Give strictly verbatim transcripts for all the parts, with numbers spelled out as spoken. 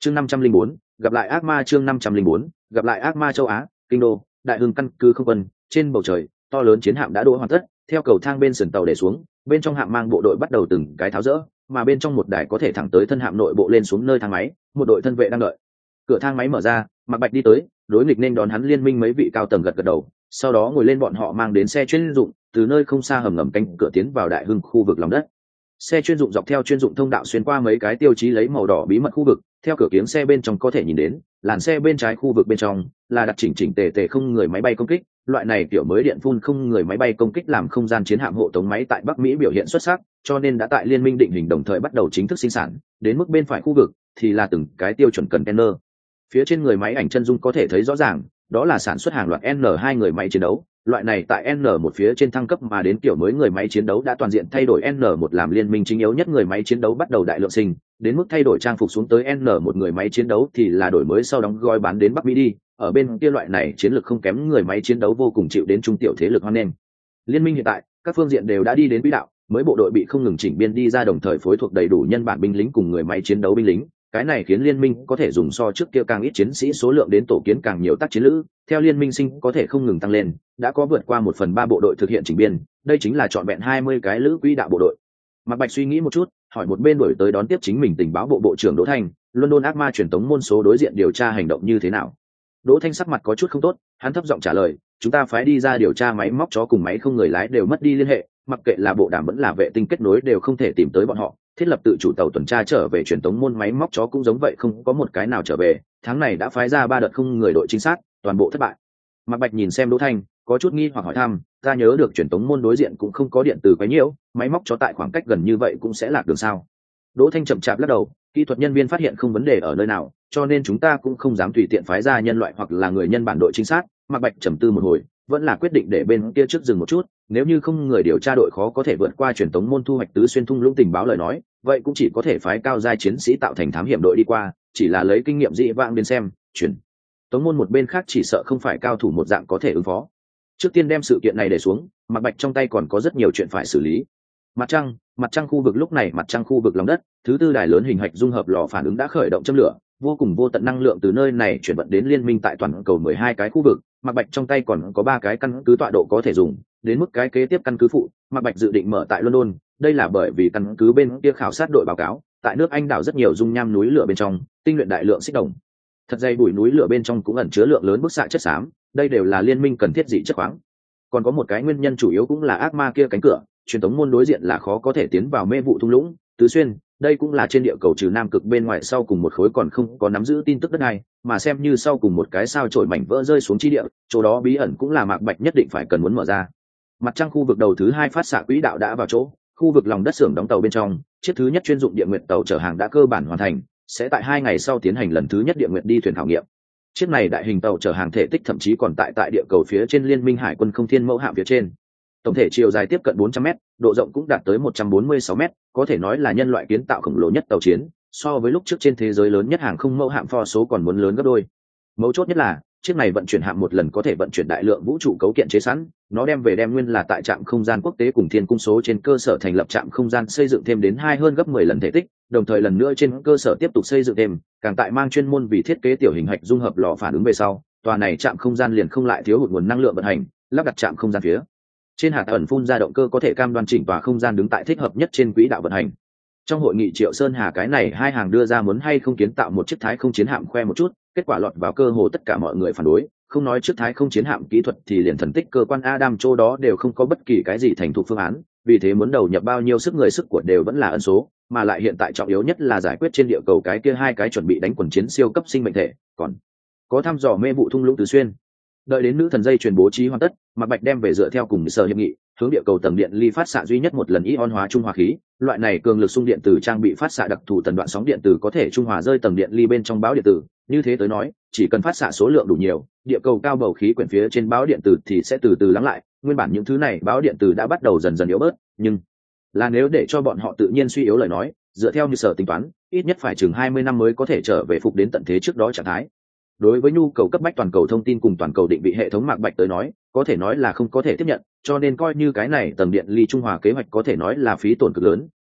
chương năm trăm linh bốn gặp lại ác ma chương năm trăm linh bốn gặp lại ác ma châu Á kinh đô đại hưng căn cứ không quân. Trên bầu trời to lớn chiến hạm đã đỗ hoàn tất, theo cầu thang bên sườn tàu để xuống, bên trong hạm mang bộ đội bắt đầu từng cái tháo rỡ, mà bên trong một đài có thể thẳng tới thân hạm nội bộ lên xuống nơi thang máy, một đội thân vệ đang đợi. Cửa thang máy mở ra, Mạc Bạch đi tới, đối nghịch nên đón hắn liên minh mấy vị cao tầng gật gật đầu, sau đó ngồi lên bọn họ mang đến xe chuyên dụng, từ nơi không xa hầm ngầm cánh cửa tiến vào đại hưng khu vực lòng đất. Xe chuyên dụng dọc theo chuyên dụng thông đạo xuyên qua mấy cái tiêu chí lấy màu đỏ bí mật khu vực, theo cửa kiếng xe bên trong có thể nhìn đến, làn xe bên trái khu vực bên trong là đặt chỉnh chỉnh tề tề không người máy bay công kích, loại này kiểu mới điện phun không người máy bay công kích làm không gian chiến hạm hộ tống máy tại Bắc Mỹ biểu hiện xuất sắc, cho nên đã tại liên minh định hình đồng thời bắt đầu chính thức sinh sản. Đến mức bên phải khu vực thì là từng cái tiêu chuẩn container. Phía trên người máy ảnh chân dung có thể thấy rõ ràng, đó là sản xuất hàng loạt N hai người máy chiến đấu. Loại này tại N một phía trên thăng cấp mà đến kiểu mới người máy chiến đấu đã toàn diện thay đổi N một làm liên minh chính yếu nhất người máy chiến đấu bắt đầu đại lượng sinh, đến mức thay đổi trang phục xuống tới N một người máy chiến đấu thì là đổi mới sau đóng gói bán đến Bắc Mỹ đi. Ở bên kia loại này chiến lược không kém người máy chiến đấu vô cùng chịu đến trung tiểu thế lực hoan nghênh. Liên minh hiện tại các phương diện đều đã đi đến quỹ đạo, mới bộ đội bị không ngừng chỉnh biên đi ra, đồng thời phối thuộc đầy đủ nhân bản binh lính cùng người máy chiến đấu binh lính. Cái này khiến liên minh có thể dùng so trước kia càng ít chiến sĩ số lượng đến tổ kiến càng nhiều tác chiến lữ. Theo liên minh sinh có thể không ngừng tăng lên, đã có vượt qua một phần ba bộ đội thực hiện chỉnh biên, đây chính là trọn vẹn hai mươi cái lữ quỹ đạo bộ đội. Mạc Bạch suy nghĩ một chút, hỏi một bên đổi tới đón tiếp chính mình tình báo bộ bộ trưởng Đỗ Thanh, London ác ma truyền tống môn số đối diện điều tra hành động như thế nào? Đỗ Thanh sắc mặt có chút không tốt, hắn thấp giọng trả lời, chúng ta phái đi ra điều tra máy móc chó cùng máy không người lái đều mất đi liên hệ, mặc kệ là bộ đàm vẫn là vệ tinh kết nối đều không thể tìm tới bọn họ. Thiết lập tự chủ tàu tuần tra trở về truyền tống môn máy móc chó cũng giống vậy, không có một cái nào trở về. Tháng này đã phái ra ba đợt không người đội trinh sát, toàn bộ thất bại. Mạc Bạch nhìn xem Đỗ Thanh, có chút nghi hoặc hỏi thăm, ta nhớ được truyền tống môn đối diện cũng không có điện từ quấy nhiễu, máy móc chó tại khoảng cách gần như vậy cũng sẽ lạc đường sao? Đỗ Thanh chậm chạp lắc đầu, kỹ thuật nhân viên phát hiện không vấn đề ở nơi nào, cho nên chúng ta cũng không dám tùy tiện phái ra nhân loại hoặc là người nhân bản đội trinh sát. Mạc Bạch trầm tư một hồi, vẫn là quyết định để bên kia trước dừng một chút, nếu như không người điều tra đội khó có thể vượt qua truyền tống môn thu hoạch tứ xuyên thung lũng tình báo lời nói, vậy cũng chỉ có thể phái cao giai chiến sĩ tạo thành thám hiểm đội đi qua, chỉ là lấy kinh nghiệm dị vãng đến xem, truyền tống môn một bên khác chỉ sợ không phải cao thủ một dạng có thể ứng phó. Trước tiên đem sự kiện này để xuống, Mạc Bạch trong tay còn có rất nhiều chuyện phải xử lý. Mặt trăng, mặt trăng khu vực lúc này mặt trăng khu vực lòng đất, thứ tư đài lớn hình hạch dung hợp lò phản ứng đã khởi động châm lửa, vô cùng vô tận năng lượng từ nơi này chuyển vận đến liên minh tại toàn cầu mười hai cái khu vực. Mạc Bạch trong tay còn có ba cái căn cứ tọa độ có thể dùng, đến mức cái kế tiếp căn cứ phụ, Mạc Bạch dự định mở tại London, đây là bởi vì căn cứ bên kia khảo sát đội báo cáo, tại nước Anh đảo rất nhiều dung nham núi lửa bên trong, tinh luyện đại lượng xích đồng. Thật dày bụi núi lửa bên trong cũng ẩn chứa lượng lớn bức xạ chất xám, đây đều là liên minh cần thiết dị chất khoáng. Còn có một cái nguyên nhân chủ yếu cũng là ác ma kia cánh cửa, truyền tống môn đối diện là khó có thể tiến vào mê vụ thung lũng, tứ xuyên, đây cũng là trên địa cầu trừ nam cực bên ngoài sau cùng một khối còn không có nắm giữ tin tức đất này, mà xem như sau cùng một cái sao chổi mảnh vỡ rơi xuống chi địa, chỗ đó bí ẩn cũng là Mạc Bạch nhất định phải cần muốn mở ra. Mặt trăng khu vực đầu thứ hai phát xạ quỹ đạo đã vào chỗ, khu vực lòng đất xưởng đóng tàu bên trong, chiếc thứ nhất chuyên dụng địa nguyện tàu chở hàng đã cơ bản hoàn thành, sẽ tại hai ngày sau tiến hành lần thứ nhất địa nguyện đi thuyền khảo nghiệm. Chiếc này đại hình tàu chở hàng thể tích thậm chí còn tại tại địa cầu phía trên liên minh hải quân không thiên mẫu hạm phía trên. Tổng thể chiều dài tiếp cận bốn trăm mét, độ rộng cũng đạt tới một trăm bốn mươi sáu mét, có thể nói là nhân loại kiến tạo khổng lồ nhất tàu chiến, so với lúc trước trên thế giới lớn nhất hàng không mẫu hạm pho số còn muốn lớn gấp đôi. Mấu chốt nhất là, chiếc này vận chuyển hạm một lần có thể vận chuyển đại lượng vũ trụ cấu kiện chế sẵn, nó đem về đem nguyên là tại trạm không gian quốc tế cùng thiên cung số trên cơ sở thành lập trạm không gian xây dựng thêm đến hai hơn gấp mười lần thể tích, đồng thời lần nữa trên cơ sở tiếp tục xây dựng thêm, càng tại mang chuyên môn vì thiết kế tiểu hình hạch dung hợp lò phản ứng về sau, tòa này trạm không gian liền không lại thiếu hụt nguồn năng lượng vận hành, lắp đặt trạm không gian phía trên hạt ẩn phun ra động cơ có thể cam đoan chỉnh tòa không gian đứng tại thích hợp nhất trên quỹ đạo vận hành. Trong hội nghị Triệu Sơn Hà cái này hai hàng đưa ra muốn hay không kiến tạo một chiếc thái không chiến hạm khoe một chút, kết quả lọt vào cơ hồ tất cả mọi người phản đối, không nói trước thái không chiến hạm kỹ thuật thì liền thần tích cơ quan Adam Châu đó đều không có bất kỳ cái gì thành thục phương án, vì thế muốn đầu nhập bao nhiêu sức người sức của đều vẫn là ẩn số, mà lại hiện tại trọng yếu nhất là giải quyết trên địa cầu cái kia hai cái chuẩn bị đánh quần chiến siêu cấp sinh mệnh thể, còn có thăm dò mê vụ thung lũng tứ xuyên. Đợi đến nữ thần dây chuyển bố trí hoàn tất, Mạc Bạch đem về dựa theo cùng sở hiệp nghị, hướng địa cầu tầng điện ly phát xạ duy nhất một lần ion hóa trung hòa khí, loại này cường lực xung điện tử trang bị phát xạ đặc thù tần đoạn sóng điện tử có thể trung hòa rơi tầng điện ly bên trong báo điện tử, như thế tới nói, chỉ cần phát xạ số lượng đủ nhiều, địa cầu cao bầu khí quyển phía trên báo điện tử thì sẽ từ từ lắng lại, nguyên bản những thứ này báo điện tử đã bắt đầu dần dần yếu bớt, nhưng là nếu để cho bọn họ tự nhiên suy yếu lời nói, dựa theo như sở tính toán, ít nhất phải chừng hai mươi năm mới có thể trở về phục đến tận thế trước đó trạng thái. Đối với nhu cầu cấp bách toàn cầu thông tin cùng toàn cầu định vị hệ thống Mạc Bạch tới nói, có thể nói là không có thể tiếp nhận, cho nên coi như cái này tầng điện ly trung hòa kế hoạch có thể nói là phí tổn cực lớn,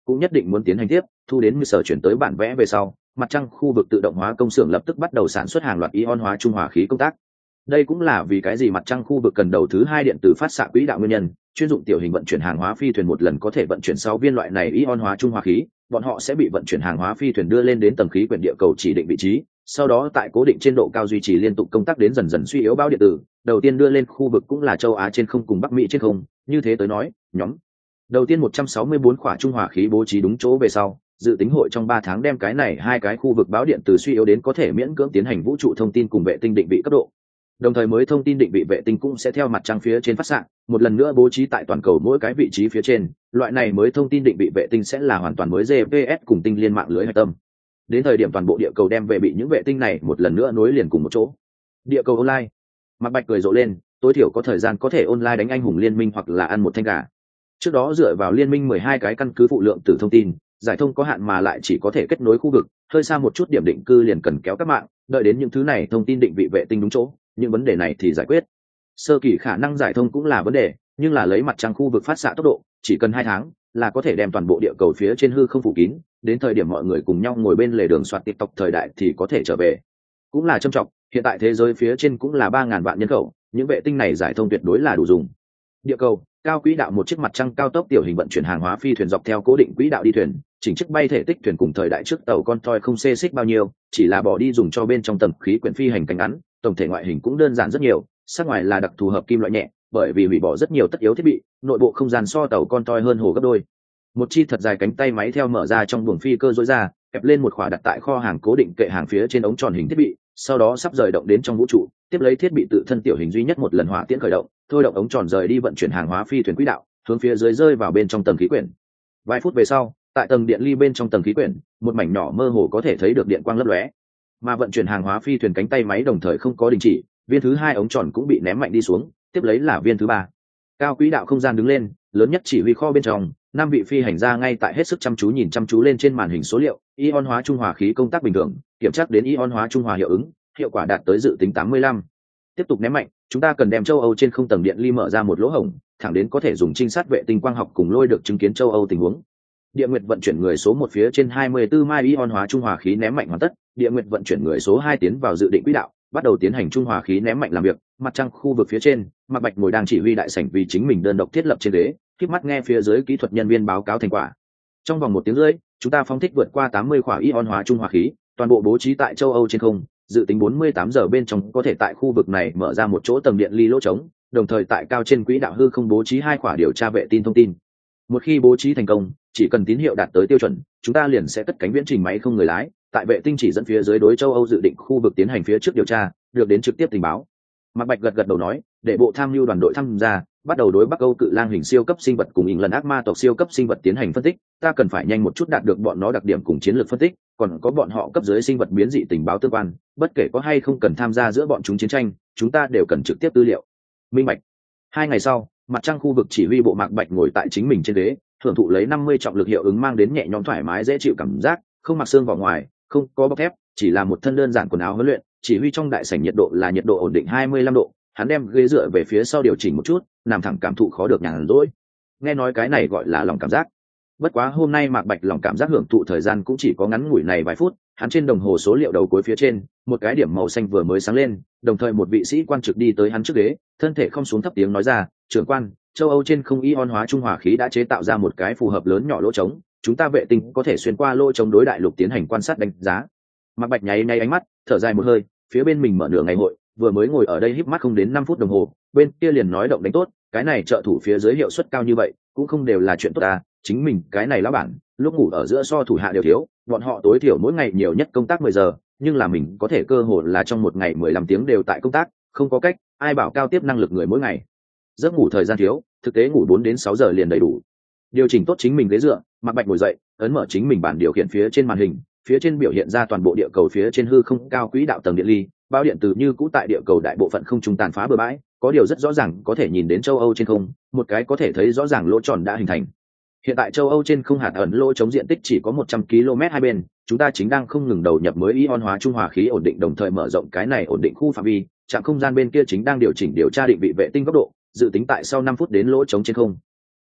cũng nhất định muốn tiến hành tiếp, thu đến sở chuyển tới bản vẽ về sau, mặt trăng khu vực tự động hóa công xưởng lập tức bắt đầu sản xuất hàng loạt ion hóa trung hòa khí công tác. Đây cũng là vì cái gì mặt trăng khu vực cần đầu thứ hai điện tử phát xạ quỹ đạo nguyên nhân, chuyên dụng tiểu hình vận chuyển hàng hóa phi thuyền một lần có thể vận chuyển sáu viên loại này ion hóa trung hòa khí, bọn họ sẽ bị vận chuyển hàng hóa phi thuyền đưa lên đến tầng khí quyển địa cầu chỉ định vị trí, sau đó tại cố định trên độ cao duy trì liên tục công tác đến dần dần suy yếu bão điện tử, đầu tiên đưa lên khu vực cũng là châu Á trên không cùng Bắc Mỹ trên không, như thế tới nói, nhóm đầu tiên một trăm sáu mươi bốn khỏa trung hòa khí bố trí đúng chỗ về sau, dự tính hội trong ba tháng đem cái này hai cái khu vực báo điện từ suy yếu đến có thể miễn cưỡng tiến hành vũ trụ thông tin cùng vệ tinh định vị cấp độ. Đồng thời mới thông tin định vị vệ tinh cũng sẽ theo mặt trăng phía trên phát xạ, một lần nữa bố trí tại toàn cầu mỗi cái vị trí phía trên, loại này mới thông tin định vị vệ tinh sẽ là hoàn toàn mới giê pê ét cùng tinh liên mạng lưới hạch tâm. Đến thời điểm toàn bộ địa cầu đem về bị những vệ tinh này một lần nữa nối liền cùng một chỗ. Địa cầu online. Mạc Bạch cười rộ lên, tối thiểu có thời gian có thể online đánh anh hùng liên minh hoặc là ăn một thanh gà. Trước đó dựa vào liên minh mười hai cái căn cứ phụ lượng tử thông tin, giải thông có hạn mà lại chỉ có thể kết nối khu vực, hơi xa một chút điểm định cư liền cần kéo các mạng, đợi đến những thứ này thông tin định vị vệ tinh đúng chỗ, những vấn đề này thì giải quyết. Sơ kỳ khả năng giải thông cũng là vấn đề, nhưng là lấy mặt trăng khu vực phát xạ tốc độ, chỉ cần hai tháng là có thể đem toàn bộ địa cầu phía trên hư không phủ kín, đến thời điểm mọi người cùng nhau ngồi bên lề đường soạt TikTok thời đại thì có thể trở về. Cũng là trầm trọng, hiện tại thế giới phía trên cũng là ba ngàn vạn nhân khẩu, những vệ tinh này giải thông tuyệt đối là đủ dùng. Địa cầu, cao quỹ đạo một chiếc mặt trăng cao tốc tiểu hình vận chuyển hàng hóa phi thuyền dọc theo cố định quỹ đạo đi thuyền, chỉnh chiếc bay thể tích thuyền cùng thời đại trước tàu con toy không xê xích bao nhiêu, chỉ là bỏ đi dùng cho bên trong tầng khí quyển phi hành cánh ngắn, tổng thể ngoại hình cũng đơn giản rất nhiều, sắc ngoài là đặc thù hợp kim loại nhẹ, bởi vì hủy bỏ rất nhiều tất yếu thiết bị, nội bộ không gian so tàu con toy hơn hồ gấp đôi. Một chi thật dài cánh tay máy theo mở ra trong buồng phi cơ rối ra, kẹp lên một khỏa đặt tại kho hàng cố định kệ hàng phía trên ống tròn hình thiết bị, sau đó sắp rời động đến trong vũ trụ, tiếp lấy thiết bị tự thân tiểu hình duy nhất một lần hỏa tiễn khởi động, thôi động ống tròn rời đi vận chuyển hàng hóa phi thuyền quỹ đạo, hướng phía dưới rơi vào bên trong tầng khí quyển. Vài phút về sau, tại tầng điện ly bên trong tầng khí quyển, một mảnh nhỏ mơ hồ có thể thấy được điện quang lấp lóe. Mà vận chuyển hàng hóa phi thuyền cánh tay máy đồng thời không có đình chỉ, viên thứ hai ống tròn cũng bị ném mạnh đi xuống, tiếp lấy là viên thứ ba. Cao quỹ đạo không gian đứng lên, lớn nhất chỉ huy kho bên trong, năm vị phi hành gia ngay tại hết sức chăm chú nhìn chăm chú lên trên màn hình số liệu, ion hóa trung hòa khí công tác bình thường, kiểm tra đến ion hóa trung hòa hiệu ứng, hiệu quả đạt tới dự tính tám mươi lăm. Tiếp tục ném mạnh, chúng ta cần đem châu Âu trên không tầng điện ly mở ra một lỗ hổng, thẳng đến có thể dùng trinh sát vệ tinh quang học cùng lôi được chứng kiến châu Âu tình huống. Địa Nguyệt vận chuyển người số một phía trên hai mươi tư mai ion hóa trung hòa khí ném mạnh hoàn tất, Địa Nguyệt vận chuyển người số hai tiến vào dự định quỹ đạo, bắt đầu tiến hành trung hòa khí ném mạnh làm việc. Mặt trăng khu vực phía trên, Mạc Bạch ngồi đang chỉ huy đại sảnh vì chính mình đơn độc thiết lập trên ghế, khép mắt nghe phía dưới kỹ thuật nhân viên báo cáo thành quả. Trong vòng một tiếng rưỡi, chúng ta phóng thích vượt qua tám mươi khỏa ion hóa trung hòa khí, toàn bộ bố trí tại châu Âu trên không, dự tính bốn mươi tám giờ bên trong có thể tại khu vực này mở ra một chỗ tầng điện ly lỗ trống, đồng thời tại cao trên quỹ đạo hư không bố trí hai khỏa điều tra vệ tin thông tin. Một khi bố trí thành công, chỉ cần tín hiệu đạt tới tiêu chuẩn, chúng ta liền sẽ cất cánh viễn trình máy không người lái, tại vệ tinh chỉ dẫn phía dưới đối châu Âu dự định khu vực tiến hành phía trước điều tra, được đến trực tiếp tình báo. Mạc Bạch gật gật đầu nói, để bộ tham mưu đoàn đội tham gia, bắt đầu đối Bắc Âu cự lang hình siêu cấp sinh vật cùng ỉn lần ác ma tộc siêu cấp sinh vật tiến hành phân tích, ta cần phải nhanh một chút đạt được bọn nó đặc điểm cùng chiến lược phân tích, còn có bọn họ cấp dưới sinh vật biến dị tình báo tương quan, bất kể có hay không cần tham gia giữa bọn chúng chiến tranh, chúng ta đều cần trực tiếp tư liệu. Minh bạch. Hai ngày sau, mặt trăng khu vực chỉ huy bộ Mạc Bạch ngồi tại chính mình trên ghế, thưởng thụ lấy năm mươi trọng lực hiệu ứng mang đến nhẹ nhõm thoải mái dễ chịu cảm giác, không mặc xương vào ngoài, không có bọc thép, chỉ là một thân đơn giản quần áo huấn luyện, chỉ huy trong đại sảnh nhiệt độ là nhiệt độ ổn định hai mươi lăm độ, hắn đem ghế dựa về phía sau điều chỉnh một chút, nằm thẳng cảm thụ khó được nhàn rỗi. Nghe nói cái này gọi là lòng cảm giác. Bất quá hôm nay Mạc Bạch lòng cảm giác hưởng thụ thời gian cũng chỉ có ngắn ngủi này vài phút, hắn trên đồng hồ số liệu đầu cuối phía trên, một cái điểm màu xanh vừa mới sáng lên, đồng thời một vị sĩ quan trực đi tới hắn trước ghế, thân thể không xuống thấp tiếng nói ra, "Trưởng quan, châu Âu trên không ion hóa trung hòa khí đã chế tạo ra một cái phù hợp lớn nhỏ lỗ trống, chúng ta vệ tinh có thể xuyên qua lỗ trống đối đại lục tiến hành quan sát đánh giá." Mạc Bạch nháy nháy ánh mắt, thở dài một hơi, phía bên mình mở nửa ngày hội, vừa mới ngồi ở đây híp mắt không đến năm phút đồng hồ, bên kia liền nói động đánh tốt, cái này trợ thủ phía dưới hiệu suất cao như vậy, cũng không đều là chuyện tốt à, chính mình cái này lão bản, lúc ngủ ở giữa so thủ hạ đều thiếu, bọn họ tối thiểu mỗi ngày nhiều nhất công tác mười giờ, nhưng là mình có thể cơ hội là trong một ngày mười lăm tiếng đều tại công tác, không có cách, ai bảo cao tiếp năng lực người mỗi ngày. Giấc ngủ thời gian thiếu, thực tế ngủ bốn đến sáu giờ liền đầy đủ. Điều chỉnh tốt chính mình ghế dựa, Mạc Bạch ngồi dậy, ấn mở chính mình bản điều khiển phía trên màn hình, phía trên biểu hiện ra toàn bộ địa cầu phía trên hư không cao quỹ đạo tầng điện ly, bao điện từ như cũ tại địa cầu đại bộ phận không trung tàn phá bừa bãi, có điều rất rõ ràng có thể nhìn đến châu Âu trên không, một cái có thể thấy rõ ràng lỗ tròn đã hình thành. Hiện tại châu Âu trên không hạt ẩn lỗ chống diện tích chỉ có một trăm ki lô mét hai bên, chúng ta chính đang không ngừng đầu nhập mới ion hóa trung hòa khí ổn định, đồng thời mở rộng cái này ổn định khu phạm vi, trạm không gian bên kia chính đang điều chỉnh điều tra định vị vệ tinh góc độ, dự tính tại sau năm phút đến lỗ trống trên không.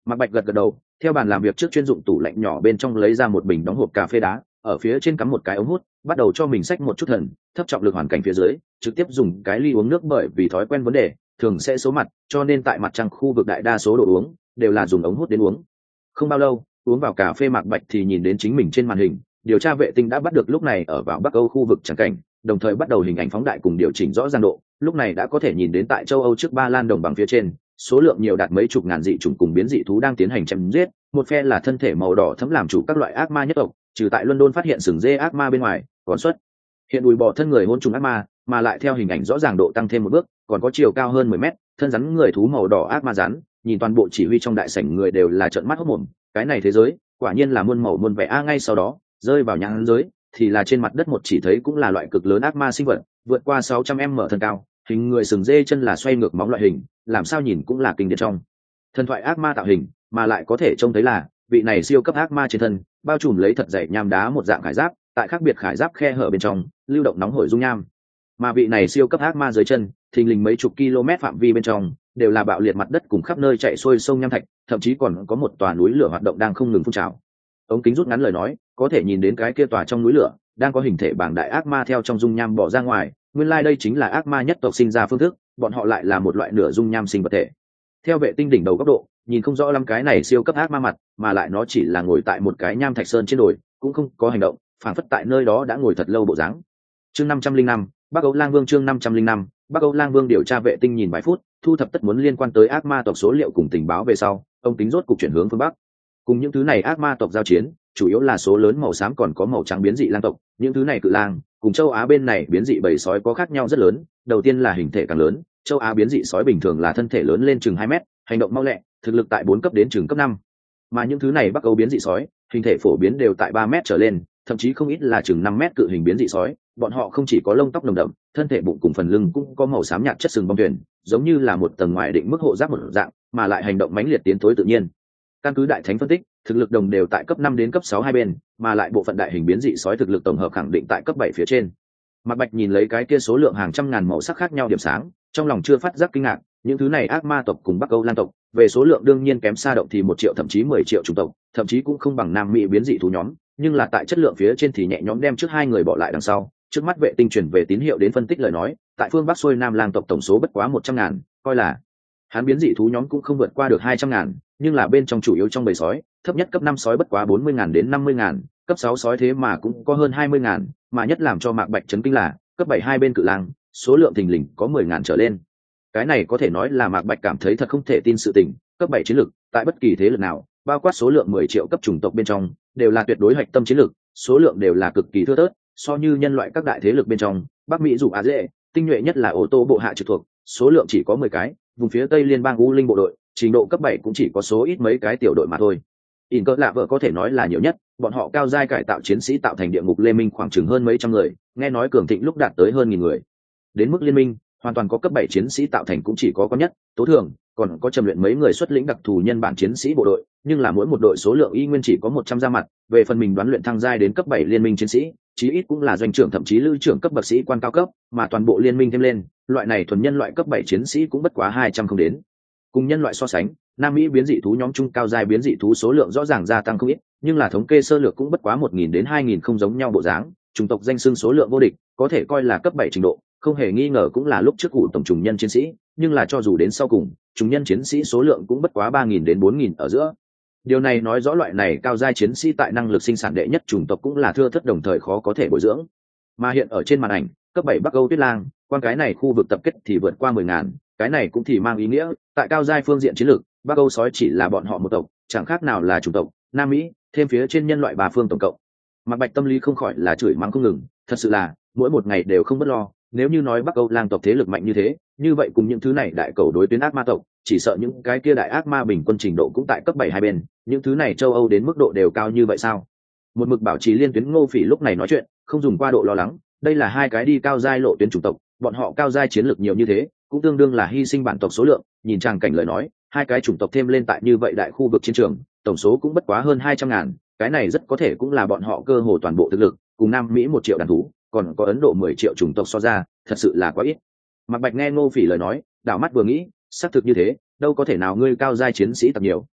Mạc Bạch gật gật đầu, theo bàn làm việc trước chuyên dụng tủ lạnh nhỏ bên trong lấy ra một bình đóng hộp cà phê đá, ở phía trên cắm một cái ống hút, bắt đầu cho mình xách một chút thần, thấp trọng lực hoàn cảnh phía dưới, trực tiếp dùng cái ly uống nước, bởi vì thói quen vấn đề, thường sẽ số mặt, cho nên tại mặt trăng khu vực đại đa số đồ uống đều là dùng ống hút đến uống. Không bao lâu, uống vào cà phê Mạc Bạch thì nhìn đến chính mình trên màn hình, điều tra vệ tinh đã bắt được lúc này ở vào Bắc Âu khu vực chẳng cảnh, đồng thời bắt đầu hình ảnh phóng đại cùng điều chỉnh rõ ràng độ, lúc này đã có thể nhìn đến tại châu Âu trước Ba Lan đồng bằng phía trên, số lượng nhiều đạt mấy chục ngàn dị chủng cùng biến dị thú đang tiến hành chém giết, một phe là thân thể màu đỏ thẫm làm chủ các loại ác ma nhất tộc, trừ tại London phát hiện sừng dê ác ma bên ngoài, còn xuất hiện đùi bò thân người hôn trùng ác ma, mà lại theo hình ảnh rõ ràng độ tăng thêm một bước, còn có chiều cao hơn mười mét, thân rắn người thú màu đỏ ác ma rắn, nhìn toàn bộ chỉ huy trong đại sảnh người đều là trợn mắt hốt mồm, cái này thế giới, quả nhiên là muôn màu muôn vẻ a. Ngay sau đó, rơi vào nhãn giới, thì là trên mặt đất một chỉ thấy cũng là loại cực lớn ác ma sinh vật, vượt qua sáu trăm mét thân cao, hình người sừng dê chân là xoay ngược móng loại hình, làm sao nhìn cũng là kinh điển trong thần thoại ác ma tạo hình, mà lại có thể trông thấy là vị này siêu cấp ác ma trên thân bao trùm lấy thật dày nham đá một dạng khải giáp, tại khác biệt khải giáp khe hở bên trong lưu động nóng hổi dung nham, mà vị này siêu cấp ác ma dưới chân thình lình mấy chục km phạm vi bên trong đều là bạo liệt mặt đất cùng khắp nơi chạy xuôi sông nham thạch, thậm chí còn có một tòa núi lửa hoạt động đang không ngừng phun trào. Ống kính rút ngắn lời nói, có thể nhìn đến cái kia tòa trong núi lửa đang có hình thể bảng đại ác ma theo trong dung nham bỏ ra ngoài, nguyên lai like đây chính là ác ma nhất tộc sinh ra phương thức, bọn họ lại là một loại nửa dung nham sinh vật thể. Theo vệ tinh đỉnh đầu góc độ, nhìn không rõ lắm cái này siêu cấp ác ma mặt, mà lại nó chỉ là ngồi tại một cái nham thạch sơn trên đồi, cũng không có hành động, phản phất tại nơi đó đã ngồi thật lâu bộ dáng. Chương năm trăm linh năm, Bắc Âu Lang Vương. Chương năm trăm linh năm, Bắc Âu Lang Vương. Điều tra vệ tinh nhìn vài phút, thu thập tất muốn liên quan tới ác ma tộc số liệu cùng tình báo về sau, ông tính rốt cục chuyển hướng phương bắc. Cùng những thứ này ác ma tộc giao chiến, chủ yếu là số lớn màu xám còn có màu trắng biến dị lang tộc, những thứ này cự lang cùng châu Á bên này biến dị bầy sói có khác nhau rất lớn. Đầu tiên là hình thể càng lớn, châu Á biến dị sói bình thường là thân thể lớn lên chừng hai mét, hành động mau lẹ, thực lực tại bốn cấp đến chừng cấp năm. Mà những thứ này Bắc Âu biến dị sói, hình thể phổ biến đều tại ba mét trở lên, thậm chí không ít là chừng năm mét cự hình biến dị sói, bọn họ không chỉ có lông tóc nồng đậm, thân thể bụng cùng phần lưng cũng có màu xám nhạt chất sừng bong thuyền, giống như là một tầng ngoài định mức hộ giáp một dạng, mà lại hành động mãnh liệt tiến tối tự nhiên. Căn cứ đại thánh phân tích, thực lực đồng đều tại cấp năm đến cấp sáu hai bên, mà lại bộ phận đại hình biến dị sói thực lực tổng hợp khẳng định tại cấp bảy phía trên. Mạc Bạch nhìn lấy cái kia số lượng hàng trăm ngàn màu sắc khác nhau điểm sáng, trong lòng chưa phát giác kinh ngạc, những thứ này ác ma tộc cùng Bắc Âu Lan tộc, về số lượng đương nhiên kém xa động thì một triệu thậm chí mười triệu chủng tộc, thậm chí cũng không bằng Nam Mỹ biến dị thú nhóm, nhưng là tại chất lượng phía trên thì nhẹ nhõm đem trước hai người bỏ lại đằng sau. Trước mắt vệ tinh truyền về tín hiệu đến phân tích lời nói, tại phương Bắc xuôi Nam Lang tộc tổng số bất quá một trăm ngàn, coi là hắn biến dị thú nhóm cũng không vượt qua được hai trăm ngàn, nhưng là bên trong chủ yếu trong bầy sói, thấp nhất cấp năm sói bất quá bốn mươi ngàn đến năm mươi ngàn, cấp sáu sói thế mà cũng có hơn hai mươi ngàn, mà nhất làm cho Mạc Bạch chấn kinh là, cấp bảy hai bên cự lang, số lượng thình lình có mười ngàn trở lên. Cái này có thể nói là Mạc Bạch cảm thấy thật không thể tin sự tình, cấp bảy chiến lực, tại bất kỳ thế lực nào, bao quát số lượng mười triệu cấp chủng tộc bên trong, đều là tuyệt đối hạch tâm chiến lực, số lượng đều là cực kỳ thưa thớt, so như nhân loại các đại thế lực bên trong, Bắc Mỹ dù Á dễ, tinh nhuệ nhất là ô tô bộ hạ trực thuộc, số lượng chỉ có mười cái, vùng phía Tây liên bang U Linh bộ đội, trình độ cấp bảy cũng chỉ có số ít mấy cái tiểu đội mà thôi. In cỡ lạ vợ có thể nói là nhiều nhất, bọn họ cao giai cải tạo chiến sĩ tạo thành địa ngục liên minh khoảng chừng hơn mấy trăm người, nghe nói cường thịnh lúc đạt tới hơn nghìn người. Đến mức liên minh, hoàn toàn có cấp bảy chiến sĩ tạo thành cũng chỉ có có nhất, Tố Thường, còn có trầm luyện mấy người xuất lĩnh đặc thù nhân bản chiến sĩ bộ đội, nhưng là mỗi một đội số lượng y nguyên chỉ có một trăm ra mặt, về phần mình đoán luyện thăng giai đến cấp bảy liên minh chiến sĩ, chí ít cũng là doanh trưởng thậm chí lưu trưởng cấp bậc sĩ quan cao cấp, mà toàn bộ liên minh thêm lên, loại này thuần nhân loại cấp bảy chiến sĩ cũng bất quá hai trăm không đến. Cùng nhân loại so sánh, Nam Mỹ biến dị thú nhóm trung cao giai biến dị thú số lượng rõ ràng gia tăng không ít, nhưng là thống kê sơ lược cũng bất quá một nghìn đến hai nghìn không giống nhau bộ dáng, chủng tộc danh xưng số lượng vô địch, có thể coi là cấp bảy trình độ, không hề nghi ngờ cũng là lúc trước cụ tổng trùng nhân chiến sĩ, nhưng là cho dù đến sau cùng, trùng nhân chiến sĩ số lượng cũng bất quá ba nghìn đến bốn nghìn ở giữa. Điều này nói rõ loại này cao giai chiến sĩ tại năng lực sinh sản đệ nhất chủng tộc cũng là thưa thớt đồng thời khó có thể bồi dưỡng. Mà hiện ở trên màn ảnh, cấp bảy Bắc Âu Tuyết Lang, quan cái này khu vực tập kết thì vượt qua mười ngàn, cái này cũng thì mang ý nghĩa, tại cao giai phương diện chiến lược, Bắc Âu sói chỉ là bọn họ một tộc, chẳng khác nào là chủng tộc Nam Mỹ, thêm phía trên nhân loại bà phương tổng cộng. Mạc Bạch tâm lý không khỏi là chửi mắng không ngừng, thật sự là mỗi một ngày đều không bất lo, nếu như nói Bắc Âu Lang tộc thế lực mạnh như thế, như vậy cùng những thứ này đại cầu đối tuyến ác ma tộc, chỉ sợ những cái kia đại ác ma bình quân trình độ cũng tại cấp bảy hai bên, những thứ này châu Âu đến mức độ đều cao như vậy sao? Một mực bảo trì liên tuyến Ngô Phỉ lúc này nói chuyện, không dùng qua độ lo lắng, đây là hai cái đi cao giai lộ tuyến chủng tộc, bọn họ cao giai chiến lược nhiều như thế, cũng tương đương là hy sinh bản tộc số lượng, nhìn tràng cảnh lời nói, hai cái chủng tộc thêm lên tại như vậy đại khu vực chiến trường, tổng số cũng bất quá hơn hai trăm ngàn, cái này rất có thể cũng là bọn họ cơ hồ toàn bộ thực lực, cùng Nam Mỹ một triệu đàn thú, còn có Ấn Độ mười triệu chủng tộc so ra, thật sự là quá ít. Mạc Bạch nghe Ngô Phỉ lời nói, đảo mắt vừa nghĩ, xác thực như thế, đâu có thể nào ngươi cao giai chiến sĩ tập nhiều,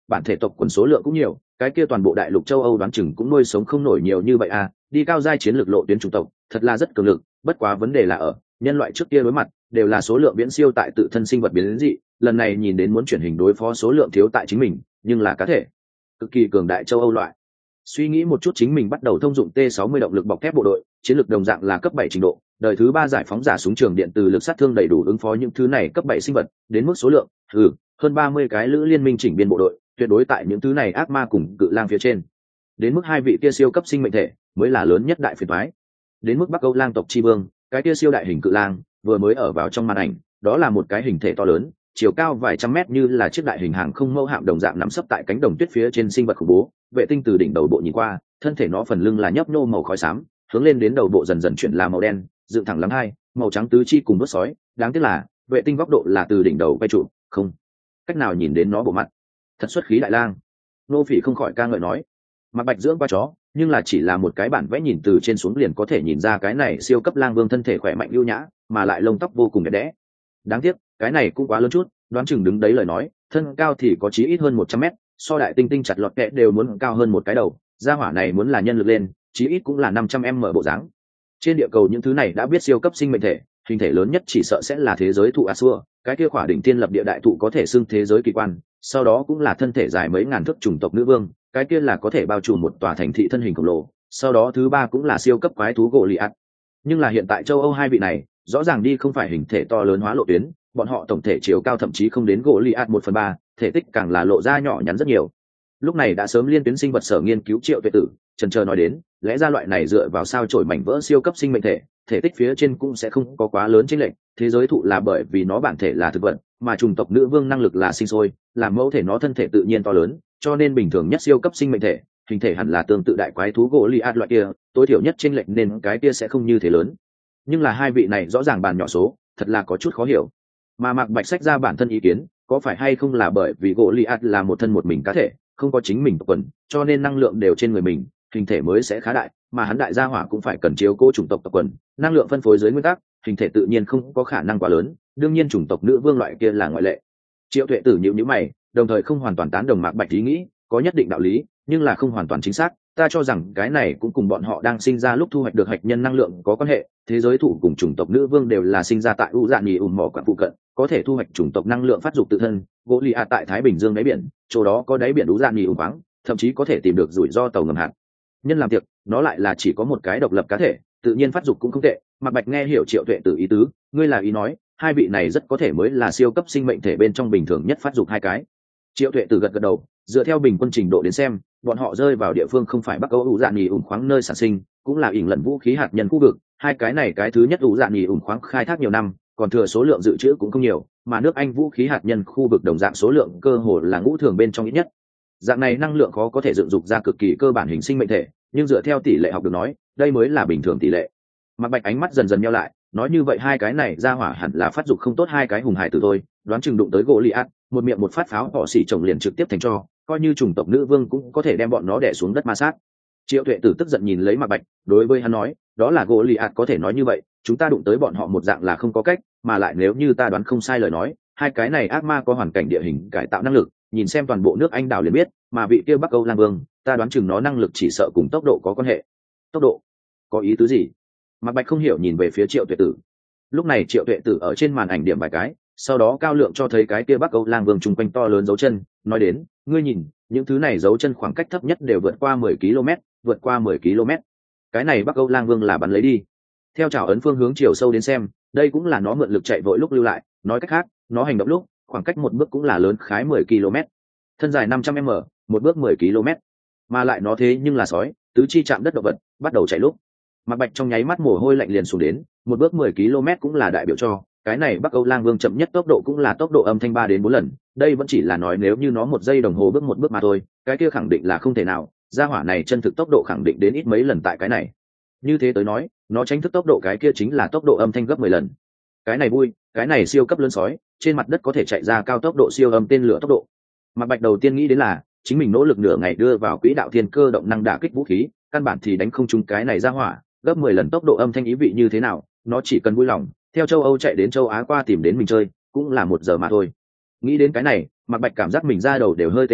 bản thể tộc quần số lượng cũng nhiều, cái kia toàn bộ đại lục châu Âu đoán chừng cũng nuôi sống không nổi nhiều như vậy à, đi cao giai chiến lược lộ tuyến chủng tộc, thật là rất cường lực, bất quá vấn đề là ở, nhân loại trước kia đối mặt đều là số lượng viễn siêu tại tự thân sinh vật biến dị, lần này nhìn đến muốn chuyển hình đối phó số lượng thiếu tại chính mình, nhưng là cá thể cực kỳ cường đại châu Âu loại. Suy nghĩ một chút chính mình bắt đầu thông dụng T sáu mươi động lực bọc thép bộ đội, chiến lược đồng dạng là cấp bảy trình độ, đời thứ ba giải phóng giả súng trường điện từ lực sát thương đầy đủ ứng phó những thứ này cấp bảy sinh vật, đến mức số lượng, ừ, hơn ba mươi cái lữ liên minh chỉnh biên bộ đội, tuyệt đối tại những thứ này ác ma cùng cự lang phía trên. Đến mức hai vị kia siêu cấp sinh mệnh thể mới là lớn nhất đại phiền toái. Đến mức Bắc Âu lang tộc chi vương, cái kia siêu đại hình cự lang vừa mới ở vào trong màn ảnh, đó là một cái hình thể to lớn, chiều cao vài trăm mét như là chiếc đại hình hàng không mẫu hạm đồng dạng nằm sấp tại cánh đồng tuyết phía trên sinh vật khủng bố. Vệ tinh từ đỉnh đầu bộ nhìn qua, thân thể nó phần lưng là nhấp nhô màu khói xám, hướng lên đến đầu bộ dần dần chuyển là màu đen, dựng thẳng lắm hai, màu trắng tứ chi cùng đốt sói. Đáng tiếc là vệ tinh góc độ là từ đỉnh đầu quay trụ, không cách nào nhìn đến nó bộ mặt. Thật xuất khí đại lang. Nô Phỉ không khỏi ca ngợi nói. Mặc Bạch dưỡng qua chó, nhưng là chỉ là một cái bản vẽ nhìn từ trên xuống liền có thể nhìn ra cái này siêu cấp lang vương thân thể khỏe mạnh ưu nhã, mà lại lông tóc vô cùng đẹp đẽ. Đáng tiếc, cái này cũng quá lớn chút, đoán chừng đứng đấy lời nói, thân cao thì có chí ít hơn một trăm mét, so đại tinh tinh chặt lọt kẹ đều muốn cao hơn một cái đầu, gia hỏa này muốn là nhân lực lên, chí ít cũng là năm trăm m bộ dáng. Trên địa cầu những thứ này đã biết siêu cấp sinh mệnh thể, hình thể lớn nhất chỉ sợ sẽ là thế giới thụ Asua, cái kia khỏa đỉnh thiên lập địa đại thụ có thể xưng thế giới kỳ quan, sau đó cũng là thân thể dài mấy ngàn thước chủng tộc nữ vương, cái kia là có thể bao trùm một tòa thành thị thân hình khổng lồ, sau đó thứ ba cũng là siêu cấp quái thú Goliath. Nhưng là hiện tại châu Âu hai vị này, rõ ràng đi không phải hình thể to lớn hóa lộ tuyến, bọn họ tổng thể chiều cao thậm chí không đến Goliath một phần ba, thể tích càng là lộ ra nhỏ nhắn rất nhiều. Lúc này đã sớm liên tuyến sinh vật sở nghiên cứu Triệu Tuệ Tử, chần chờ nói đến, lẽ ra loại này dựa vào sao chổi mảnh vỡ siêu cấp sinh mệnh thể, thể tích phía trên cũng sẽ không có quá lớn chênh lệch, thế giới thụ là bởi vì nó bản thể là thực vật, mà chủng tộc nữ vương năng lực là sinh sôi, làm mẫu thể nó thân thể tự nhiên to lớn, cho nên bình thường nhất siêu cấp sinh mệnh thể, hình thể hẳn là tương tự đại quái thú Goliath loại kia, tối thiểu nhất chênh lệch nên cái kia sẽ không như thế lớn. Nhưng là hai vị này rõ ràng bàn nhỏ số, thật là có chút khó hiểu. Mà Mạc Bạch sách ra bản thân ý kiến, có phải hay không là bởi vì Goliath là một thân một mình cá thể, không có chính mình tộc quần, cho nên năng lượng đều trên người mình, hình thể mới sẽ khá đại, mà hắn đại gia hỏa cũng phải cần chiếu cố chủng tộc tộc quần, năng lượng phân phối dưới nguyên tắc, hình thể tự nhiên không có khả năng quá lớn, đương nhiên chủng tộc nữ vương loại kia là ngoại lệ. Triệu Tuệ Tử nhíu nhíu mày, đồng thời không hoàn toàn tán đồng Mạc Bạch ý nghĩ, có nhất định đạo lý, nhưng là không hoàn toàn chính xác, ta cho rằng cái này cũng cùng bọn họ đang sinh ra lúc thu hoạch được hạch nhân năng lượng có quan hệ, thế giới thủ cùng chủng tộc nữ vương đều là sinh ra tại u dạn nhì ùm mỏ quặng phụ cận, có thể thu hoạch chủng tộc năng lượng phát dục tự thân. Goliath tại Thái Bình Dương đáy biển, chỗ đó có đáy biển u dạn nhì ùm khoáng, thậm chí có thể tìm được rủi ro tàu ngầm hạt nhân làm việc, nó lại là chỉ có một cái độc lập cá thể, tự nhiên phát dục cũng không tệ. Mạc Bạch nghe hiểu Triệu Tuệ Tử ý tứ, ngươi là ý nói hai vị này rất có thể mới là siêu cấp sinh mệnh thể bên trong bình thường nhất phát dục hai cái. Triệu Tuệ Tử gật gật đầu, dựa theo bình quân trình độ đến xem, bọn họ rơi vào địa phương không phải Bắc Âu u dạn nhì ùm khoáng nơi sản sinh, cũng là ỉn lẫn vũ khí hạt nhân khu vực. Hai cái này cái thứ nhất u dạn nhì ùm khoáng khai thác nhiều năm, còn thừa số lượng dự trữ cũng không nhiều, mà nước Anh vũ khí hạt nhân khu vực đồng dạng số lượng cơ hồ là ngũ thường bên trong ít nhất. Dạng này năng lượng khó có thể dựng dục ra cực kỳ cơ bản hình sinh mệnh thể, nhưng dựa theo tỷ lệ học được nói, đây mới là bình thường tỷ lệ. Mạc Bạch ánh mắt dần dần nheo lại, nói như vậy hai cái này ra hỏa hẳn là phát dục không tốt hai cái hùng hải tử thôi, đoán chừng đụng tới Goliath, một miệng một phát pháo họ xỉ chồng liền trực tiếp thành cho, coi như chủng tộc nữ vương cũng có thể đem bọn nó đè xuống đất ma sát. Triệu Tuệ Tử tức giận nhìn lấy Mạc Bạch, đối với hắn nói, đó là Goliath có thể nói như vậy, chúng ta đụng tới bọn họ một dạng là không có cách, mà lại nếu như ta đoán không sai lời nói, hai cái này ác ma có hoàn cảnh địa hình cải tạo năng lực, nhìn xem toàn bộ nước Anh đảo liền biết, mà vị kia Bắc Âu Lang Vương, ta đoán chừng nó năng lực chỉ sợ cùng tốc độ có quan hệ. Tốc độ? Có ý tứ gì? Mạc Bạch không hiểu nhìn về phía Triệu Tuệ Tử. Lúc này Triệu Tuệ Tử ở trên màn ảnh điểm vài cái, sau đó cao lượng cho thấy cái kia Bắc Âu Lang Vương chung quanh to lớn dấu chân, nói đến, ngươi nhìn, những thứ này dấu chân khoảng cách thấp nhất đều vượt qua mười ki lô mét, vượt qua mười ki lô mét. Cái này Bắc Âu Lang Vương là bắn lấy đi. Theo chảo ấn phương hướng chiều sâu đến xem, đây cũng là nó mượn lực chạy vội lúc lưu lại, nói cách khác, nó hành động lúc, khoảng cách một bước cũng là lớn khái mười ki lô mét. Thân dài năm trăm mét, một bước mười ki lô mét. Mà lại nó thế nhưng là sói, tứ chi chạm đất động vật, bắt đầu chạy lúc. Mạc Bạch trong nháy mắt mồ hôi lạnh liền xuống đến, một bước mười ki lô mét cũng là đại biểu cho, cái này Bắc Âu Lang Vương chậm nhất tốc độ cũng là tốc độ âm thanh ba đến bốn lần, đây vẫn chỉ là nói nếu như nó một giây đồng hồ bước một bước mà thôi, cái kia khẳng định là không thể nào, gia hỏa này chân thực tốc độ khẳng định đến ít mấy lần tại cái này. Như thế tới nói, nó tránh thức tốc độ cái kia chính là tốc độ âm thanh gấp mười lần. Cái này vui, cái này siêu cấp lớn sói, trên mặt đất có thể chạy ra cao tốc độ siêu âm tên lửa tốc độ. Mạc Bạch đầu tiên nghĩ đến là, chính mình nỗ lực nửa ngày đưa vào quỹ đạo thiên cơ động năng đả kích vũ khí, căn bản thì đánh không trúng cái này ra hỏa, gấp mười lần tốc độ âm thanh ý vị như thế nào, nó chỉ cần vui lòng, theo châu Âu chạy đến châu Á qua tìm đến mình chơi, cũng là một giờ mà thôi. Nghĩ đến cái này, Mạc Bạch cảm giác mình ra đầu đều hơi tê tê,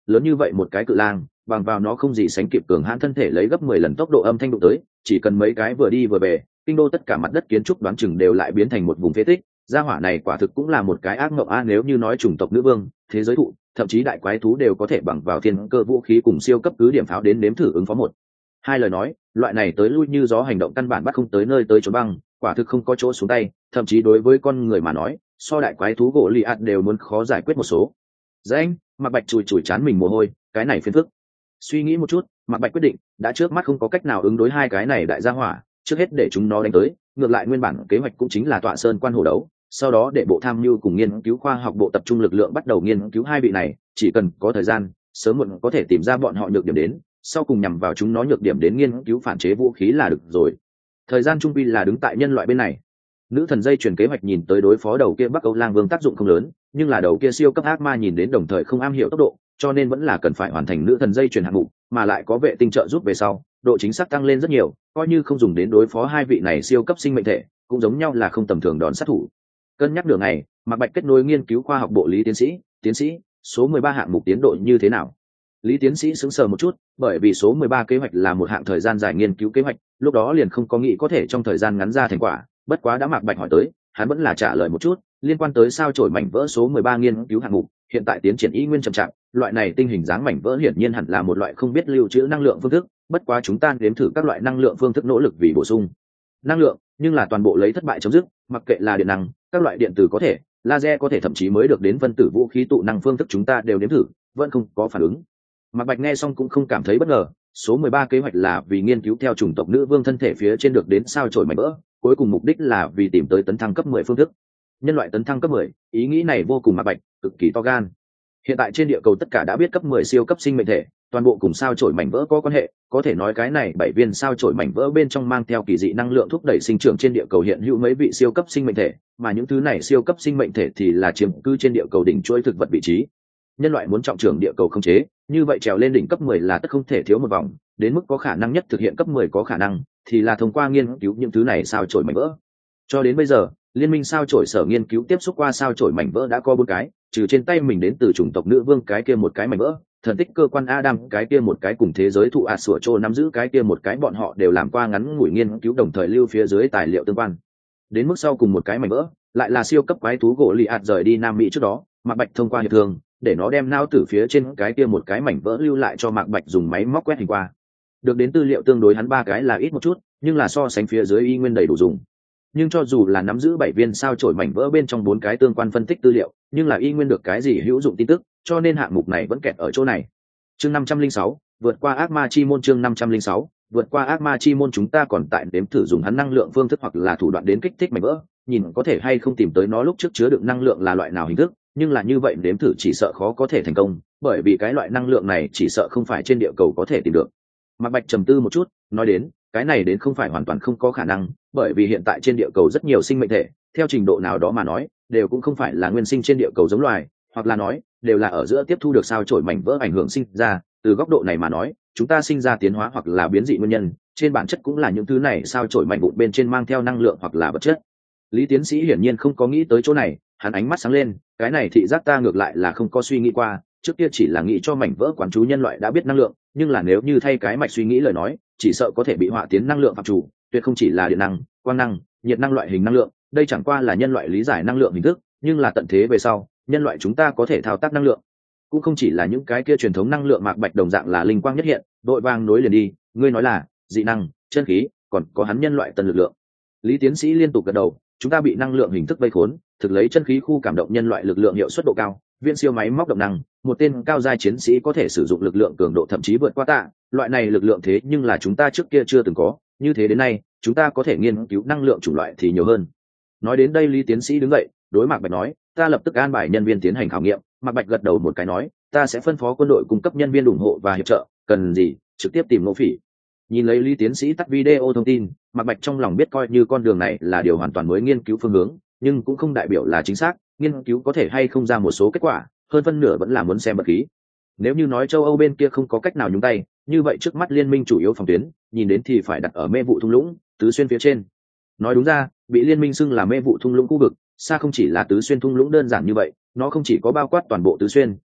lớn như vậy một cái cự lang bằng vào nó không gì sánh kịp cường hãn thân thể lấy gấp mười lần tốc độ âm thanh đụng tới, chỉ cần mấy cái vừa đi vừa về, kinh đô tất cả mặt đất kiến trúc đoán chừng đều lại biến thành một vùng phế tích. Gia hỏa này quả thực cũng là một cái ác mộng a, nếu như nói chủng tộc nữ vương, thế giới thụ, thậm chí đại quái thú đều có thể bằng vào thiên cơ vũ khí cùng siêu cấp cứ điểm pháo đến nếm thử ứng phó một hai lời nói, loại này tới lui như gió hành động căn bản bắt không tới nơi tới chỗ băng, quả thực không có chỗ xuống tay, thậm chí đối với con người mà nói, so đại quái thú gỗ lì ạt đều muốn khó giải quyết một số. Danh, Mạc Bạch chùi chùi chán mình mồ hôi, cái này phiền phức. Suy nghĩ một chút, Mạc Bạch quyết định, đã trước mắt không có cách nào ứng đối hai cái này đại gia hỏa, trước hết để chúng nó đánh tới, ngược lại nguyên bản kế hoạch cũng chính là tọa sơn quan hồ đấu, sau đó để bộ tham mưu cùng nghiên cứu khoa học bộ tập trung lực lượng bắt đầu nghiên cứu hai vị này, chỉ cần có thời gian, sớm muộn có thể tìm ra bọn họ nhược điểm đến, sau cùng nhằm vào chúng nó nhược điểm đến nghiên cứu phản chế vũ khí là được rồi. Thời gian trung quy là đứng tại nhân loại bên này. Nữ thần dây chuyển kế hoạch nhìn tới đối phó đầu kia Bắc Âu Lang Vương tác dụng không lớn, nhưng là đầu kia siêu cấp ác ma nhìn đến đồng thời không am hiểu tốc độ, cho nên vẫn là cần phải hoàn thành nữ thần dây chuyển hạng mục, mà lại có vệ tinh trợ giúp về sau, độ chính xác tăng lên rất nhiều, coi như không dùng đến đối phó hai vị này siêu cấp sinh mệnh thể, cũng giống nhau là không tầm thường đòn sát thủ. Cân nhắc đường này, Mạc Bạch kết nối nghiên cứu khoa học bộ Lý tiến sĩ, tiến sĩ, số mười ba hạng mục tiến độ như thế nào? Lý tiến sĩ sững sờ một chút, bởi vì số mười ba kế hoạch là một hạng thời gian dài nghiên cứu kế hoạch, lúc đó liền không có nghĩ có thể trong thời gian ngắn ra thành quả, bất quá đã Mạc Bạch hỏi tới, hắn vẫn là trả lời một chút, liên quan tới sao chổi mảnh vỡ số mười ba nghiên cứu hạng mục, hiện tại tiến triển y nguyên chậm chạp, loại này tinh hình dáng mảnh vỡ hiển nhiên hẳn là một loại không biết lưu trữ năng lượng phương thức, bất quá chúng ta nếm thử các loại năng lượng phương thức nỗ lực vì bổ sung năng lượng, nhưng là toàn bộ lấy thất bại chấm dứt, mặc kệ là điện năng, các loại điện tử có thể, laser có thể, thậm chí mới được đến phân tử vũ khí tụ năng phương thức chúng ta đều nếm thử, vẫn không có phản ứng. Mạc Bạch nghe xong cũng không cảm thấy bất ngờ, số mười ba kế hoạch là vì nghiên cứu theo chủng tộc nữ vương thân thể phía trên được đến sao chổi mảnh vỡ, cuối cùng mục đích là vì tìm tới tấn thăng cấp mười phương thức. Nhân loại tấn thăng cấp mười, ý nghĩ này vô cùng Mạc Bạch, cực kỳ to gan. Hiện tại trên địa cầu tất cả đã biết cấp mười siêu cấp sinh mệnh thể, toàn bộ cùng sao chổi mảnh vỡ có quan hệ, có thể nói cái này bảy viên sao chổi mảnh vỡ bên trong mang theo kỳ dị năng lượng thúc đẩy sinh trưởng trên địa cầu hiện hữu mấy vị siêu cấp sinh mệnh thể, mà những thứ này siêu cấp sinh mệnh thể thì là chiếm cư trên địa cầu đỉnh chuỗi thực vật vị trí. Nhân loại muốn trọng trưởng địa cầu không chế, như vậy trèo lên đỉnh cấp mười là tất không thể thiếu một vòng, đến mức có khả năng nhất thực hiện cấp mười có khả năng thì là thông qua nghiên cứu những thứ này sao chổi mảnh vỡ. Cho đến bây giờ, liên minh sao chổi sở nghiên cứu tiếp xúc qua sao chổi mảnh vỡ đã có bốn cái, trừ trên tay mình đến từ chủng tộc nữ vương cái kia một cái mảnh vỡ, thần tích cơ quan Adam cái kia một cái, cùng thế giới thụ ạt sủa trô nắm giữ cái kia một cái, bọn họ đều làm qua ngắn ngủi nghiên cứu đồng thời lưu phía dưới tài liệu tương quan. Đến mức sau cùng một cái mảnh vỡ, lại là siêu cấp quái thú gỗ lì ạt rời đi Nam Mỹ trước đó, Mạc Bạch thông qua hiệp thương, để nó đem nao tử phía trên cái kia một cái mảnh vỡ lưu lại cho Mạc Bạch dùng máy móc quét hình qua. Được đến tư liệu tương đối hắn ba cái là ít một chút, nhưng là so sánh phía dưới y nguyên đầy đủ dùng. Nhưng cho dù là nắm giữ bảy viên sao chổi mảnh vỡ bên trong bốn cái tương quan phân tích tư liệu, nhưng là y nguyên được cái gì hữu dụng tin tức, cho nên hạng mục này vẫn kẹt ở chỗ này. Chương năm trăm linh sáu, vượt qua ác ma chi môn. Chương năm trăm linh sáu, vượt qua ác ma chi môn. Chúng ta còn tại đếm thử dùng hắn năng lượng phương thức hoặc là thủ đoạn đến kích thích mảnh vỡ, nhìn có thể hay không tìm tới nó lúc trước chứa đựng năng lượng là loại nào hình thức, nhưng là như vậy đếm thử chỉ sợ khó có thể thành công, bởi vì cái loại năng lượng này chỉ sợ không phải trên địa cầu có thể tìm được. Mạc Bạch trầm tư một chút, nói đến, cái này đến không phải hoàn toàn không có khả năng, bởi vì hiện tại trên địa cầu rất nhiều sinh mệnh thể, theo trình độ nào đó mà nói, đều cũng không phải là nguyên sinh trên địa cầu giống loài, hoặc là nói, đều là ở giữa tiếp thu được sao chổi mảnh vỡ ảnh hưởng sinh ra, từ góc độ này mà nói, chúng ta sinh ra tiến hóa hoặc là biến dị nguyên nhân, trên bản chất cũng là những thứ này sao chổi mảnh vụn bên trên mang theo năng lượng hoặc là vật chất. Lý tiến sĩ hiển nhiên không có nghĩ tới chỗ này, hắn ánh mắt sáng lên, cái này thị giác ta ngược lại là không có suy nghĩ qua, trước kia chỉ là nghĩ cho mảnh vỡ quán chú nhân loại đã biết năng lượng, nhưng là nếu như thay cái mạch suy nghĩ lời nói, chỉ sợ có thể bị họa tiến năng lượng phạm chủ, tuyệt không chỉ là điện năng, quang năng, nhiệt năng loại hình năng lượng, đây chẳng qua là nhân loại lý giải năng lượng hình thức, nhưng là tận thế về sau, nhân loại chúng ta có thể thao tác năng lượng, cũng không chỉ là những cái kia truyền thống năng lượng. Mạc Bạch đồng dạng là linh quang nhất hiện, đội vang nối liền đi, ngươi nói là dị năng, chân khí, còn có hắn nhân loại tân lực lượng. Lý tiến sĩ liên tục gật đầu, chúng ta bị năng lượng hình thức vây khốn, thực lấy chân khí khu cảm động nhân loại lực lượng hiệu suất độ cao, viên siêu máy móc động năng, một tên cao giai chiến sĩ có thể sử dụng lực lượng cường độ thậm chí vượt qua tạ, loại này lực lượng thế nhưng là chúng ta trước kia chưa từng có, như thế đến nay, chúng ta có thể nghiên cứu năng lượng chủng loại thì nhiều hơn. Nói đến đây Lý tiến sĩ đứng dậy, đối Mạc Bạch nói, ta lập tức an bài nhân viên tiến hành khảo nghiệm. Mạc Bạch gật đầu một cái nói, ta sẽ phân phó quân đội cung cấp nhân viên ủng hộ và hiệp trợ, cần gì trực tiếp tìm Ngô Phỉ. Nhìn lấy Lý tiến sĩ tắt video thông tin, Mạc Bạch trong lòng biết coi như con đường này là điều hoàn toàn mới nghiên cứu phương hướng, nhưng cũng không đại biểu là chính xác, nghiên cứu có thể hay không ra một số kết quả, hơn phân nửa vẫn là muốn xem vật khí. Nếu như nói châu Âu bên kia không có cách nào nhúng tay, như vậy trước mắt liên minh chủ yếu phòng tuyến, nhìn đến thì phải đặt ở mê vụ thung lũng, tứ xuyên phía trên. Nói đúng ra, bị liên minh xưng là mê vụ thung lũng khu vực, xa không chỉ là tứ xuyên thung lũng đơn giản như vậy, nó không chỉ có bao quát toàn bộ tứ xuyên,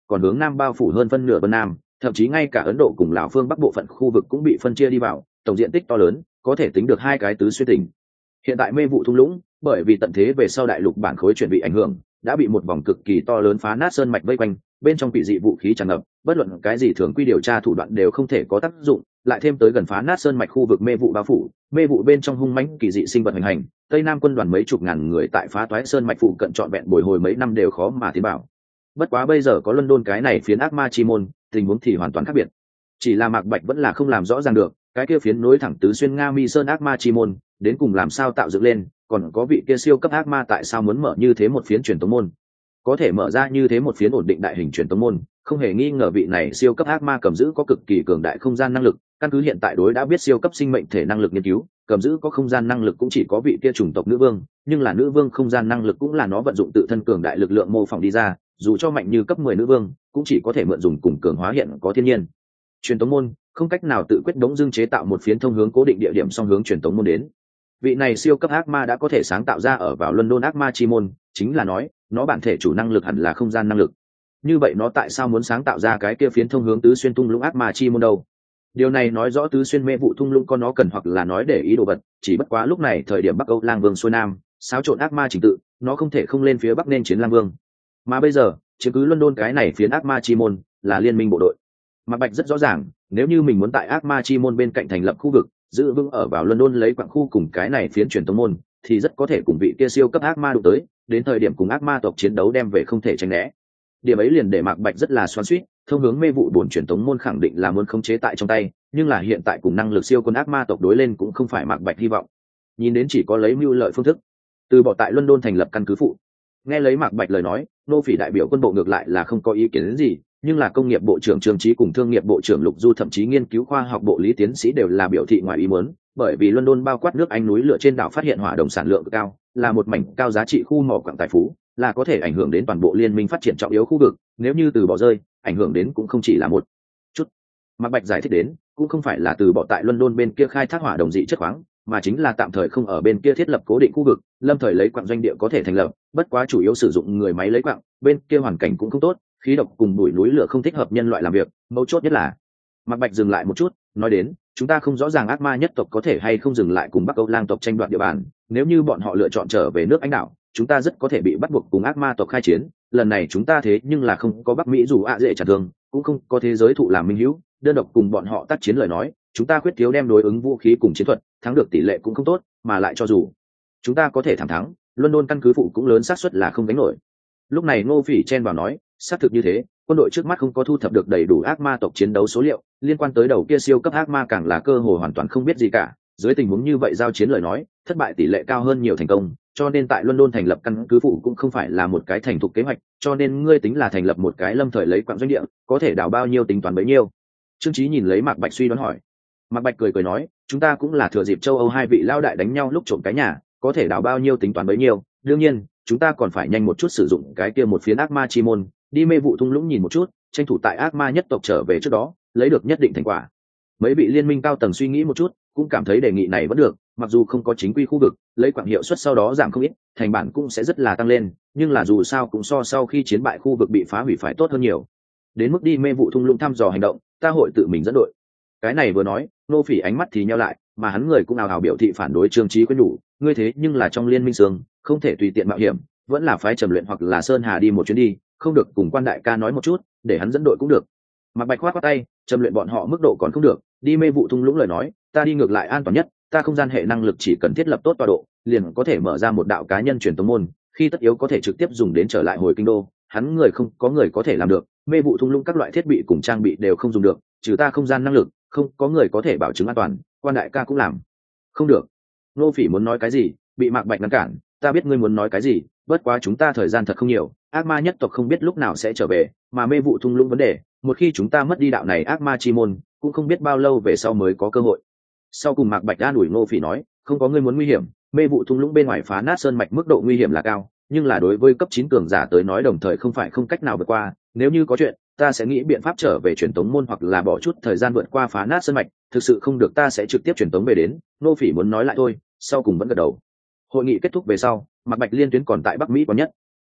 còn hướng nam bao phủ hơn phân nửa Vân Nam, thậm chí ngay cả Ấn Độ cùng Lào phương bắc bộ phận khu vực cũng bị phân chia đi vào, tổng diện tích to lớn, có thể tính được hai cái tứ xuyên tỉnh. Hiện tại mê vụ thung lũng, bởi vì tận thế về sau đại lục bản khối chuyển bị ảnh hưởng, đã bị một vòng cực kỳ to lớn phá nát sơn mạch vây quanh, bên trong bị dị vũ khí tràn ngập, bất luận cái gì thường quy điều tra thủ đoạn đều không thể có tác dụng, lại thêm tới gần phá nát sơn mạch khu vực mê vụ bao phủ, mê vụ bên trong hung mãnh kỳ dị sinh vật hành hành, Tây Nam quân đoàn mấy chục ngàn người tại phá toái sơn mạch phụ cận trọn vẹn bồi hồi mấy năm đều khó mà tiến bảo. Bất quá bây giờ có London cái này phiến ác ma chi môn, tình huống thì hoàn toàn khác biệt. Chỉ là Mạc Bạch vẫn là không làm rõ ràng được, cái kia phiến nối thẳng tứ xuyên Nga Mi Sơn ác ma chi môn, đến cùng làm sao tạo dựng lên, còn có vị kia siêu cấp ác ma tại sao muốn mở như thế một phiến truyền tống môn. Có thể mở ra như thế một phiến ổn định đại hình truyền tống môn, không hề nghi ngờ vị này siêu cấp ác ma cầm giữ có cực kỳ cường đại không gian năng lực, căn cứ hiện tại đối đã biết siêu cấp sinh mệnh thể năng lực nghiên cứu, cầm giữ có không gian năng lực cũng chỉ có vị kia chủng tộc nữ vương, nhưng là nữ vương không gian năng lực cũng là nó vận dụng tự thân cường đại lực lượng mô phỏng đi ra, dù cho mạnh như cấp mười nữ vương, cũng chỉ có thể mượn dùng cùng cường hóa hiện có thiên nhiên. Truyền tống môn không cách nào tự quyết đống dương chế tạo một phiến thông hướng cố định địa điểm song hướng truyền tống môn đến. Vị này siêu cấp ác ma đã có thể sáng tạo ra ở vào London ác ma chi môn, chính là nói, nó bản thể chủ năng lực hẳn là không gian năng lực. Như vậy nó tại sao muốn sáng tạo ra cái kia phiến thông hướng tứ xuyên tung lũng ác ma chi môn đâu? Điều này nói rõ tứ xuyên mê vụ thung lũng có nó cần hoặc là nói để ý đồ vật, chỉ bất quá lúc này thời điểm Bắc Âu Lang Vương xuôi nam, xáo trộn ác ma trình tự, nó không thể không lên phía bắc nên chiến Lang Vương. Mà bây giờ, chiếm cứ London cái này phiến ác ma chi môn là liên minh bộ đội. Mạc Bạch rất rõ ràng, nếu như mình muốn tại ác ma chi môn bên cạnh thành lập khu vực, giữ vững ở vào London lấy quặng khu cùng cái này phiến truyền tống môn, thì rất có thể cùng vị kia siêu cấp ác ma đụng tới, đến thời điểm cùng ác ma tộc chiến đấu đem về không thể tránh né. Điểm ấy liền để Mạc Bạch rất là xoắn xuýt, thông hướng mê vụ bổn truyền tống môn khẳng định là muốn khống chế tại trong tay, nhưng là hiện tại cùng năng lực siêu quân ác ma tộc đối lên cũng không phải Mạc Bạch hy vọng. Nhìn đến chỉ có lấy mưu lợi phương thức, từ bỏ tại London thành lập căn cứ phụ. Nghe lấy Mạc Bạch lời nói, nô phỉ đại biểu quân bộ ngược lại là không có ý kiến đến gì, nhưng là công nghiệp bộ trưởng Trương Chí cùng thương nghiệp bộ trưởng Lục Du thậm chí nghiên cứu khoa học bộ Lý tiến sĩ đều là biểu thị ngoài ý muốn, bởi vì London bao quát nước Anh núi lửa trên đảo phát hiện hỏa đồng sản lượng cực cao, là một mảnh cao giá trị khu mỏ quặng tài phú, là có thể ảnh hưởng đến toàn bộ liên minh phát triển trọng yếu khu vực, nếu như từ bỏ rơi, ảnh hưởng đến cũng không chỉ là một chút. Mạc Bạch giải thích đến, cũng không phải là từ bỏ tại London bên kia khai thác hỏa đồng dị chất khoáng, mà chính là tạm thời không ở bên kia thiết lập cố định khu vực, lâm thời lấy quặng doanh địa có thể thành lập, bất quá chủ yếu sử dụng người máy lấy quặng, bên kia hoàn cảnh cũng không tốt, khí độc cùng bụi núi lửa không thích hợp nhân loại làm việc, mấu chốt nhất là. Mạc Bạch dừng lại một chút, nói đến, chúng ta không rõ ràng ác ma nhất tộc có thể hay không dừng lại cùng Bắc Âu Lang tộc tranh đoạt địa bàn, nếu như bọn họ lựa chọn trở về nước Anh đảo, chúng ta rất có thể bị bắt buộc cùng ác ma tộc khai chiến, lần này chúng ta thế nhưng là không có Bắc Mỹ dù ạ dễ trả thương, cũng không có thế giới thụ làm minh hữu, đơn độc cùng bọn họ tác chiến lời nói, chúng ta khuyết thiếu đem đối ứng vũ khí cùng chiến thuật, thắng được tỷ lệ cũng không tốt, mà lại cho dù chúng ta có thể thắng thắng, London căn cứ phụ cũng lớn xác suất là không đánh nổi. Lúc này Ngô Phỉ chen vào nói, xác thực như thế, quân đội trước mắt không có thu thập được đầy đủ ác ma tộc chiến đấu số liệu, liên quan tới đầu kia siêu cấp ác ma càng là cơ hội hoàn toàn không biết gì cả, dưới tình huống như vậy giao chiến lời nói, thất bại tỷ lệ cao hơn nhiều thành công, cho nên tại London thành lập căn cứ phụ cũng không phải là một cái thành thục kế hoạch, cho nên ngươi tính là thành lập một cái lâm thời lấy quặng doanh địa, có thể đào bao nhiêu tính toán bấy nhiêu. Trương Chí nhìn lấy Mạc Bạch suy đoán hỏi. Mạc Bạch cười cười nói, chúng ta cũng là thừa dịp châu Âu hai vị lao đại đánh nhau lúc trộm cái nhà, có thể đào bao nhiêu tính toán bấy nhiêu, đương nhiên, chúng ta còn phải nhanh một chút sử dụng cái kia một phiến ác ma chi môn, đi mê vụ thung lũng nhìn một chút, tranh thủ tại ác ma nhất tộc trở về trước đó, lấy được nhất định thành quả. Mấy vị liên minh cao tầng suy nghĩ một chút, cũng cảm thấy đề nghị này vẫn được, mặc dù không có chính quy khu vực, lấy quặng hiệu suất sau đó giảm không ít, thành bản cũng sẽ rất là tăng lên, nhưng là dù sao cũng so sau khi chiến bại khu vực bị phá hủy phải tốt hơn nhiều. Đến mức đi mê vụ thung lũng thăm dò hành động, ta hội tự mình dẫn đội. Cái này vừa nói, Nô Phỉ ánh mắt thì nheo lại, mà hắn người cũng ào ào biểu thị phản đối Trương Chí khuyên nhủ, ngươi thế nhưng là trong liên minh sương, không thể tùy tiện mạo hiểm, vẫn là phái Trầm Luyện hoặc là Sơn Hà đi một chuyến đi, không được cùng Quan đại ca nói một chút, để hắn dẫn đội cũng được. Mạc Bạch khoát khoát tay, Trầm Luyện bọn họ mức độ còn không được, đi mê vụ thung lũng lời nói, ta đi ngược lại an toàn nhất, ta không gian hệ năng lực chỉ cần thiết lập tốt tọa độ, liền có thể mở ra một đạo cá nhân truyền tống môn, khi tất yếu có thể trực tiếp dùng đến trở lại hồi kinh đô, hắn người không có người có thể làm được, mê vụ thung lũng các loại thiết bị cùng trang bị đều không dùng được, trừ ta không gian năng lực, không có người có thể bảo chứng an toàn, Quan đại ca cũng làm không được. Nô Phỉ muốn nói cái gì, bị Mạc Bạch ngăn cản, ta biết ngươi muốn nói cái gì, bất quá chúng ta thời gian thật không nhiều, ác ma nhất tộc không biết lúc nào sẽ trở về, mà mê vụ thung lũng vấn đề, một khi chúng ta mất đi đạo này ác ma chi môn, cũng không biết bao lâu về sau mới có cơ hội. Sau cùng Mạc Bạch an ủi Ngô Phỉ nói, không có ngươi muốn nguy hiểm, mê vụ thung lũng bên ngoài phá nát sơn mạch mức độ nguy hiểm là cao, nhưng là đối với cấp chín cường giả tới nói đồng thời không phải không cách nào vượt qua, nếu như có chuyện, ta sẽ nghĩ biện pháp trở về truyền tống môn hoặc là bỏ chút thời gian vượt qua phá nát sơn mạch, thực sự không được ta sẽ trực tiếp truyền tống về đến. Ngô Phỉ muốn nói lại thôi, sau cùng vẫn gật đầu. Hội nghị kết thúc về sau, Mạc Bạch liên tuyến còn tại Bắc Mỹ có nhất.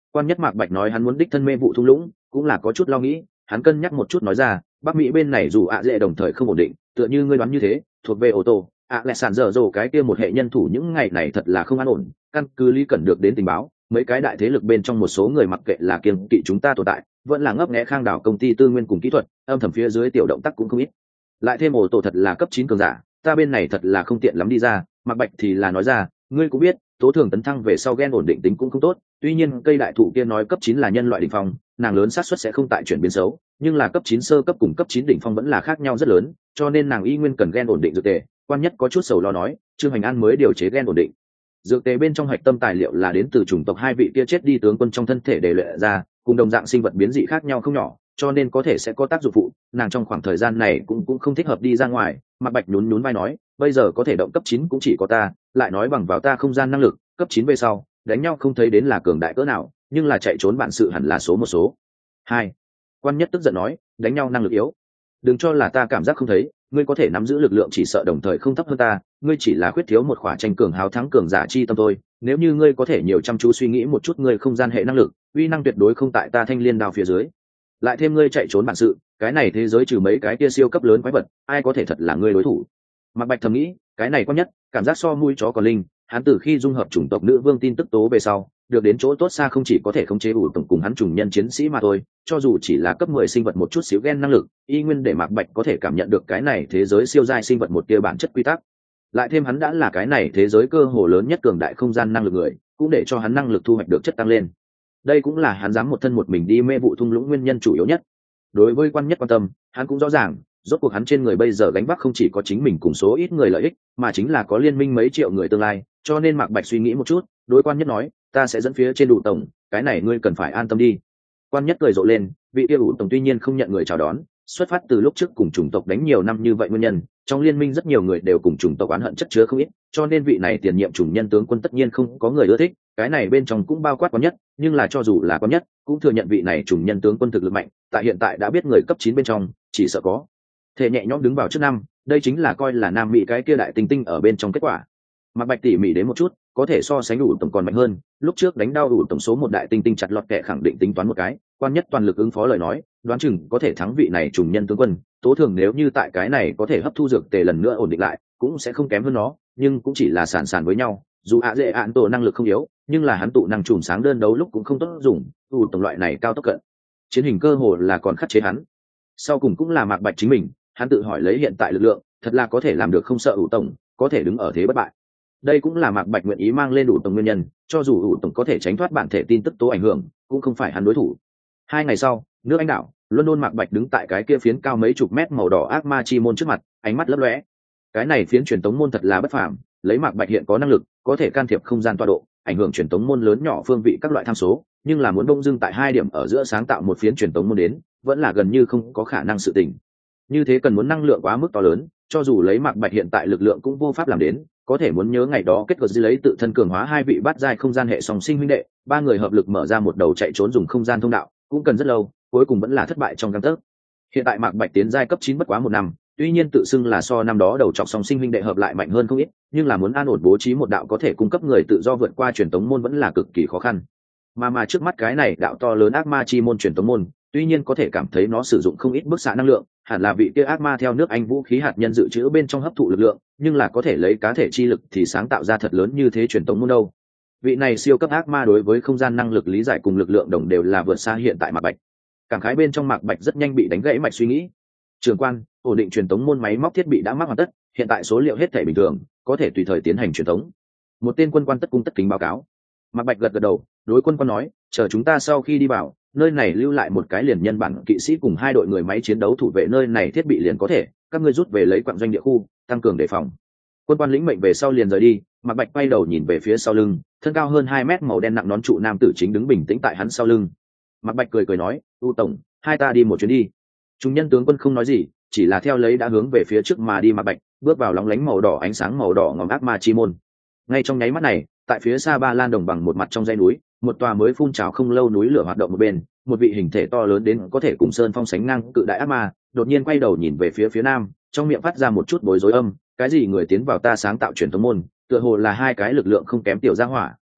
Quan nhất Mạc Bạch nói hắn muốn đích thân mê vụ thung lũng cũng là có chút lo nghĩ, hắn cân nhắc một chút nói ra, Bắc Mỹ bên này dù ạ dễ đồng thời không ổn định, tựa như ngươi đoán như thế, thuộc về ô tô ạ lại sản dở dồ cái kia một hệ nhân thủ những ngày này thật là không an ổn. Căn cứ Lý Cẩn được đến tình báo, mấy cái đại thế lực bên trong một số người mặc kệ là kiêng kỵ chúng ta tồn tại, vẫn là ngấp nghé khang đảo công ty tư nguyên cùng kỹ thuật, âm thầm phía dưới tiểu động tác cũng không ít. Lại thêm ổ tổ thật là cấp chín cường giả, ta bên này thật là không tiện lắm đi ra. Mạc Bạch thì là nói ra, ngươi cũng biết, tố thường tấn thăng về sau gen ổn định tính cũng không tốt, tuy nhiên cây đại thụ kia nói cấp chín là nhân loại đỉnh phong, nàng lớn xác suất sẽ không tại chuyển biến xấu, nhưng là cấp chín sơ cấp cùng cấp chín đỉnh phong vẫn là khác nhau rất lớn, cho nên nàng y nguyên cần gen ổn định dược tề. Quan nhất có chút sầu lo nói, Trương Hoành An mới điều chế gen ổn định dược tề bên trong hạch tâm tài liệu là đến từ chủng tộc hai vị kia chết đi tướng quân trong thân thể để luyện ra, cùng đồng dạng sinh vật biến dị khác nhau không nhỏ, cho nên có thể sẽ có tác dụng phụ. Nàng trong khoảng thời gian này cũng cũng không thích hợp đi ra ngoài. Mạc Bạch nhún nhún vai nói, bây giờ có thể động cấp chín cũng chỉ có ta, lại nói bằng vào ta không gian năng lực, cấp chín về sau đánh nhau không thấy đến là cường đại cỡ nào, nhưng là chạy trốn bản sự hẳn là số một số hai. Quan nhất tức giận nói, đánh nhau năng lực yếu, đừng cho là ta cảm giác không thấy, ngươi có thể nắm giữ lực lượng chỉ sợ đồng thời không thấp hơn ta, ngươi chỉ là khuyết thiếu một khỏa tranh cường hào thắng cường giả chi tâm thôi. Nếu như ngươi có thể nhiều chăm chú suy nghĩ một chút, ngươi không gian hệ năng lực uy năng tuyệt đối không tại ta thanh liên đao phía dưới, lại thêm ngươi chạy trốn bản sự, cái này thế giới trừ mấy cái kia siêu cấp lớn quái vật, ai có thể thật là ngươi đối thủ. Mạc Bạch thầm nghĩ, cái này quan nhất cảm giác so mũi chó còn linh. Hắn từ khi dung hợp chủng tộc nữ vương tin tức tố về sau, được đến chỗ tốt xa không chỉ có thể khống chế ủ tổng cùng hắn trùng nhân chiến sĩ mà thôi, cho dù chỉ là cấp mười sinh vật một chút xíu gen năng lực, y nguyên để Mạc Bạch có thể cảm nhận được cái này thế giới siêu giai sinh vật một tia bản chất quy tắc. Lại thêm hắn đã là cái này thế giới cơ hồ lớn nhất cường đại không gian năng lực người, cũng để cho hắn năng lực thu hoạch được chất tăng lên. Đây cũng là hắn dám một thân một mình đi mê vụ thung lũng nguyên nhân chủ yếu nhất. Đối với quan nhất quan tâm, hắn cũng rõ ràng, rốt cuộc hắn trên người bây giờ gánh vác không chỉ có chính mình cùng số ít người lợi ích, mà chính là có liên minh mấy triệu người tương lai. Cho nên Mạc Bạch suy nghĩ một chút, đối quan nhất nói, ta sẽ dẫn phía trên đủ tổng, cái này ngươi cần phải an tâm đi. Quan nhất cười rộ lên, vị yêu đủ tổng tuy nhiên không nhận người chào đón, xuất phát từ lúc trước cùng chủng tộc đánh nhiều năm như vậy nguyên nhân, trong liên minh rất nhiều người đều cùng chủng tộc oán hận chất chứa không ít, cho nên vị này tiền nhiệm chủng nhân tướng quân tất nhiên không có người ưa thích, cái này bên trong cũng bao quát quan nhất. Nhưng là cho dù là quan nhất cũng thừa nhận vị này chủng nhân tướng quân thực lực mạnh, tại hiện tại đã biết người cấp chín bên trong chỉ sợ có thể nhẹ nhõm đứng vào trước năm, đây chính là coi là nam mỹ cái kia đại tinh tinh ở bên trong kết quả. Mạc Bạch tỉ mỉ đến một chút, có thể so sánh đủ tổng còn mạnh hơn, lúc trước đánh đau đủ tổng số một đại tinh tinh chặt lọt kẻ khẳng định tính toán một cái, quan nhất toàn lực ứng phó lời nói, đoán chừng có thể thắng vị này trùng nhân tướng quân. Tố thường nếu như tại cái này có thể hấp thu dược tề lần nữa ổn định lại, cũng sẽ không kém hơn nó, nhưng cũng chỉ là sàn sàn với nhau. Dù ạ dễ ạn tổ năng lực không yếu, nhưng là hắn tụ năng trùm sáng đơn đấu lúc cũng không tốt dùng, đủ tổng loại này cao tốc cận chiến hình cơ hồ là còn khắc chế hắn. Sau cùng cũng là Mạc Bạch chính mình, hắn tự hỏi lấy hiện tại lực lượng, thật là có thể làm được không sợ ủ tổng, có thể đứng ở thế bất bại. Đây cũng là Mạc Bạch nguyện ý mang lên ủ tổng nguyên nhân, cho dù ủ tổng có thể tránh thoát bản thể tin tức tố ảnh hưởng, cũng không phải hắn đối thủ. Hai ngày sau, nước Anh đảo, London, Mạc Bạch đứng tại cái kia phiến cao mấy chục mét màu đỏ ác ma chi môn trước mặt, ánh mắt lấp lóe. Cái này phiến truyền tống môn thật là bất phàm, lấy Mạc Bạch hiện có năng lực, có thể can thiệp không gian tọa độ, ảnh hưởng truyền tống môn lớn nhỏ phương vị các loại tham số, nhưng là muốn đông dưng tại hai điểm ở giữa sáng tạo một phiến truyền tống môn đến, vẫn là gần như không có khả năng sự tình. Như thế cần muốn năng lượng quá mức to lớn, cho dù lấy Mạc Bạch hiện tại lực lượng cũng vô pháp làm đến. Có thể muốn nhớ ngày đó kết cờ dưới lấy tự thân cường hóa hai vị bát giai không gian hệ song sinh huynh đệ, ba người hợp lực mở ra một đầu chạy trốn dùng không gian thông đạo, cũng cần rất lâu, cuối cùng vẫn là thất bại trong gang tấc. Hiện tại Mạc Bạch tiến giai cấp chín bất quá một năm, tuy nhiên tự xưng là so năm đó đầu chọc song sinh huynh đệ hợp lại mạnh hơn không ít, nhưng là muốn an ổn bố trí một đạo có thể cung cấp người tự do vượt qua truyền tống môn vẫn là cực kỳ khó khăn. Mà mà trước mắt cái này đạo to lớn ác ma chi môn truyền tống môn, tuy nhiên có thể cảm thấy nó sử dụng không ít bức xạ năng lượng, hẳn là vị kia ác ma theo nước Anh vũ khí hạt nhân dự trữ bên trong hấp thụ lực lượng, nhưng là có thể lấy cá thể chi lực thì sáng tạo ra thật lớn như thế truyền tống môn đâu. Vị này siêu cấp ác ma đối với không gian năng lực lý giải cùng lực lượng đồng đều là vượt xa hiện tại Mạc Bạch. Cảm khái bên trong Mạc Bạch rất nhanh bị đánh gãy mạch suy nghĩ. Trưởng quan, ổn định truyền tống môn máy móc thiết bị đã mắc hoàn tất, hiện tại số liệu hết thể bình thường, có thể tùy thời tiến hành truyền tống. Một tên quân quan tất cung tất kính báo cáo. Mạc Bạch gật gật đầu, đối quân quan nói, chờ chúng ta sau khi đi vào, nơi này lưu lại một cái liền nhân bản kỵ sĩ cùng hai đội người máy chiến đấu thủ vệ nơi này thiết bị liền có thể, các ngươi rút về lấy quặng doanh địa khu, tăng cường đề phòng. Quân quan lĩnh mệnh về sau liền rời đi. Mạc Bạch quay đầu nhìn về phía sau lưng, thân cao hơn hai mét màu đen nặng nón trụ nam tử chính đứng bình tĩnh tại hắn sau lưng. Mạc Bạch cười cười nói, u tổng, hai ta đi một chuyến đi. Trung nhân tướng quân không nói gì, chỉ là theo lấy đã hướng về phía trước mà đi. Mạc Bạch bước vào lóng lánh màu đỏ ánh sáng màu đỏ ngòm ác ma chi môn. Ngay trong nháy mắt này, tại phía xa Ba Lan đồng bằng một mặt trong dãy núi, một tòa mới phun trào không lâu núi lửa hoạt động một bên, một vị hình thể to lớn đến có thể cùng sơn phong sánh ngang cự đại ác ma đột nhiên quay đầu nhìn về phía phía nam, trong miệng phát ra một chút bối rối âm, cái gì người tiến vào ta sáng tạo truyền tống môn, tựa hồ là hai cái lực lượng không kém tiểu gia hỏa,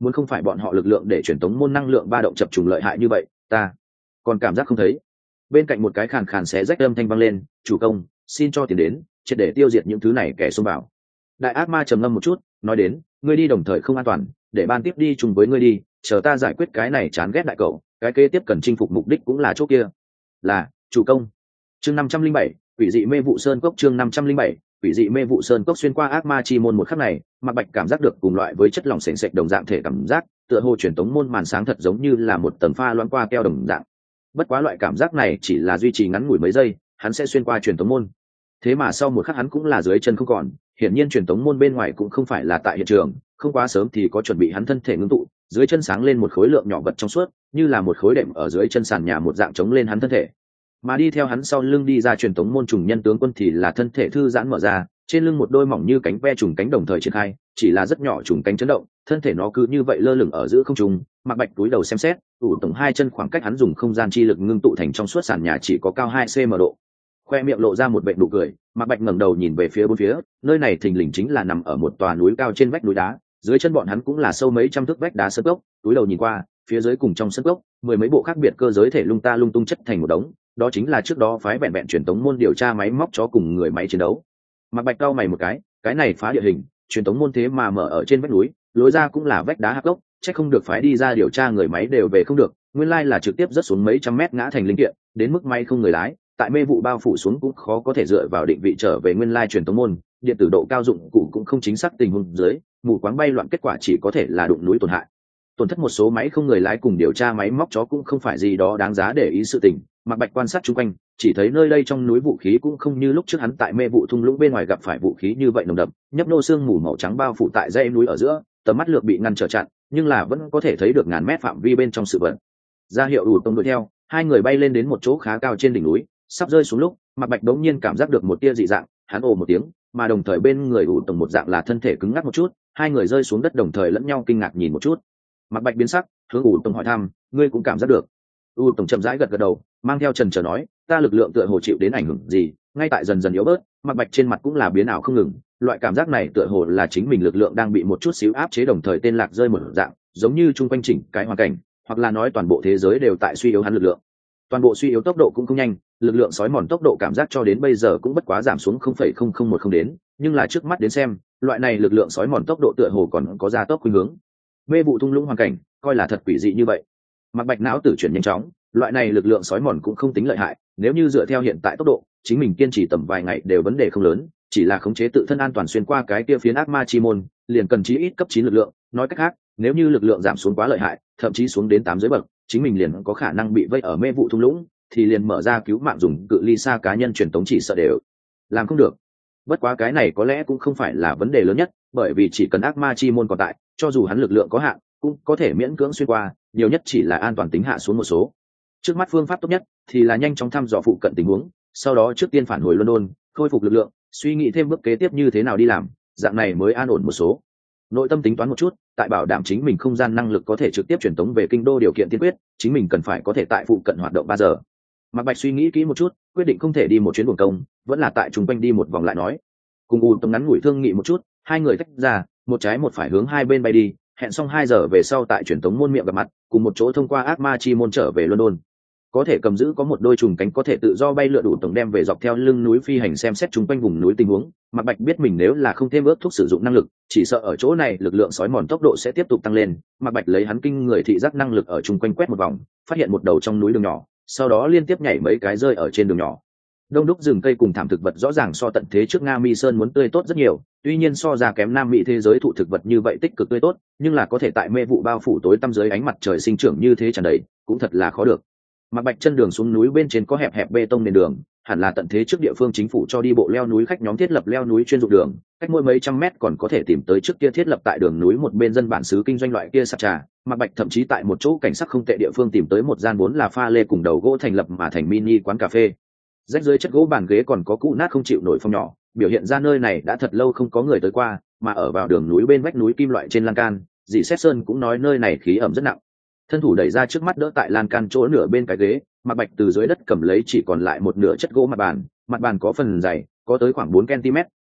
muốn không phải bọn họ lực lượng để truyền tống môn năng lượng ba động chập trùng lợi hại như vậy, ta còn cảm giác không thấy. Bên cạnh một cái khàn khàn xé rách âm thanh vang lên, chủ công, xin cho tiền đến, triệt để tiêu diệt những thứ này kẻ xông vào. Đại ác ma trầm ngâm một chút, nói đến, ngươi đi đồng thời không an toàn, để ban tiếp đi chung với ngươi đi, chờ ta giải quyết cái này chán ghét đại cậu, cái kế tiếp cần chinh phục mục đích cũng là chỗ kia. Là, chủ công. Chương năm trăm linh bảy, quỷ dị mê vụ sơn cốc. Chương năm trăm linh bảy, quỷ dị mê vụ sơn cốc. Xuyên qua ác ma chi môn một khắc này, Mạc Bạch cảm giác được cùng loại với chất lỏng sền sệt đồng dạng thể cảm giác, tựa hồ truyền tống môn màn sáng thật giống như là một tầng pha loãng qua keo đồng dạng. Bất quá loại cảm giác này chỉ là duy trì ngắn ngủi mấy giây, hắn sẽ xuyên qua truyền tống môn. Thế mà sau một khắc hắn cũng là dưới chân không còn, hiển nhiên truyền tống môn bên ngoài cũng không phải là tại hiện trường, không quá sớm thì có chuẩn bị hắn thân thể ngưng tụ, dưới chân sáng lên một khối lượng nhỏ vật trong suốt, như là một khối đệm ở dưới chân sàn nhà một dạng chống lên hắn thân thể. Mà đi theo hắn sau lưng đi ra truyền tống môn trùng nhân tướng quân thì là thân thể thư giãn mở ra, trên lưng một đôi mỏng như cánh ve trùng cánh đồng thời triển khai, chỉ là rất nhỏ trùng cánh chấn động, thân thể nó cứ như vậy lơ lửng ở giữa không trung. Mạc Bạch túi đầu xem xét, ủ tổng hai chân khoảng cách hắn dùng không gian chi lực ngưng tụ thành trong suốt sàn nhà chỉ có cao hai xăng-ti-mét độ. Khoe miệng lộ ra một vệt nụ cười, Mạc Bạch ngẩng đầu nhìn về phía bốn phía, nơi này thình lình chính là nằm ở một tòa núi cao trên vách núi đá, dưới chân bọn hắn cũng là sâu mấy trăm thước vách đá sơn cốc, túi đầu nhìn qua, phía dưới cùng trong sơn cốc, mười mấy bộ khác biệt cơ giới thể lung ta lung tung chất thành một đống, đó chính là trước đó phái vẹn vẹn truyền tống môn điều tra máy móc chó cùng người máy chiến đấu. Mạc Bạch cau mày một cái, cái này phá địa hình, truyền tống môn thế mà mở ở trên vách núi, lối ra cũng là vách đá hạp gốc, chắc không được phái đi ra điều tra người máy đều về không được, nguyên lai là trực tiếp rớt xuống mấy trăm mét ngã thành linh kiện, đến mức may không người lái, tại mê vụ bao phủ xuống cũng khó có thể dựa vào định vị trở về nguyên lai truyền tống môn, điện tử độ cao dụng cụ cũng không chính xác tình huống dưới, mù quáng bay loạn kết quả chỉ có thể là đụng núi tổn hại. Tổn thất một số máy không người lái cùng điều tra máy móc chó cũng không phải gì đó đáng giá để ý sự tình. Mạc Bạch quan sát chung quanh, chỉ thấy nơi đây trong núi vũ khí cũng không như lúc trước hắn tại mê vụ thung lũng bên ngoài gặp phải vũ khí như vậy nồng đậm, nhấp nô xương mù màu trắng bao phủ tại dãy núi ở giữa, tầm mắt lược bị ngăn trở chặn, nhưng là vẫn có thể thấy được ngàn mét phạm vi bên trong sự vật. Ra hiệu đủ tông đuổi theo, hai người bay lên đến một chỗ khá cao trên đỉnh núi, sắp rơi xuống lúc, Mạc Bạch đống nhiên cảm giác được một tia dị dạng, hắn ồ một tiếng, mà đồng thời bên người đủ tông một dạng là thân thể cứng ngắc một chút, hai người rơi xuống đất đồng thời lẫn nhau kinh ngạc nhìn một chút. Mạc Bạch biến sắc, hướng ủ tông hỏi thăm, ngươi cũng cảm giác được? U tổng chậm rãi gật gật đầu, mang theo trần trờ nói, ta lực lượng tựa hồ chịu đến ảnh hưởng gì, ngay tại dần dần yếu bớt. Mạc Bạch trên mặt cũng là biến ảo không ngừng, loại cảm giác này tựa hồ là chính mình lực lượng đang bị một chút xíu áp chế đồng thời tên lạc rơi một dạng, giống như chung quanh chỉnh cái hoàn cảnh, hoặc là nói toàn bộ thế giới đều tại suy yếu hắn lực lượng. Toàn bộ suy yếu tốc độ cũng không nhanh, lực lượng sói mòn tốc độ cảm giác cho đến bây giờ cũng bất quá giảm xuống không phẩy không không một không đến, nhưng là trước mắt đến xem, loại này lực lượng sói mòn tốc độ tựa hồ còn có gia tốc khuynh hướng. Mê vụ thung lũng hoàn cảnh, coi là thật quỷ dị như vậy. Mạc Bạch não tử chuyển nhanh chóng, loại này lực lượng sói mòn cũng không tính lợi hại, nếu như dựa theo hiện tại tốc độ, chính mình kiên trì tầm vài ngày đều vấn đề không lớn, chỉ là khống chế tự thân an toàn xuyên qua cái kia phiến ác ma chi môn, liền cần chí ít cấp chín lực lượng, nói cách khác, nếu như lực lượng giảm xuống quá lợi hại, thậm chí xuống đến tám dưới bậc, chính mình liền có khả năng bị vây ở mê vụ thung lũng, thì liền mở ra cứu mạng dùng cự ly xa cá nhân truyền tống chỉ sợ đều làm không được. Bất quá cái này có lẽ cũng không phải là vấn đề lớn nhất, bởi vì chỉ cần ác ma chi môn còn tại, cho dù hắn lực lượng có hạn, cũng có thể miễn cưỡng xuyên qua, nhiều nhất chỉ là an toàn tính hạ xuống một số. Trước mắt phương pháp tốt nhất thì là nhanh chóng thăm dò phụ cận tình huống, sau đó trước tiên phản hồi London, khôi phục lực lượng, suy nghĩ thêm bước kế tiếp như thế nào đi làm, dạng này mới an ổn một số. Nội tâm tính toán một chút, tại bảo đảm chính mình không gian năng lực có thể trực tiếp truyền tống về kinh đô điều kiện tiên quyết, chính mình cần phải có thể tại phụ cận hoạt động ba giờ. Mạc Bạch suy nghĩ kỹ một chút, quyết định không thể đi một chuyến buồng công, vẫn là tại trung quanh đi một vòng lại nói. Cùng U Tông ngắn ngủi thương nghị một chút, hai người tách ra, một trái một phải hướng hai bên bay đi, hẹn xong hai giờ về sau tại truyền tống môn miệng gặp mặt, cùng một chỗ thông qua ác ma chi môn trở về London. Có thể cầm giữ có một đôi trùng cánh có thể tự do bay lượn đủ tổng đem về dọc theo lưng núi phi hành xem xét chung quanh vùng núi tình huống. Mạc Bạch biết mình nếu là không thêm ước thuốc sử dụng năng lực, chỉ sợ ở chỗ này lực lượng sói mòn tốc độ sẽ tiếp tục tăng lên. Mạc Bạch lấy hắn kinh người thị giác năng lực ở chung quanh quét một vòng, phát hiện một đầu trong núi đường nhỏ, sau đó liên tiếp nhảy mấy cái rơi ở trên đường nhỏ. Đông đúc rừng cây cùng thảm thực vật rõ ràng so tận thế trước Nga Mi Sơn muốn tươi tốt rất nhiều, tuy nhiên so ra kém Nam Mỹ thế giới thụ thực vật như vậy tích cực tươi tốt, nhưng là có thể tại mê vụ bao phủ tối tăm dưới ánh mặt trời sinh trưởng như thế tràn đầy, cũng thật là khó được. Mạc Bạch chân đường xuống núi bên trên có hẹp hẹp bê tông nền đường, hẳn là tận thế trước địa phương chính phủ cho đi bộ leo núi khách nhóm thiết lập leo núi chuyên dụng đường, cách mỗi mấy trăm mét còn có thể tìm tới trước kia thiết lập tại đường núi một bên dân bản xứ kinh doanh loại kia sạp trà. Mạc Bạch thậm chí tại một chỗ cảnh sắc không tệ địa phương tìm tới một gian vốn là pha lê cùng đầu gỗ thành lập mà thành mini quán cà phê. Rách dưới chất gỗ bàn ghế còn có cũ nát không chịu nổi phong nhỏ, biểu hiện ra nơi này đã thật lâu không có người tới qua, mà ở vào đường núi bên vách núi kim loại trên lan can, dì Xét Sơn cũng nói nơi này khí ẩm rất nặng. Thân thủ đẩy ra trước mắt đỡ tại lan can chỗ nửa bên cái ghế, Mạc Bạch từ dưới đất cầm lấy chỉ còn lại một nửa chất gỗ mặt bàn, mặt bàn có phần dày, có tới khoảng bốn xăng ti mét,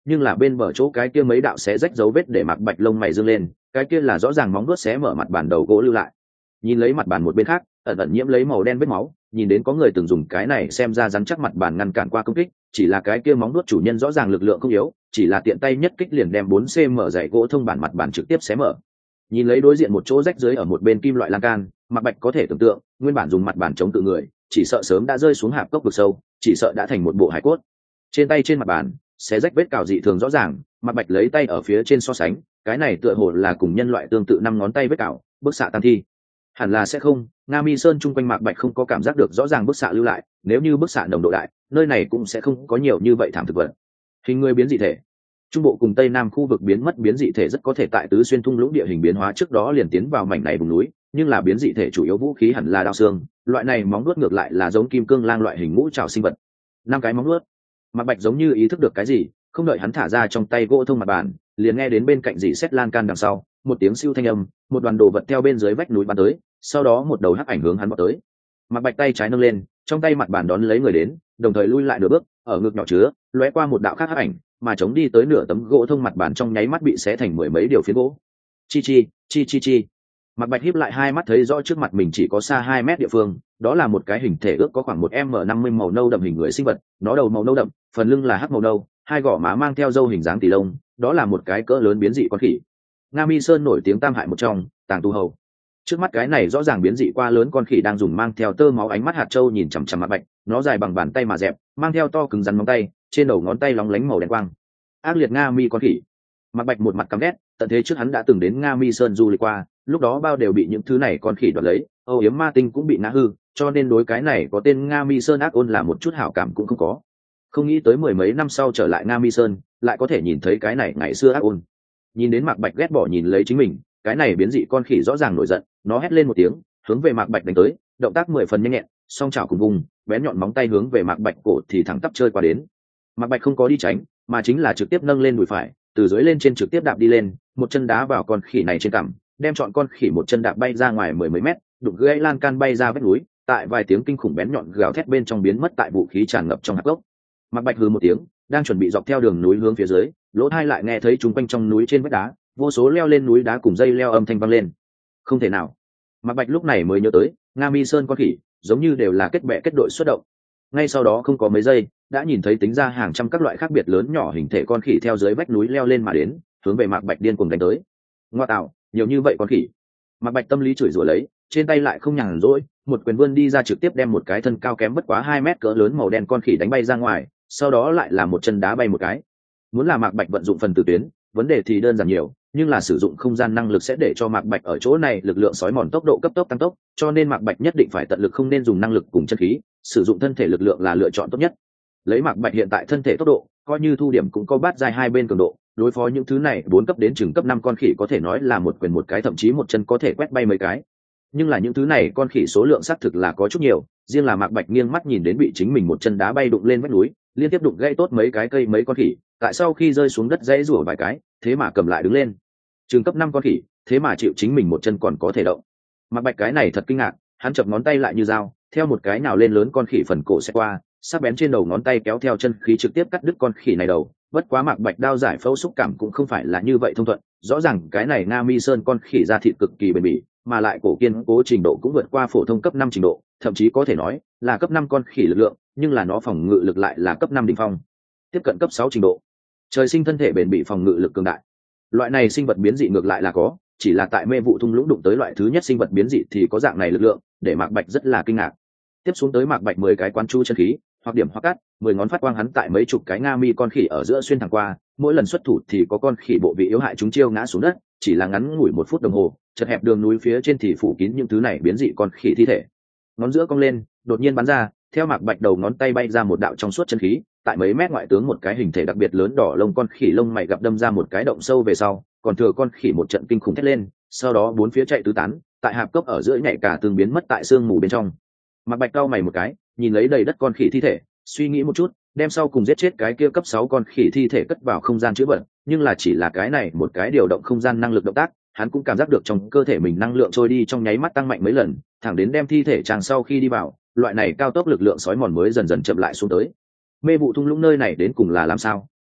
nhưng là bên bờ chỗ cái kia mấy đạo xé rách dấu vết để Mạc Bạch lông mày dương lên, cái kia là rõ ràng móng vuốt xé mở mặt bàn đầu gỗ lưu lại. Nhìn lấy mặt bàn một bên khác, ẩn ẩn nhiễm lấy màu đen vết máu, nhìn đến có người từng dùng cái này xem ra rắn chắc mặt bàn ngăn cản qua công kích, chỉ là cái kia móng vuốt chủ nhân rõ ràng lực lượng không yếu, chỉ là tiện tay nhất kích liền đem bốn xăng-ti-mét mở dày gỗ thông bản mặt bàn trực tiếp xé mở. Nhìn lấy đối diện một chỗ rách dưới ở một bên kim loại lan can, Mạc Bạch có thể tưởng tượng, nguyên bản dùng mặt bàn chống tự người, chỉ sợ sớm đã rơi xuống hạp cốc vực sâu, chỉ sợ đã thành một bộ hải cốt. Trên tay trên mặt bàn, xé rách vết cào dị thường rõ ràng, Mạc Bạch lấy tay ở phía trên so sánh, cái này tựa hồ là cùng nhân loại tương tự năm ngón tay vết cào, bức xạ tam thi. Hẳn là sẽ không, Nga Mi Sơn chung quanh Mạc Bạch không có cảm giác được rõ ràng bức xạ lưu lại, nếu như bức xạ nồng độ đại, nơi này cũng sẽ không có nhiều như vậy thảm thực vật. Hình người biến dị thể. Trung bộ cùng tây nam khu vực biến mất biến dị thể rất có thể tại tứ xuyên thung lũng địa hình biến hóa trước đó liền tiến vào mảnh này vùng núi, nhưng là biến dị thể chủ yếu vũ khí hẳn là đao xương, loại này móng vuốt ngược lại là giống kim cương lang loại hình ngũ trảo sinh vật. Năm cái móng vuốt. Mạc Bạch giống như ý thức được cái gì, không đợi hắn thả ra trong tay gỗ thông mặt bàn, liền nghe đến bên cạnh dì xét lan can đằng sau, một tiếng siêu thanh âm, một đoàn đồ vật theo bên dưới vách núi bắn tới, sau đó một đầu hắc ảnh hướng hắn vọt tới. Mạc Bạch tay trái nâng lên, trong tay mặt bàn đón lấy người đến, đồng thời lui lại nửa bước, ở ngực nhỏ chứa, lóe qua một đạo khác hắc ảnh, mà chống đi tới nửa tấm gỗ thông mặt bàn trong nháy mắt bị xé thành mười mấy điều phiến gỗ. Chi chi, chi chi chi. Mạc Bạch híp lại hai mắt thấy rõ trước mặt mình chỉ có xa hai mét địa phương, đó là một cái hình thể ước có khoảng một em năm mươi màu nâu đậm hình người sinh vật, nó đầu màu nâu đậm, phần lưng là hắc màu nâu, hai gò má mang theo râu hình dáng tỷ lông, đó là một cái cỡ lớn biến dị con khỉ. Nga Mi Sơn nổi tiếng tam hại một trong, Tàng Tu Hầu. Trước mắt cái này rõ ràng biến dị qua lớn con khỉ đang dùng mang theo tơ máu ánh mắt hạt châu nhìn chằm chằm Mạc Bạch, nó dài bằng bàn tay mà dẹp, mang theo to cứng rắn móng tay, trên đầu ngón tay lóng lánh màu đen quang. Ác liệt Nga Mi con khỉ. Mạc Bạch một mặt căm ghét, tận thế trước hắn đã từng đến Nga Mi Sơn du lịch qua, lúc đó bao đều bị những thứ này con khỉ đoạt lấy, âu yếm ma tinh cũng bị ngã hư, cho nên đối cái này có tên Nga Mi Sơn ác ôn là một chút hảo cảm cũng không có. Không nghĩ tới mười mấy năm sau trở lại Nga Mi Sơn, lại có thể nhìn thấy cái này ngày xưa ác ôn. Nhìn đến Mạc Bạch ghét bỏ nhìn lấy chính mình, cái này biến dị con khỉ rõ ràng nổi giận, nó hét lên một tiếng, hướng về Mạc Bạch đánh tới, động tác mười phần nhanh nhẹn, song chảo cùng vùng, bén nhọn móng tay hướng về Mạc Bạch cổ thì thẳng tắp chơi qua đến. Mạc Bạch không có đi tránh, mà chính là trực tiếp nâng lên đùi phải, từ dưới lên trên trực tiếp đạp đi lên, một chân đá vào con khỉ này trên cằm, đem chọn con khỉ một chân đạp bay ra ngoài mười mấy mét, đụng gãy lan can bay ra vách núi, tại vài tiếng kinh khủng bén nhọn gào thét bên trong biến mất tại vũ khí tràn ngập trong hạp gốc. Mạc Bạch hừ một tiếng, đang chuẩn bị dọc theo đường núi hướng phía dưới, lỗ tai lại nghe thấy chúng quanh trong núi trên vách đá, vô số leo lên núi đá cùng dây leo âm thanh vang lên. Không thể nào. Mạc Bạch lúc này mới nhớ tới, Nga Mi Sơn con khỉ, giống như đều là kết bè kết đội xuất động. Ngay sau đó không có mấy giây, đã nhìn thấy tính ra hàng trăm các loại khác biệt lớn nhỏ hình thể con khỉ theo dưới vách núi leo lên mà đến, hướng về Mạc Bạch điên cuồng đánh tới. Ngoa tạo, nhiều như vậy con khỉ. Mạc Bạch tâm lý chửi rủa lấy, trên tay lại không nhàn rỗi, một quyền vươn đi ra trực tiếp đem một cái thân cao kém bất quá hai mét cỡ lớn màu đen con khỉ đánh bay ra ngoài, sau đó lại là một chân đá bay một cái. Muốn là Mạc Bạch vận dụng phần tử tuyến, vấn đề thì đơn giản nhiều, nhưng là sử dụng không gian năng lực sẽ để cho Mạc Bạch ở chỗ này lực lượng sói mòn tốc độ cấp tốc tăng tốc, cho nên Mạc Bạch nhất định phải tận lực không nên dùng năng lực cùng chân khí, sử dụng thân thể lực lượng là lựa chọn tốt nhất. Lấy Mạc Bạch hiện tại thân thể tốc độ, coi như thu điểm cũng có bát giai hai bên cường độ, đối phó những thứ này bốn cấp đến chừng cấp năm con khỉ có thể nói là một quyền một cái thậm chí một chân có thể quét bay mấy cái. Nhưng là những thứ này con khỉ số lượng xác thực là có chút nhiều, riêng là Mạc Bạch nghiêng mắt nhìn đến bị chính mình một chân đá bay đụng lên vách núi, liên tiếp đụng gãy tốt mấy cái cây mấy con khỉ, tại sau khi rơi xuống đất dãy rủa vài cái, thế mà cầm lại đứng lên. Chừng cấp năm con khỉ, thế mà chịu chính mình một chân còn có thể động. Mạc Bạch cái này thật kinh ngạc, hắn chập ngón tay lại như dao, theo một cái nào lên lớn con khỉ phần cổ sẽ qua, sắc bén trên đầu ngón tay kéo theo chân khí trực tiếp cắt đứt con khỉ này đầu. Bất quá Mạc Bạch đao giải phẫu xúc cảm cũng không phải là như vậy thông thuận, rõ ràng cái này Nga Mi Sơn con khỉ da thịt cực kỳ bền bỉ, mà lại cổ kiên cố trình độ cũng vượt qua phổ thông cấp năm trình độ, thậm chí có thể nói là cấp năm con khỉ lực lượng, nhưng là nó phòng ngự lực lại là cấp năm đỉnh phong, tiếp cận cấp sáu trình độ. Trời sinh thân thể bền bỉ phòng ngự lực cường đại. Loại này sinh vật biến dị ngược lại là có, chỉ là tại mê vụ thung lũng đụng tới loại thứ nhất sinh vật biến dị thì có dạng này lực lượng, để Mạc Bạch rất là kinh ngạc. Tiếp xuống tới Mạc Bạch mười cái quán chu chân khí, hoặc điểm hoặc cắt, mười ngón phát quang hắn tại mấy chục cái Nga Mi con khỉ ở giữa xuyên thẳng qua, mỗi lần xuất thủ thì có con khỉ bộ vị yếu hại chúng chiêu ngã xuống đất, chỉ là ngắn ngủi một phút đồng hồ, chật hẹp đường núi phía trên thì phủ kín những thứ này biến dị con khỉ thi thể. Ngón giữa cong lên, đột nhiên bắn ra, theo Mạc Bạch đầu ngón tay bay ra một đạo trong suốt chân khí, tại mấy mét ngoại tướng một cái hình thể đặc biệt lớn đỏ lông con khỉ lông mày gặp đâm ra một cái động sâu về sau, còn thừa con khỉ một trận kinh khủng thét lên, sau đó bốn phía chạy tứ tán, tại hạp cốc ở giữa nhảy cả tương biến mất tại sương mù bên trong. Mạc Bạch cau mày một cái, nhìn lấy đầy đất con khỉ thi thể, suy nghĩ một chút, đem sau cùng giết chết cái kia cấp sáu con khỉ thi thể cất vào không gian chứa vật, nhưng là chỉ là cái này một cái điều động không gian năng lực động tác, hắn cũng cảm giác được trong cơ thể mình năng lượng trôi đi trong nháy mắt tăng mạnh mấy lần, thẳng đến đem thi thể chàng sau khi đi vào, loại này cao tốc lực lượng sói mòn mới dần dần chậm lại xuống tới. Mê vụ thung lũng nơi này đến cùng là làm sao,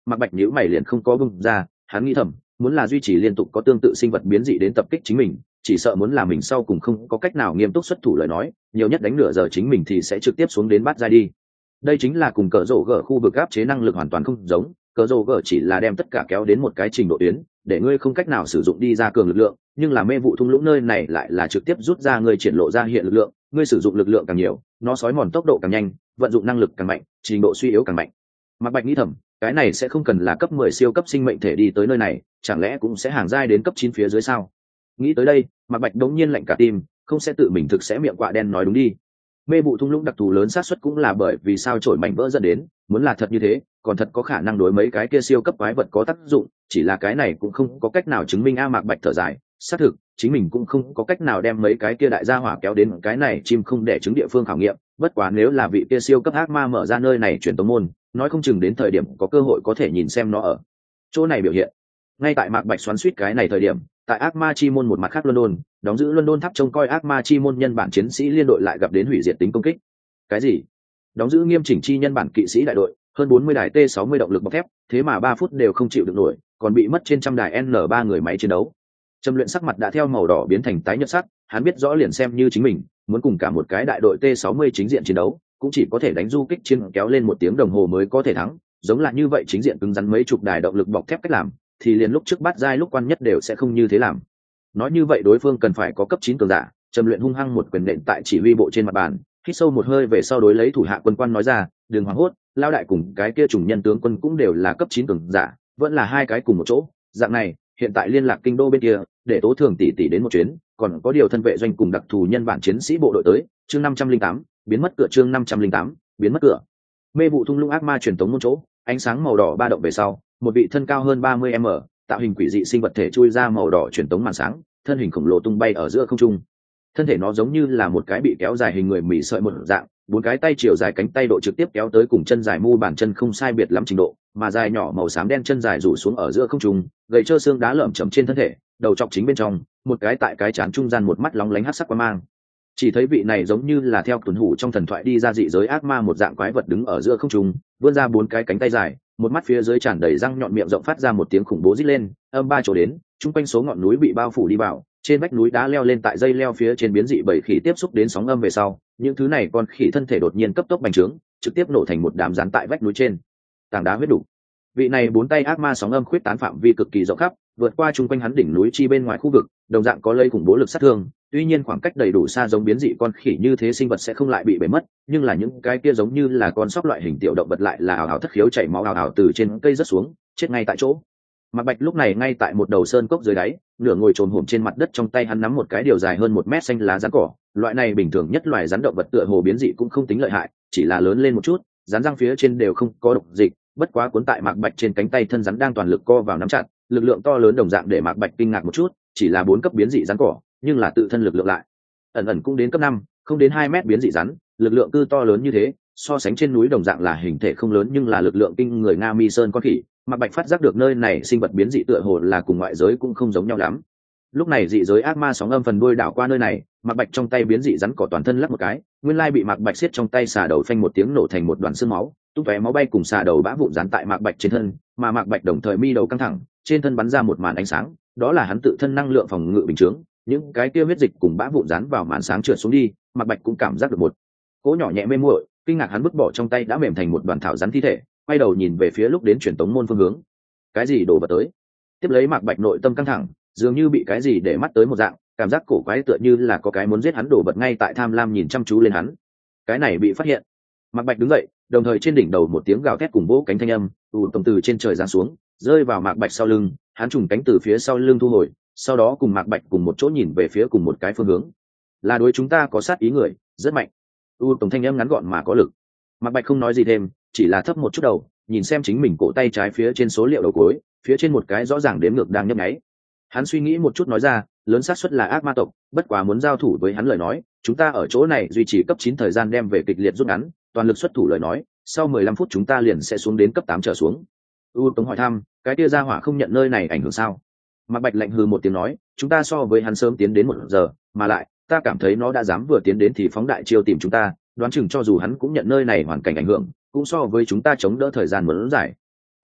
Mạc Bạch nhíu mày liền không có bung ra, hắn nghĩ thầm, muốn là duy trì liên tục có tương tự sinh vật biến dị đến tập kích chính mình, chỉ sợ muốn là mình sau cùng không có cách nào nghiêm túc xuất thủ lời nói, nhiều nhất đánh nửa giờ chính mình thì sẽ trực tiếp xuống đến bát giai đi. Đây chính là cùng cờ rổ gở khu vực áp chế năng lực hoàn toàn không giống, cờ rổ gở chỉ là đem tất cả kéo đến một cái trình độ tuyến, để ngươi không cách nào sử dụng đi ra cường lực lượng, nhưng là mê vụ thung lũng nơi này lại là trực tiếp rút ra ngươi triển lộ ra hiện lực lượng, ngươi sử dụng lực lượng càng nhiều, nó sói mòn tốc độ càng nhanh, vận dụng năng lực càng mạnh, trình độ suy yếu càng mạnh. Mạc Bạch nghĩ thầm, cái này sẽ không cần là cấp mười siêu cấp sinh mệnh thể đi tới nơi này, chẳng lẽ cũng sẽ hàng giai đến cấp chín phía dưới sao? Nghĩ tới đây, Mạc Bạch đống nhiên lạnh cả tim, không sẽ tự mình thực sẽ miệng quạ đen nói đúng đi. Mê vụ thung lũng đặc thù lớn xác suất cũng là bởi vì sao chổi mảnh vỡ dẫn đến, muốn là thật như thế, còn thật có khả năng đối mấy cái kia siêu cấp quái vật có tác dụng, chỉ là cái này cũng không có cách nào chứng minh a. Mạc Bạch thở dài, xác thực, chính mình cũng không có cách nào đem mấy cái kia đại gia hỏa kéo đến cái này chim không để chứng địa phương khảo nghiệm, bất quá nếu là vị kia siêu cấp ác ma mở ra nơi này truyền tống môn, nói không chừng đến thời điểm có cơ hội có thể nhìn xem nó ở chỗ này biểu hiện. Ngay tại Mạc Bạch xoắn xuýt cái này thời điểm, tại ác ma chi môn một mặt khác London, đóng giữ London tháp trông coi ác ma chi môn nhân bản chiến sĩ liên đội lại gặp đến hủy diệt tính công kích. Cái gì? Đóng giữ nghiêm chỉnh chi nhân bản kỵ sĩ đại đội, hơn bốn mươi đài T sáu mươi động lực bọc thép, thế mà ba phút đều không chịu được nổi, còn bị mất trên trăm đài N ba người máy chiến đấu. Trầm Luyện sắc mặt đã theo màu đỏ biến thành tái nhợt sắc, hắn biết rõ liền xem như chính mình, muốn cùng cả một cái đại đội T sáu mươi chính diện chiến đấu, cũng chỉ có thể đánh du kích chiến kéo lên một tiếng đồng hồ mới có thể thắng, giống là như vậy chính diện cứng rắn mấy chục đài động lực bọc thép cách làm, thì liền lúc trước bắt giai lúc quan nhất đều sẽ không như thế làm. Nói như vậy đối phương cần phải có cấp chín cường giả. Trầm Luyện hung hăng một quyền nện tại chỉ huy bộ trên mặt bàn, hít sâu một hơi về sau đối lấy thủ hạ quân quan nói ra, đừng hoảng hốt, lao đại cùng cái kia trùng nhân tướng quân cũng đều là cấp chín cường giả, vẫn là hai cái cùng một chỗ, dạng này, hiện tại liên lạc kinh đô bên kia, để Tố Thường tỷ tỷ đến một chuyến, còn có điều thân vệ doanh cùng đặc thù nhân bản chiến sĩ bộ đội tới, chương năm trăm linh tám, biến mất cửa chương năm trăm linh tám, biến mất cửa. Mê vụ thung lũng ác ma truyền tống môn chỗ, ánh sáng màu đỏ ba động về sau, một vị thân cao hơn ba mươi mét, tạo hình quỷ dị sinh vật thể chui ra màu đỏ truyền tống màn sáng, thân hình khổng lồ tung bay ở giữa không trung. Thân thể nó giống như là một cái bị kéo dài hình người mỉ sợi một dạng, bốn cái tay chiều dài cánh tay độ trực tiếp kéo tới cùng chân dài mu bàn chân không sai biệt lắm trình độ, mà dài nhỏ màu xám đen chân dài rủ xuống ở giữa không trung, gầy trơ xương đá lởm chởm trên thân thể, đầu trọc chính bên trong, một cái tại cái trán trung gian một mắt lóng lánh hắc sắc quang mang. Chỉ thấy vị này giống như là theo tuần hủ trong thần thoại đi ra dị giới ác ma một dạng quái vật đứng ở giữa không trung, vươn ra bốn cái cánh tay dài, một mắt phía dưới tràn đầy răng nhọn miệng rộng phát ra một tiếng khủng bố rít lên, âm ba chỗ đến, trung quanh số ngọn núi bị bao phủ đi vào, trên vách núi đá leo lên tại dây leo phía trên biến dị bảy khỉ tiếp xúc đến sóng âm về sau, những thứ này con khỉ thân thể đột nhiên cấp tốc bành trướng, trực tiếp nổ thành một đám rán tại vách núi trên. Tảng đá huyết đủ. Vị này bốn tay ác ma sóng âm khuyết tán phạm vi cực kỳ rộng khắp, vượt qua trung quanh hắn đỉnh núi chi bên ngoài khu vực, đồng dạng có lây khủng bố lực sát thương, tuy nhiên khoảng cách đầy đủ xa giống biến dị con khỉ như thế sinh vật sẽ không lại bị bể mất, nhưng là những cái kia giống như là con sóc loại hình tiểu động vật lại là ảo ảo thất khiếu chảy máu ảo ảo từ trên cây rớt xuống, chết ngay tại chỗ. Mạc Bạch lúc này ngay tại một đầu sơn cốc dưới đáy, nửa ngồi trồm hổm trên mặt đất, trong tay hắn nắm một cái điều dài hơn một mét xanh lá rắn cỏ. Loại này bình thường nhất loài rắn động vật tựa hồ biến dị cũng không tính lợi hại, chỉ là lớn lên một chút, rắn răng phía trên đều không có độc dịch, bất quá cuốn tại Mạc Bạch trên cánh tay thân rắn đang toàn lực co vào nắm chặt, lực lượng to lớn đồng dạng để Mạc Bạch kinh ngạc một chút, chỉ là bốn cấp biến dị rắn cỏ, nhưng là tự thân lực lượng lại ẩn ẩn cũng đến cấp năm, không đến hai mét biến dị rắn, lực lượng cư to lớn như thế, so sánh trên núi đồng dạng là hình thể không lớn nhưng là lực lượng kinh người Nga Mi Sơn con khỉ. Mạc Bạch phát giác được nơi này sinh vật biến dị tựa hồ là cùng ngoại giới cũng không giống nhau lắm. Lúc này dị giới ác ma sóng âm phần đuôi đảo qua nơi này, Mạc Bạch trong tay biến dị rắn cỏ toàn thân lắc một cái, nguyên lai bị Mạc Bạch siết trong tay xà đầu phanh một tiếng nổ thành một đoàn xương máu, tung tóe máu bay cùng xà đầu bã vụn dán tại Mạc Bạch trên thân, mà Mạc Bạch đồng thời mi đầu căng thẳng, trên thân bắn ra một màn ánh sáng, đó là hắn tự thân năng lượng phòng ngự bình chướng, những cái kia huyết dịch cùng bã vụn dán vào màn sáng trượt xuống đi, Mạc Bạch cũng cảm giác được một cỗ nhỏ nhẹ mê muội, kinh ngạc hắn vứt bỏ trong tay đã mềm thành một đoàn thảo rắn thi thể, quay đầu nhìn về phía lúc đến truyền tống môn phương hướng. Cái gì đổ vào tới? Tiếp lấy Mạc Bạch nội tâm căng thẳng, dường như bị cái gì để mắt tới một dạng, cảm giác cổ quái tựa như là có cái muốn giết hắn đổ vật ngay tại tham lam nhìn chăm chú lên hắn. Cái này bị phát hiện. Mạc Bạch đứng dậy, đồng thời trên đỉnh đầu một tiếng gào thét cùng vỗ cánh thanh âm, ù tầm từ trên trời giáng xuống, rơi vào Mạc Bạch sau lưng, hắn trùng cánh từ phía sau lưng thu hồi, sau đó cùng Mạc Bạch cùng một chỗ nhìn về phía cùng một cái phương hướng. Là đối chúng ta có sát ý người, rất mạnh. U tổng thanh âm ngắn gọn mà có lực. Mạc Bạch không nói gì thêm, chỉ là thấp một chút đầu, nhìn xem chính mình cổ tay trái phía trên số liệu đầu cuối, phía trên một cái rõ ràng đếm ngược đang nhấp nháy. Hắn suy nghĩ một chút nói ra, lớn xác suất là ác ma tộc, bất quá muốn giao thủ với hắn lời nói, chúng ta ở chỗ này duy trì cấp chín thời gian đem về kịch liệt rút ngắn, toàn lực xuất thủ lời nói, sau mười lăm phút chúng ta liền sẽ xuống đến cấp tám trở xuống. U Tống hỏi thăm, cái tia gia hỏa không nhận nơi này ảnh hưởng sao? Mạc Bạch lạnh hừ một tiếng nói, chúng ta so với hắn sớm tiến đến một giờ, mà lại, ta cảm thấy nó đã dám vừa tiến đến thì phóng đại chiêu tìm chúng ta, đoán chừng cho dù hắn cũng nhận nơi này hoàn cảnh ảnh hưởng, cũng so với chúng ta chống đỡ thời gian muốn dài.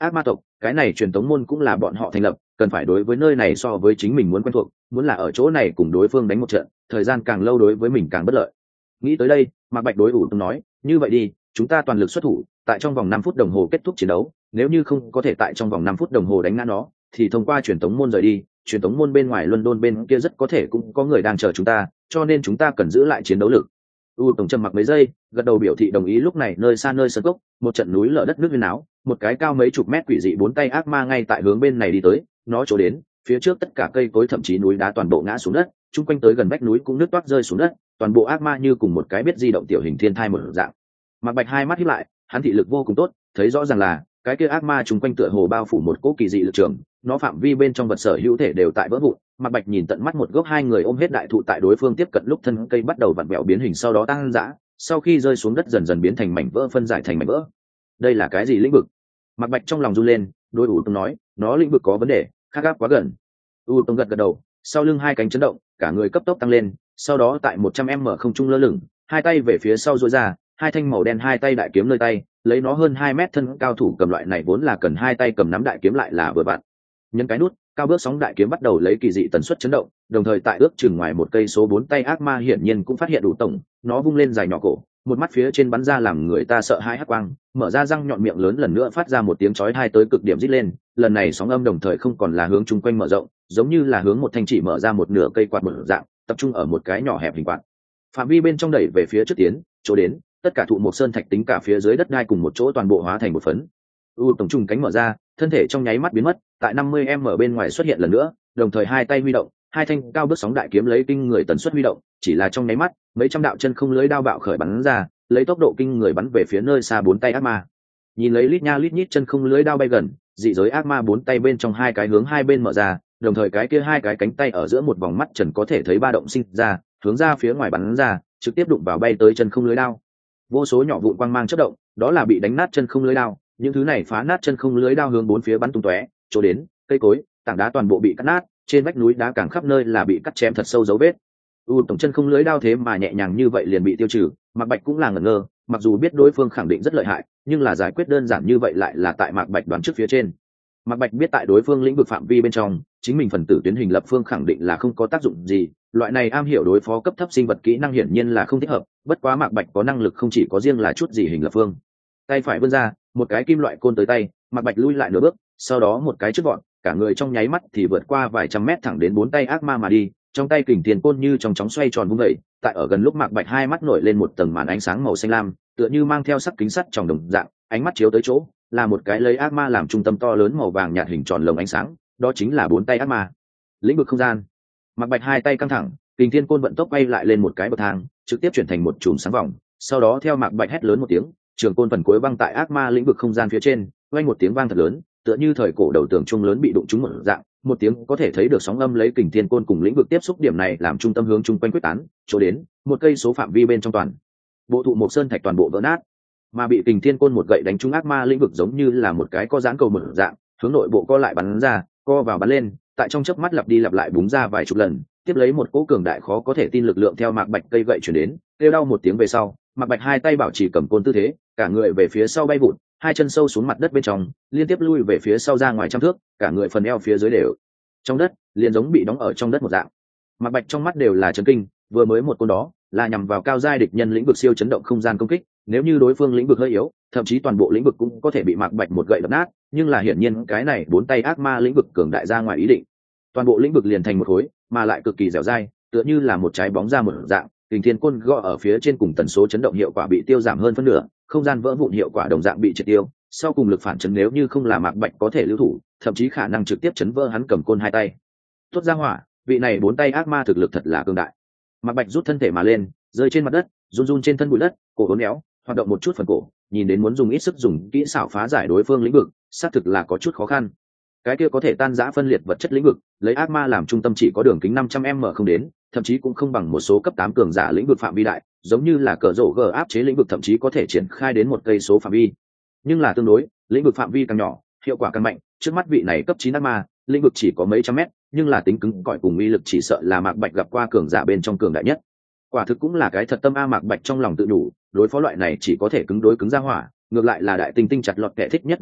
ác ma tộc, cái này truyền tống môn cũng là bọn họ thành lập, cần phải đối với nơi này so với chính mình muốn quen thuộc, muốn là ở chỗ này cùng đối phương đánh một trận, thời gian càng lâu đối với mình càng bất lợi. Nghĩ tới đây, Mạc Bạch đối ủ tông nói, như vậy đi, chúng ta toàn lực xuất thủ, tại trong vòng năm phút đồng hồ kết thúc chiến đấu, nếu như không có thể tại trong vòng năm phút đồng hồ đánh ngã nó, thì thông qua truyền tống môn rời đi, truyền tống môn bên ngoài London bên kia rất có thể cũng có người đang chờ chúng ta, cho nên chúng ta cần giữ lại chiến đấu lực. U tổng trầm mặc mấy giây, gật đầu biểu thị đồng ý. Lúc này nơi xa nơi sân cốc, một trận núi lở đất nước huyên áo, một cái cao mấy chục mét quỷ dị bốn tay ác ma ngay tại hướng bên này đi tới, nó chỗ đến, phía trước tất cả cây cối thậm chí núi đá toàn bộ ngã xuống đất, chung quanh tới gần vách núi cũng nước toát rơi xuống đất, toàn bộ ác ma như cùng một cái biết di động tiểu hình thiên thai một dạng. Mạc Bạch hai mắt híp lại, hắn thị lực vô cùng tốt, thấy rõ ràng là cái kia ác ma chung quanh tựa hồ bao phủ một cỗ kỳ dị lực trường, nó phạm vi bên trong vật sở hữu thể đều tại vỡ vụn. Mạc Bạch nhìn tận mắt một gốc hai người ôm hết đại thụ tại đối phương tiếp cận lúc thân cây bắt đầu vặn vẹo biến hình, sau đó tăng dã, sau khi rơi xuống đất dần dần biến thành mảnh vỡ, phân giải thành mảnh vỡ. Đây là cái gì lĩnh vực? Mạc Bạch trong lòng run lên, đối U Tông nói, nó lĩnh vực có vấn đề, khác gáp quá gần. U Tông gật gật đầu, sau lưng hai cánh chấn động, cả người cấp tốc tăng lên, sau đó tại một trăm mét không trung lơ lửng, hai tay về phía sau duỗi ra, hai thanh màu đen hai tay đại kiếm nơi tay, lấy nó hơn hai mét thân cao thủ cầm loại này vốn là cần hai tay cầm nắm đại kiếm lại là vừa vặn. Nhấn cái nút, cao bước sóng đại kiếm bắt đầu lấy kỳ dị tần suất chấn động, đồng thời tại ước chừng ngoài một cây số bốn tay ác ma hiển nhiên cũng phát hiện đủ tổng, nó vung lên dài nhỏ cổ, một mắt phía trên bắn ra làm người ta sợ hãi hắc quang, mở ra răng nhọn miệng lớn lần nữa phát ra một tiếng chói tai tới cực điểm rít lên, lần này sóng âm đồng thời không còn là hướng chung quanh mở rộng, giống như là hướng một thanh chỉ mở ra một nửa cây quạt một dạng, tập trung ở một cái nhỏ hẹp hình quạt. Phạm vi bên trong đẩy về phía trước tiến, chỗ đến, tất cả thụ mộc sơn thạch tính cả phía dưới đất đai cùng một chỗ toàn bộ hóa thành một phấn. U tổng trùng cánh mở ra, thân thể trong nháy mắt biến mất, tại năm mươi mét bên ngoài xuất hiện lần nữa, đồng thời hai tay huy động, hai thanh cao bước sóng đại kiếm lấy kinh người tần suất huy động, chỉ là trong nháy mắt, mấy trăm đạo chân không lưới đao bạo khởi bắn ra, lấy tốc độ kinh người bắn về phía nơi xa bốn tay ác ma. Nhìn lấy lít nha lít nhít chân không lưới đao bay gần, dị giới ác ma bốn tay bên trong hai cái hướng hai bên mở ra, đồng thời cái kia hai cái cánh tay ở giữa một vòng mắt trần có thể thấy ba động sinh ra, hướng ra phía ngoài bắn ra, trực tiếp đụng vào bay tới chân không lưới đao. Vô số nhỏ vụn quang mang chớp động, đó là bị đánh nát chân không lưới đao, những thứ này phá nát chân không lưới đao hướng bốn phía bắn tung tóe, chỗ đến, cây cối, tảng đá toàn bộ bị cắt nát, trên vách núi đá càng khắp nơi là bị cắt chém thật sâu dấu vết. U tổng chân không lưới đao thế mà nhẹ nhàng như vậy liền bị tiêu trừ, Mạc Bạch cũng là ngẩn ngơ, mặc dù biết đối phương khẳng định rất lợi hại, nhưng là giải quyết đơn giản như vậy lại là tại Mạc Bạch đoán trước phía trên. Mạc Bạch biết tại đối phương lĩnh vực phạm vi bên trong, chính mình phần tử tuyến hình lập phương khẳng định là không có tác dụng gì, loại này am hiểu đối phó cấp thấp sinh vật kỹ năng hiển nhiên là không thích hợp, bất quá Mạc Bạch có năng lực không chỉ có riêng là chút gì hình lập phương. Tay phải vươn ra, một cái kim loại côn tới tay, Mạc Bạch lui lại nửa bước, sau đó một cái trước gọn, cả người trong nháy mắt thì vượt qua vài trăm mét thẳng đến bốn tay ác ma mà đi, trong tay kình tiền côn như trong chóng xoay tròn vung dậy, tại ở gần lúc Mạc Bạch hai mắt nổi lên một tầng màn ánh sáng màu xanh lam, tựa như mang theo sắc kính sắt trong đồng dạng, ánh mắt chiếu tới chỗ, là một cái lấy ác ma làm trung tâm to lớn màu vàng nhạt hình tròn lồng ánh sáng, đó chính là bốn tay ác ma. Lĩnh vực không gian. Mạc Bạch hai tay căng thẳng, kình thiên côn vận tốc bay lại lên một cái bậc thang, trực tiếp chuyển thành một chùm sáng vòng, sau đó theo Mạc Bạch hét lớn một tiếng, trường côn phần cuối băng tại ác ma lĩnh vực không gian phía trên, vang một tiếng vang thật lớn, tựa như thời cổ đầu tường trung lớn bị đụng trúng một dạng, một tiếng có thể thấy được sóng âm lấy kình thiên côn cùng lĩnh vực tiếp xúc điểm này làm trung tâm hướng chung quanh quyết tán, chỗ đến, một cây số phạm vi bên trong toàn bộ thụ mộc sơn thạch toàn bộ vỡ nát, mà bị kình thiên côn một gậy đánh trúng ác ma lĩnh vực giống như là một cái co giãn cầu một dạng, hướng nội bộ co lại bắn ra, co vào bắn lên, tại trong chớp mắt lặp đi lặp lại búng ra vài chục lần, tiếp lấy một cỗ cường đại khó có thể tin lực lượng theo Mạc Bạch cây gậy chuyển đến, kêu đau một tiếng về sau, Mạc Bạch hai tay bảo trì cầm côn tư thế, cả người về phía sau bay vụt, hai chân sâu xuống mặt đất bên trong, liên tiếp lui về phía sau ra ngoài trăm thước, cả người phần eo phía dưới đều trong đất, liền giống bị đóng ở trong đất một dạng. Mạc Bạch trong mắt đều là chấn kinh, vừa mới một côn đó là nhằm vào cao giai địch nhân lĩnh vực siêu chấn động không gian công kích, nếu như đối phương lĩnh vực hơi yếu, thậm chí toàn bộ lĩnh vực cũng có thể bị Mạc Bạch một gậy đập nát, nhưng là hiển nhiên cái này bốn tay ác ma lĩnh vực cường đại ra ngoài ý định. Toàn bộ lĩnh vực liền thành một khối, mà lại cực kỳ dẻo dai, tựa như là một trái bóng ra một dạng, kình thiên côn gõ ở phía trên cùng tần số chấn động hiệu quả bị tiêu giảm hơn phân nửa, không gian vỡ vụn hiệu quả đồng dạng bị triệt tiêu, sau cùng lực phản chấn nếu như không là Mạc Bạch có thể lưu thủ, thậm chí khả năng trực tiếp chấn vỡ hắn cầm côn hai tay. Tốt ra hỏa, vị này bốn tay ác ma thực lực thật là cường đại. Mạc Bạch rút thân thể mà lên, rơi trên mặt đất, run run trên thân bụi đất, cổ uốn éo, hoạt động một chút phần cổ, nhìn đến muốn dùng ít sức dùng kỹ xảo phá giải đối phương lĩnh vực, xác thực là có chút khó khăn. Cái kia có thể tan rã phân liệt vật chất lĩnh vực, lấy ác ma làm trung tâm chỉ có đường kính năm trăm mét không đến, thậm chí cũng không bằng một số cấp tám cường giả lĩnh vực phạm vi đại, giống như là cờ rổ g áp chế lĩnh vực thậm chí có thể triển khai đến một cây số phạm vi. Nhưng là tương đối, lĩnh vực phạm vi càng nhỏ, hiệu quả càng mạnh, trước mắt vị này cấp chín ác ma, lĩnh vực chỉ có mấy trăm mét, nhưng là tính cứng cỏi cùng uy lực chỉ sợ là Mạc Bạch gặp qua cường giả bên trong cường đại nhất. Quả thực cũng là cái thật tâm a. Mạc Bạch trong lòng tự đủ, đối phó loại này chỉ có thể cứng đối cứng ra hỏa, ngược lại là đại tinh tinh chặt lọt kẻ thích nhất đối thủ,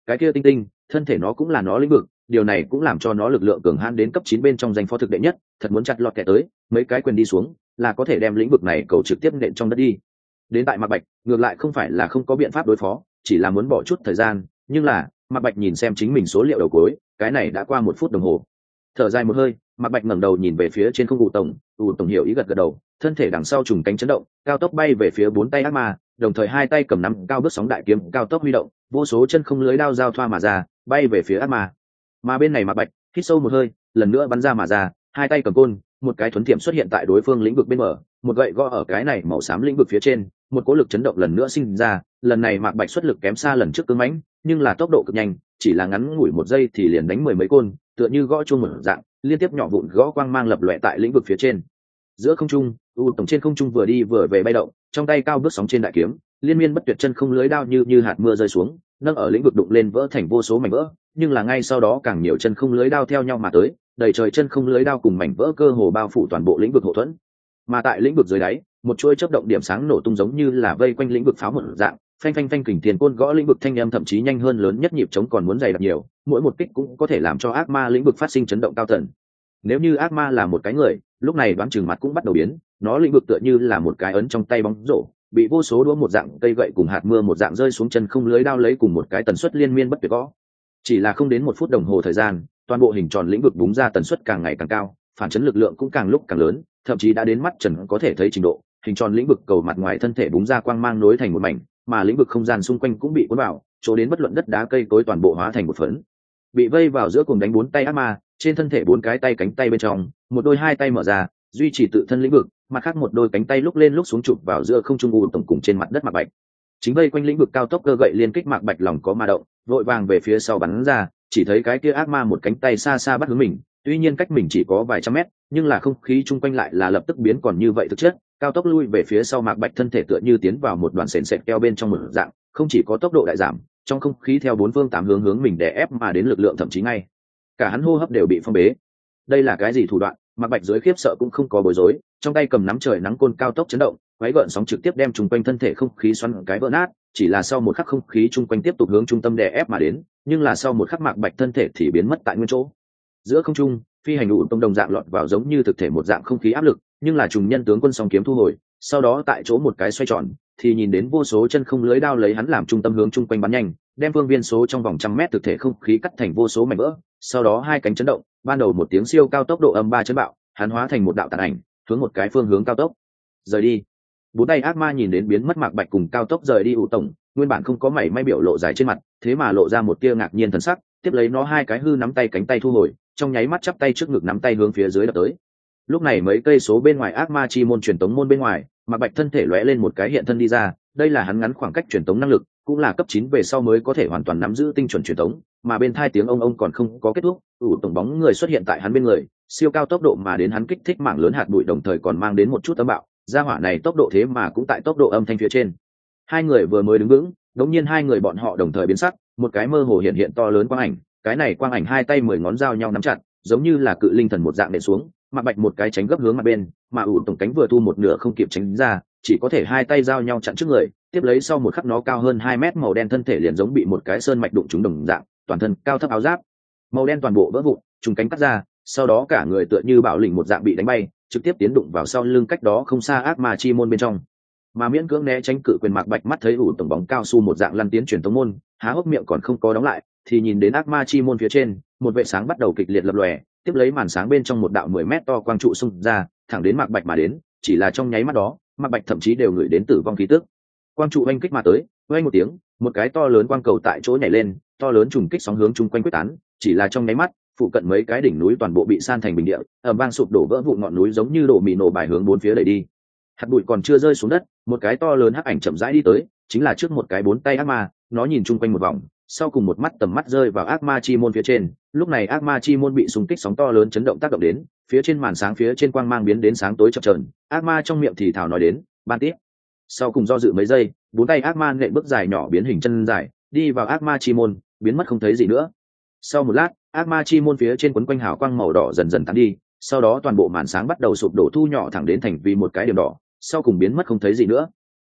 cái kia tinh tinh thân thể nó cũng là nó lĩnh vực, điều này cũng làm cho nó lực lượng cường hãn đến cấp chín bên trong danh phó thực đệ nhất, thật muốn chặt lọt kẻ tới mấy cái quyền đi xuống là có thể đem lĩnh vực này cầu trực tiếp nện trong đất đi. Đến tại Mạc Bạch ngược lại không phải là không có biện pháp đối phó, chỉ là muốn bỏ chút thời gian, nhưng là Mạc Bạch nhìn xem chính mình số liệu đầu cuối, cái này đã qua một phút đồng hồ. Thở dài một hơi, Mạc Bạch ngẩng đầu nhìn về phía trên không. U tổng, U tổng hiểu ý gật gật đầu, thân thể đằng sau trùng cánh chấn động, cao tốc bay về phía bốn tay ác ma, đồng thời hai tay cầm nắm cao bước sóng đại kiếm cao tốc huy động, vô số chân không lưới đao giao thoa mà ra, bay về phía ác ma. Mà bên này Mạc Bạch hít sâu một hơi, lần nữa bắn ra mà ra, hai tay cầm côn, một cái thuấn thiểm xuất hiện tại đối phương lĩnh vực bên mở, một gậy gõ ở cái này màu xám lĩnh vực phía trên, một cỗ lực chấn động lần nữa sinh ra. Lần này Mạc Bạch xuất lực kém xa lần trước cứng mãnh, nhưng là tốc độ cực nhanh, chỉ là ngắn ngủi một giây thì liền đánh mười mấy côn, tựa như gõ chuông một dạng, liên tiếp nhỏ vụn gõ quang mang lập lòe tại lĩnh vực phía trên. Giữa không trung, U tổng trên không trung vừa đi vừa về bay động, trong tay cao bước sóng trên đại kiếm, liên miên bất tuyệt chân không lưới đao như như hạt mưa rơi xuống, nâng ở lĩnh vực đụng lên vỡ thành vô số mảnh vỡ, nhưng là ngay sau đó càng nhiều chân không lưới đao theo nhau mà tới, đầy trời chân không lưới đao cùng mảnh vỡ cơ hồ bao phủ toàn bộ lĩnh vực hộ thuẫn. Mà tại lĩnh vực dưới đáy, một chuôi chớp động điểm sáng nổ tung giống như là vây quanh lĩnh vực pháo một dạng, phanh phanh phanh kình tiền côn gõ lĩnh vực thanh âm thậm chí nhanh hơn lớn nhất nhịp chống còn muốn dày đặc nhiều, mỗi một kích cũng có thể làm cho ác ma lĩnh vực phát sinh chấn động cao tần. Nếu như ác ma là một cái người, lúc này đoán chừng mặt cũng bắt đầu biến, nó lĩnh vực tựa như là một cái ấn trong tay bóng rổ, bị vô số đũa một dạng cây gậy cùng hạt mưa một dạng rơi xuống chân không lưới đao lấy cùng một cái tần suất liên miên bất tuyệt gõ. Chỉ là không đến một phút đồng hồ thời gian, toàn bộ hình tròn lĩnh vực búng ra tần suất càng ngày càng cao, phản chấn lực lượng cũng càng lúc càng lớn, thậm chí đã đến mắt trần có thể thấy trình độ. Hình tròn lĩnh vực cầu mặt ngoài thân thể búng ra quang mang nối thành một mảnh, mà lĩnh vực không gian xung quanh cũng bị cuốn vào, chỗ đến bất luận đất đá cây cối toàn bộ hóa thành một phấn. Bị vây vào giữa cùng đánh bốn tay ác ma, trên thân thể bốn cái tay cánh tay bên trong, một đôi hai tay mở ra, duy trì tự thân lĩnh vực, mặt khác một đôi cánh tay lúc lên lúc xuống chụp vào giữa không trung. U tổng cùng trên mặt đất Mạc Bạch. Chính vây quanh lĩnh vực cao tốc cơ gậy liên kích Mạc Bạch lòng có ma động, vội vàng về phía sau bắn ra, chỉ thấy cái kia ác ma một cánh tay xa xa bắt hướng mình, tuy nhiên cách mình chỉ có vài trăm mét, nhưng là không khí chung quanh lại là lập tức biến còn như vậy thực chất, cao tốc lui về phía sau. Mạc Bạch thân thể tựa như tiến vào một đoàn sền sệt keo bên trong một dạng, không chỉ có tốc độ đại giảm, trong không khí theo bốn phương tám hướng hướng mình đè ép mà đến lực lượng thậm chí ngay cả hắn hô hấp đều bị phong bế. Đây là cái gì thủ đoạn? Mạc Bạch dưới khiếp sợ cũng không có bối rối, trong tay cầm nắm trời nắng côn cao tốc chấn động, quấy gợn sóng trực tiếp đem chung quanh thân thể không khí xoắn cái vỡ nát, chỉ là sau một khắc không khí chung quanh tiếp tục hướng trung tâm đè ép mà đến, nhưng là sau một khắc Mạc Bạch thân thể thì biến mất tại nguyên chỗ. Giữa không trung, phi hành U tông đồng dạng lọt vào giống như thực thể một dạng không khí áp lực, nhưng là trùng nhân tướng quân song kiếm thu hồi, sau đó tại chỗ một cái xoay tròn, thì nhìn đến vô số chân không lưới đao lấy hắn làm trung tâm hướng chung quanh bắn nhanh, đem phương viên số trong vòng trăm mét thực thể không khí cắt thành vô số mảnh vỡ. Sau đó hai cánh chấn động, ban đầu một tiếng siêu cao tốc độ âm ba chấn bạo, hắn hóa thành một đạo tàn ảnh, hướng một cái phương hướng cao tốc rời đi. Bốn tay ác ma nhìn đến biến mất Mạc Bạch cùng cao tốc rời đi U tổng, nguyên bản không có mảy may biểu lộ dài trên mặt, thế mà lộ ra một tia ngạc nhiên thần sắc, tiếp lấy nó hai cái hư nắm tay cánh tay thu hồi, trong nháy mắt chắp tay trước ngực nắm tay hướng phía dưới đập tới. Lúc này mấy cây số bên ngoài ác ma chi môn truyền tống môn bên ngoài, Mạc Bạch thân thể lóe lên một cái hiện thân đi ra, đây là hắn ngắn khoảng cách truyền tống năng lực, cũng là cấp chín về sau mới có thể hoàn toàn nắm giữ tinh chuẩn truyền tống, mà bên thai tiếng ông ông còn không có kết thúc, U tổng bóng người xuất hiện tại hắn bên người, siêu cao tốc độ mà đến hắn kích thích mảng lớn hạt bụi đồng thời còn mang đến một chút âm bạo, gia hỏa này tốc độ thế mà cũng tại tốc độ âm thanh phía trên. Hai người vừa mới đứng vững, đột nhiên hai người bọn họ đồng thời biến sắc, một cái mơ hồ hiện hiện to lớn quang ảnh, cái này quang ảnh hai tay mười ngón giao nhau nắm chặt, giống như là cự linh thần một dạng đè xuống, Mạc Bạch một cái tránh gấp hướng mặt bên, mà U tổng cánh vừa thu một nửa không kịp tránh ra, chỉ có thể hai tay giao nhau chặn trước người, tiếp lấy sau một khắc nó cao hơn hai mét màu đen thân thể liền giống bị một cái sơn mạch đụng trúng đồng dạng, toàn thân cao thấp áo giáp màu đen toàn bộ vỡ vụn, trùng cánh cắt ra, sau đó cả người tựa như bạo lĩnh một dạng bị đánh bay, trực tiếp tiến đụng vào sau lưng cách đó không xa ác ma chi môn bên trong. Mà miễn cưỡng né tránh cự quyền Mạc Bạch mắt thấy U tổng bóng cao su một dạng lăn tiến truyền tống môn, há hốc miệng còn không có đóng lại, thì nhìn đến ác ma chi môn phía trên, một vệ sáng bắt đầu kịch liệt lập lòe, tiếp lấy màn sáng bên trong một đạo mười mét to quang trụ xung ra, thẳng đến Mạc Bạch mà đến, chỉ là trong nháy mắt đó, Mạc Bạch thậm chí đều ngửi đến tử vong khí tức. Quang trụ oanh kích mà tới, oanh một tiếng, một cái to lớn quang cầu tại chỗ nhảy lên, to lớn trùng kích sóng hướng chung quanh quyết tán, chỉ là trong nháy mắt, phụ cận mấy cái đỉnh núi toàn bộ bị san thành bình địa, ầm vang sụp đổ vỡ vụn, ngọn núi giống như đổ mì nổ bài hướng bốn phía đẩy đi. Hạt bụi còn chưa rơi xuống đất, một cái to lớn hắc ảnh chậm rãi đi tới, chính là trước một cái bốn tay ác ma, nó nhìn chung quanh một vòng, sau cùng một mắt tầm mắt rơi vào ác ma chi môn phía trên, lúc này ác ma chi môn bị xung kích sóng to lớn chấn động tác động đến, phía trên màn sáng phía trên quang mang biến đến sáng tối chập chờn, ác ma trong miệng thì thào nói đến, ban tiếp. Sau cùng do dự mấy giây, bốn tay ác ma nện bước dài nhỏ biến hình chân dài, đi vào ác ma chi môn, biến mất không thấy gì nữa. Sau một lát, ác ma chi môn phía trên quấn quanh hào quang màu đỏ dần dần tán đi, sau đó toàn bộ màn sáng bắt đầu sụp đổ thu nhỏ thẳng đến thành vì một cái điểm đỏ, sau cùng biến mất không thấy gì nữa.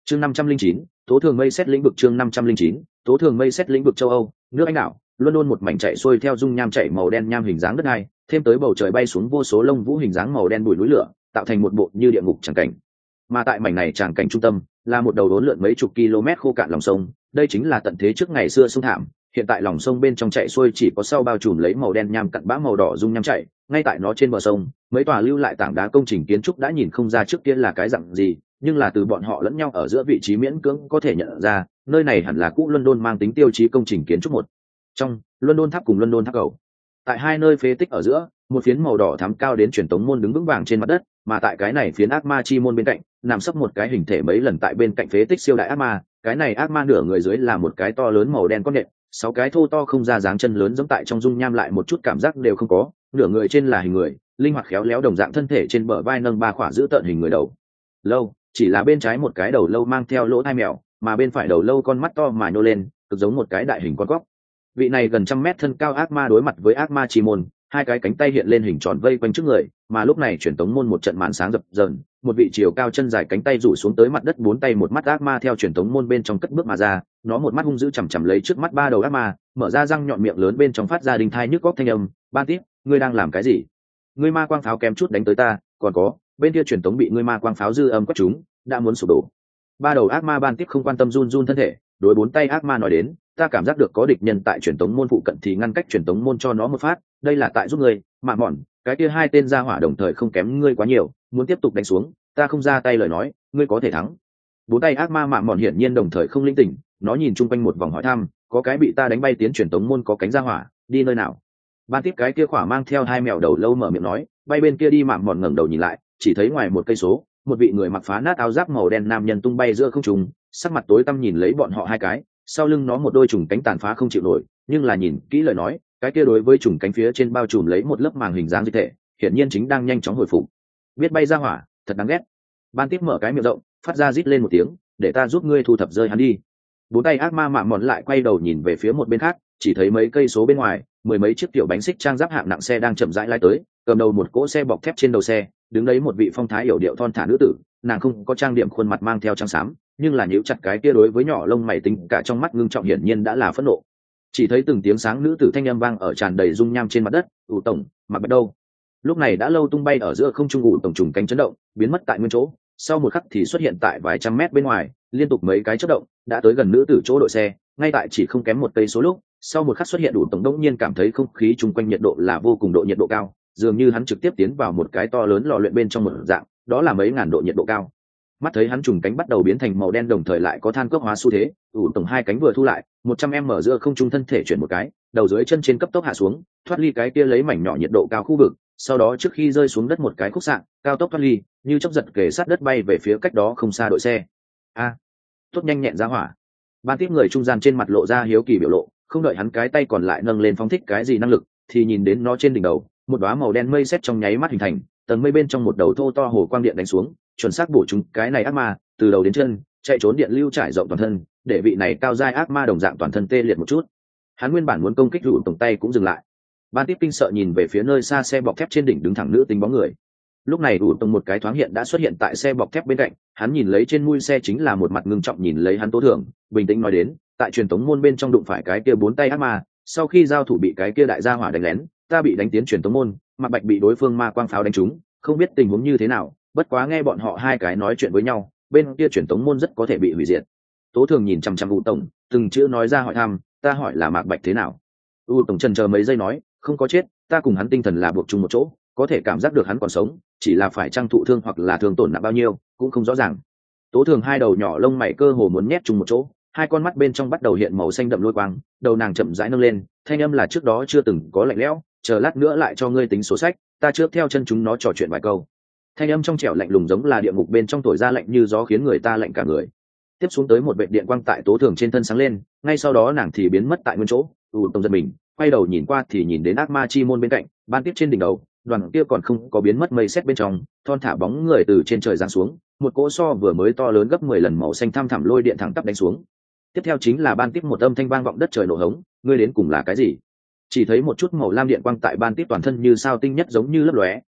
chương năm trăm linh chín tố thường mây xét lĩnh vực chương năm trăm linh chín tố thường mây xét lĩnh vực châu Âu, nước Anh đảo, London một mảnh chạy xuôi theo dung nham chạy màu đen nham hình dáng đất hai, thêm tới bầu trời bay xuống vô số lông vũ hình dáng màu đen bụi núi lửa, tạo thành một bộ như địa ngục tràng cảnh. Mà tại mảnh này tràng cảnh trung tâm là một đầu đốn lượn mấy chục km khô cạn lòng sông, đây chính là tận thế trước ngày xưa sông thảm. Hiện tại lòng sông bên trong chạy xuôi chỉ có sau bao trùm lấy màu đen nham cặn bã màu đỏ dung nham chảy, ngay tại nó trên bờ sông, mấy tòa lưu lại tảng đá công trình kiến trúc đã nhìn không ra trước kia là cái dạng gì, nhưng là từ bọn họ lẫn nhau ở giữa vị trí miễn cưỡng có thể nhận ra, nơi này hẳn là cũ London mang tính tiêu chí công trình kiến trúc một. Trong London tháp cùng London tháp cầu, tại hai nơi phế tích ở giữa, một phiến màu đỏ thắm cao đến truyền tống môn đứng vững vàng trên mặt đất, mà tại cái này phiến ác ma chi môn bên cạnh, nằm sấp một cái hình thể mấy lần tại bên cạnh phế tích siêu đại ác ma, cái này ác ma nửa người dưới là một cái to lớn màu đen con nhện, sáu cái thô to không ra dáng chân lớn giống tại trong dung nham lại một chút cảm giác đều không có, nửa người trên là hình người, linh hoạt khéo léo đồng dạng thân thể trên bờ vai nâng ba khỏa giữ tợn hình người đầu lâu, chỉ là bên trái một cái đầu lâu mang theo lỗ thai mèo, mà bên phải đầu lâu con mắt to mà nhô lên, cực giống một cái đại hình con cóc. Vị này gần trăm mét thân cao ác ma đối mặt với ác ma chi môn, hai cái cánh tay hiện lên hình tròn vây quanh trước người, mà lúc này truyền tống môn một trận màn sáng dập dờn, một vị chiều cao chân dài cánh tay rủ xuống tới mặt đất, bốn tay một mắt ác ma theo truyền tống môn bên trong cất bước mà ra, nó một mắt hung dữ chằm chằm lấy trước mắt ba đầu ác ma, mở ra răng nhọn miệng lớn bên trong phát ra đinh thai nhức góc thanh âm, "Ban Tiếp, ngươi đang làm cái gì? Ngươi ma quang pháo kém chút đánh tới ta, còn có, bên kia truyền tống bị ngươi ma quang pháo dư âm quét chúng, đã muốn sụp đổ." Ba đầu ác ma Ban Tiếp không quan tâm run run thân thể, đối bốn tay ác ma nói đến, "Ta cảm giác được có địch nhân tại truyền tống môn phụ cận thì ngăn cách truyền tống môn cho nó một phát, đây là tại giúp ngươi, mà mòn, cái kia hai tên gia hỏa đồng thời không kém ngươi quá nhiều, muốn tiếp tục đánh xuống, ta không ra tay lời nói, ngươi có thể thắng." Bốn tay ác ma mạm mòn hiển nhiên đồng thời không linh tỉnh, nó nhìn chung quanh một vòng hỏi thăm, "Có cái bị ta đánh bay tiến truyền tống môn có cánh gia hỏa, đi nơi nào?" Ban Tiếp cái kia khỏa mang theo hai mèo đầu lâu mở miệng nói, "Bay bên kia đi." Mạm mòn ngẩng đầu nhìn lại, chỉ thấy ngoài một cây số, một vị người mặc phá nát áo giáp màu đen nam nhân tung bay giữa không trung, sắc mặt tối tăm nhìn lấy bọn họ hai cái, sau lưng nó một đôi trùng cánh tàn phá không chịu nổi, nhưng là nhìn kỹ lời nói, cái kia đối với trùng cánh phía trên bao trùm lấy một lớp màng hình dáng dịch thể, hiển nhiên chính đang nhanh chóng hồi phục. Biết bay ra hỏa, thật đáng ghét. Ban Tiếp mở cái miệng rộng, phát ra rít lên một tiếng, "Để ta giúp ngươi thu thập rơi hắn đi." Bốn tay ác ma mạm mòn lại quay đầu nhìn về phía một bên khác, chỉ thấy mấy cây số bên ngoài, mười mấy chiếc tiểu bánh xích trang giáp hạng nặng xe đang chậm rãi lái tới, cầm đầu một cỗ xe bọc thép, trên đầu xe đứng đấy một vị phong thái yểu điệu thon thả nữ tử, nàng không có trang điểm, khuôn mặt mang theo trắng xám, nhưng là nhíu chặt cái kia đối với nhỏ lông mày tính cả trong mắt ngưng trọng hiển nhiên đã là phẫn nộ. Chỉ thấy từng tiếng sáng nữ tử thanh âm vang ở tràn đầy dung nham trên mặt đất, "Ủ tổng, mặc bạch đâu?" Lúc này đã lâu tung bay ở giữa không trung ủ tổng trùng cánh chấn động, biến mất tại nguyên chỗ, sau một khắc thì xuất hiện tại vài trăm mét bên ngoài, liên tục mấy cái chớp động, đã tới gần nữ tử chỗ đội xe, ngay tại chỉ không kém một cây số lúc, sau một khắc xuất hiện ủ tổng đống nhiên cảm thấy không khí chung quanh nhiệt độ là vô cùng độ nhiệt độ cao, dường như hắn trực tiếp tiến vào một cái to lớn lò luyện bên trong một dạng, đó là mấy ngàn độ nhiệt độ cao. Mắt thấy hắn trùng cánh bắt đầu biến thành màu đen, đồng thời lại có than cốc hóa xu thế, ủ tổng hai cánh vừa thu lại, một trăm em mở giữa không trung thân thể chuyển một cái, đầu dưới chân trên cấp tốc hạ xuống, thoát ly cái kia lấy mảnh nhỏ nhiệt độ cao khu vực, sau đó trước khi rơi xuống đất một cái khúc sạn, cao tốc thoát ly, như chớp giật kề sát đất bay về phía cách đó không xa đội xe. A, tốt nhanh nhẹn ra hỏa. Ban Tiếp người trung gian trên mặt lộ ra hiếu kỳ biểu lộ, không đợi hắn cái tay còn lại nâng lên phóng thích cái gì năng lực, thì nhìn đến nó trên đỉnh đầu, một đóa màu đen mây sét trong nháy mắt hình thành, tầng mây bên trong một đầu thô to hồ quang điện đánh xuống, chuẩn xác bổ trúng cái này ác ma, từ đầu đến chân, chạy trốn điện lưu trải rộng toàn thân, để vị này cao giai ác ma đồng dạng toàn thân tê liệt một chút. Hắn nguyên bản muốn công kích rủ tổng tay cũng dừng lại. Ban Tiếp kinh sợ nhìn về phía nơi xa xe bọc thép trên đỉnh đứng thẳng nữ tính bóng người. Lúc này rủ tổng một cái thoáng hiện đã xuất hiện tại xe bọc thép bên cạnh, hắn nhìn lấy trên mui xe chính là một mặt ngưng trọng nhìn lấy hắn Tố Thường, bình tĩnh nói đến, "Tại truyền tống môn bên trong đụng phải cái kia bốn tay ác ma, sau khi giao thủ bị cái kia đại gia hỏa đánh lén, ta bị đánh tiến truyền tống môn, Mạc Bạch bị đối phương ma quang pháo đánh trúng, không biết tình huống như thế nào, bất quá nghe bọn họ hai cái nói chuyện với nhau, bên kia truyền tống môn rất có thể bị hủy diệt." Tố Thường nhìn chằm chằm U tổng, từng chữ nói ra hỏi thăm, "Ta hỏi là Mạc Bạch thế nào?" U tổng chần chờ mấy giây nói, "Không có chết, ta cùng hắn tinh thần là buộc chung một chỗ, có thể cảm giác được hắn còn sống, chỉ là phải trang thụ thương hoặc là thương tổn nặng bao nhiêu cũng không rõ ràng." Tố Thường hai đầu nhỏ lông mày cơ hồ muốn nhét chung một chỗ, hai con mắt bên trong bắt đầu hiện màu xanh đậm lôi quang, đầu nàng chậm rãi nâng lên, thanh âm là trước đó chưa từng có lạnh lẽo, "Chờ lát nữa lại cho ngươi tính số sách, ta trước theo chân chúng nó trò chuyện vài câu." Thanh âm trong trẻo lạnh lùng giống là địa ngục bên trong thổi ra lạnh như gió, khiến người ta lạnh cả người. Tiếp xuống tới một vệt điện quang tại Tố Thường trên thân sáng lên, ngay sau đó nàng thì biến mất tại nguyên chỗ. U tổng giật mình, quay đầu nhìn qua thì nhìn đến ác ma chi môn bên cạnh, Ban Tiếp trên đỉnh đầu, đoàn kia còn không có biến mất mây sét bên trong, thon thả bóng người từ trên trời giáng xuống, một cỗ so vừa mới to lớn gấp mười lần màu xanh thăm thẳm lôi điện thẳng tắp đánh xuống. Tiếp theo chính là Ban Tiếp một âm thanh vang vọng đất trời nổ hống, "Ngươi đến cùng là cái gì?" Chỉ thấy một chút màu lam điện quang tại Ban Tiếp toàn thân như sao tinh nhất giống như lấp lóe,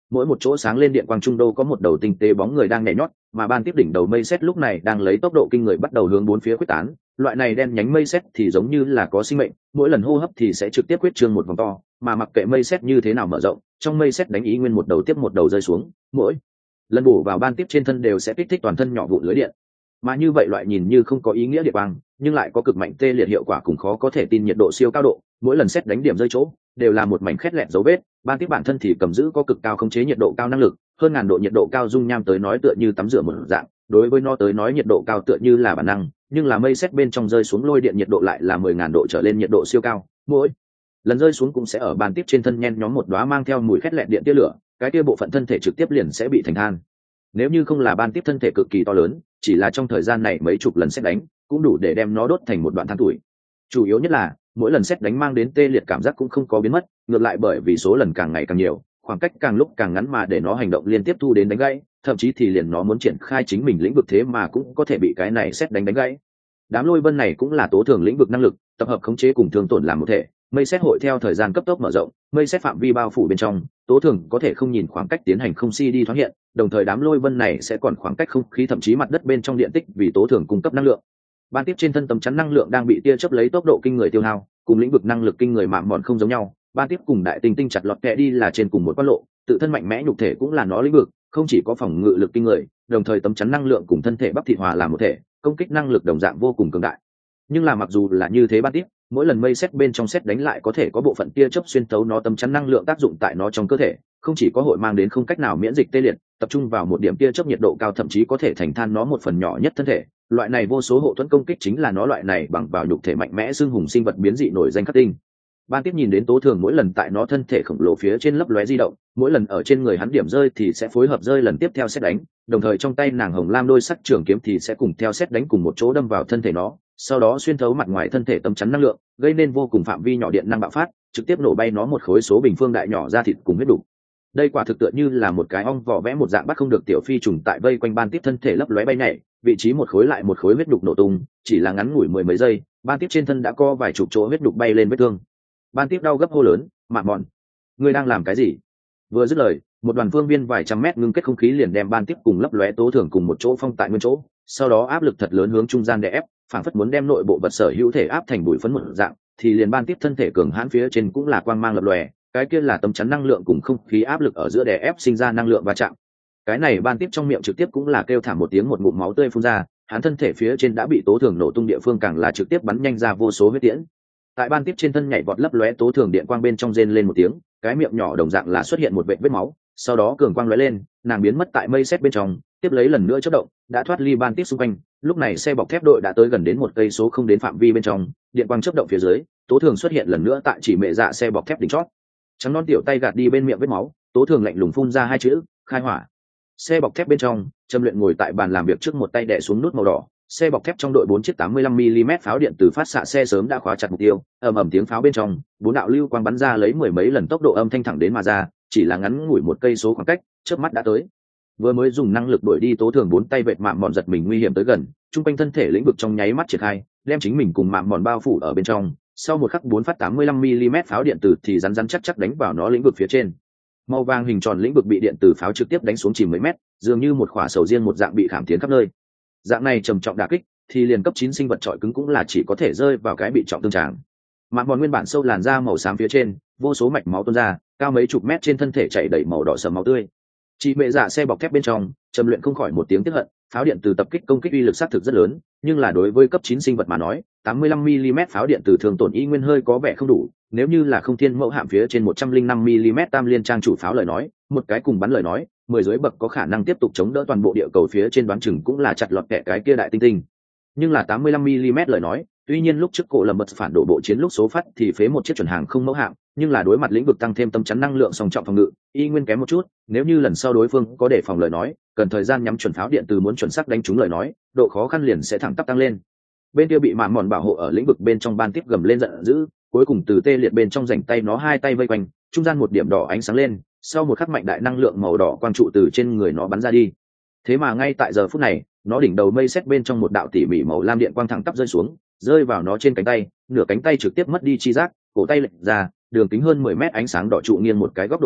mỗi một chỗ sáng lên điện quang trung đô có một đầu tinh tế bóng người đang nhảy nhót, mà ban tiếp đỉnh đầu mây sét lúc này đang lấy tốc độ kinh người bắt đầu hướng bốn phía quyết tán. Loại này đen nhánh mây sét thì giống như là có sinh mệnh, mỗi lần hô hấp thì sẽ trực tiếp quyết trương một vòng to, mà mặc kệ mây sét như thế nào mở rộng, trong mây sét đánh ý nguyên một đầu tiếp một đầu rơi xuống, mỗi lần bổ vào ban tiếp trên thân đều sẽ kích thích toàn thân nhỏ vụn lưới điện. Mà như vậy loại nhìn như không có ý nghĩa điện quang, nhưng lại có cực mạnh tê liệt hiệu quả cùng khó có thể tin nhiệt độ siêu cao độ, mỗi lần sét đánh điểm rơi chỗ đều là một mảnh khét lẹt dấu vết. Ban tiếp bản thân thì cầm giữ có cực cao khống chế nhiệt độ cao năng lực, hơn ngàn độ nhiệt độ cao dung nham tới nói tựa như tắm rửa một dạng, đối với nó tới nói nhiệt độ cao tựa như là bản năng, nhưng là mây sét bên trong rơi xuống lôi điện nhiệt độ lại là mười ngàn độ trở lên nhiệt độ siêu cao, mỗi lần rơi xuống cũng sẽ ở ban tiếp trên thân nhen nhóm một đóa mang theo mùi khét lẹt điện tia lửa, cái tia bộ phận thân thể trực tiếp liền sẽ bị thành than. Nếu như không là ban tiếp thân thể cực kỳ to lớn, chỉ là trong thời gian này mấy chục lần sét đánh cũng đủ để đem nó đốt thành một đoạn than tuổi. Chủ yếu nhất là mỗi lần sét đánh mang đến tê liệt cảm giác cũng không có biến mất, ngược lại bởi vì số lần càng ngày càng nhiều, khoảng cách càng lúc càng ngắn mà để nó hành động liên tiếp thu đến đánh gãy, thậm chí thì liền nó muốn triển khai chính mình lĩnh vực thế mà cũng có thể bị cái này sét đánh đánh gãy. Đám lôi vân này cũng là tố thường lĩnh vực năng lực, tập hợp khống chế cùng thương tổn làm một thể, mây sét hội theo thời gian cấp tốc mở rộng, mây sét phạm vi bao phủ bên trong, tố thường có thể không nhìn khoảng cách tiến hành không si đi thoáng hiện, đồng thời đám lôi vân này sẽ còn khoảng cách không khí thậm chí mặt đất bên trong điện tích vì tố thường cung cấp năng lượng. Ban tiếp trên thân tấm chắn năng lượng đang bị tia chớp lấy tốc độ kinh người tiêu hao, cùng lĩnh vực năng lực kinh người mạm mòn không giống nhau. Ban tiếp cùng đại tinh tinh chặt lọt kẹ đi là trên cùng một quan lộ, tự thân mạnh mẽ nhục thể cũng là nó lĩnh vực, không chỉ có phòng ngự lực kinh người, đồng thời tấm chắn năng lượng cùng thân thể bắp thịt hòa làm một thể, công kích năng lực đồng dạng vô cùng cường đại. Nhưng là mặc dù là như thế ban tiếp, mỗi lần mây sét bên trong sét đánh lại có thể có bộ phận tia chớp xuyên tấu nó tấm chắn năng lượng tác dụng tại nó trong cơ thể, không chỉ có hội mang đến không cách nào miễn dịch tê liệt, tập trung vào một điểm tia chớp nhiệt độ cao thậm chí có thể thành than nó một phần nhỏ nhất thân thể. Loại này vô số hộ thuẫn công kích chính là nó loại này bằng vào nhục thể mạnh mẽ xương hùng sinh vật biến dị nổi danh khắc tinh. Ban tiếp nhìn đến tố thường mỗi lần tại nó thân thể khổng lồ phía trên lấp lóe di động, mỗi lần ở trên người hắn điểm rơi thì sẽ phối hợp rơi lần tiếp theo sét đánh, đồng thời trong tay nàng hồng lam đôi sắc trường kiếm thì sẽ cùng theo sét đánh cùng một chỗ đâm vào thân thể nó, sau đó xuyên thấu mặt ngoài thân thể tấm chắn năng lượng, gây nên vô cùng phạm vi nhỏ điện năng bạo phát, trực tiếp nổ bay nó một khối số bình phương đại nhỏ ra thịt cùng huyết đủ. Đây quả thực tựa như là một cái ong vỏ vẽ một dạng bắt không được tiểu phi trùng tại vây quanh ban tiếp thân thể lấp lóe bay nhảy, vị trí một khối lại một khối huyết đục nổ tung, chỉ là ngắn ngủi mười mấy giây, ban tiếp trên thân đã có vài chục chỗ huyết đục bay lên vết thương. Ban tiếp đau gấp hô lớn, "Mạn mòn, ngươi đang làm cái gì?" Vừa dứt lời, một đoàn phương viên vài trăm mét ngưng kết không khí liền đem ban tiếp cùng lấp lóe tố thường cùng một chỗ phong tại nguyên chỗ, sau đó áp lực thật lớn hướng trung gian đè ép, phảng phất muốn đem nội bộ vật sở hữu thể áp thành bụi phấn một dạng, thì liền ban tiếp thân thể cường hãn phía trên cũng là quang mang lập lòe, cái kia là tấm chắn năng lượng cùng không khí áp lực ở giữa đè ép sinh ra năng lượng va chạm. Cái này ban tiếp trong miệng trực tiếp cũng là kêu thảm một tiếng, một ngụm máu tươi phun ra, hắn thân thể phía trên đã bị tố thường nổ tung địa phương càng là trực tiếp bắn nhanh ra vô số huyết tiễn. Tại ban tiếp trên thân nhảy vọt lấp lóe tố thường điện quang bên trong rên lên một tiếng, cái miệng nhỏ đồng dạng là xuất hiện một vệt vết máu, sau đó cường quang lóe lên, nàng biến mất tại mây sét bên trong, tiếp lấy lần nữa chớp động, đã thoát ly ban tiếp xung quanh. Lúc này xe bọc thép đội đã tới gần đến một cây số không đến phạm vi bên trong, điện quang chớp động phía dưới, tố thường xuất hiện lần nữa tại chỉ mẹ dạ xe bọc thép đỉnh chót. Trắng non tiểu tay gạt đi bên miệng vết máu, tố thường lạnh lùng phun ra hai chữ, khai hỏa. Xe bọc thép bên trong, Trầm Luyện ngồi tại bàn làm việc trước, một tay đè xuống nút màu đỏ. Xe bọc thép trong đội bốn chiếc tám mươi lăm mi li mét pháo điện từ phát xạ xe sớm đã khóa chặt mục tiêu, ầm ầm tiếng pháo bên trong, bốn đạo lưu quang bắn ra lấy mười mấy lần tốc độ âm thanh thẳng đến mà ra, chỉ là ngắn ngủi một cây số khoảng cách, chớp mắt đã tới. Vừa mới dùng năng lực đuổi đi tố thường bốn tay vệt mạm mòn giật mình nguy hiểm tới gần, trung quanh thân thể lĩnh vực trong nháy mắt triển khai, đem chính mình cùng mạm mòn bao phủ ở bên trong. Sau một khắc bốn phát tám mươi lăm mi li mét pháo điện từ thì rắn rắn chắc chắc đánh vào nó lĩnh vực phía trên. Màu vàng hình tròn lĩnh vực bị điện từ pháo trực tiếp đánh xuống chìm mấy mét, dường như một quả sầu riêng một dạng bị khảm tiến khắp nơi. Dạng này trầm trọng đả kích, thì liền cấp chín sinh vật trọi cứng cũng là chỉ có thể rơi vào cái bị trọng thương tràng. Mạn mòn nguyên bản sâu làn da màu xám phía trên, vô số mạch máu tuôn ra, cao mấy chục mét trên thân thể chảy đầy màu đỏ sẫm máu tươi. Chị mẹ dạ xe bọc thép bên trong, Trầm Luyện không khỏi một tiếng tiếc hận, pháo điện từ tập kích công kích uy lực sát thực rất lớn, nhưng là đối với cấp chín sinh vật mà nói, tám mươi lăm mi li mét pháo điện từ thường tổn y nguyên hơi có vẻ không đủ, nếu như là không thiên mẫu hạm phía trên một trăm linh năm mi li mét tam liên trang chủ pháo lời nói, một cái cùng bắn lời nói, mười dưới bậc có khả năng tiếp tục chống đỡ toàn bộ địa cầu phía trên, đoán chừng cũng là chặt lọt kẻ cái kia đại tinh tinh. Nhưng là tám mươi lăm mi li mét lời nói, tuy nhiên lúc trước cổ lầm bật phản đổ bộ chiến lúc số phát thì phế một chiếc chuẩn hàng không mẫu hạm, nhưng là đối mặt lĩnh vực tăng thêm tâm chắn năng lượng song trọng phòng ngự, y nguyên kém một chút, nếu như lần sau đối phương có đề phòng lời nói, cần thời gian nhắm chuẩn pháo điện từ muốn chuẩn xác đánh trúng lời nói, độ khó khăn liền sẽ thẳng tắp tăng lên. Bên kia bị mạn mòn bảo hộ ở lĩnh vực bên trong ban tiếp gầm lên giận dữ, cuối cùng từ tê liệt bên trong rảnh tay nó hai tay vây quanh, trung gian một điểm đỏ ánh sáng lên, sau một khắc mạnh đại năng lượng màu đỏ quang trụ từ trên người nó bắn ra đi. Thế mà ngay tại giờ phút này, nó đỉnh đầu mây sét bên trong một đạo tỉ mỉ màu lam điện quang thẳng tắp rơi xuống, rơi vào nó trên cánh tay, nửa cánh tay trực tiếp mất đi chi giác, cổ tay lệch ra, đường kính hơn mười mét ánh sáng đỏ trụ nghiêng một cái góc độ nhỏ,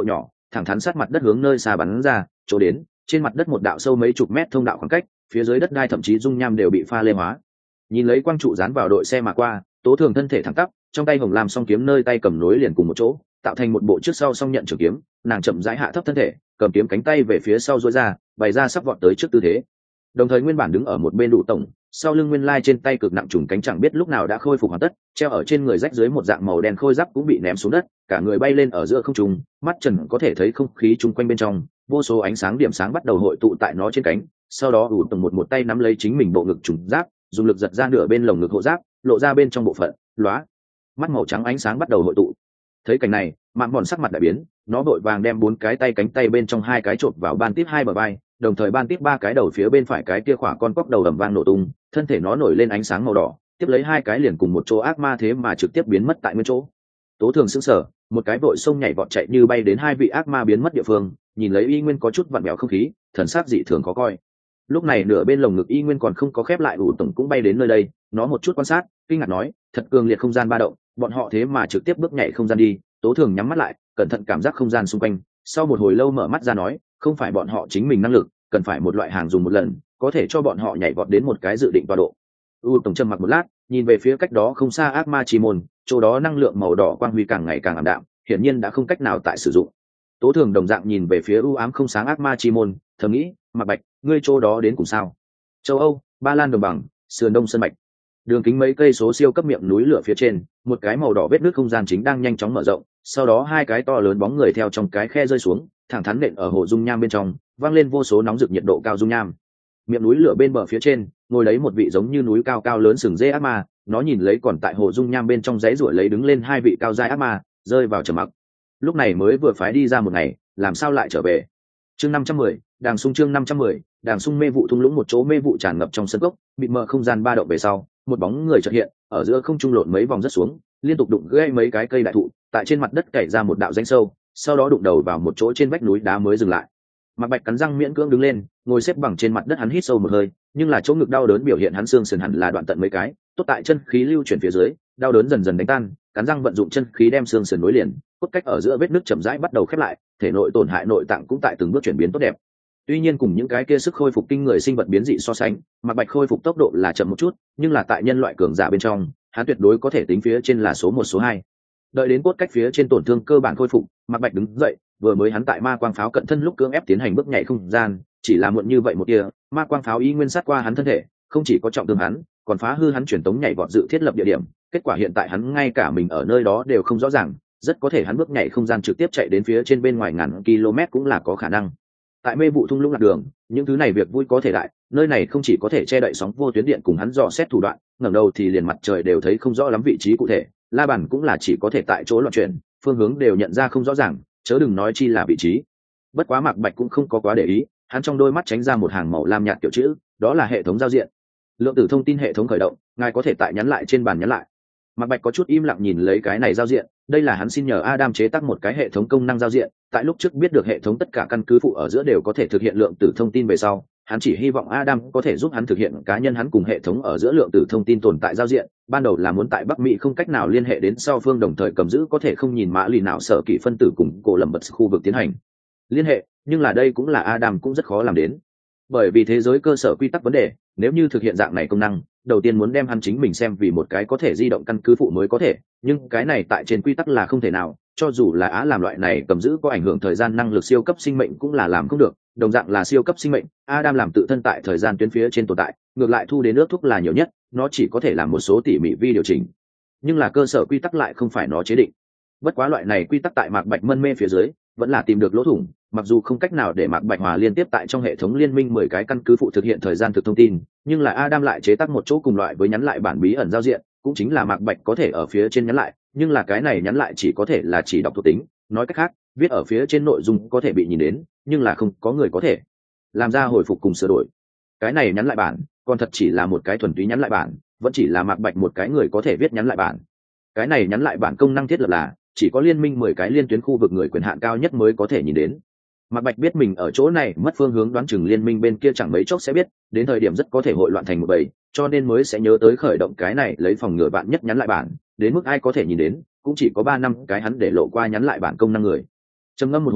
thẳng thắn sát mặt đất hướng nơi xa bắn ra, chỗ đến trên mặt đất một đạo sâu mấy chục mét thông đạo khoảng cách, phía dưới đất đai thậm chí dung nham đều bị pha lê hóa. Nhìn lấy quang trụ dán vào đội xe mà qua, Tố Thường thân thể thẳng tắp, trong tay hồng lam song kiếm nơi tay cầm nối liền cùng một chỗ, tạo thành một bộ trước sau song nhận trường kiếm. Nàng chậm rãi hạ thấp thân thể, cầm kiếm cánh tay về phía sau duỗi ra, bày ra sắp vọt tới trước tư thế. Đồng thời nguyên bản đứng ở một bên đủ tổng, sau lưng nguyên lai trên tay cực nặng trùng cánh chẳng biết lúc nào đã khôi phục hoàn tất, treo ở trên người rách dưới một dạng màu đen khôi giáp cũng bị ném xuống đất, cả người bay lên ở giữa không trung, mắt trần có thể thấy không khí chung quanh bên trong, vô số ánh sáng điểm sáng bắt đầu hội tụ tại nó trên cánh. Sau đó ủ tổng một một tay nắm lấy chính mình bộ ngực trùng giáp, dùng lực giật ra nửa bên lồng ngực hộ giáp, lộ ra bên trong bộ phận lóa mắt màu trắng ánh sáng bắt đầu hội tụ. Thấy cảnh này, mạn mòn sắc mặt đại biến, nó vội vàng đem bốn cái tay cánh tay bên trong hai cái chộp vào ban tiếp hai bờ vai, đồng thời ban tiếp ba cái đầu phía bên phải cái kia khỏa con cóc đầu ầm vang nổ tung, thân thể nó nổi lên ánh sáng màu đỏ, tiếp lấy hai cái liền cùng một chỗ ác ma thế mà trực tiếp biến mất tại nguyên chỗ. Tố Thường sững sờ, một cái vội xông nhảy vọt chạy như bay đến hai vị ác ma biến mất địa phương, nhìn lấy y nguyên có chút vặn vẹo không khí, thần sắc dị thường khó coi. Lúc này nửa bên lồng ngực y nguyên còn không có khép lại, ủ tổng cũng bay đến nơi đây, nó một chút quan sát, kinh ngạc nói, thật cường liệt không gian ba động, bọn họ thế mà trực tiếp bước nhảy không gian đi. Tố Thường nhắm mắt lại, cẩn thận cảm giác không gian xung quanh, sau một hồi lâu mở mắt ra nói, không phải bọn họ chính mình năng lực, cần phải một loại hàng dùng một lần, có thể cho bọn họ nhảy vọt đến một cái dự định tọa độ. U tổng trầm mặc một lát, nhìn về phía cách đó không xa ác ma chi môn, chỗ đó năng lượng màu đỏ quang huy càng ngày càng ảm đạm, hiển nhiên đã không cách nào tại sử dụng. Tố Thường đồng dạng nhìn về phía u ám không sáng ác ma chi môn, thầm nghĩ, Mạc Bạch, ngươi chỗ đó đến cùng sao? Châu Âu, Ba Lan đồng bằng, sườn đông sơn mạch, đường kính mấy cây số siêu cấp miệng núi lửa phía trên, một cái màu đỏ vết nước không gian chính đang nhanh chóng mở rộng, sau đó hai cái to lớn bóng người theo trong cái khe rơi xuống, thẳng thắn nện ở hồ dung nham bên trong, vang lên vô số nóng rực nhiệt độ cao dung nham. Miệng núi lửa bên bờ phía trên, ngồi lấy một vị giống như núi cao cao lớn sừng dê ác ma, nó nhìn lấy còn tại hồ dung nham bên trong dãy ruổi lấy đứng lên hai vị cao giai ác ma, rơi vào trầm mặc. Lúc này mới vừa phái đi ra một ngày, làm sao lại trở về? Chương năm trăm mười, Đàng Sung chương năm trăm mười, Đàng Sung mê vụ thung lũng, một chỗ mê vụ tràn ngập trong sân gốc, bị mờ không gian ba động về sau, một bóng người chợt hiện, ở giữa không trung lộn mấy vòng rất xuống, liên tục đụng gãy mấy cái cây đại thụ, tại trên mặt đất cày ra một đạo rãnh sâu, sau đó đụng đầu vào một chỗ trên vách núi đá mới dừng lại. Mạc Bạch cắn răng miễn cưỡng đứng lên, ngồi xếp bằng trên mặt đất, hắn hít sâu một hơi, nhưng là chỗ ngực đau đớn biểu hiện hắn xương sườn hẳn là đoạn tận mấy cái, tốt tại chân khí lưu chuyển phía dưới, đau đớn dần dần đánh tan, cắn răng vận dụng chân khí đem xương sườn nối liền, cốt cách ở giữa vết nứt chậm rãi bắt đầu khép lại, thể nội tổn hại nội tạng cũng tại từng bước chuyển biến tốt đẹp. Tuy nhiên cùng những cái kia sức khôi phục kinh người sinh vật biến dị so sánh, Mạc Bạch khôi phục tốc độ là chậm một chút, nhưng là tại nhân loại cường giả bên trong, hắn tuyệt đối có thể tính phía trên là số một số hai. Đợi đến cốt cách phía trên tổn thương cơ bản khôi phục, Mạc Bạch đứng dậy, vừa mới hắn tại ma quang pháo cận thân lúc cưỡng ép tiến hành bước nhảy không gian, chỉ là muộn như vậy một tia, ma quang pháo y nguyên sát qua hắn thân thể, không chỉ có trọng thương hắn, còn phá hư hắn truyền tống nhảy vọt dự thiết lập địa điểm. Kết quả hiện tại hắn ngay cả mình ở nơi đó đều không rõ ràng, rất có thể hắn bước nhảy không gian trực tiếp chạy đến phía trên bên ngoài ngàn km cũng là có khả năng. Tại mê vụ thung lũng lạc đường, những thứ này việc vui có thể đại, nơi này không chỉ có thể che đậy sóng vô tuyến điện cùng hắn dò xét thủ đoạn, ngẩng đầu thì liền mặt trời đều thấy không rõ lắm vị trí cụ thể, la bàn cũng là chỉ có thể tại chỗ loạn chuyển, phương hướng đều nhận ra không rõ ràng, chớ đừng nói chi là vị trí. Bất quá Mạc Bạch cũng không có quá để ý, hắn trong đôi mắt tránh ra một hàng màu lam nhạt kiểu chữ, đó là hệ thống giao diện. Lượng tử thông tin hệ thống khởi động, ngài có thể tại nhắn lại trên bàn nhắn lại. Mạc Bạch có chút im lặng nhìn lấy cái này giao diện, đây là hắn xin nhờ Adam chế tác một cái hệ thống công năng giao diện, tại lúc trước biết được hệ thống tất cả căn cứ phụ ở giữa đều có thể thực hiện lượng tử thông tin về sau, hắn chỉ hy vọng Adam có thể giúp hắn thực hiện cá nhân hắn cùng hệ thống ở giữa lượng tử thông tin tồn tại giao diện, ban đầu là muốn tại Bắc Mỹ không cách nào liên hệ đến sau phương đồng thời cầm giữ có thể không nhìn mã lì nào sở kỹ phân tử cùng cổ lầm bật khu vực tiến hành liên hệ, nhưng là đây cũng là Adam cũng rất khó làm đến. Bởi vì thế giới cơ sở quy tắc vấn đề, nếu như thực hiện dạng này công năng, đầu tiên muốn đem hắn chính mình xem vì một cái có thể di động căn cứ phụ mới có thể, nhưng cái này tại trên quy tắc là không thể nào, cho dù là Á làm loại này cầm giữ có ảnh hưởng thời gian năng lực siêu cấp sinh mệnh cũng là làm không được, đồng dạng là siêu cấp sinh mệnh, Adam làm tự thân tại thời gian tuyến phía trên tồn tại, ngược lại thu đến ước thúc là nhiều nhất, nó chỉ có thể làm một số tỉ mỉ vi điều chỉnh, nhưng là cơ sở quy tắc lại không phải nó chế định. Bất quá loại này quy tắc tại Mạc Bạch mân mê phía dưới, vẫn là tìm được lỗ thủng, mặc dù không cách nào để Mạc Bạch Hòa liên tiếp tại trong hệ thống liên minh mười cái căn cứ phụ thực hiện thời gian thực thông tin, nhưng là Adam lại chế tác một chỗ cùng loại với nhắn lại bản bí ẩn giao diện, cũng chính là Mạc Bạch có thể ở phía trên nhắn lại, nhưng là cái này nhắn lại chỉ có thể là chỉ đọc thuộc tính, nói cách khác, viết ở phía trên nội dung có thể bị nhìn đến, nhưng là không có người có thể làm ra hồi phục cùng sửa đổi. Cái này nhắn lại bản, còn thật chỉ là một cái thuần túy nhắn lại bản, vẫn chỉ là Mạc Bạch một cái người có thể viết nhắn lại bản. Cái này nhắn lại bản công năng thiết lập là chỉ có liên minh mười cái liên tuyến khu vực người quyền hạn cao nhất mới có thể nhìn đến. Mạc Bạch biết mình ở chỗ này mất phương hướng, đoán chừng liên minh bên kia chẳng mấy chốc sẽ biết, đến thời điểm rất có thể hội loạn thành một bầy, cho nên mới sẽ nhớ tới khởi động cái này lấy phòng ngừa bạn nhất nhắn lại bản, đến mức ai có thể nhìn đến, cũng chỉ có ba năm cái hắn để lộ qua nhắn lại bản công năng người. Trầm ngâm một hồi,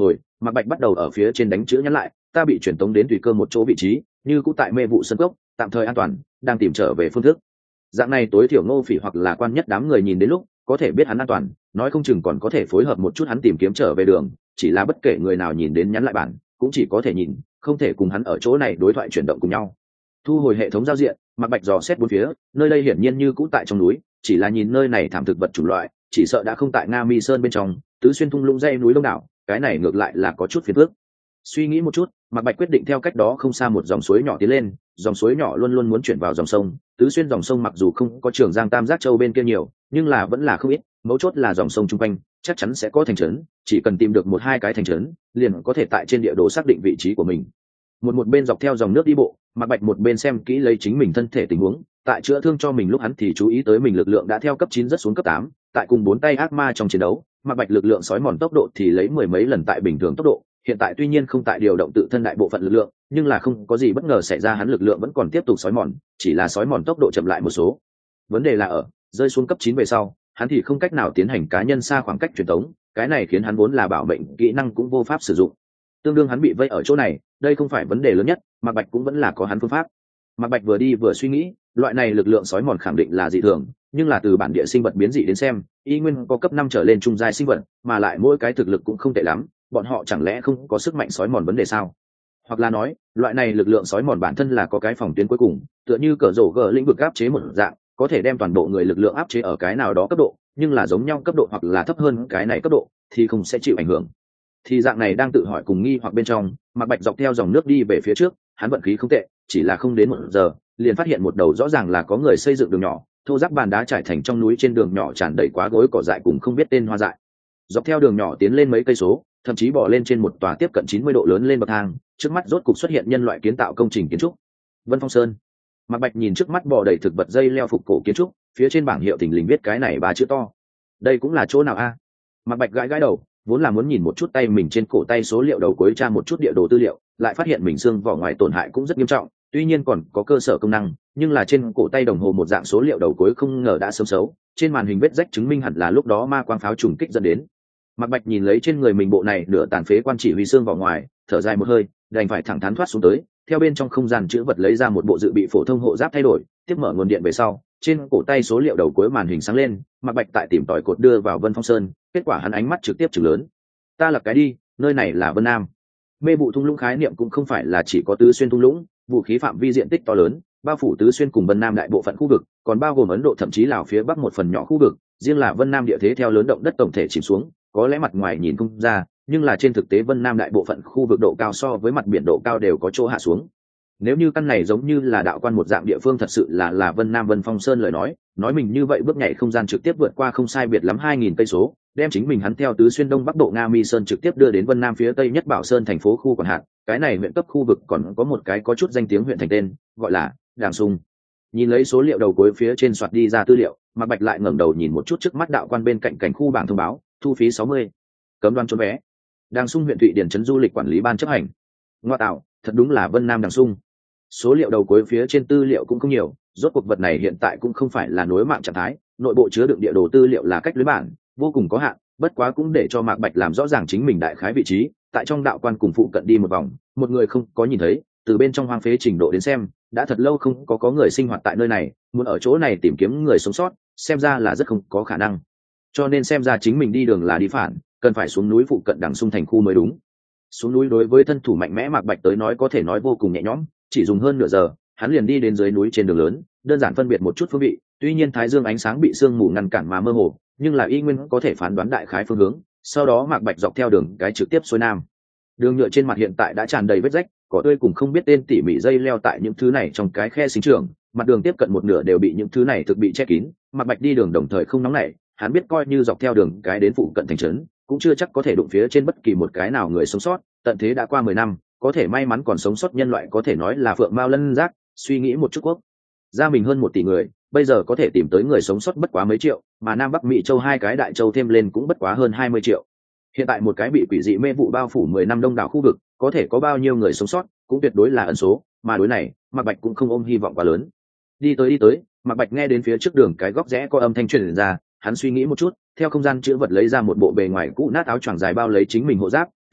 Mạc Bạch bắt đầu ở phía trên đánh chữ nhắn lại, ta bị chuyển tống đến tùy cơ một chỗ vị trí, như cũ tại mê vụ sân cốc, tạm thời an toàn, đang tìm trở về phương thức. Dạng này tối thiểu Ngô Phỉ hoặc là quan nhất đám người nhìn đến lúc có thể biết hắn an toàn, nói không chừng còn có thể phối hợp một chút hắn tìm kiếm trở về đường, chỉ là bất kể người nào nhìn đến nhắn lại bản cũng chỉ có thể nhìn, không thể cùng hắn ở chỗ này đối thoại chuyển động cùng nhau. Thu hồi hệ thống giao diện, Mạc Bạch dò xét bốn phía, nơi đây hiển nhiên như cũ tại trong núi, chỉ là nhìn nơi này thảm thực vật chủng loại, chỉ sợ đã không tại Nga Mi Sơn bên trong, tứ xuyên thung lũng dãy núi đông đảo, cái này ngược lại là có chút phiền phức. Suy nghĩ một chút, Mạc Bạch quyết định theo cách đó không xa một dòng suối nhỏ tiến lên, dòng suối nhỏ luôn luôn muốn chuyển vào dòng sông, tứ xuyên dòng sông mặc dù không có Trường Giang Tam Giác Châu bên kia nhiều, nhưng là vẫn là không ít, mấu chốt là dòng sông chung quanh chắc chắn sẽ có thành trấn, chỉ cần tìm được một hai cái thành trấn, liền có thể tại trên địa đồ xác định vị trí của mình. Một một bên dọc theo dòng nước đi bộ, Mạc Bạch một bên xem kỹ lấy chính mình thân thể tình huống, tại chữa thương cho mình lúc hắn thì chú ý tới mình lực lượng đã theo cấp chín rất xuống cấp tám, tại cùng bốn tay ác ma trong chiến đấu, Mạc Bạch lực lượng sói mòn tốc độ thì lấy mười mấy lần tại bình thường tốc độ, hiện tại tuy nhiên không tại điều động tự thân đại bộ phận lực lượng, nhưng là không có gì bất ngờ xảy ra, hắn lực lượng vẫn còn tiếp tục sói mòn, chỉ là sói mòn tốc độ chậm lại một số. Vấn đề là ở rơi xuống cấp chín về sau, hắn thì không cách nào tiến hành cá nhân xa khoảng cách truyền tống, cái này khiến hắn vốn là bảo mệnh kỹ năng cũng vô pháp sử dụng. Tương đương hắn bị vây ở chỗ này, đây không phải vấn đề lớn nhất, Mạc Bạch cũng vẫn là có hắn phương pháp. Mạc Bạch vừa đi vừa suy nghĩ, loại này lực lượng sói mòn khẳng định là dị thường, nhưng là từ bản địa sinh vật biến dị đến xem, y nguyên có cấp năm trở lên trung giai sinh vật, mà lại mỗi cái thực lực cũng không tệ lắm, bọn họ chẳng lẽ không có sức mạnh sói mòn vấn đề sao? Hoặc là nói, loại này lực lượng sói mòn bản thân là có cái phòng tuyến cuối cùng, tựa như cờ rổ gờ lĩnh vực áp chế một dạng, có thể đem toàn bộ người lực lượng áp chế ở cái nào đó cấp độ, nhưng là giống nhau cấp độ hoặc là thấp hơn cái này cấp độ thì không sẽ chịu ảnh hưởng. Thì dạng này đang tự hỏi cùng nghi hoặc bên trong, Mạc Bạch dọc theo dòng nước đi về phía trước, hắn vận khí không tệ, chỉ là không đến một giờ, liền phát hiện một đầu rõ ràng là có người xây dựng đường nhỏ, thô ráp bàn đá trải thành trong núi, trên đường nhỏ tràn đầy quá gối cỏ dại cùng không biết tên hoa dại. Dọc theo đường nhỏ tiến lên mấy cây số, thậm chí bò lên trên một tòa tiếp cận chín mươi độ lớn lên bậc thang, trước mắt rốt cục xuất hiện nhân loại kiến tạo công trình kiến trúc. Vân Phong Sơn. Mạc Bạch nhìn trước mắt bò đầy thực vật dây leo phục cổ kiến trúc, phía trên bảng hiệu thình lình viết cái này ba chữ to. Đây cũng là chỗ nào a? À? Mạc Bạch gãi gãi đầu, vốn là muốn nhìn một chút tay mình trên cổ tay số liệu đầu cuối tra một chút địa đồ tư liệu, lại phát hiện mình xương vỏ ngoài tổn hại cũng rất nghiêm trọng, tuy nhiên còn có cơ sở công năng, nhưng là trên cổ tay đồng hồ một dạng số liệu đầu cuối không ngờ đã sớm xấu, trên màn hình vết rách chứng minh hẳn là lúc đó ma quang pháo trùng kích dẫn đến. Mạc Bạch nhìn lấy trên người mình bộ này nửa tàn phế quan chỉ huy xương vỏ ngoài, thở dài một hơi, đành phải thẳng thắn thoát xuống tới, theo bên trong không gian chữ vật lấy ra một bộ dự bị phổ thông hộ giáp thay đổi, tiếp mở nguồn điện về sau, trên cổ tay số liệu đầu cuối màn hình sáng lên, Mạc Bạch tại tìm tòi cột đưa vào Vân Phong Sơn, kết quả hắn ánh mắt trực tiếp chừng lớn. Ta là cái đi, nơi này là Vân Nam. Mê vụ thung lũng khái niệm cũng không phải là chỉ có tứ xuyên thung lũng, vũ khí phạm vi diện tích to lớn, bao phủ tứ xuyên cùng Vân Nam đại bộ phận khu vực, còn bao gồm Ấn Độ thậm chí Lào phía bắc một phần nhỏ khu vực, riêng là Vân Nam địa thế theo lớn động đất tổng thể chìm xuống, có lẽ mặt ngoài nhìn không ra, nhưng là trên thực tế Vân Nam đại bộ phận khu vực độ cao so với mặt biển độ cao đều có chỗ hạ xuống. Nếu như căn này giống như là đạo quan một dạng địa phương thật sự là là Vân Nam Vân Phong Sơn lời nói, nói mình như vậy bước nhảy không gian trực tiếp vượt qua không sai biệt lắm hai nghìn cây số, đem chính mình hắn theo tứ xuyên đông bắc bộ Nga Mi Sơn trực tiếp đưa đến Vân Nam phía tây nhất Bảo Sơn thành phố khu quản hạt, cái này huyện cấp khu vực còn có một cái có chút danh tiếng huyện thành tên, gọi là Đàng Sung. Nhìn lấy số liệu đầu cuối phía trên soạt đi ra tư liệu, Mạc Bạch lại ngẩng đầu nhìn một chút trước mắt đạo quan bên cạnh cảnh khu bảng thông báo, thu phí sáu mươi, cấm đoán trốn vé. Đàng Sung huyện Thụy Điển trấn du lịch quản lý ban chấp hành. Ngoa tạo, thật đúng là Vân Nam Đàng Sung. Số liệu đầu cuối phía trên tư liệu cũng không nhiều, rốt cuộc vật này hiện tại cũng không phải là nối mạng trạng thái, nội bộ chứa đựng địa đồ tư liệu là cách lưới bản, vô cùng có hạn, bất quá cũng để cho Mạc Bạch làm rõ ràng chính mình đại khái vị trí, tại trong đạo quan cùng phụ cận đi một vòng, một người không có nhìn thấy, từ bên trong hoang phế trình độ đến xem, đã thật lâu không có có người sinh hoạt tại nơi này, muốn ở chỗ này tìm kiếm người sống sót, xem ra là rất không có khả năng. Cho nên xem ra chính mình đi đường là đi phản, cần phải xuống núi phụ cận Đằng Sung thành khu mới đúng. Xuống núi đối với thân thủ mạnh mẽ Mạc Bạch tới nói có thể nói vô cùng nhẹ nhõm, chỉ dùng hơn nửa giờ, hắn liền đi đến dưới núi trên đường lớn, đơn giản phân biệt một chút phương vị, tuy nhiên thái dương ánh sáng bị sương mù ngăn cản mà mơ hồ, nhưng là y nguyên có thể phán đoán đại khái phương hướng. Sau đó Mạc Bạch dọc theo đường cái trực tiếp xuôi nam. Đường nhựa trên mặt hiện tại đã tràn đầy vết rách, cỏ tươi cùng không biết tên tỉ mỉ dây leo tại những thứ này trong cái khe sinh trưởng, mặt đường tiếp cận một nửa đều bị những thứ này thực bị che kín. Mạc Bạch đi đường đồng thời không nóng nảy, hắn biết coi như dọc theo đường cái đến phụ cận thành trấn, cũng chưa chắc có thể đụng phía trên bất kỳ một cái nào người sống sót, tận thế đã qua mười năm, có thể may mắn còn sống sót nhân loại có thể nói là phượng mao lân giác. Suy nghĩ một chút, quốc gia mình hơn một tỷ người, bây giờ có thể tìm tới người sống sót bất quá mấy triệu, mà Nam Bắc Mỹ châu hai cái đại châu thêm lên cũng bất quá hơn hai mươi triệu. Hiện tại một cái bị quỷ dị mê vụ bao phủ mười năm đông đảo khu vực, có thể có bao nhiêu người sống sót, cũng tuyệt đối là ẩn số, mà đối này, Mạc Bạch cũng không ôm hy vọng quá lớn. Đi tới đi tới, Mạc Bạch nghe đến phía trước đường cái góc rẽ có âm thanh truyền ra, hắn suy nghĩ một chút, theo không gian chữ vật lấy ra một bộ bề ngoài cũ nát áo choàng dài bao lấy chính mình hộ giáp,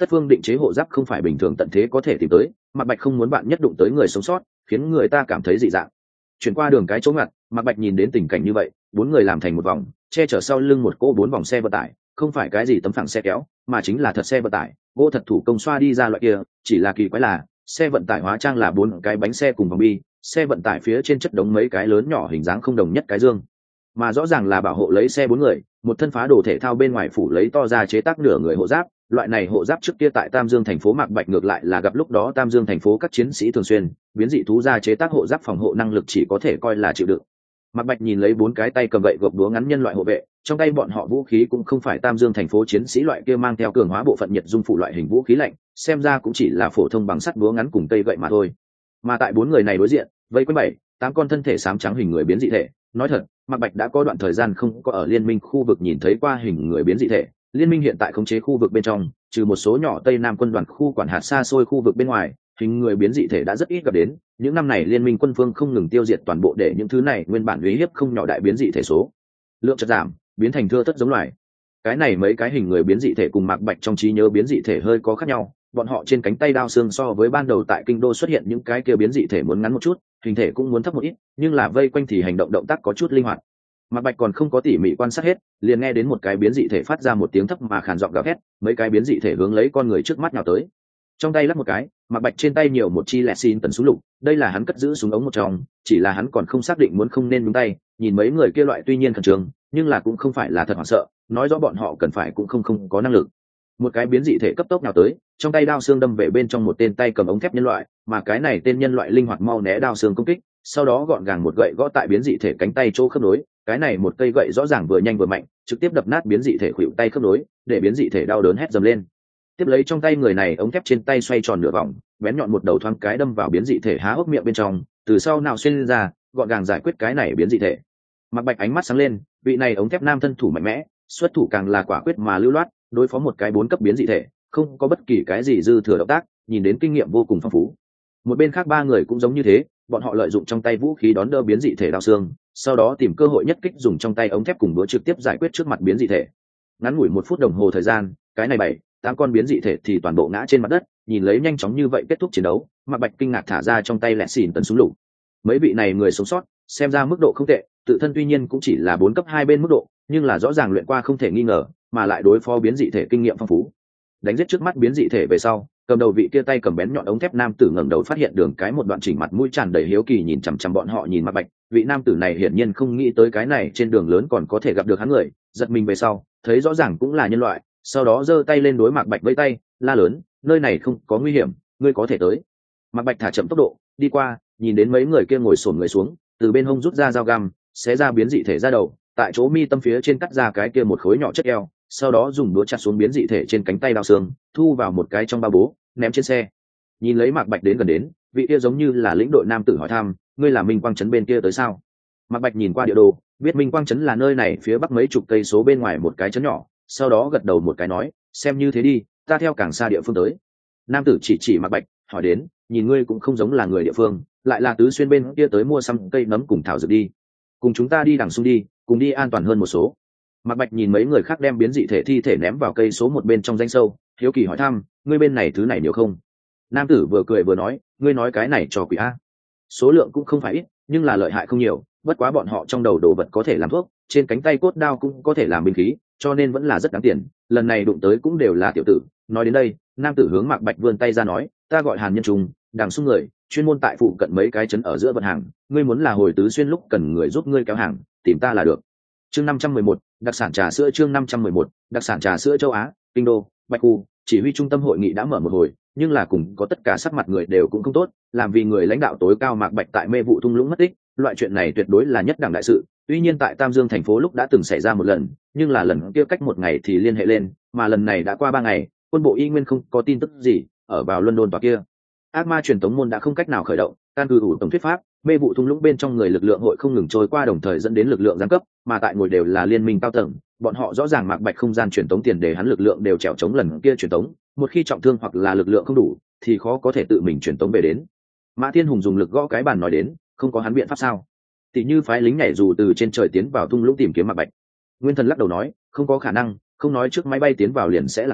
tất phương định chế hộ giáp không phải bình thường tận thế có thể tìm tới, Mạc Bạch không muốn bạn nhất đụng tới người sống sót, khiến người ta cảm thấy dị dạng. Chuyển qua đường cái chỗ ngặt, Mạc Bạch nhìn đến tình cảnh như vậy, bốn người làm thành một vòng, che chở sau lưng một cỗ bốn vòng xe vận tải, không phải cái gì tấm phẳng xe kéo, mà chính là thật xe vận tải, gỗ thật thủ công xoa đi ra loại kia, chỉ là kỳ quái là, xe vận tải hóa trang là bốn cái bánh xe cùng vòng bi, xe vận tải phía trên chất đống mấy cái lớn nhỏ hình dáng không đồng nhất cái dương, mà rõ ràng là bảo hộ lấy xe bốn người, một thân phá đồ thể thao bên ngoài phủ lấy to ra chế tác nửa người hộ giáp. Loại này hộ giáp trước kia tại Tam Dương thành phố Mạc Bạch ngược lại là gặp lúc đó Tam Dương thành phố các chiến sĩ thường xuyên biến dị thú ra chế tác hộ giáp phòng hộ năng lực chỉ có thể coi là chịu đựng. Mạc Bạch nhìn lấy bốn cái tay cầm gậy gộc búa ngắn nhân loại hộ vệ, trong tay bọn họ vũ khí cũng không phải Tam Dương thành phố chiến sĩ loại kia mang theo cường hóa bộ phận nhiệt dung phụ loại hình vũ khí lạnh, xem ra cũng chỉ là phổ thông bằng sắt búa ngắn cùng cây gậy mà thôi. Mà tại bốn người này đối diện, vây quanh bảy, tám con thân thể xám trắng hình người biến dị thể, nói thật, Mạc Bạch đã có đoạn thời gian không có ở liên minh khu vực nhìn thấy qua hình người biến dị thể. Liên minh hiện tại khống chế khu vực bên trong, trừ một số nhỏ Tây Nam quân đoàn khu quản hạt xa xôi khu vực bên ngoài, hình người biến dị thể đã rất ít gặp đến. Những năm này liên minh quân phương không ngừng tiêu diệt toàn bộ để những thứ này nguyên bản uy hiếp không nhỏ đại biến dị thể số lượng chợt giảm, biến thành thưa thớt giống loài. Cái này mấy cái hình người biến dị thể cùng Mạc Bạch trong trí nhớ biến dị thể hơi có khác nhau, bọn họ trên cánh tay đao xương so với ban đầu tại kinh đô xuất hiện những cái kia biến dị thể muốn ngắn một chút, hình thể cũng muốn thấp một ít, nhưng là vây quanh thì hành động động tác có chút linh hoạt. Mạc Bạch còn không có tỉ mỉ quan sát hết, liền nghe đến một cái biến dị thể phát ra một tiếng thấp mà khàn giọng gào thét, mấy cái biến dị thể hướng lấy con người trước mắt nhào tới. Trong tay lắc một cái, Mạc Bạch trên tay nhiều một chi lẹ xin tần súng lục, đây là hắn cất giữ súng ống một trong, chỉ là hắn còn không xác định muốn không nên nhúng tay, nhìn mấy người kia loại tuy nhiên khẩn trương, nhưng là cũng không phải là thật hoảng sợ, nói rõ bọn họ cần phải cũng không không có năng lực. Một cái biến dị thể cấp tốc nhào tới, trong tay đao xương đâm về bên trong một tên tay cầm ống thép nhân loại, mà cái này tên nhân loại linh hoạt mau né đao xương công kích, sau đó gọn gàng một gậy gõ tại biến dị thể cánh tay chỗ khớp nối, cái này một cây gậy rõ ràng vừa nhanh vừa mạnh, trực tiếp đập nát biến dị thể khuỷu tay khớp nối, để biến dị thể đau đớn hét dầm lên. Tiếp lấy trong tay người này ống thép trên tay xoay tròn nửa vòng, bén nhọn một đầu thoáng cái đâm vào biến dị thể há hốc miệng bên trong, từ sau nào xuyên ra, gọn gàng giải quyết cái này biến dị thể. Mạc Bạch ánh mắt sáng lên, vị này ống thép nam thân thủ mạnh mẽ, xuất thủ càng là quả quyết mà lưu loát, đối phó một cái bốn cấp biến dị thể, không có bất kỳ cái gì dư thừa động tác, nhìn đến kinh nghiệm vô cùng phong phú. Một bên khác ba người cũng giống như thế, bọn họ lợi dụng trong tay vũ khí đón đỡ biến dị thể đao xương, sau đó tìm cơ hội nhất kích dùng trong tay ống thép cùng đũa trực tiếp giải quyết trước mặt biến dị thể. Ngắn ngủi một phút đồng hồ thời gian, cái này bảy, tám con biến dị thể thì toàn bộ ngã trên mặt đất, nhìn lấy nhanh chóng như vậy kết thúc chiến đấu, Mạc Bạch kinh ngạc thả ra trong tay lẹ xỉn tần súng lục. Mấy vị này người sống sót, xem ra mức độ không tệ, tự thân tuy nhiên cũng chỉ là bốn cấp hai bên mức độ, nhưng là rõ ràng luyện qua không thể nghi ngờ, mà lại đối phó biến dị thể kinh nghiệm phong phú. Đánh giết trước mắt biến dị thể về sau, cầm đầu vị kia tay cầm bén nhọn ống thép nam tử ngẩng đầu phát hiện đường cái một đoạn chỉnh mặt mũi tràn đầy hiếu kỳ nhìn chằm chằm bọn họ nhìn Mạc Bạch, vị nam tử này hiển nhiên không nghĩ tới cái này trên đường lớn còn có thể gặp được hắn người, giật mình về sau, thấy rõ ràng cũng là nhân loại, sau đó giơ tay lên đối Mạc Bạch vẫy tay, la lớn, nơi này không có nguy hiểm, ngươi có thể tới. Mạc Bạch thả chậm tốc độ, đi qua, nhìn đến mấy người kia ngồi xổm người xuống, từ bên hông rút ra dao găm, xé ra biến dị thể ra đầu, tại chỗ mi tâm phía trên cắt ra cái kia một khối nhỏ chất eo, sau đó dùng đũa chặt xuống biến dị thể trên cánh tay đao xương, thu vào một cái trong ba bố, ném trên xe. Nhìn lấy Mạc Bạch đến gần đến, vị kia giống như là lĩnh đội nam tử hỏi thăm, ngươi là Minh Quang trấn bên kia tới sao? Mạc Bạch nhìn qua địa đồ, biết Minh Quang trấn là nơi này phía bắc mấy chục cây số bên ngoài một cái trấn nhỏ, sau đó gật đầu một cái nói, xem như thế đi, ta theo càng xa địa phương tới. Nam tử chỉ chỉ Mạc Bạch, hỏi đến, nhìn ngươi cũng không giống là người địa phương, lại là tứ xuyên bên kia tới mua xăm cây nấm cùng thảo dược đi, cùng chúng ta đi đằng xung đi, cùng đi an toàn hơn một số. Mạc Bạch nhìn mấy người khác đem biến dị thể thi thể ném vào cây số một bên trong danh sâu, hiếu kỳ hỏi thăm, ngươi bên này thứ này nhiều không? Nam tử vừa cười vừa nói, ngươi nói cái này cho quỷ a. Số lượng cũng không phải ít, nhưng là lợi hại không nhiều, bất quá bọn họ trong đầu đồ vật có thể làm thuốc, trên cánh tay cốt đao cũng có thể làm binh khí, cho nên vẫn là rất đáng tiền, lần này đụng tới cũng đều là tiểu tử. Nói đến đây, nam tử hướng Mạc Bạch vươn tay ra nói, ta gọi Hàn Nhân Trung, đằng xung người, chuyên môn tại phụ cận mấy cái trấn ở giữa vận hàng, ngươi muốn là hồi tứ xuyên lúc cần người giúp ngươi kéo hàng, tìm ta là được. Chương năm trăm mười một, đặc sản trà sữa chương năm trăm mười một, đặc sản trà sữa châu Á, Kinh đô, Bạch Khu, chỉ huy trung tâm hội nghị đã mở một hồi, nhưng là cùng có tất cả sắc mặt người đều cũng không tốt, làm vì người lãnh đạo tối cao Mạc Bạch tại mê vụ thung lũng mất tích, loại chuyện này tuyệt đối là nhất đẳng đại sự, tuy nhiên tại Tam Dương thành phố lúc đã từng xảy ra một lần, nhưng là lần kia cách một ngày thì liên hệ lên, mà lần này đã qua ba ngày, quân bộ y nguyên không có tin tức gì, ở vào London tòa kia. Ác ma truyền tống môn đã không cách nào khởi động, căn cứ ủ tổng thuyết pháp, mê vụ thung lũng bên trong người lực lượng hội không ngừng trôi qua đồng thời dẫn đến lực lượng giáng cấp, mà tại ngồi đều là liên minh cao tầng, bọn họ rõ ràng Mạc Bạch không gian truyền tống tiền để hắn lực lượng đều trèo chống lần kia truyền tống, một khi trọng thương hoặc là lực lượng không đủ, thì khó có thể tự mình truyền tống về đến. Mã Thiên Hùng dùng lực gõ cái bàn nói đến, không có hắn biện pháp sao? Tỷ như phái lính nhảy dù từ trên trời tiến vào thung lũng tìm kiếm Mạc Bạch. Nguyên Thần lắc đầu nói, không có khả năng, không nói trước máy bay tiến vào liền sẽ là hướng,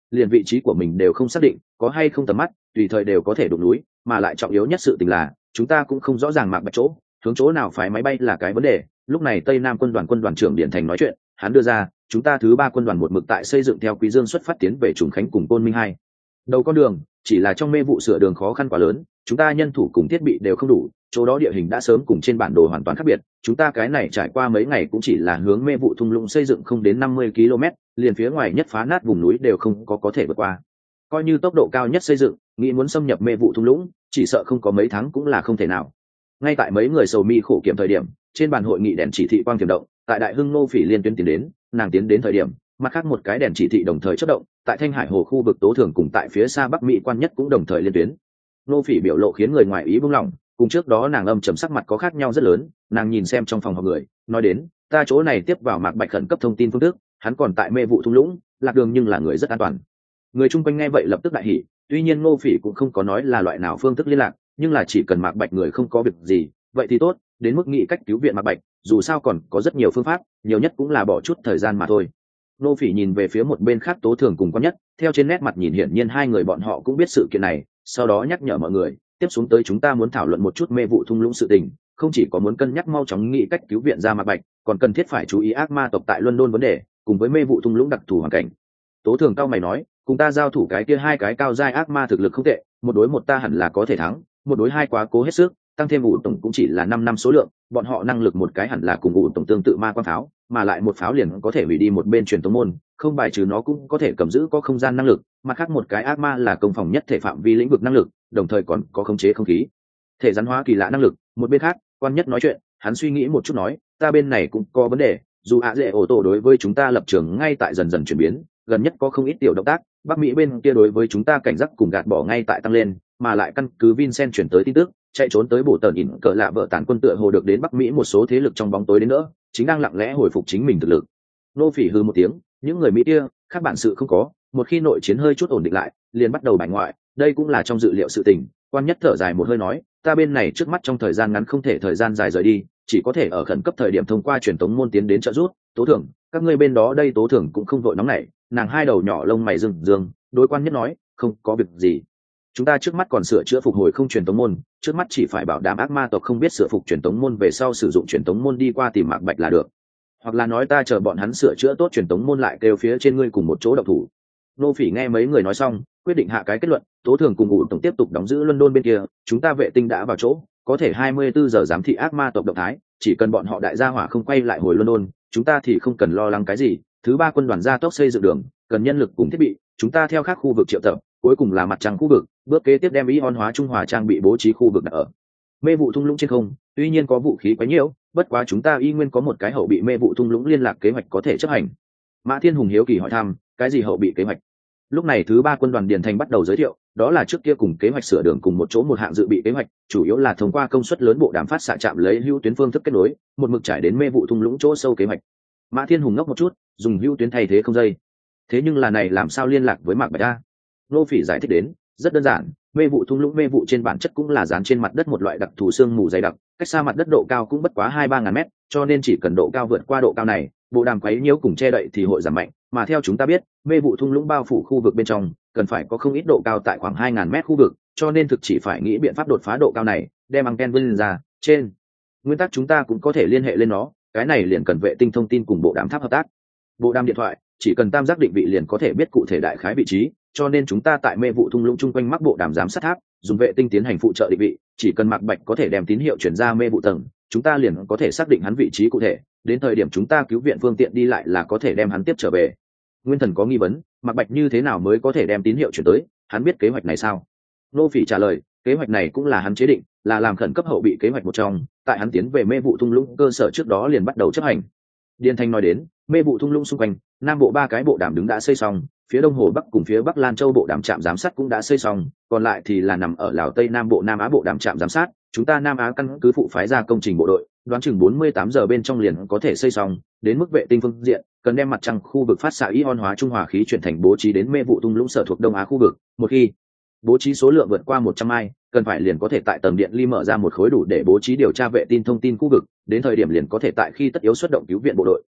liền vị trí của mình đều không xác định có hay không tầm mắt, tùy thời đều có thể đụng núi, mà lại trọng yếu nhất sự tình là chúng ta cũng không rõ ràng Mạc Bạch chỗ hướng chỗ nào phái máy bay là cái vấn đề. Lúc này Tây Nam quân đoàn quân đoàn trưởng Điển Thành nói chuyện, hắn đưa ra chúng ta thứ ba quân đoàn một mực tại xây dựng theo Quý Dương xuất phát tiến về Trùng Khánh cùng Côn Minh hai đầu con đường, chỉ là trong mê vụ sửa đường khó khăn quá lớn, chúng ta nhân thủ cùng thiết bị đều không đủ, chỗ đó địa hình đã sớm cùng trên bản đồ hoàn toàn khác biệt, chúng ta cái này trải qua mấy ngày cũng chỉ là hướng mê vụ thung lũng xây dựng không đến năm mươi ki lô mét, liền phía ngoài nhất phá nát vùng núi đều không có có thể vượt qua. Coi như tốc độ cao nhất xây dựng, nghĩ muốn xâm nhập mê vụ thung lũng, chỉ sợ không có mấy tháng cũng là không thể nào. Ngay tại mấy người sầu mi khổ kiểm thời điểm, trên bàn hội nghị đèn chỉ thị quang tiềm động, tại Đại Hưng Nô Phỉ liên tuyến tiến đến, nàng tiến đến thời điểm, mặt khác một cái đèn chỉ thị đồng thời chớp động, tại Thanh Hải Hồ khu vực Tố Thường cùng tại phía xa Bắc Mỹ quan nhất cũng đồng thời liên tuyến. Nô Phỉ biểu lộ khiến người ngoài ý buông lòng, cùng trước đó nàng âm trầm sắc mặt có khác nhau rất lớn, nàng nhìn xem trong phòng họp người, nói đến, ta chỗ này tiếp vào Mạc Bạch khẩn cấp thông tin phương thức, hắn còn tại mê vụ thung lũng, lạc đường nhưng là người rất an toàn. Người chung quanh nghe vậy lập tức đại hỉ, tuy nhiên Nô Phỉ cũng không có nói là loại nào phương thức liên lạc, nhưng là chỉ cần Mạc Bạch người không có việc gì, vậy thì tốt, đến mức nghĩ cách cứu viện Mạc Bạch, dù sao còn có rất nhiều phương pháp, nhiều nhất cũng là bỏ chút thời gian mà thôi. Nô Phỉ nhìn về phía một bên khác Tố Thường cùng Quan Nhất, theo trên nét mặt nhìn hiển nhiên hai người bọn họ cũng biết sự kiện này, sau đó nhắc nhở mọi người, tiếp xuống tới chúng ta muốn thảo luận một chút mê vụ thung lũng sự tình, không chỉ có muốn cân nhắc mau chóng nghĩ cách cứu viện ra Mạc Bạch, còn cần thiết phải chú ý ác ma tộc tại London vấn đề, cùng với mê vụ thung lũng đặc thù hoàn cảnh. Tố Thường cao mày nói, cùng ta giao thủ cái kia hai cái cao giai ác ma thực lực không tệ, một đối một ta hẳn là có thể thắng, một đối hai quá cố hết sức, tăng thêm ủ tổng cũng chỉ là năm năm số lượng, bọn họ năng lực một cái hẳn là cùng ủ tổng tương tự ma quang pháo, mà lại một pháo liền có thể hủy đi một bên truyền tống môn, không bài trừ nó cũng có thể cầm giữ có không gian năng lực, mặt khác một cái ác ma là công phòng nhất thể phạm vi lĩnh vực năng lực, đồng thời còn có khống chế không khí thể rắn hóa kỳ lạ năng lực. Một bên khác Quan Nhất nói chuyện, hắn suy nghĩ một chút nói, ta bên này cũng có vấn đề, dù ạ dễ ổ tổ đối với chúng ta lập trường ngay tại dần dần chuyển biến, gần nhất có không ít tiểu động tác, Bắc Mỹ bên kia đối với chúng ta cảnh giác cùng gạt bỏ ngay tại tăng lên, mà lại căn cứ Vincent chuyển tới tin tức, chạy trốn tới bổ tần ỉn cỡ lạ vợ tản quân tựa hồ được đến Bắc Mỹ một số thế lực trong bóng tối đến nữa, chính đang lặng lẽ hồi phục chính mình thực lực. Nô Phỉ hừ một tiếng, những người Mỹ kia khác bản sự không có, một khi nội chiến hơi chút ổn định lại, liền bắt đầu bài ngoại, đây cũng là trong dự liệu sự tình. Quan Nhất thở dài một hơi nói, ta bên này trước mắt trong thời gian ngắn không thể thời gian dài rời đi, chỉ có thể ở khẩn cấp thời điểm thông qua truyền tống môn tiến đến trợ giúp. Tố Thường, các ngươi bên đó đây. Tố Thường cũng không vội nóng nảy, nàng hai đầu nhỏ lông mày rừng dương, đối Quan Nhất nói, không có việc gì, chúng ta trước mắt còn sửa chữa phục hồi không truyền tống môn, trước mắt chỉ phải bảo đảm ác ma tộc không biết sửa phục truyền tống môn về sau sử dụng truyền tống môn đi qua tìm Mạc Bạch là được, hoặc là nói ta chờ bọn hắn sửa chữa tốt truyền tống môn lại kêu phía trên ngươi cùng một chỗ độc thủ. Nô Phỉ nghe mấy người nói xong, quyết định hạ cái kết luận, Tố Thường cùng ủ tổng tiếp tục đóng giữ London bên kia, chúng ta vệ tinh đã vào chỗ, có thể hai mươi bốn giờ giám thị ác ma tộc động thái, chỉ cần bọn họ đại gia hỏa không quay lại hồi London, chúng ta thì không cần lo lắng cái gì. Thứ ba quân đoàn gia tốc xây dựng đường, cần nhân lực cùng thiết bị, chúng ta theo các khu vực triệu tập, cuối cùng là mặt trăng khu vực, bước kế tiếp đem ion hóa trung hòa trang bị bố trí khu vực đặt ở mê vụ thung lũng trên không. Tuy nhiên có vũ khí quá nhiều, bất quá chúng ta y nguyên có một cái hậu bị mê vụ thung lũng liên lạc kế hoạch có thể chấp hành. Mã Thiên Hùng hiếu kỳ hỏi thăm, cái gì hậu bị kế hoạch? Lúc này thứ ba quân đoàn Điền Thành bắt đầu giới thiệu, đó là trước kia cùng kế hoạch sửa đường cùng một chỗ một hạng dự bị kế hoạch, chủ yếu là thông qua công suất lớn bộ đàm phát xạ chạm lấy hữu tuyến phương thức kết nối, một mực trải đến mê vụ thung lũng chỗ sâu kế hoạch. Mã Thiên Hùng ngốc một chút, dùng hữu tuyến thay thế không dây. Thế nhưng là này làm sao liên lạc với Mạc Bạch a? Nô Phỉ giải thích đến, rất đơn giản, mê vụ thung lũng mê vụ trên bản chất cũng là dán trên mặt đất một loại đặc thù sương mù dày đặc, cách xa mặt đất độ cao cũng bất quá hai ba ngàn mét, cho nên chỉ cần độ cao vượt qua độ cao này, bộ đàm quấy nhiễu cùng che đậy thì hội giảm mạnh, mà theo chúng ta biết, mê vụ thung lũng bao phủ khu vực bên trong, cần phải có không ít độ cao tại khoảng hai ngàn mét khu vực, cho nên thực chỉ phải nghĩ biện pháp đột phá độ cao này, đem anten vươn ra, trên nguyên tắc chúng ta cũng có thể liên hệ lên nó, cái này liền cần vệ tinh thông tin cùng bộ đàm tháp hợp tác. Bộ đàm điện thoại, chỉ cần tam giác định vị liền có thể biết cụ thể đại khái vị trí, cho nên chúng ta tại mê vụ thung lũng chung quanh mắc bộ đàm giám sát tháp, dùng vệ tinh tiến hành phụ trợ định vị, chỉ cần Mạc Bạch có thể đem tín hiệu chuyển ra mê vụ tầng, chúng ta liền có thể xác định hắn vị trí cụ thể, đến thời điểm chúng ta cứu viện phương tiện đi lại là có thể đem hắn tiếp trở về. Nguyên Thần có nghi vấn, Mạc Bạch như thế nào mới có thể đem tín hiệu chuyển tới, hắn biết kế hoạch này sao? Nô Phỉ trả lời, kế hoạch này cũng là hắn chế định, là làm khẩn cấp hậu bị kế hoạch một trong, tại hắn tiến về mê vụ thung lũng cơ sở trước đó liền bắt đầu chấp hành. Điền Thanh nói đến, mê vụ thung lũng xung quanh, nam bộ ba cái bộ đàm đứng đã xây xong, phía đông hồ bắc cùng phía bắc Lan Châu bộ đàm trạm giám sát cũng đã xây xong, còn lại thì là nằm ở Lào Tây Nam bộ Nam Á bộ đàm trạm giám sát, chúng ta Nam Á căn cứ phụ phái ra công trình bộ đội, đoán chừng bốn mươi tám giờ bên trong liền có thể xây xong. Đến mức vệ tinh phương diện, cần đem mặt trăng khu vực phát xạ ion hóa trung hòa khí chuyển thành bố trí đến mê vụ thung lũng sở thuộc Đông Á khu vực, một khi bố trí số lượng vượt qua một trăm mai, cần phải liền có thể tại tầng điện ly mở ra một khối đủ để bố trí điều tra vệ tinh thông tin khu vực, đến thời điểm liền có thể tại khi tất yếu xuất động cứu viện bộ đội.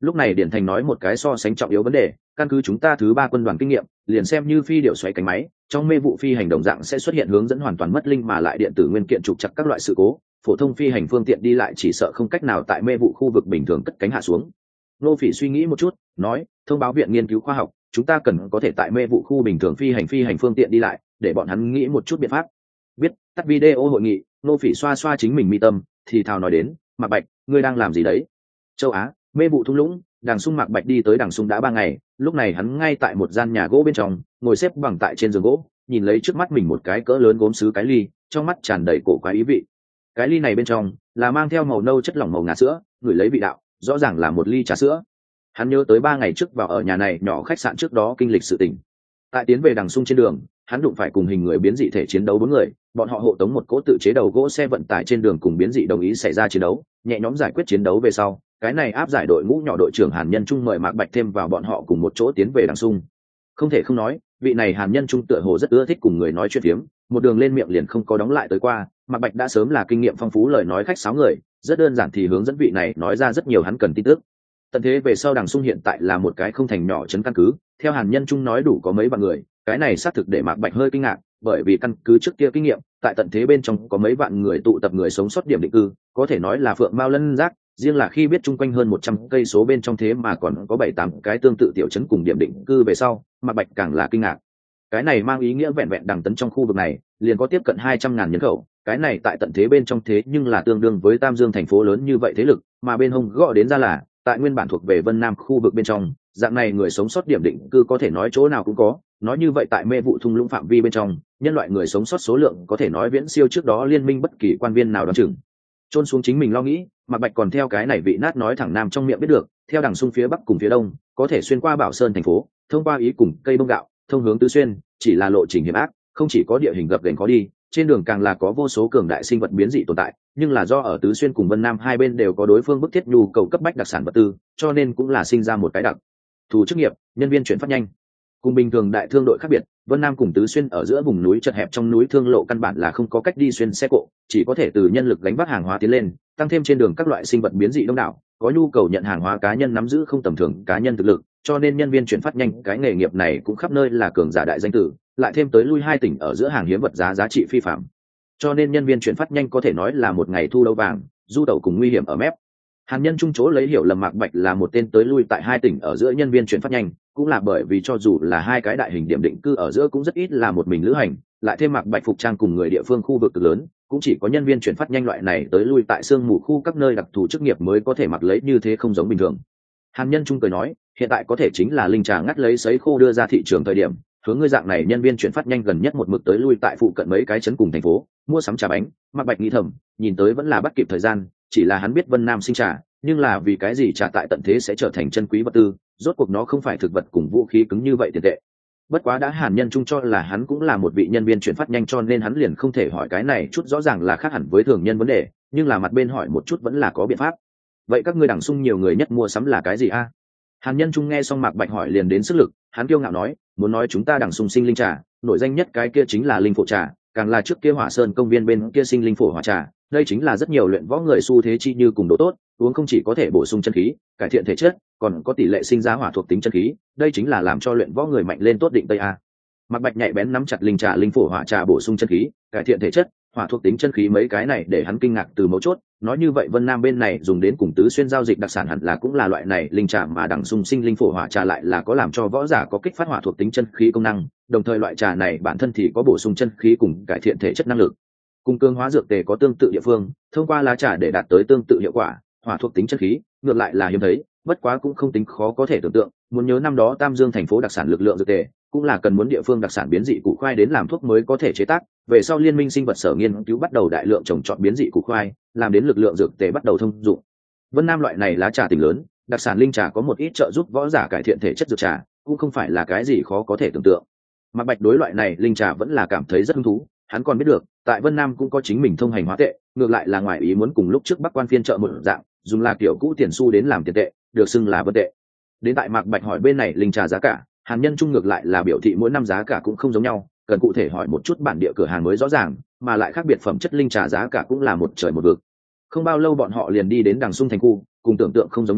Lúc này Điển Thành nói một cái so sánh trọng yếu vấn đề, căn cứ chúng ta thứ ba quân đoàn kinh nghiệm, liền xem như phi điệu xoáy cánh máy, trong mê vụ phi hành đồng dạng sẽ xuất hiện hướng dẫn hoàn toàn mất linh mà lại điện tử nguyên kiện trục chặt các loại sự cố, phổ thông phi hành phương tiện đi lại chỉ sợ không cách nào tại mê vụ khu vực bình thường cất cánh hạ xuống. Nô Phỉ suy nghĩ một chút, nói, thông báo viện nghiên cứu khoa học, chúng ta cần có thể tại mê vụ khu bình thường phi hành phi hành phương tiện đi lại, để bọn hắn nghĩ một chút biện pháp. Biết, tắt video hội nghị, Nô Phỉ xoa xoa chính mình mi tâm, thì thào nói đến, Mạc Bạch, ngươi đang làm gì đấy? Châu Á, mê vụ thung lũng, Đằng Sung Mạc Bạch đi tới Đằng Sung đã ba ngày, lúc này hắn ngay tại một gian nhà gỗ bên trong, ngồi xếp bằng tại trên giường gỗ, nhìn lấy trước mắt mình một cái cỡ lớn gốm sứ cái ly, trong mắt tràn đầy cổ quái ý vị. Cái ly này bên trong là mang theo màu nâu chất lỏng màu ngà sữa, ngửi lấy vị đạo, rõ ràng là một ly trà sữa. Hắn nhớ tới ba ngày trước vào ở nhà này nhỏ khách sạn trước đó kinh lịch sự tình. Tại tiến về Đằng Sung trên đường, hắn đụng phải cùng hình người biến dị thể chiến đấu bốn người, bọn họ hộ tống một cỗ tự chế đầu gỗ xe vận tải trên đường cùng biến dị đồng ý xảy ra chiến đấu, nhẹ nhõm giải quyết chiến đấu về sau, cái này áp giải đội ngũ nhỏ đội trưởng Hàn Nhân Trung mời Mạc Bạch thêm vào bọn họ cùng một chỗ tiến về Đằng Sung. Không thể không nói, vị này Hàn Nhân Trung tựa hồ rất ưa thích cùng người nói chuyện phiếm, một đường lên miệng liền không có đóng lại tới qua, Mạc Bạch đã sớm là kinh nghiệm phong phú lời nói khách sáo người, rất đơn giản thì hướng dẫn vị này nói ra rất nhiều hắn cần tin tức. Tận thế về sau Đằng Sung hiện tại là một cái không thành nhỏ trấn căn cứ, theo Hàn Nhân Trung nói đủ có mấy vạn người, cái này xác thực để Mạc Bạch hơi kinh ngạc, bởi vì căn cứ trước kia kinh nghiệm, tại tận thế bên trong có mấy vạn người tụ tập người sống sót điểm định cư, có thể nói là phượng mao lân giác, riêng là khi biết chung quanh hơn một trăm cây số bên trong thế mà còn có bảy tám cái tương tự tiểu trấn cùng điểm định cư về sau, Mạc Bạch càng là kinh ngạc. Cái này mang ý nghĩa vẹn vẹn Đằng Tấn trong khu vực này, liền có tiếp cận hai trăm ngàn nhân khẩu, cái này tại tận thế bên trong thế nhưng là tương đương với Tam Dương thành phố lớn như vậy thế lực, mà bên hông gõ đến ra là, tại nguyên bản thuộc về Vân Nam khu vực bên trong, dạng này người sống sót điểm định cư có thể nói chỗ nào cũng có, nói như vậy tại mê vụ thung lũng phạm vi bên trong, nhân loại người sống sót số lượng có thể nói viễn siêu trước đó liên minh bất kỳ quan viên nào đoán chừng. Chôn xuống chính mình lo nghĩ, Mạc Bạch còn theo cái này vị nát nói thẳng nam trong miệng biết được, theo Đằng Sung phía bắc cùng phía đông, có thể xuyên qua Bảo Sơn thành phố, thông qua ý cùng cây bông gạo, thông hướng Tứ Xuyên, chỉ là lộ trình hiểm ác, không chỉ có địa hình gập ghềnh khó đi, trên đường càng là có vô số cường đại sinh vật biến dị tồn tại, nhưng là do ở Tứ Xuyên cùng Vân Nam hai bên đều có đối phương bức thiết nhu cầu cấp bách đặc sản vật tư, cho nên cũng là sinh ra một cái đặc thù chức nghiệp, nhân viên chuyển phát nhanh. Cùng bình thường đại thương đội khác biệt, Vân Nam cùng Tứ Xuyên ở giữa vùng núi chật hẹp trong núi thương lộ căn bản là không có cách đi xuyên xe cộ, chỉ có thể từ nhân lực gánh vác hàng hóa tiến lên, tăng thêm trên đường các loại sinh vật biến dị đông đảo, có nhu cầu nhận hàng hóa cá nhân nắm giữ không tầm thường cá nhân thực lực, cho nên nhân viên chuyển phát nhanh cái nghề nghiệp này cũng khắp nơi là cường giả đại danh tử, lại thêm tới lui hai tỉnh ở giữa hàng hiếm vật giá giá trị phi phạm, cho nên nhân viên chuyển phát nhanh có thể nói là một ngày thu lâu vàng, du tẩu cùng nguy hiểm ở mép. Hàn Nhân Trung chỗ lấy hiểu lầm Mạc Bạch là một tên tới lui tại hai tỉnh ở giữa nhân viên chuyển phát nhanh, cũng là bởi vì cho dù là hai cái đại hình điểm định cư ở giữa cũng rất ít là một mình lữ hành, lại thêm Mạc Bạch phục trang cùng người địa phương khu vực cực lớn, cũng chỉ có nhân viên chuyển phát nhanh loại này tới lui tại sương mù khu các nơi đặc thù chức nghiệp mới có thể mặc lấy như thế không giống bình thường. Hàn Nhân Trung cười nói, hiện tại có thể chính là linh trà ngắt lấy sấy khô đưa ra thị trường thời điểm, hướng ngươi dạng này nhân viên chuyển phát nhanh gần nhất một mực tới lui tại phụ cận mấy cái trấn cùng thành phố, mua sắm trà bánh. Mạc Bạch nghĩ thầm, nhìn tới vẫn là bắt kịp thời gian, chỉ là hắn biết Vân Nam sinh trà, nhưng là vì cái gì trà tại tận thế sẽ trở thành chân quý vật tư, rốt cuộc nó không phải thực vật cùng vũ khí cứng như vậy tiền tệ. Bất quá đã Hàn Nhân Trung cho là hắn cũng là một vị nhân viên chuyển phát nhanh cho nên hắn liền không thể hỏi cái này chút rõ ràng là khác hẳn với thường nhân vấn đề, nhưng là mặt bên hỏi một chút vẫn là có biện pháp. Vậy các ngươi Đằng Sung nhiều người nhất mua sắm là cái gì a? Hàn Nhân Trung nghe xong Mạc Bạch hỏi liền đến sức lực, hắn kiêu ngạo nói, muốn nói chúng ta Đằng Sung sinh linh trà, nổi danh nhất cái kia chính là linh phổ trà, càng là trước kia Hỏa Sơn công viên bên kia sinh linh phổ hỏa trà, đây chính là rất nhiều luyện võ người xu thế chi như cùng độ tốt, uống không chỉ có thể bổ sung chân khí, cải thiện thể chất, còn có tỷ lệ sinh ra hỏa thuộc tính chân khí, đây chính là làm cho luyện võ người mạnh lên tốt định tây a. Mạc Bạch nhạy bén nắm chặt linh trà linh phổ hỏa trà bổ sung chân khí, cải thiện thể chất, hỏa thuộc tính chân khí mấy cái này để hắn kinh ngạc từ mấu chốt, nói như vậy Vân Nam bên này dùng đến cùng Tứ Xuyên giao dịch đặc sản hẳn là cũng là loại này linh trà mà Đằng Sung sinh linh phổ hỏa trà lại là có làm cho võ giả có kích phát hỏa thuộc tính chân khí công năng, đồng thời loại trà này bản thân thì có bổ sung chân khí cùng cải thiện thể chất năng lực. Cùng cương hóa dược tề có tương tự địa phương, thông qua lá trà để đạt tới tương tự hiệu quả, hỏa thuộc tính chân khí, ngược lại là hiếm thấy, bất quá cũng không tính khó có thể tưởng tượng, muốn nhớ năm đó Tam Dương thành phố đặc sản lực lượng dược tề, cũng là cần muốn địa phương đặc sản biến dị củ khoai đến làm thuốc mới có thể chế tác, về sau liên minh sinh vật sở nghiên cứu bắt đầu đại lượng trồng trọt biến dị củ khoai, làm đến lực lượng dược tề bắt đầu thông dụng. Vân Nam loại này lá trà tỉnh lớn, đặc sản linh trà có một ít trợ giúp võ giả cải thiện thể chất dược trà, cũng không phải là cái gì khó có thể tưởng tượng. Mạc Bạch đối loại này linh trà vẫn là cảm thấy rất hứng thú, hắn còn biết được, tại Vân Nam cũng có chính mình thông hành hóa tệ, ngược lại là ngoài ý muốn cùng lúc trước Bắc Quan phiên chợ một dạng, dùng là kiểu cũ tiền xu đến làm tiền tệ, được xưng là vân tệ. Đến tại Mạc Bạch hỏi bên này linh trà giá cả, Hàn Nhân Trung ngược lại là biểu thị mỗi năm giá cả cũng không giống nhau, cần cụ thể hỏi một chút bản địa cửa hàng mới rõ ràng, mà lại khác biệt phẩm chất linh trà giá cả cũng là một trời một vực. Không bao lâu bọn họ liền đi đến Đằng Sung thành khu, cùng tưởng tượng không giống nhau,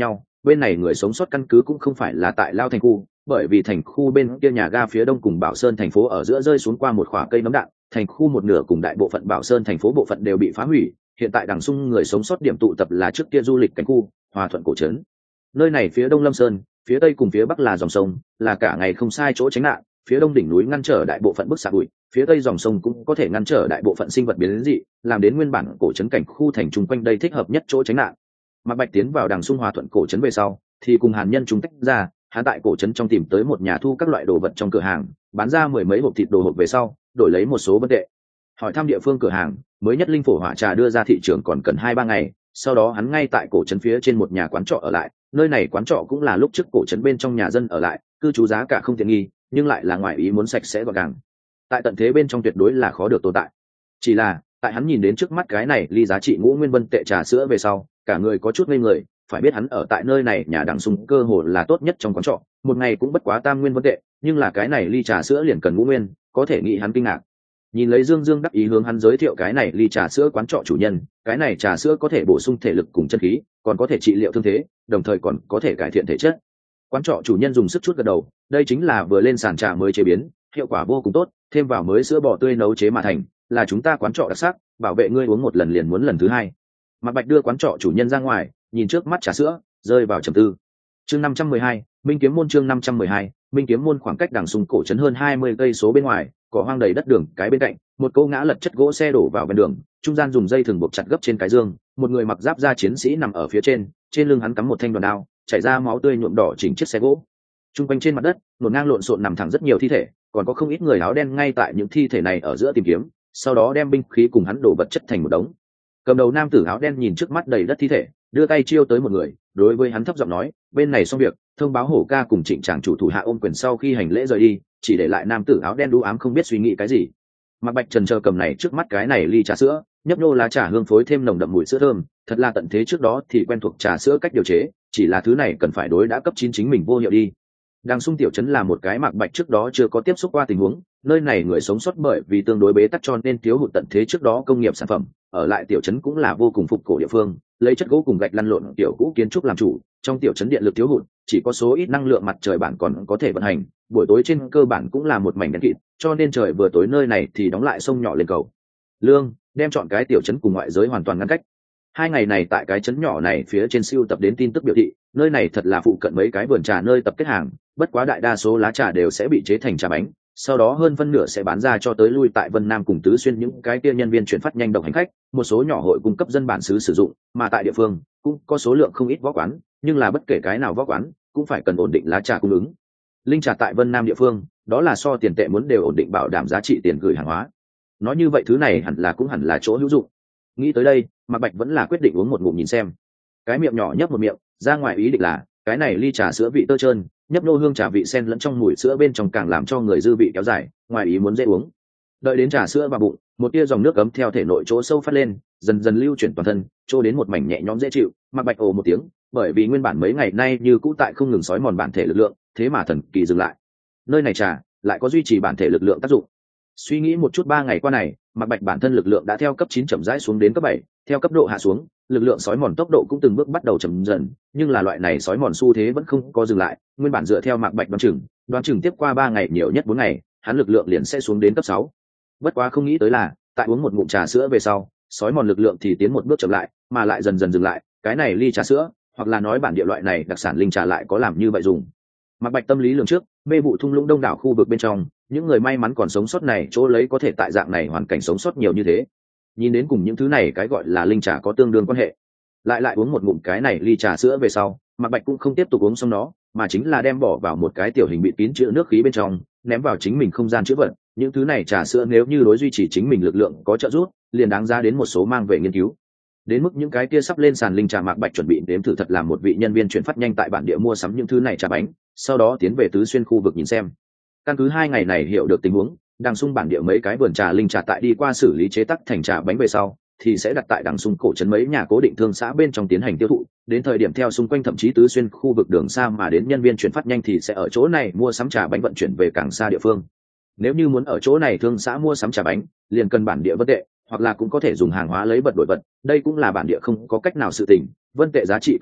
bên này người sống sót căn cứ cũng không phải là tại Lao thành khu, bởi vì thành khu bên kia nhà ga phía đông cùng Bảo Sơn thành phố ở giữa rơi xuống qua một quả cây nấm đạn, thành khu một nửa cùng đại bộ phận Bảo Sơn thành phố bộ phận đều bị phá hủy. Hiện tại Đằng Sung người sống sót điểm tụ tập là trước kia du lịch cảnh khu Hòa Thuận cổ trấn. Nơi này phía đông Lâm Sơn, phía tây cùng phía bắc là dòng sông, là cả ngày không sai chỗ tránh nạn. Phía đông đỉnh núi ngăn trở đại bộ phận bức xạ bụi, phía tây dòng sông cũng có thể ngăn trở đại bộ phận sinh vật biến dị, làm đến nguyên bản cổ trấn cảnh khu thành chung quanh đây thích hợp nhất chỗ tránh nạn. Mạc Bạch tiến vào Đằng Sung Hòa Thuận cổ trấn về sau, thì cùng Hàn Nhân chúng tách ra, hắn tại cổ trấn trong tìm tới một nhà thu các loại đồ vật trong cửa hàng, bán ra mười mấy hộp thịt đồ hộp về sau, đổi lấy một số bất tệ. Hỏi thăm địa phương cửa hàng, mới nhất linh phổ hỏa trà đưa ra thị trường còn cần hai ba ngày, sau đó hắn ngay tại cổ trấn phía trên một nhà quán trọ ở lại, nơi này quán trọ cũng là lúc trước cổ trấn bên trong nhà dân ở lại, cư trú giá cả không tiện nghi, nhưng lại là ngoài ý muốn sạch sẽ gọn gàng. Tại tận thế bên trong tuyệt đối là khó được tồn tại. Chỉ là, tại hắn nhìn đến trước mắt cái này ly giá trị ngũ nguyên vân tệ trà sữa về sau, cả người có chút ngây người, phải biết hắn ở tại nơi này nhà Đằng Sung cơ hồ là tốt nhất trong quán trọ, một ngày cũng bất quá tam nguyên vân tệ, nhưng là cái này ly trà sữa liền cần ngũ nguyên, có thể nghĩ hắn kinh ngạc. Nhìn lấy Dương Dương đắc ý hướng hắn giới thiệu cái này ly trà sữa quán trọ chủ nhân, cái này trà sữa có thể bổ sung thể lực cùng chân khí, còn có thể trị liệu thương thế, đồng thời còn có thể cải thiện thể chất. Quán trọ chủ nhân dùng sức chút gật đầu, đây chính là vừa lên sàn trà mới chế biến, hiệu quả vô cùng tốt, thêm vào mới sữa bò tươi nấu chế mà thành, là chúng ta quán trọ đặc sắc, bảo vệ ngươi uống một lần liền muốn lần thứ hai. Mạc Bạch đưa quán trọ chủ nhân ra ngoài, nhìn trước mắt trà sữa, rơi vào trầm tư. Chương năm trăm mười hai, Minh Kiếm môn chương năm trăm mười hai, Minh Kiếm môn khoảng cách Đằng Sung cổ trấn hơn hai mươi cây số bên ngoài, cỏ hoang đầy đất đường cái bên cạnh, một câu ngã lật chất gỗ xe đổ vào bên đường, trung gian dùng dây thừng buộc chặt gấp trên cái dương, một người mặc giáp da chiến sĩ nằm ở phía trên, trên lưng hắn cắm một thanh đoàn đao, chảy ra máu tươi nhuộm đỏ chỉnh chiếc xe gỗ. Trung quanh trên mặt đất, hỗn ngang lộn xộn nằm thẳng rất nhiều thi thể, còn có không ít người áo đen ngay tại những thi thể này ở giữa tìm kiếm, sau đó đem binh khí cùng hắn đổ vật chất thành một đống. Cầm đầu nam tử áo đen nhìn trước mắt đầy đất thi thể, đưa tay chiêu tới một người, đối với hắn thấp giọng nói, bên này xong việc, thông báo Hổ ca cùng Trịnh Tràng chủ thủ hạ ôm quyền sau khi hành lễ rời đi, chỉ để lại nam tử áo đen đú ám không biết suy nghĩ cái gì. Mạc Bạch trần chờ cầm này trước mắt cái này ly trà sữa, nhấp nô lá trà hương phối thêm nồng đậm mùi sữa thơm, thật là tận thế trước đó thì quen thuộc trà sữa cách điều chế, chỉ là thứ này cần phải đối đã cấp chín chính mình vô hiệu đi. Đằng Sung tiểu trấn là một cái Mạc Bạch trước đó chưa có tiếp xúc qua tình huống, nơi này người sống sót bởi vì tương đối bế tắc cho nên thiếu hụt tận thế trước đó công nghiệp sản phẩm, ở lại tiểu trấn cũng là vô cùng phục cổ địa phương, lấy chất gỗ cùng gạch lăn lộn tiểu cũ kiến trúc làm chủ, trong tiểu trấn điện lực thiếu hụt, chỉ có số ít năng lượng mặt trời bản còn có thể vận hành, buổi tối trên cơ bản cũng là một mảnh đen kịt, cho nên trời vừa tối nơi này thì đóng lại sông nhỏ lên cầu lương, đem chọn cái tiểu trấn cùng ngoại giới hoàn toàn ngăn cách. Hai ngày này tại cái trấn nhỏ này phía trên siêu tập đến tin tức biểu thị, nơi này thật là phụ cận mấy cái vườn trà nơi tập kết hàng, bất quá đại đa số lá trà đều sẽ bị chế thành trà bánh, sau đó hơn phân nửa sẽ bán ra cho tới lui tại Vân Nam cùng Tứ Xuyên những cái kia nhân viên chuyển phát nhanh độc hành khách, một số nhỏ hội cung cấp dân bản xứ sử dụng, mà tại địa phương cũng có số lượng không ít võ quán, nhưng là bất kể cái nào võ quán cũng phải cần ổn định lá trà cung ứng. Linh trà tại Vân Nam địa phương, đó là so tiền tệ muốn đều ổn định bảo đảm giá trị tiền gửi hàng hóa. Nói như vậy thứ này hẳn là cũng hẳn là chỗ hữu dụng. Nghĩ tới đây, Mạc Bạch vẫn là quyết định uống một ngụm nhìn xem. Cái miệng nhỏ nhấp một miệng, ra ngoài ý định là, cái này ly trà sữa vị tơ trơn, nhấp nô hương trà vị sen lẫn trong mùi sữa bên trong càng làm cho người dư vị kéo dài, ngoài ý muốn dễ uống. Đợi đến trà sữa vào bụng, một tia dòng nước ấm theo thể nội chỗ sâu phát lên, dần dần lưu chuyển toàn thân, trô đến một mảnh nhẹ nhõm dễ chịu. Mạc Bạch ồ một tiếng, bởi vì nguyên bản mấy ngày nay như cũ tại không ngừng sói mòn bản thể lực lượng, thế mà thần kỳ dừng lại. Nơi này trà lại có duy trì bản thể lực lượng tác dụng. Suy nghĩ một chút ba ngày qua này, Mạc Bạch bản thân lực lượng đã theo cấp chín chậm rãi xuống đến cấp bảy, theo cấp độ hạ xuống, lực lượng sói mòn tốc độ cũng từng bước bắt đầu chậm dần, nhưng là loại này sói mòn xu thế vẫn không có dừng lại, nguyên bản dựa theo Mạc Bạch đoán chừng, đoán chừng tiếp qua ba ngày nhiều nhất bốn ngày, hắn lực lượng liền sẽ xuống đến cấp sáu. Bất quá không nghĩ tới là, tại uống một ngụm trà sữa về sau, sói mòn lực lượng thì tiến một bước chậm lại, mà lại dần dần dừng lại, cái này ly trà sữa, hoặc là nói bản địa loại này đặc sản linh trà lại có làm như vậy dùng. Mạc Bạch tâm lý lường trước, mê vụ thung lũng đông đảo khu vực bên trong, những người may mắn còn sống sót này chỗ lấy có thể tại dạng này hoàn cảnh sống sót nhiều như thế. Nhìn đến cùng những thứ này cái gọi là linh trà có tương đương quan hệ. Lại lại uống một ngụm cái này ly trà sữa về sau, Mạc Bạch cũng không tiếp tục uống xong nó, mà chính là đem bỏ vào một cái tiểu hình bị kín chứa nước khí bên trong, ném vào chính mình không gian chứa vật. Những thứ này trà sữa nếu như đối duy trì chính mình lực lượng có trợ giúp, liền đáng giá đến một số mang về nghiên cứu. Đến mức những cái kia sắp lên sàn linh trà, Mạc Bạch chuẩn bị đếm thử thật làm một vị nhân viên chuyển phát nhanh tại bản địa mua sắm những thứ này trà bánh, sau đó tiến về Tứ Xuyên khu vực nhìn xem. Căn cứ hai ngày này hiểu được tình huống, Đằng Sung bản địa mấy cái vườn trà linh trà tại đi qua xử lý chế tác thành trà bánh về sau, thì sẽ đặt tại Đằng Sung cổ trấn mấy nhà cố định thương xã bên trong tiến hành tiêu thụ. Đến thời điểm theo xung quanh thậm chí Tứ Xuyên khu vực đường xa mà đến nhân viên chuyển phát nhanh thì sẽ ở chỗ này mua sắm trà bánh vận chuyển về càng xa địa phương. Nếu như muốn ở chỗ này thương xã mua sắm trà bánh, liền cần bản địa vân tệ, hoặc là cũng có thể dùng hàng hóa lấy vật đổi vật, đây cũng là bản địa không có cách nào sự tình, vân tệ giá trị cực cao,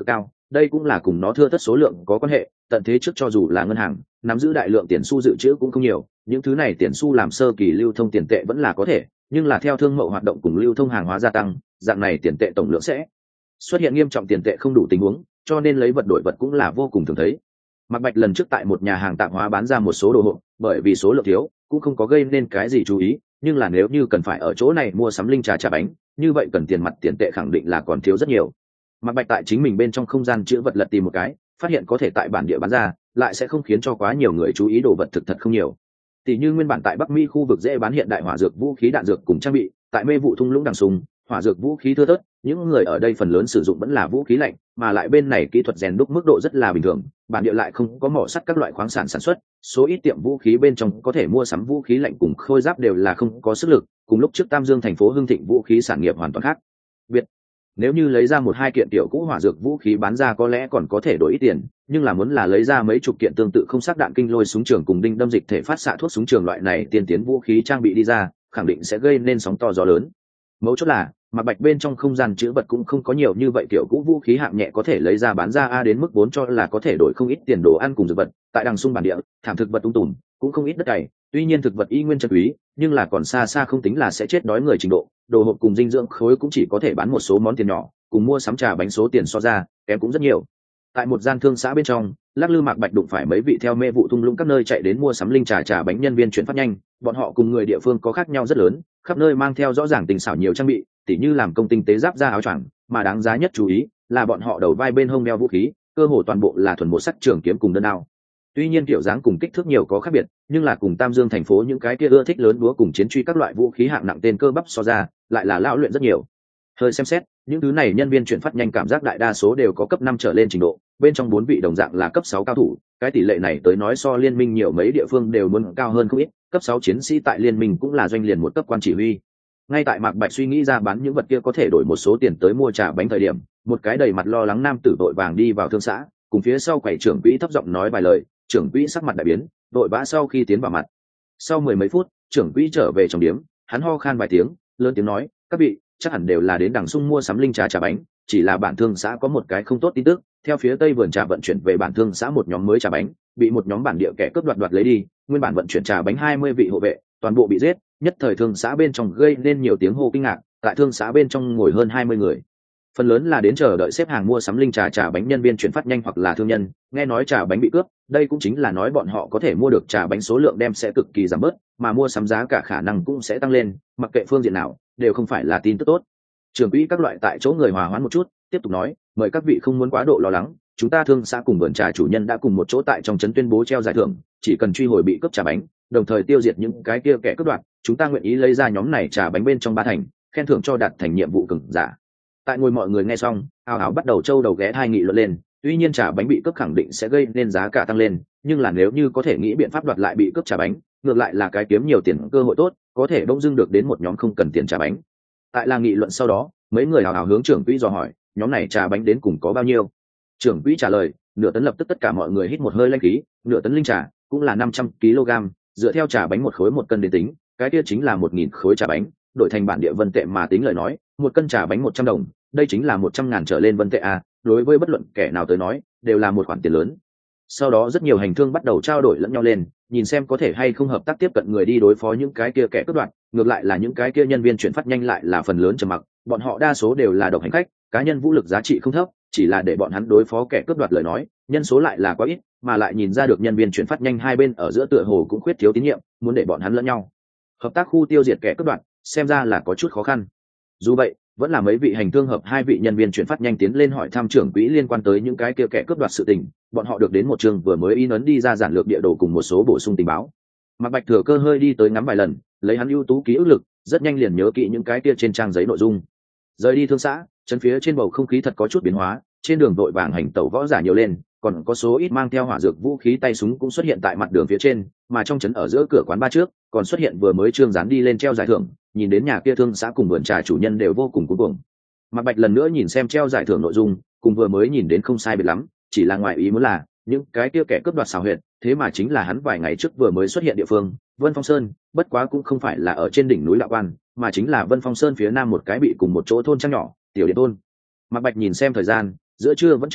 đây cũng là cùng nó thưa thất số lượng có quan hệ. Tận thế trước cho dù là ngân hàng nắm giữ đại lượng tiền xu dự trữ cũng không nhiều, những thứ này tiền xu làm sơ kỳ lưu thông tiền tệ vẫn là có thể, nhưng là theo thương mậu hoạt động cùng lưu thông hàng hóa gia tăng, dạng này tiền tệ tổng lượng sẽ xuất hiện nghiêm trọng tiền tệ không đủ tình huống, cho nên lấy vật đổi vật cũng là vô cùng thường thấy. Mạc Bạch lần trước tại một nhà hàng tạp hóa bán ra một số đồ hộp, bởi vì số lượng thiếu cũng không có gây nên cái gì chú ý, nhưng là nếu như cần phải ở chỗ này mua sắm linh trà trà bánh, như vậy cần tiền mặt tiền tệ khẳng định là còn thiếu rất nhiều. Mạc Bạch tại chính mình bên trong không gian chứa vật lật tìm một cái, phát hiện có thể tại bản địa bán ra, lại sẽ không khiến cho quá nhiều người chú ý, đồ vật thực thật không nhiều. Tỷ như nguyên bản tại Bắc Mỹ khu vực dễ bán hiện đại hỏa dược vũ khí đạn dược cùng trang bị, tại mê vụ thung lũng đằng sùng, hỏa dược vũ khí thưa thớt, những người ở đây phần lớn sử dụng vẫn là vũ khí lạnh, mà lại bên này kỹ thuật rèn đúc mức độ rất là bình thường, bản địa lại không có mỏ sắt các loại khoáng sản sản xuất, số ít tiệm vũ khí bên trong có thể mua sắm vũ khí lạnh cùng khôi giáp đều là không có sức lực, cùng lúc trước Tam Dương thành phố hưng thịnh vũ khí sản nghiệp hoàn toàn khác biệt. Nếu như lấy ra một hai kiện tiểu cũ hỏa dược vũ khí bán ra có lẽ còn có thể đổi ít tiền, nhưng là muốn là lấy ra mấy chục kiện tương tự không sắc đạn kinh lôi súng trường cùng đinh đâm dịch thể phát xạ thuốc súng trường loại này tiên tiến vũ khí trang bị đi ra, khẳng định sẽ gây nên sóng to gió lớn. Mấu chốt là Mạc Bạch bên trong không gian chứa vật cũng không có nhiều như vậy, kiểu cũ vũ khí hạng nhẹ có thể lấy ra bán ra a đến mức vốn cho là có thể đổi không ít tiền đồ ăn cùng dược vật. Tại đằng sung bản địa, thảm thực vật tung tùm, cũng không ít đất cày, tuy nhiên thực vật y nguyên chân quý, nhưng là còn xa xa không tính là sẽ chết đói người trình độ. Đồ hộp cùng dinh dưỡng khối cũng chỉ có thể bán một số món tiền nhỏ, cùng mua sắm trà bánh số tiền so ra, kém cũng rất nhiều. Tại một gian thương xã bên trong, lắc lư Mạc Bạch đụng phải mấy vị theo mê vụ thung lũng các nơi chạy đến mua sắm linh trà trà bánh nhân viên chuyển phát nhanh, bọn họ cùng người địa phương có khác nhau rất lớn, khắp nơi mang theo rõ ràng tình xảo nhiều trang bị, tỉ như làm công tinh tế giáp da áo choàng, mà đáng giá nhất chú ý là bọn họ đầu vai bên hông đeo vũ khí, cơ hồ toàn bộ là thuần một sắc trường kiếm cùng đơn đao. Tuy nhiên kiểu dáng cùng kích thước nhiều có khác biệt, nhưng là cùng Tam Dương thành phố những cái kia ưa thích lớn búa cùng chiến truy các loại vũ khí hạng nặng tên cơ bắp so ra, lại là lão luyện rất nhiều. Hơi xem xét, những thứ này nhân viên chuyển phát nhanh cảm giác đại đa số đều có cấp năm trở lên trình độ, bên trong bốn vị đồng dạng là cấp sáu cao thủ, cái tỷ lệ này tới nói so liên minh nhiều mấy địa phương đều muốn cao hơn không ít, cấp sáu chiến sĩ tại liên minh cũng là doanh liền một cấp quan chỉ huy. Ngay tại Mạc Bạch suy nghĩ ra bán những vật kia có thể đổi một số tiền tới mua trà bánh thời điểm, một cái đầy mặt lo lắng nam tử vội vàng đi vào thương xã, cùng phía sau quầy trưởng quỹ thấp giọng nói vài lời, trưởng quỹ sắc mặt đại biến, vội vã sau khi tiến vào mặt. Sau mười mấy phút, trưởng quỹ trở về trong điếm, hắn ho khan vài tiếng, lớn tiếng nói, các vị chắc hẳn đều là đến đằng sung mua sắm linh trà trà bánh, chỉ là bản thương xã có một cái không tốt tin tức, theo phía tây vườn trà vận chuyển về bản thương xã một nhóm mới trà bánh, bị một nhóm bản địa kẻ cướp đoạt đoạt lấy đi, nguyên bản vận chuyển trà bánh hai mươi vị hộ vệ, toàn bộ bị giết, nhất thời thương xã bên trong gây nên nhiều tiếng hô kinh ngạc, tại thương xã bên trong ngồi hơn hai mươi người, phần lớn là đến chờ đợi xếp hàng mua sắm linh trà trà bánh nhân viên chuyển phát nhanh hoặc là thương nhân, nghe nói trà bánh bị cướp, đây cũng chính là nói bọn họ có thể mua được trà bánh số lượng đem sẽ cực kỳ giảm bớt, mà mua sắm giá cả khả năng cũng sẽ tăng lên, mặc kệ phương diện nào đều không phải là tin tức tốt. Trưởng quỹ các loại tại chỗ người hòa hoãn một chút, tiếp tục nói, mời các vị không muốn quá độ lo lắng, chúng ta thương xã cùng vườn trà chủ nhân đã cùng một chỗ tại trong trấn tuyên bố treo giải thưởng, chỉ cần truy hồi bị cướp trà bánh, đồng thời tiêu diệt những cái kia kẻ cướp đoạt, chúng ta nguyện ý lấy ra nhóm này trà bánh bên trong ba thành, khen thưởng cho đạt thành nhiệm vụ cường giả. Tại ngôi mọi người nghe xong, ào ào bắt đầu trâu đầu ghé thai nghị luận lên, tuy nhiên trà bánh bị cướp khẳng định sẽ gây nên giá cả tăng lên, nhưng là nếu như có thể nghĩ biện pháp đoạt lại bị cướp trà bánh, ngược lại là cái kiếm nhiều tiền cơ hội tốt, có thể bỗng dưng được đến một nhóm không cần tiền trà bánh. Tại là nghị luận sau đó, mấy người hào hào hướng trưởng quỹ dò hỏi, nhóm này trà bánh đến cùng có bao nhiêu? Trưởng quỹ trả lời, nửa tấn. Lập tức tất cả mọi người hít một hơi lanh khí, nửa tấn linh trà cũng là năm trăm ki lô gam, dựa theo trà bánh một khối một cân đến tính, cái kia chính là một nghìn khối trà bánh, đổi thành bản địa vân tệ mà tính lời nói, một cân trà bánh một trăm đồng, đây chính là một trăm ngàn trở lên vân tệ a, đối với bất luận kẻ nào tới nói, đều là một khoản tiền lớn. Sau đó rất nhiều hành thương bắt đầu trao đổi lẫn nhau lên, nhìn xem có thể hay không hợp tác tiếp cận người đi đối phó những cái kia kẻ cướp đoạt, ngược lại là những cái kia nhân viên chuyển phát nhanh lại là phần lớn trầm mặc, bọn họ đa số đều là độc hành khách, cá nhân vũ lực giá trị không thấp, chỉ là để bọn hắn đối phó kẻ cướp đoạt lời nói, nhân số lại là quá ít, mà lại nhìn ra được nhân viên chuyển phát nhanh hai bên ở giữa tựa hồ cũng khuyết thiếu tín nhiệm, muốn để bọn hắn lẫn nhau hợp tác khu tiêu diệt kẻ cướp đoạt, xem ra là có chút khó khăn. Dù vậy, vẫn là mấy vị hành thương hợp hai vị nhân viên chuyển phát nhanh tiến lên hỏi thăm trưởng quỹ liên quan tới những cái kia kẻ cướp đoạt sự tình, bọn họ được đến một chương vừa mới in ấn đi ra giản lược địa đồ cùng một số bổ sung tình báo. Mạc Bạch thừa cơ hơi đi tới ngắm vài lần, lấy hắn ưu tú ký ức lực, rất nhanh liền nhớ kỹ những cái kia trên trang giấy nội dung. Rời đi thương xã, chân phía trên bầu không khí thật có chút biến hóa, trên đường vội vàng hành tẩu võ giả nhiều lên, còn có số ít mang theo hỏa dược vũ khí tay súng cũng xuất hiện tại mặt đường phía trên, mà trong trấn ở giữa cửa quán ba trước, còn xuất hiện vừa mới trương dán đi lên treo giải thưởng, nhìn đến nhà kia thương xã cùng vườn trà chủ nhân đều vô cùng cuống cuồng. Mạc Bạch lần nữa nhìn xem treo giải thưởng nội dung, cùng vừa mới nhìn đến không sai biệt lắm, chỉ là ngoại ý muốn là những cái kia kẻ cướp đoạt xảo huyệt, thế mà chính là hắn vài ngày trước vừa mới xuất hiện địa phương, Vân Phong Sơn, bất quá cũng không phải là ở trên đỉnh núi Đạo Quan, mà chính là Vân Phong Sơn phía nam một cái bị cùng một chỗ thôn trang nhỏ, tiểu điện thôn. Mạc Bạch nhìn xem thời gian, giữa trưa vẫn chưa tới,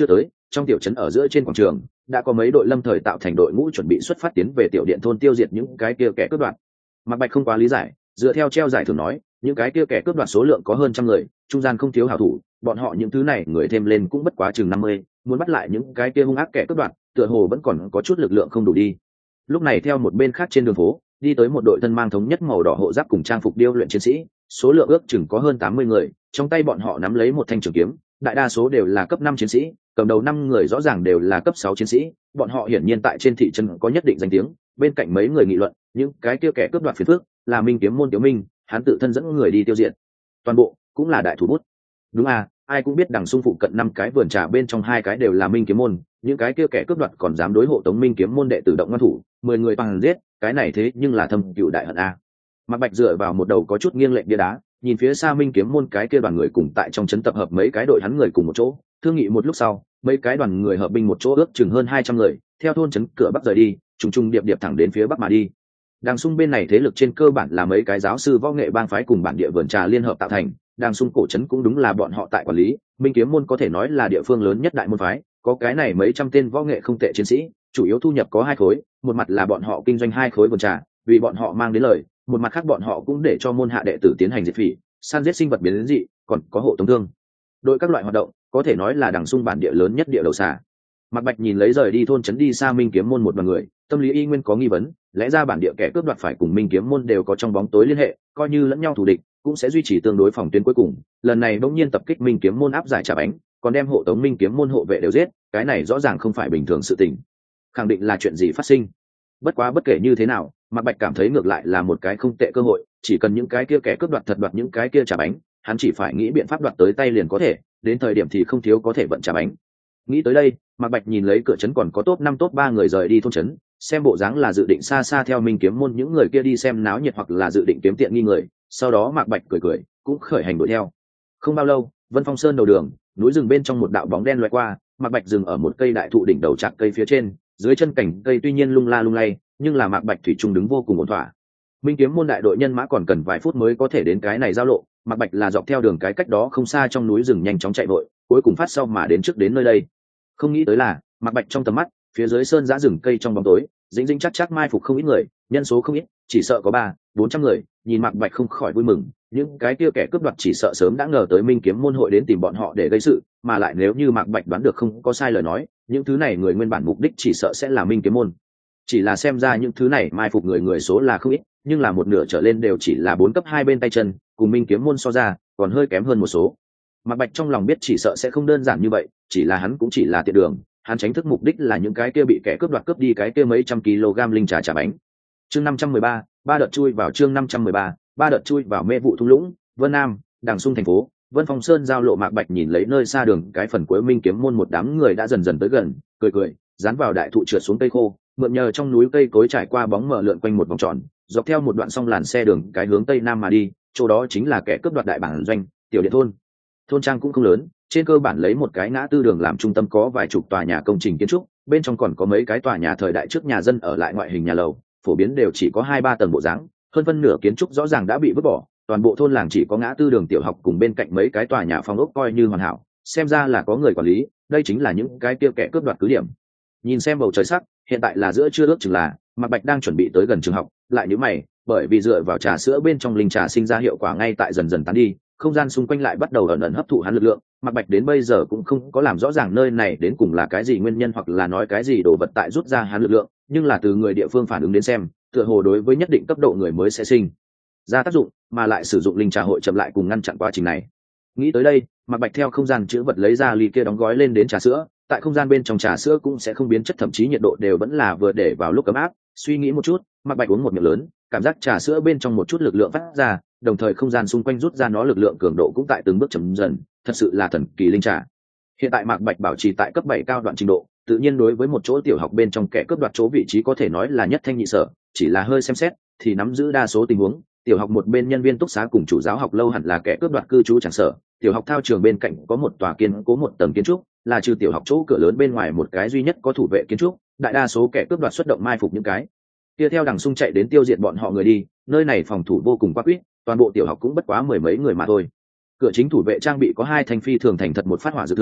trong tiểu trấn ở giữa trên quảng trường đã có mấy đội lâm thời tạo thành đội ngũ chuẩn bị xuất phát tiến về tiểu điện thôn tiêu diệt những cái kia kẻ cướp đoạt. Mạc Bạch không quá lý giải, dựa theo treo giải thưởng nói những cái kia kẻ cướp đoạt số lượng có hơn trăm người, trung gian không thiếu hảo thủ, bọn họ những thứ này người thêm lên cũng bất quá chừng năm mươi, muốn bắt lại những cái kia hung ác kẻ cướp đoạt tựa hồ vẫn còn có chút lực lượng không đủ đi. Lúc này theo một bên khác trên đường phố đi tới một đội thân mang thống nhất màu đỏ hộ giáp cùng trang phục điêu luyện chiến sĩ, số lượng ước chừng có hơn tám mươi người, trong tay bọn họ nắm lấy một thanh trường kiếm, đại đa số đều là cấp năm chiến sĩ, cầm đầu năm người rõ ràng đều là cấp sáu chiến sĩ, bọn họ hiển nhiên tại trên thị trấn có nhất định danh tiếng, bên cạnh mấy người nghị luận, những cái kia kẻ cướp đoạt phiền phức, là Minh Kiếm môn Tiểu Minh, hắn tự thân dẫn người đi tiêu diệt. Toàn bộ cũng là đại thủ bút. Đúng à, ai cũng biết đằng xung phụ cận năm cái vườn trà bên trong hai cái đều là Minh Kiếm môn, những cái kia kẻ cướp đoạt còn dám đối hộ tống Minh Kiếm môn đệ tử động ngoan thủ, mười người bằng giết, cái này thế nhưng là thâm cựu đại hận a. Mạc Bạch dựa vào một đầu có chút nghiêng lệch bia đá, nhìn phía xa Minh Kiếm môn cái kia đoàn người cùng tại trong trấn tập hợp mấy cái đội hắn người cùng một chỗ, thương nghị một lúc sau, mấy cái đoàn người hợp binh một chỗ ước chừng hơn hai trăm người, theo thôn trấn cửa bắc rời đi, trùng trùng điệp điệp thẳng đến phía bắc mà đi. Đàng Sung bên này thế lực trên cơ bản là mấy cái giáo sư võ nghệ bang phái cùng bản địa vườn trà liên hợp tạo thành, Đàng Sung cổ trấn cũng đúng là bọn họ tại quản lý, Minh Kiếm môn có thể nói là địa phương lớn nhất đại môn phái, có cái này mấy trăm tên võ nghệ không tệ chiến sĩ, chủ yếu thu nhập có hai khối, một mặt là bọn họ kinh doanh hai khối vườn trà, vì bọn họ mang đến lời, một mặt khác bọn họ cũng để cho môn hạ đệ tử tiến hành diệt phỉ, săn giết sinh vật biến dị, còn có hộ tống thương đội các loại hoạt động, có thể nói là Đàng Sung bản địa lớn nhất địa đầu xà. Mạc Bạch nhìn lấy rời đi thôn trấn đi xa Minh Kiếm môn một đoàn người, tâm lý y nguyên có nghi vấn, lẽ ra bản địa kẻ cướp đoạt phải cùng Minh Kiếm môn đều có trong bóng tối liên hệ, coi như lẫn nhau thù địch, cũng sẽ duy trì tương đối phòng tuyến cuối cùng. Lần này bỗng nhiên tập kích Minh Kiếm môn áp giải trả bánh, còn đem hộ tống Minh Kiếm môn hộ vệ đều giết, cái này rõ ràng không phải bình thường sự tình, khẳng định là chuyện gì phát sinh. Bất quá bất kể như thế nào, Mạc Bạch cảm thấy ngược lại là một cái không tệ cơ hội, chỉ cần những cái kia kẻ cướp đoạt thật đoạt những cái kia trả bánh, hắn chỉ phải nghĩ biện pháp đoạt tới tay liền có thể, đến thời điểm thì không thiếu có thể vận trả bánh. Nghĩ tới đây, Mạc Bạch nhìn lấy cửa trấn còn có top năm top ba người rời đi thôn trấn, xem bộ dáng là dự định xa xa theo Minh Kiếm môn những người kia đi xem náo nhiệt hoặc là dự định kiếm tiện nghi người, sau đó Mạc Bạch cười cười, cũng khởi hành đuổi theo. Không bao lâu, Vân Phong Sơn đầu đường, núi rừng bên trong một đạo bóng đen lóe qua, Mạc Bạch dừng ở một cây đại thụ đỉnh đầu chạc cây phía trên, dưới chân cảnh cây tuy nhiên lung la lung lay, nhưng là Mạc Bạch thủy chung đứng vô cùng ổn thỏa. Minh Kiếm môn đại đội nhân mã còn cần vài phút mới có thể đến cái này giao lộ, Mạc Bạch là dọc theo đường cái cách đó không xa trong núi rừng nhanh chóng chạy vội, cuối cùng phát sau mà đến trước đến nơi đây. Không nghĩ tới là, Mạc Bạch trong tầm mắt, phía dưới sơn giã rừng cây trong bóng tối, dĩnh dĩnh chắc chắc mai phục không ít người, nhân số không ít, chỉ sợ có ba, bốn trăm người, nhìn Mạc Bạch không khỏi vui mừng, những cái kia kẻ cướp đoạt chỉ sợ sớm đã ngờ tới Minh Kiếm môn hội đến tìm bọn họ để gây sự, mà lại nếu như Mạc Bạch đoán được không có sai lời nói, những thứ này người nguyên bản mục đích chỉ sợ sẽ là Minh Kiếm môn. Chỉ là xem ra những thứ này mai phục người người số là không ít, nhưng là một nửa trở lên đều chỉ là bốn cấp hai bên tay chân, cùng Minh Kiếm môn so ra, còn hơi kém hơn một số. Mạc Bạch trong lòng biết chỉ sợ sẽ không đơn giản như vậy, chỉ là hắn cũng chỉ là tiện đường, hắn tránh thức mục đích là những cái kia bị kẻ cướp đoạt cướp đi cái kia mấy trăm kg linh trà trà bánh. Chương năm trăm mười ba, ba đợt chui vào chương năm trăm mười ba, ba đợt chui vào mê vụ thung lũng, Vân Nam, Đàng Sung thành phố, Vân Phong Sơn giao lộ. Mạc Bạch nhìn lấy nơi xa đường cái phần cuối Minh Kiếm môn một đám người đã dần dần tới gần, cười cười, dán vào đại thụ trượt xuống cây khô, mượn nhờ trong núi cây cối trải qua bóng mờ lượn quanh một vòng tròn, dọc theo một đoạn song làn xe đường cái hướng tây nam mà đi, chỗ đó chính là kẻ cướp đoạt đại bản doanh, tiểu điện thôn. Thôn trang cũng không lớn, trên cơ bản lấy một cái ngã tư đường làm trung tâm, có vài chục tòa nhà công trình kiến trúc, bên trong còn có mấy cái tòa nhà thời đại trước nhà dân ở lại ngoại hình nhà lầu, phổ biến đều chỉ có hai ba tầng bộ dáng, hơn phân nửa kiến trúc rõ ràng đã bị vứt bỏ, toàn bộ thôn làng chỉ có ngã tư đường tiểu học cùng bên cạnh mấy cái tòa nhà phòng ốc coi như hoàn hảo, xem ra là có người quản lý, đây chính là những cái kia kẻ cướp đoạt cứ điểm. Nhìn xem bầu trời sắc, hiện tại là giữa trưa, ước chừng là Mạc Bạch đang chuẩn bị tới gần trường học, lại nhíu mày, bởi vì dựa vào trà sữa bên trong linh trà sinh ra hiệu quả ngay tại dần dần tán đi, không gian xung quanh lại bắt đầu ẩn ẩn hấp thụ hắn lực lượng. Mạc Bạch đến bây giờ cũng không có làm rõ ràng nơi này đến cùng là cái gì nguyên nhân, hoặc là nói cái gì đồ vật tại rút ra hắn lực lượng, nhưng là từ người địa phương phản ứng đến xem, tựa hồ đối với nhất định cấp độ người mới sẽ sinh ra tác dụng, mà lại sử dụng linh trà hội chậm lại cùng ngăn chặn quá trình này. Nghĩ tới đây, Mạc Bạch theo không gian chứa vật lấy ra ly kia đóng gói lên đến trà sữa, tại không gian bên trong trà sữa cũng sẽ không biến chất, thậm chí nhiệt độ đều vẫn là vừa để vào lúc ấm áp. Suy nghĩ một chút, Mạc Bạch uống một miệng lớn, cảm giác trà sữa bên trong một chút lực lượng phát ra, đồng thời không gian xung quanh rút ra nó lực lượng cường độ cũng tại từng bước chậm dần, thật sự là thần kỳ linh trà. Hiện tại Mạc Bạch bảo trì tại cấp bảy cao đoạn trình độ, tự nhiên đối với một chỗ tiểu học bên trong kẻ cướp đoạt chỗ vị trí có thể nói là nhất thanh nhị sở, chỉ là hơi xem xét thì nắm giữ đa số tình huống. Tiểu học một bên nhân viên túc xá cùng chủ giáo học lâu hẳn là kẻ cướp đoạt cư trú chẳng sở. Tiểu học thao trường bên cạnh có một tòa kiên cố một tầng kiến trúc, là trừ tiểu học chỗ cửa lớn bên ngoài một cái duy nhất có thủ vệ kiến trúc. Đại đa số kẻ cướp đoạt xuất động mai phục những cái kia theo Đằng Sung chạy đến tiêu diệt bọn họ người đi. Nơi này phòng thủ vô cùng quá quýt, toàn bộ tiểu học cũng bất quá mười mấy người mà thôi. Cửa chính thủ vệ trang bị có hai thanh phi thường thành thật một phát hỏa dược thương,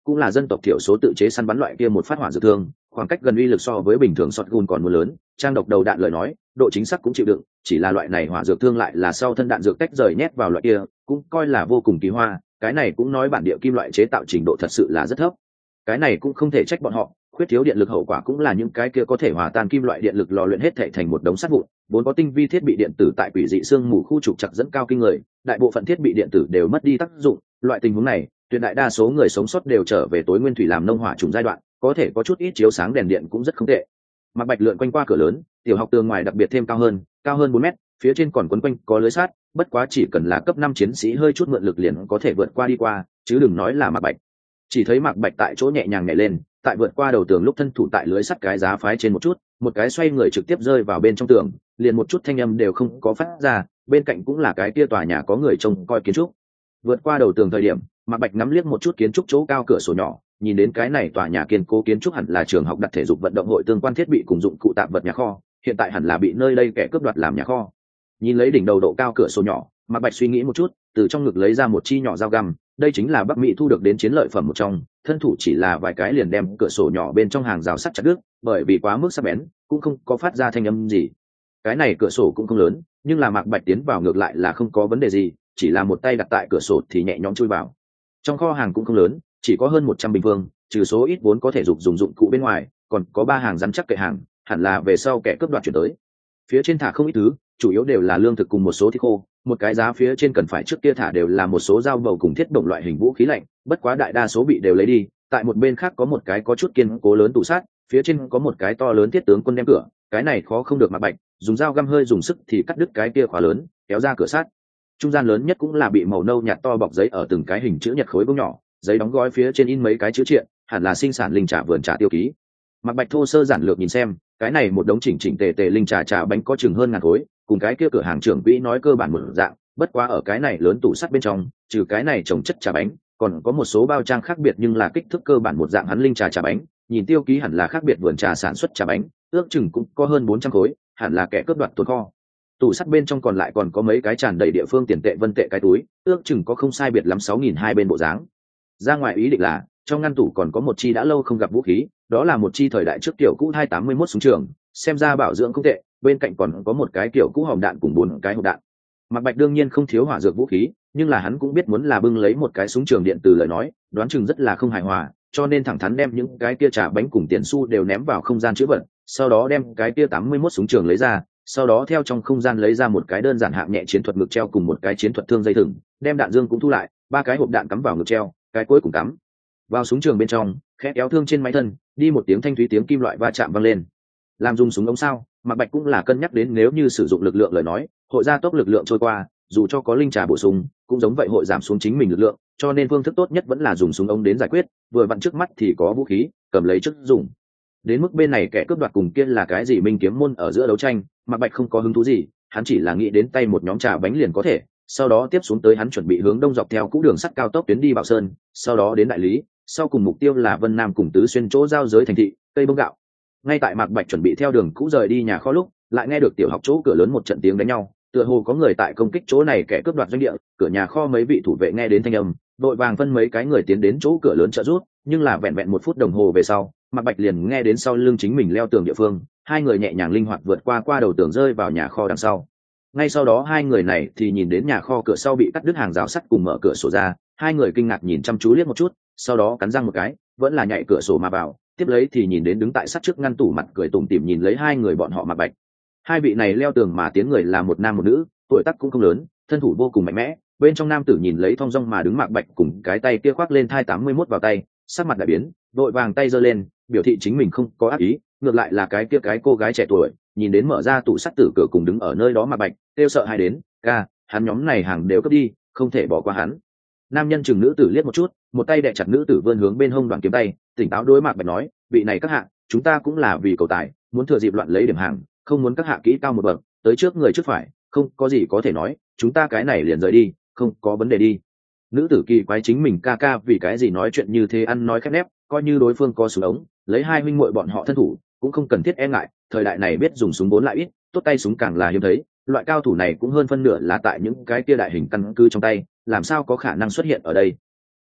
cũng là dân tộc thiểu số tự chế săn bắn loại kia một phát hỏa dược thương, khoảng cách gần uy lực so với bình thường shotgun còn muốn lớn, trang độc đầu đạn lời nói độ chính xác cũng chịu đựng, chỉ là loại này hỏa dược thương lại là sau thân đạn dược tách rời nhét vào loại kia cũng coi là vô cùng kỳ hoa, cái này cũng nói bản địa kim loại chế tạo trình độ thật sự là rất thấp. Cái này cũng không thể trách bọn họ, khuyết thiếu điện lực hậu quả cũng là những cái kia có thể hòa tan kim loại điện lực lò luyện hết thể thành một đống sắt vụn, vốn có tinh vi thiết bị điện tử tại quỷ dị xương mù khu trục chặt dẫn cao kinh người, đại bộ phận thiết bị điện tử đều mất đi tác dụng, loại tình huống này tuyệt đại đa số người sống sót đều trở về tối nguyên thủy làm nông hỏa trùng giai đoạn, có thể có chút ít chiếu sáng đèn điện cũng rất không tệ. Mạc Bạch lượn quanh qua cửa lớn, tiểu học tường ngoài đặc biệt thêm cao hơn, cao hơn bốn mét, phía trên còn quấn quanh có lưới sắt, bất quá chỉ cần là cấp năm chiến sĩ hơi chút mượn lực liền có thể vượt qua đi qua, chứ đừng nói là Mạc Bạch. Chỉ thấy Mạc Bạch tại chỗ nhẹ nhàng nhảy lên, tại vượt qua đầu tường lúc thân thủ tại lưới sắt cái giá phái trên một chút, một cái xoay người trực tiếp rơi vào bên trong tường, liền một chút thanh âm đều không có phát ra, bên cạnh cũng là cái kia tòa nhà có người trông coi kiến trúc. Vượt qua đầu tường thời điểm, Mạc Bạch ngắm liếc một chút kiến trúc chỗ cao cửa sổ nhỏ, nhìn đến cái này tòa nhà kiên cố kiến trúc hẳn là trường học đặt thể dục vận động hội tương quan thiết bị cùng dụng cụ tạp vật nhà kho, hiện tại hẳn là bị nơi đây kẻ cướp đoạt làm nhà kho. Nhìn lấy đỉnh đầu độ cao cửa sổ nhỏ, Mạc Bạch suy nghĩ một chút, từ trong ngực lấy ra một chi nhỏ dao găm, đây chính là Bắc Mỹ thu được đến chiến lợi phẩm một trong, thân thủ chỉ là vài cái liền đem cửa sổ nhỏ bên trong hàng rào sắt chặt đứt, bởi vì quá mức sắc bén, cũng không có phát ra thanh âm gì. Cái này cửa sổ cũng không lớn, nhưng là Mạc Bạch tiến vào ngược lại là không có vấn đề gì, chỉ là một tay đặt tại cửa sổ thì nhẹ nhõm chui vào. Trong kho hàng cũng không lớn, chỉ có hơn một trăm bình phương, trừ số ít vốn có thể dùng dùng dụng cụ bên ngoài, còn có ba hàng rắn chắc kệ hàng, hẳn là về sau kẻ cướp đoạt chuyển tới. Phía trên thả không ít thứ, chủ yếu đều là lương thực cùng một số thịt khô, một cái giá phía trên cần phải trước kia thả đều là một số dao bầu cùng thiết động loại hình vũ khí lạnh, bất quá đại đa số bị đều lấy đi. Tại một bên khác có một cái có chút kiên cố lớn tủ sắt, phía trên có một cái to lớn thiết tướng quân đem cửa, cái này khó không được Mạc Bạch, dùng dao găm hơi dùng sức thì cắt đứt cái kia khóa lớn, kéo ra cửa sắt. Trung gian lớn nhất cũng là bị màu nâu nhạt to bọc giấy ở từng cái hình chữ nhật khối bông nhỏ, giấy đóng gói phía trên in mấy cái chữ triện, hẳn là sinh sản linh trà vườn trà tiêu ký. Mạc Bạch thô sơ giản lược nhìn xem, cái này một đống chỉnh chỉnh tề tề linh trà trà bánh có chừng hơn ngàn khối, cùng cái kia cửa hàng trưởng quỹ nói cơ bản một dạng, bất quá ở cái này lớn tủ sắt bên trong, trừ cái này trồng chất trà bánh, còn có một số bao trang khác biệt nhưng là kích thước cơ bản một dạng hắn linh trà trà bánh, nhìn tiêu ký hẳn là khác biệt vườn trà sản xuất trà bánh, ước chừng cũng có hơn bốn trăm khối, hẳn là kẻ cướp đoạt tồn kho. Tủ sắt bên trong còn lại còn có mấy cái tràn đầy địa phương tiền tệ vân tệ cái túi, ước chừng có không sai biệt lắm sáu nghìn hai bên bộ dáng. Ra ngoài ý định là, trong ngăn tủ còn có một chi đã lâu không gặp vũ khí, đó là một chi thời đại trước kiểu cũ hai tám mốt súng trường, xem ra bảo dưỡng không tệ, bên cạnh còn có một cái kiểu cũ hòm đạn cùng bốn cái hộp đạn. Mạc Bạch đương nhiên không thiếu hỏa dược vũ khí, nhưng là hắn cũng biết muốn là bưng lấy một cái súng trường điện từ lời nói, đoán chừng rất là không hài hòa, cho nên thẳng thắn đem những cái kia trà bánh cùng tiền xu đều ném vào không gian chứa vật, sau đó đem cái kia tám mươi mốt súng trường lấy ra, sau đó theo trong không gian lấy ra một cái đơn giản hạng nhẹ chiến thuật ngực treo cùng một cái chiến thuật thương dây thừng, đem đạn dương cũng thu lại, ba cái hộp đạn cắm vào ngực treo, cái cuối cùng cắm vào súng trường bên trong, khẽ kéo thương trên máy thân, đi một tiếng thanh thúy tiếng kim loại va chạm vang lên. Làm dùng súng ống sao, Mạc Bạch cũng là cân nhắc đến nếu như sử dụng lực lượng lời nói, hội gia tốc lực lượng trôi qua, dù cho có linh trà bổ sung, cũng giống vậy hội giảm xuống chính mình lực lượng, cho nên phương thức tốt nhất vẫn là dùng súng ống đến giải quyết, vừa vặn trước mắt thì có vũ khí, cầm lấy trước dùng. Đến mức bên này kẻ cướp đoạt cùng kia là cái gì minh kiếm môn ở giữa đấu tranh, Mạc Bạch không có hứng thú gì, hắn chỉ là nghĩ đến tay một nhóm trà bánh liền có thể, sau đó tiếp xuống tới hắn chuẩn bị hướng đông dọc theo cũ đường sắt cao tốc tuyến đi Bảo Sơn, sau đó đến Đại Lý, sau cùng mục tiêu là Vân Nam cùng Tứ Xuyên chỗ giao giới thành thị Tây Bông Gạo. Ngay tại Mạc Bạch chuẩn bị theo đường cũ rời đi nhà kho lúc, lại nghe được tiểu học chỗ cửa lớn một trận tiếng đánh nhau, tựa hồ có người tại công kích chỗ này kẻ cướp đoạt doanh địa, cửa nhà kho mấy vị thủ vệ nghe đến thanh âm, đội vàng phân mấy cái người tiến đến chỗ cửa lớn trợ giúp, nhưng là vẹn vẹn một phút đồng hồ về sau, Mạc Bạch liền nghe đến sau lưng chính mình leo tường địa phương, hai người nhẹ nhàng linh hoạt vượt qua qua đầu tường rơi vào nhà kho đằng sau. Ngay sau đó hai người này thì nhìn đến nhà kho cửa sau bị cắt đứt hàng rào sắt cùng mở cửa sổ ra, hai người kinh ngạc nhìn chăm chú liếc một chút, sau đó cắn răng một cái, vẫn là nhảy cửa sổ mà vào, tiếp lấy thì nhìn đến đứng tại sắt trước ngăn tủ mặt cười tủm tỉm nhìn lấy hai người bọn họ Mạc Bạch. Hai vị này leo tường mà tiến người là một nam một nữ, tuổi tác cũng không lớn, thân thủ vô cùng mạnh mẽ, bên trong nam tử nhìn lấy thong dong mà đứng Mạc Bạch cùng cái tay kia khoác lên thai tám mươi mốt vào tay, sắc mặt đại biến, vội vàng tay giơ lên, biểu thị chính mình không có ác ý, ngược lại là cái kia cái cô gái trẻ tuổi, nhìn đến mở ra tủ sắt tử cửa cùng đứng ở nơi đó Mạc Bạch, kêu sợ hai đến, ca, hắn nhóm này hàng đều cướp đi, không thể bỏ qua hắn. Nam nhân chừng nữ tử liếc một chút, một tay đè chặt nữ tử vươn hướng bên hông đoạn kiếm tay, tỉnh táo đối Mạc Bạch nói, vị này các hạ, chúng ta cũng là vì cầu tài, muốn thừa dịp loạn lấy điểm hàng, không muốn các hạ kỹ cao một bậc, tới trước người trước phải, không có gì có thể nói, chúng ta cái này liền rời đi, không có vấn đề đi. Nữ tử kỳ quái chính mình ca ca vì cái gì nói chuyện như thế ăn nói khép nép, coi như đối phương có súng ống, lấy hai huynh muội bọn họ thân thủ, cũng không cần thiết e ngại, thời đại này biết dùng súng vốn lại ít, tốt tay súng càng là hiếm thấy, loại cao thủ này cũng hơn phân nửa là tại những cái kia đại hình căn cứ trong tay, làm sao có khả năng xuất hiện ở đây.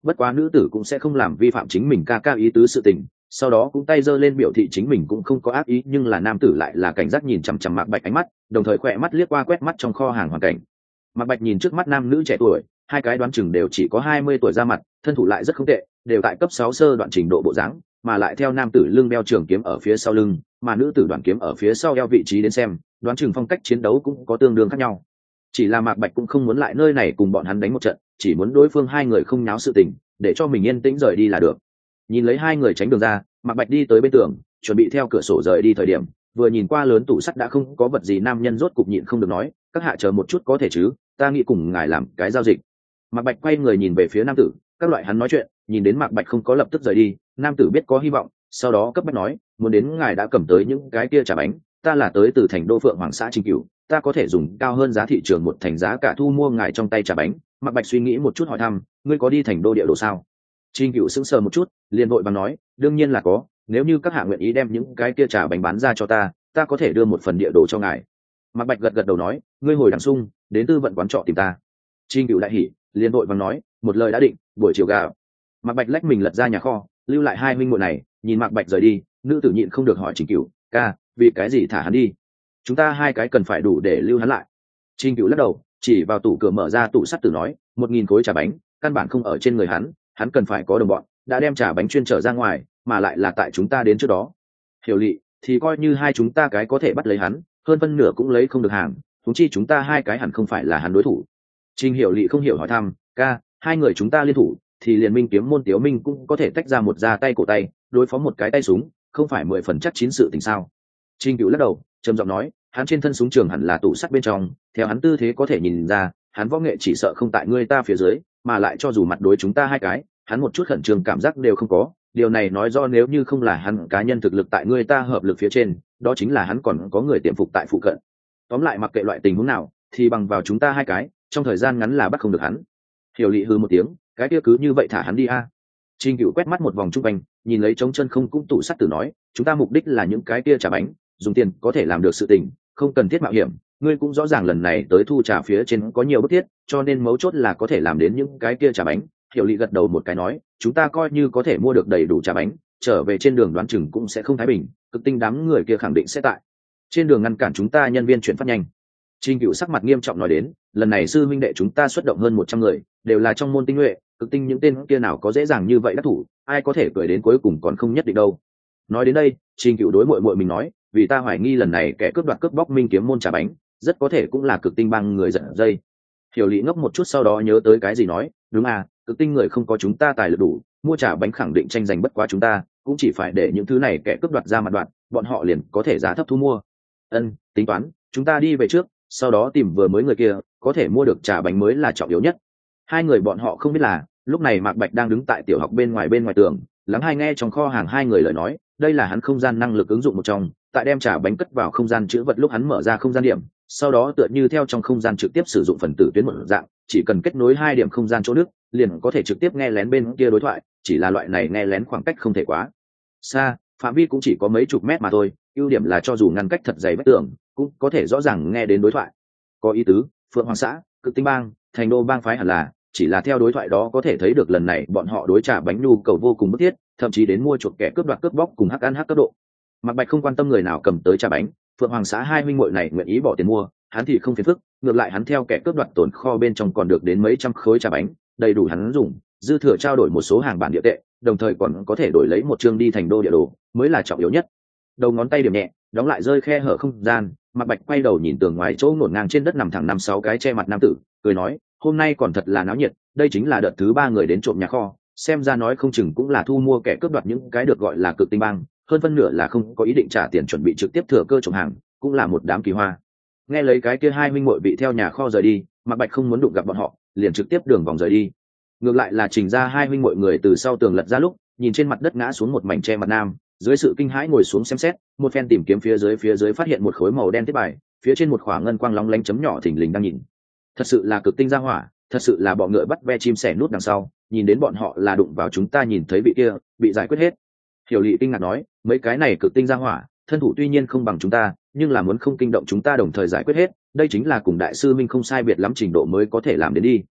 bất quá nữ tử cũng sẽ không làm vi phạm chính mình ca ca ý tứ sự tình, sau đó cũng tay giơ lên biểu thị chính mình cũng không có ác ý, nhưng là nam tử lại là cảnh giác nhìn chằm chằm Mạc Bạch ánh mắt, đồng thời khỏe mắt liếc qua quét mắt trong kho hàng hoàn cảnh. Mạc Bạch nhìn trước mắt nam nữ trẻ tuổi, hai cái đoán chừng đều chỉ có hai mươi tuổi ra mặt, thân thủ lại rất không tệ, đều tại cấp sáu sơ đoạn trình độ bộ dáng, mà lại theo nam tử lưng đeo trường kiếm ở phía sau lưng, mà nữ tử đoạn kiếm ở phía sau eo vị trí đến xem, đoán chừng phong cách chiến đấu cũng có tương đương khác nhau. Chỉ là Mạc Bạch cũng không muốn lại nơi này cùng bọn hắn đánh một trận, chỉ muốn đối phương hai người không nháo sự tình, để cho mình yên tĩnh rời đi là được. Nhìn lấy hai người tránh đường ra, Mạc Bạch đi tới bên tường, chuẩn bị theo cửa sổ rời đi thời điểm, vừa nhìn qua lớn tủ sắt đã không có vật gì, nam nhân rốt cục nhịn không được nói, các hạ chờ một chút có thể chứ, ta nghĩ cùng ngài làm cái giao dịch. Mạc Bạch quay người nhìn về phía nam tử, các loại hắn nói chuyện, nhìn đến Mạc Bạch không có lập tức rời đi, nam tử biết có hy vọng, sau đó cấp bách nói, muốn đến ngài đã cầm tới những cái kia trà bánh, ta là tới từ thành đô Phượng Hoàng xã Trình Cửu, ta có thể dùng cao hơn giá thị trường một thành giá cả thu mua ngài trong tay trà bánh. Mạc Bạch suy nghĩ một chút hỏi thăm, ngươi có đi thành đô địa đồ sao? Trình Cửu sững sờ một chút, liền vội vàng nói, đương nhiên là có, nếu như các hạ nguyện ý đem những cái kia trà bánh bán ra cho ta, ta có thể đưa một phần địa đồ cho ngài. Mạc Bạch gật gật đầu nói, ngươi hồi đằng sung, đến tư vận quán trọ tìm ta. Trình Cửu đại hỉ, liền vội vàng nói, một lời đã định, buổi chiều gà. Mạc Bạch lách mình lật ra nhà kho, lưu lại hai huynh muội này, nhìn Mạc Bạch rời đi, nữ tử nhịn không được hỏi Trình Cửu, ca, vì cái gì thả hắn đi? Chúng ta hai cái cần phải đủ để lưu hắn lại. Trình Cửu lắc đầu, chỉ vào tủ cửa mở ra tủ sắt tử nói, một nghìn khối trà bánh, căn bản không ở trên người hắn, hắn cần phải có đồng bọn, đã đem trà bánh chuyên trở ra ngoài, mà lại là tại chúng ta đến trước đó. Hiểu lị, thì coi như hai chúng ta cái có thể bắt lấy hắn, hơn phân nửa cũng lấy không được hàng, huống chi chúng ta hai cái hẳn không phải là hắn đối thủ. Trình Hiểu lị không hiểu hỏi thăm, ca, hai người chúng ta liên thủ, thì liền Minh Kiếm môn Tiếu Minh cũng có thể tách ra một ra tay cổ tay, đối phó một cái tay súng, không phải mười phần chắc chín sự tình sao? Trình Cửu lắc đầu, trầm giọng nói, hắn trên thân súng trường hẳn là tủ sắt bên trong, theo hắn tư thế có thể nhìn ra, hắn võ nghệ chỉ sợ không tại ngươi ta phía dưới, mà lại cho dù mặt đối chúng ta hai cái, hắn một chút khẩn trương cảm giác đều không có. Điều này nói do nếu như không là hắn cá nhân thực lực tại ngươi ta hợp lực phía trên, đó chính là hắn còn có người tiệm phục tại phụ cận. Tóm lại mặc kệ loại tình huống nào, thì bằng vào chúng ta hai cái, trong thời gian ngắn là bắt không được hắn. Hiểu lị hừ một tiếng, cái kia cứ như vậy thả hắn đi a. Trình Cửu quét mắt một vòng chung quanh, nhìn lấy trống chân không cũng tủ sắt tử nói, chúng ta mục đích là những cái kia trà bánh, dùng tiền có thể làm được sự tình, không cần thiết mạo hiểm. Ngươi cũng rõ ràng lần này tới thu trà phía trên có nhiều bất thiết, cho nên mấu chốt là có thể làm đến những cái kia trà bánh. Hiểu lị gật đầu một cái nói, chúng ta coi như có thể mua được đầy đủ trà bánh, trở về trên đường đoán chừng cũng sẽ không thái bình, cực tinh đám người kia khẳng định sẽ tại trên đường ngăn cản chúng ta nhân viên chuyển phát nhanh. Trình Cửu sắc mặt nghiêm trọng nói đến, lần này sư minh đệ chúng ta xuất động hơn một trăm người, đều là trong môn tinh nhuệ, cực tinh những tên kia nào có dễ dàng như vậy đắc thủ, ai có thể cười đến cuối cùng còn không nhất định đâu. Nói đến đây, Trình Cửu đối muội muội mình nói, vì ta hoài nghi lần này kẻ cướp đoạt cướp bóc Minh Kiếm môn trà bánh, rất có thể cũng là cực tinh bang người giật dây. Hiểu lị ngốc một chút sau đó nhớ tới cái gì nói, đúng à, cực tinh người không có chúng ta tài lực đủ, mua trà bánh khẳng định tranh giành bất quá chúng ta, cũng chỉ phải để những thứ này kẻ cướp đoạt ra mặt đoạn, bọn họ liền có thể giá thấp thu mua. Ân, tính toán, chúng ta đi về trước, sau đó tìm vừa mới người kia, có thể mua được trà bánh mới là trọng yếu nhất. Hai người bọn họ không biết là, lúc này Mạc Bạch đang đứng tại tiểu học bên ngoài bên ngoài tường, lắng hay nghe trong kho hàng hai người lời nói, đây là hắn không gian năng lực ứng dụng một trong, tại đem trà bánh cất vào không gian chứa vật lúc hắn mở ra không gian điểm, sau đó tựa như theo trong không gian trực tiếp sử dụng phần tử tuyến một dạng, chỉ cần kết nối hai điểm không gian chỗ nước, liền có thể trực tiếp nghe lén bên kia đối thoại, chỉ là loại này nghe lén khoảng cách không thể quá xa, phạm vi cũng chỉ có mấy chục mét mà thôi, ưu điểm là cho dù ngăn cách thật dày vách tường, cũng có thể rõ ràng nghe đến đối thoại. Có ý tứ, Phượng Hoàng xã, Cực Tinh bang, Thành Đô bang phái hẳn là, chỉ là theo đối thoại đó có thể thấy được lần này bọn họ đối trả bánh nhu cầu vô cùng bức thiết, thậm chí đến mua chuộc kẻ cướp đoạt cướp bóc cùng hắc ăn hắc cấp độ. Mạc Bạch không quan tâm người nào cầm tới trà bánh, Phượng Hoàng xã hai huynh muội này nguyện ý bỏ tiền mua, hắn thì không phiền phức, ngược lại hắn theo kẻ cướp đoạt tồn kho bên trong còn được đến mấy trăm khối trà bánh, đầy đủ hắn dùng, dư thừa trao đổi một số hàng bản địa tệ, đồng thời còn có thể đổi lấy một chương đi Thành Đô địa đồ, mới là trọng yếu nhất. Đầu ngón tay điểm nhẹ, đóng lại rơi khe hở không gian, Mạc Bạch quay đầu nhìn tường ngoài chỗ ngổn ngang trên đất nằm thẳng năm sáu cái che mặt nam tử, cười nói, hôm nay còn thật là náo nhiệt, đây chính là đợt thứ ba người đến trộm nhà kho, xem ra nói không chừng cũng là thu mua kẻ cướp đoạt những cái được gọi là Cực Tinh bang, hơn phân nửa là không có ý định trả tiền chuẩn bị trực tiếp thừa cơ trộm hàng, cũng là một đám kỳ hoa. Nghe lấy cái kia hai minh muội bị theo nhà kho rời đi, Mạc Bạch không muốn đụng gặp bọn họ, liền trực tiếp đường vòng rời đi. Ngược lại là Trình ra hai minh muội người từ sau tường lật ra lúc, nhìn trên mặt đất ngã xuống một mảnh che mặt nam, dưới sự kinh hãi ngồi xuống xem xét, một phen tìm kiếm phía dưới phía dưới phát hiện một khối màu đen thiết bài, phía trên một khoảng ngân quang lóng lánh chấm nhỏ thình lình đang nhìn. Thật sự là Cực Tinh gia hỏa, thật sự là bọ ngựa bắt ve chim sẻ nút đằng sau, nhìn đến bọn họ là đụng vào chúng ta nhìn thấy vị kia, bị giải quyết hết. Hiểu Lị kinh ngạc nói, mấy cái này Cực Tinh gia hỏa, thân thủ tuy nhiên không bằng chúng ta, nhưng là muốn không kinh động chúng ta đồng thời giải quyết hết, đây chính là cùng đại sư minh không sai biệt lắm trình độ mới có thể làm đến đi.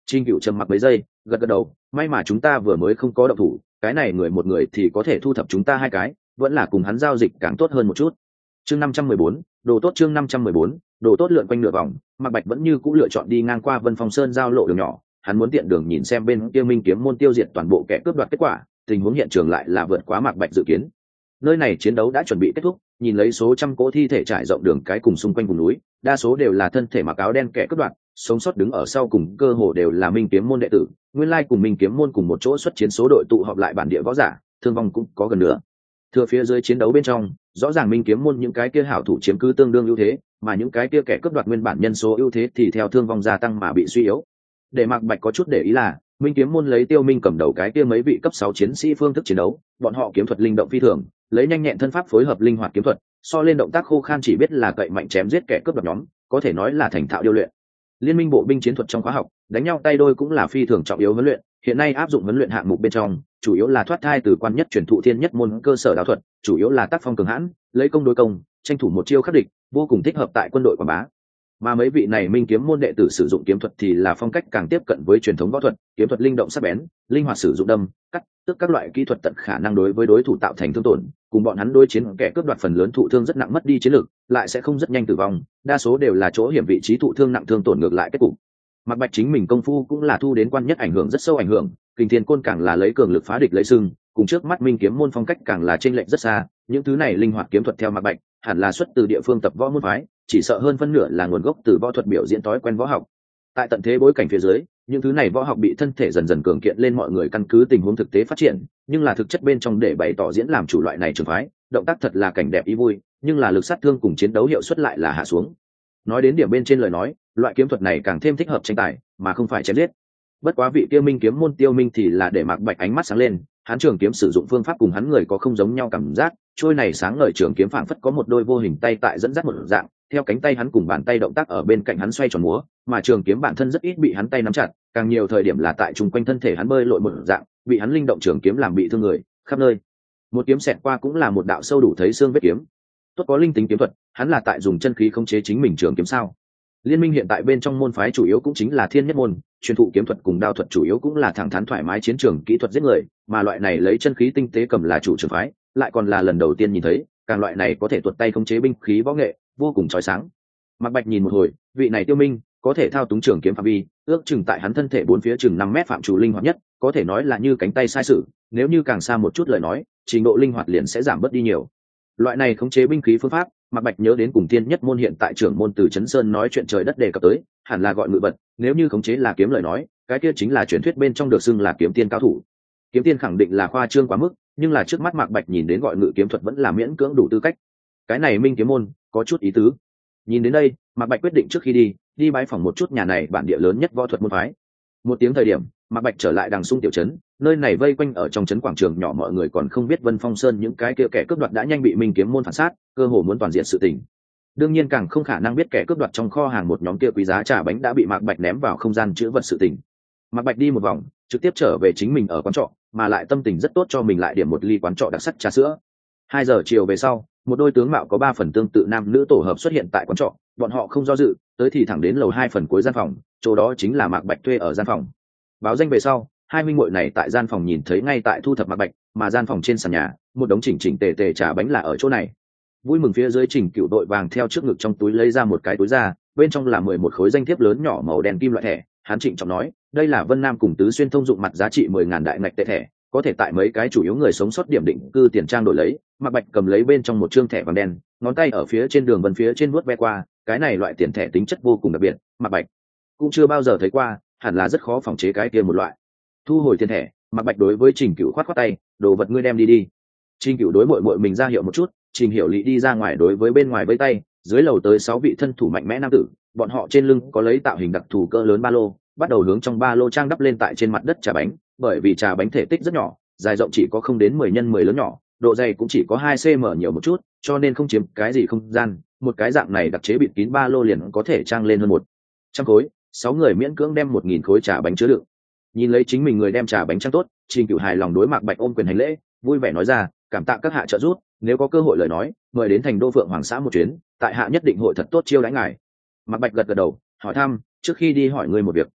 Trình Cựu trầm mặc mấy giây, gật gật đầu, may mà chúng ta vừa mới không có động thủ, cái này người một người thì có thể thu thập chúng ta hai cái, vẫn là cùng hắn giao dịch càng tốt hơn một chút. Chương năm trăm mười bốn, đồ tốt chương năm trăm mười bốn, đồ tốt lượn quanh nửa vòng, Mạc Bạch vẫn như cũ lựa chọn đi ngang qua Vân Phong Sơn giao lộ đường nhỏ, hắn muốn tiện đường nhìn xem bên kia Minh Kiếm môn tiêu diệt toàn bộ kẻ cướp đoạt kết quả, tình huống hiện trường lại là vượt quá Mạc Bạch dự kiến. Nơi này chiến đấu đã chuẩn bị kết thúc, nhìn lấy số trăm cỗ thi thể trải rộng đường cái cùng xung quanh vùng núi, đa số đều là thân thể mặc áo đen kẻ cướp đoạt, sống sót đứng ở sau cùng cơ hồ đều là Minh Kiếm môn đệ tử, nguyên lai cùng Minh Kiếm môn cùng một chỗ xuất chiến số đội tụ họp lại bản địa võ giả, thương vong cũng có gần nửa. Thừa phía dưới chiến đấu bên trong, rõ ràng Minh Kiếm môn những cái kia hảo thủ chiếm cứ tương đương ưu thế, mà những cái kia kẻ cướp đoạt nguyên bản nhân số ưu thế thì theo thương vong gia tăng mà bị suy yếu. Để Mạc Bạch có chút để ý là, Minh Kiếm môn lấy Tiêu Minh cầm đầu cái kia mấy vị cấp sáu chiến sĩ phương thức chiến đấu, bọn họ kiếm thuật linh động phi thường, lấy nhanh nhẹn thân pháp phối hợp linh hoạt kiếm thuật, so lên động tác khô khan chỉ biết là cậy mạnh chém giết kẻ cướp đoạt nhóm, có thể nói là thành thạo điêu luyện. Liên minh bộ binh chiến thuật trong khóa học, đánh nhau tay đôi cũng là phi thường trọng yếu huấn luyện, hiện nay áp dụng huấn luyện hạng mục bên trong, chủ yếu là thoát thai từ quan nhất truyền thụ thiên nhất môn cơ sở đạo thuật, chủ yếu là tác phong cường hãn, lấy công đối công, tranh thủ một chiêu khắc địch, vô cùng thích hợp tại quân đội quảng bá. Mà mấy vị này Minh Kiếm môn đệ tử sử dụng kiếm thuật thì là phong cách càng tiếp cận với truyền thống võ thuật, kiếm thuật linh động sắc bén, linh hoạt sử dụng đâm, cắt, tức các loại kỹ thuật tận khả năng đối với đối thủ tạo thành thương tổn, cùng bọn hắn đối chiến kẻ cướp đoạt phần lớn thụ thương rất nặng mất đi chiến lực, lại sẽ không rất nhanh tử vong, đa số đều là chỗ hiểm vị trí thụ thương nặng thương tổn ngược lại kết cục. Mạc Bạch chính mình công phu cũng là thu đến quan nhất ảnh hưởng rất sâu ảnh hưởng, Kình Thiên Côn càng là lấy cường lực phá địch lấy sưng, cùng trước mắt Minh Kiếm môn phong cách càng là chênh lệch rất xa, những thứ này linh hoạt kiếm thuật theo Mạc Bạch, hẳn là xuất từ địa phương tập võ môn phái, chỉ sợ hơn phân nửa là nguồn gốc từ võ thuật biểu diễn tối quen võ học. Tại tận thế bối cảnh phía dưới, những thứ này võ học bị thân thể dần dần cường kiện lên mọi người căn cứ tình huống thực tế phát triển, nhưng là thực chất bên trong để bày tỏ diễn làm chủ loại này trường phái, động tác thật là cảnh đẹp ý vui, nhưng là lực sát thương cùng chiến đấu hiệu suất lại là hạ xuống. Nói đến điểm bên trên lời nói, loại kiếm thuật này càng thêm thích hợp tranh tài, mà không phải chém giết. Bất quá vị Tiêu Minh kiếm môn Tiêu Minh thì là để Mạc Bạch ánh mắt sáng lên, hắn trường kiếm sử dụng phương pháp cùng hắn người có không giống nhau cảm giác, trôi này sáng ngời trường kiếm phảng phất có một đôi vô hình tay tại dẫn dắt một dạng, theo cánh tay hắn cùng bàn tay động tác ở bên cạnh hắn xoay tròn múa, mà trường kiếm bản thân rất ít bị hắn tay nắm chặt, càng nhiều thời điểm là tại chung quanh thân thể hắn bơi lội một dạng, bị hắn linh động trường kiếm làm bị thương người, khắp nơi. Một kiếm xẹt qua cũng là một đạo sâu đủ thấy xương vết kiếm. Tốt có linh tính kiếm thuật, hắn là tại dùng chân khí khống chế chính mình trường kiếm sao? Liên minh hiện tại bên trong môn phái chủ yếu cũng chính là Thiên Nhất môn, truyền thụ kiếm thuật cùng đao thuật chủ yếu cũng là thẳng thắn thoải mái chiến trường kỹ thuật giết người, mà loại này lấy chân khí tinh tế cầm là chủ trường phái, lại còn là lần đầu tiên nhìn thấy, càng loại này có thể tuột tay khống chế binh khí võ nghệ, vô cùng chói sáng. Mạc Bạch nhìn một hồi, vị này Tiêu Minh có thể thao túng trường kiếm phạm vi, ước chừng tại hắn thân thể bốn phía chừng năm mét phạm trù linh hoạt nhất, có thể nói là như cánh tay sai sử, nếu như càng xa một chút lời nói, trình độ linh hoạt liền sẽ giảm bớt đi nhiều. Loại này khống chế binh khí phương pháp, Mạc Bạch nhớ đến cùng Thiên Nhất môn hiện tại trưởng môn Từ Chấn Sơn nói chuyện trời đất đề cập tới, hẳn là gọi ngự vật, nếu như khống chế là kiếm lời nói, cái kia chính là truyền thuyết bên trong được xưng là kiếm tiên cao thủ. Kiếm tiên khẳng định là khoa trương quá mức, nhưng là trước mắt Mạc Bạch nhìn đến gọi ngự kiếm thuật vẫn là miễn cưỡng đủ tư cách. Cái này Minh kiếm môn có chút ý tứ. Nhìn đến đây, Mạc Bạch quyết định trước khi đi, đi bái phỏng một chút nhà này bản địa lớn nhất võ thuật môn phái. Một tiếng thời điểm, Mạc Bạch trở lại Đằng Xung tiểu trấn, nơi này vây quanh ở trong trấn quảng trường nhỏ mọi người còn không biết Vân Phong Sơn những cái kia kẻ cướp đoạt đã nhanh bị Minh kiếm môn phản sát, cơ hồ muốn toàn diện sự tình. Đương nhiên càng không khả năng biết kẻ cướp đoạt trong kho hàng một nhóm kia quý giá trà bánh đã bị Mạc Bạch ném vào không gian chứa vật sự tình. Mạc Bạch đi một vòng, trực tiếp trở về chính mình ở quán trọ, mà lại tâm tình rất tốt cho mình lại điểm một ly quán trọ đặc sắc trà sữa. Hai giờ chiều về sau, một đôi tướng mạo có ba phần tương tự nam nữ tổ hợp xuất hiện tại quán trọ, bọn họ không do dự, tới thì thẳng đến lầu hai phần cuối gian phòng, chỗ đó chính là Mạc Bạch thuê ở gian phòng. Báo danh về sau, hai huynh muội này tại gian phòng nhìn thấy ngay tại thu thập Mạc Bạch, mà gian phòng trên sàn nhà, một đống chỉnh chỉnh tề tề trà bánh là ở chỗ này. Vui mừng phía dưới Trình Cựu đội vàng theo trước ngực trong túi lấy ra một cái túi ra, bên trong là mười một khối danh thiếp lớn nhỏ màu đen kim loại thẻ, hắn trịnh trọng nói, đây là Vân Nam cùng Tứ Xuyên thông dụng mặt giá trị mười ngàn đại ngạch tệ thẻ, có thể tại mấy cái chủ yếu người sống sót điểm định cư tiền trang đổi lấy. Mạc Bạch cầm lấy bên trong một trương thẻ vàng đen, ngón tay ở phía trên đường vân phía trên vuốt ve qua, cái này loại tiền thẻ tính chất vô cùng đặc biệt, Mạc Bạch cũng chưa bao giờ thấy qua, hẳn là rất khó phòng chế cái kia một loại. Thu hồi tiền thẻ, Mạc Bạch đối với Trình Cựu khoát khoát tay, đồ vật ngươi đem đi đi. Trình Cựu đối muội muội mình ra hiệu một chút, Trình Hiểu Lý đi ra ngoài đối với bên ngoài vẫy tay, dưới lầu tới sáu vị thân thủ mạnh mẽ nam tử, bọn họ trên lưng có lấy tạo hình đặc thù cỡ lớn ba lô, bắt đầu hướng trong ba lô trang đắp lên tại trên mặt đất trà bánh, bởi vì trà bánh thể tích rất nhỏ, dài rộng chỉ có không đến mười nhân mười lớn nhỏ, độ dày cũng chỉ có hai xăng ti mét nhiều một chút, cho nên không chiếm cái gì không gian, một cái dạng này đặc chế bịt kín ba lô liền có thể trang lên hơn một trăm khối, sáu người miễn cưỡng đem một nghìn khối trà bánh chứa đựng. Nhìn lấy chính mình người đem trà bánh trang tốt, Trình Cựu hài lòng đối Mạc Bạch ôm quyền hành lễ, vui vẻ nói ra, cảm tạ các hạ trợ giúp, nếu có cơ hội lời nói, mời đến thành đô Phượng Hoàng xã một chuyến, tại hạ nhất định hội thật tốt chiêu đãi ngài. Mạc Bạch gật gật đầu, hỏi thăm, trước khi đi hỏi ngươi một việc.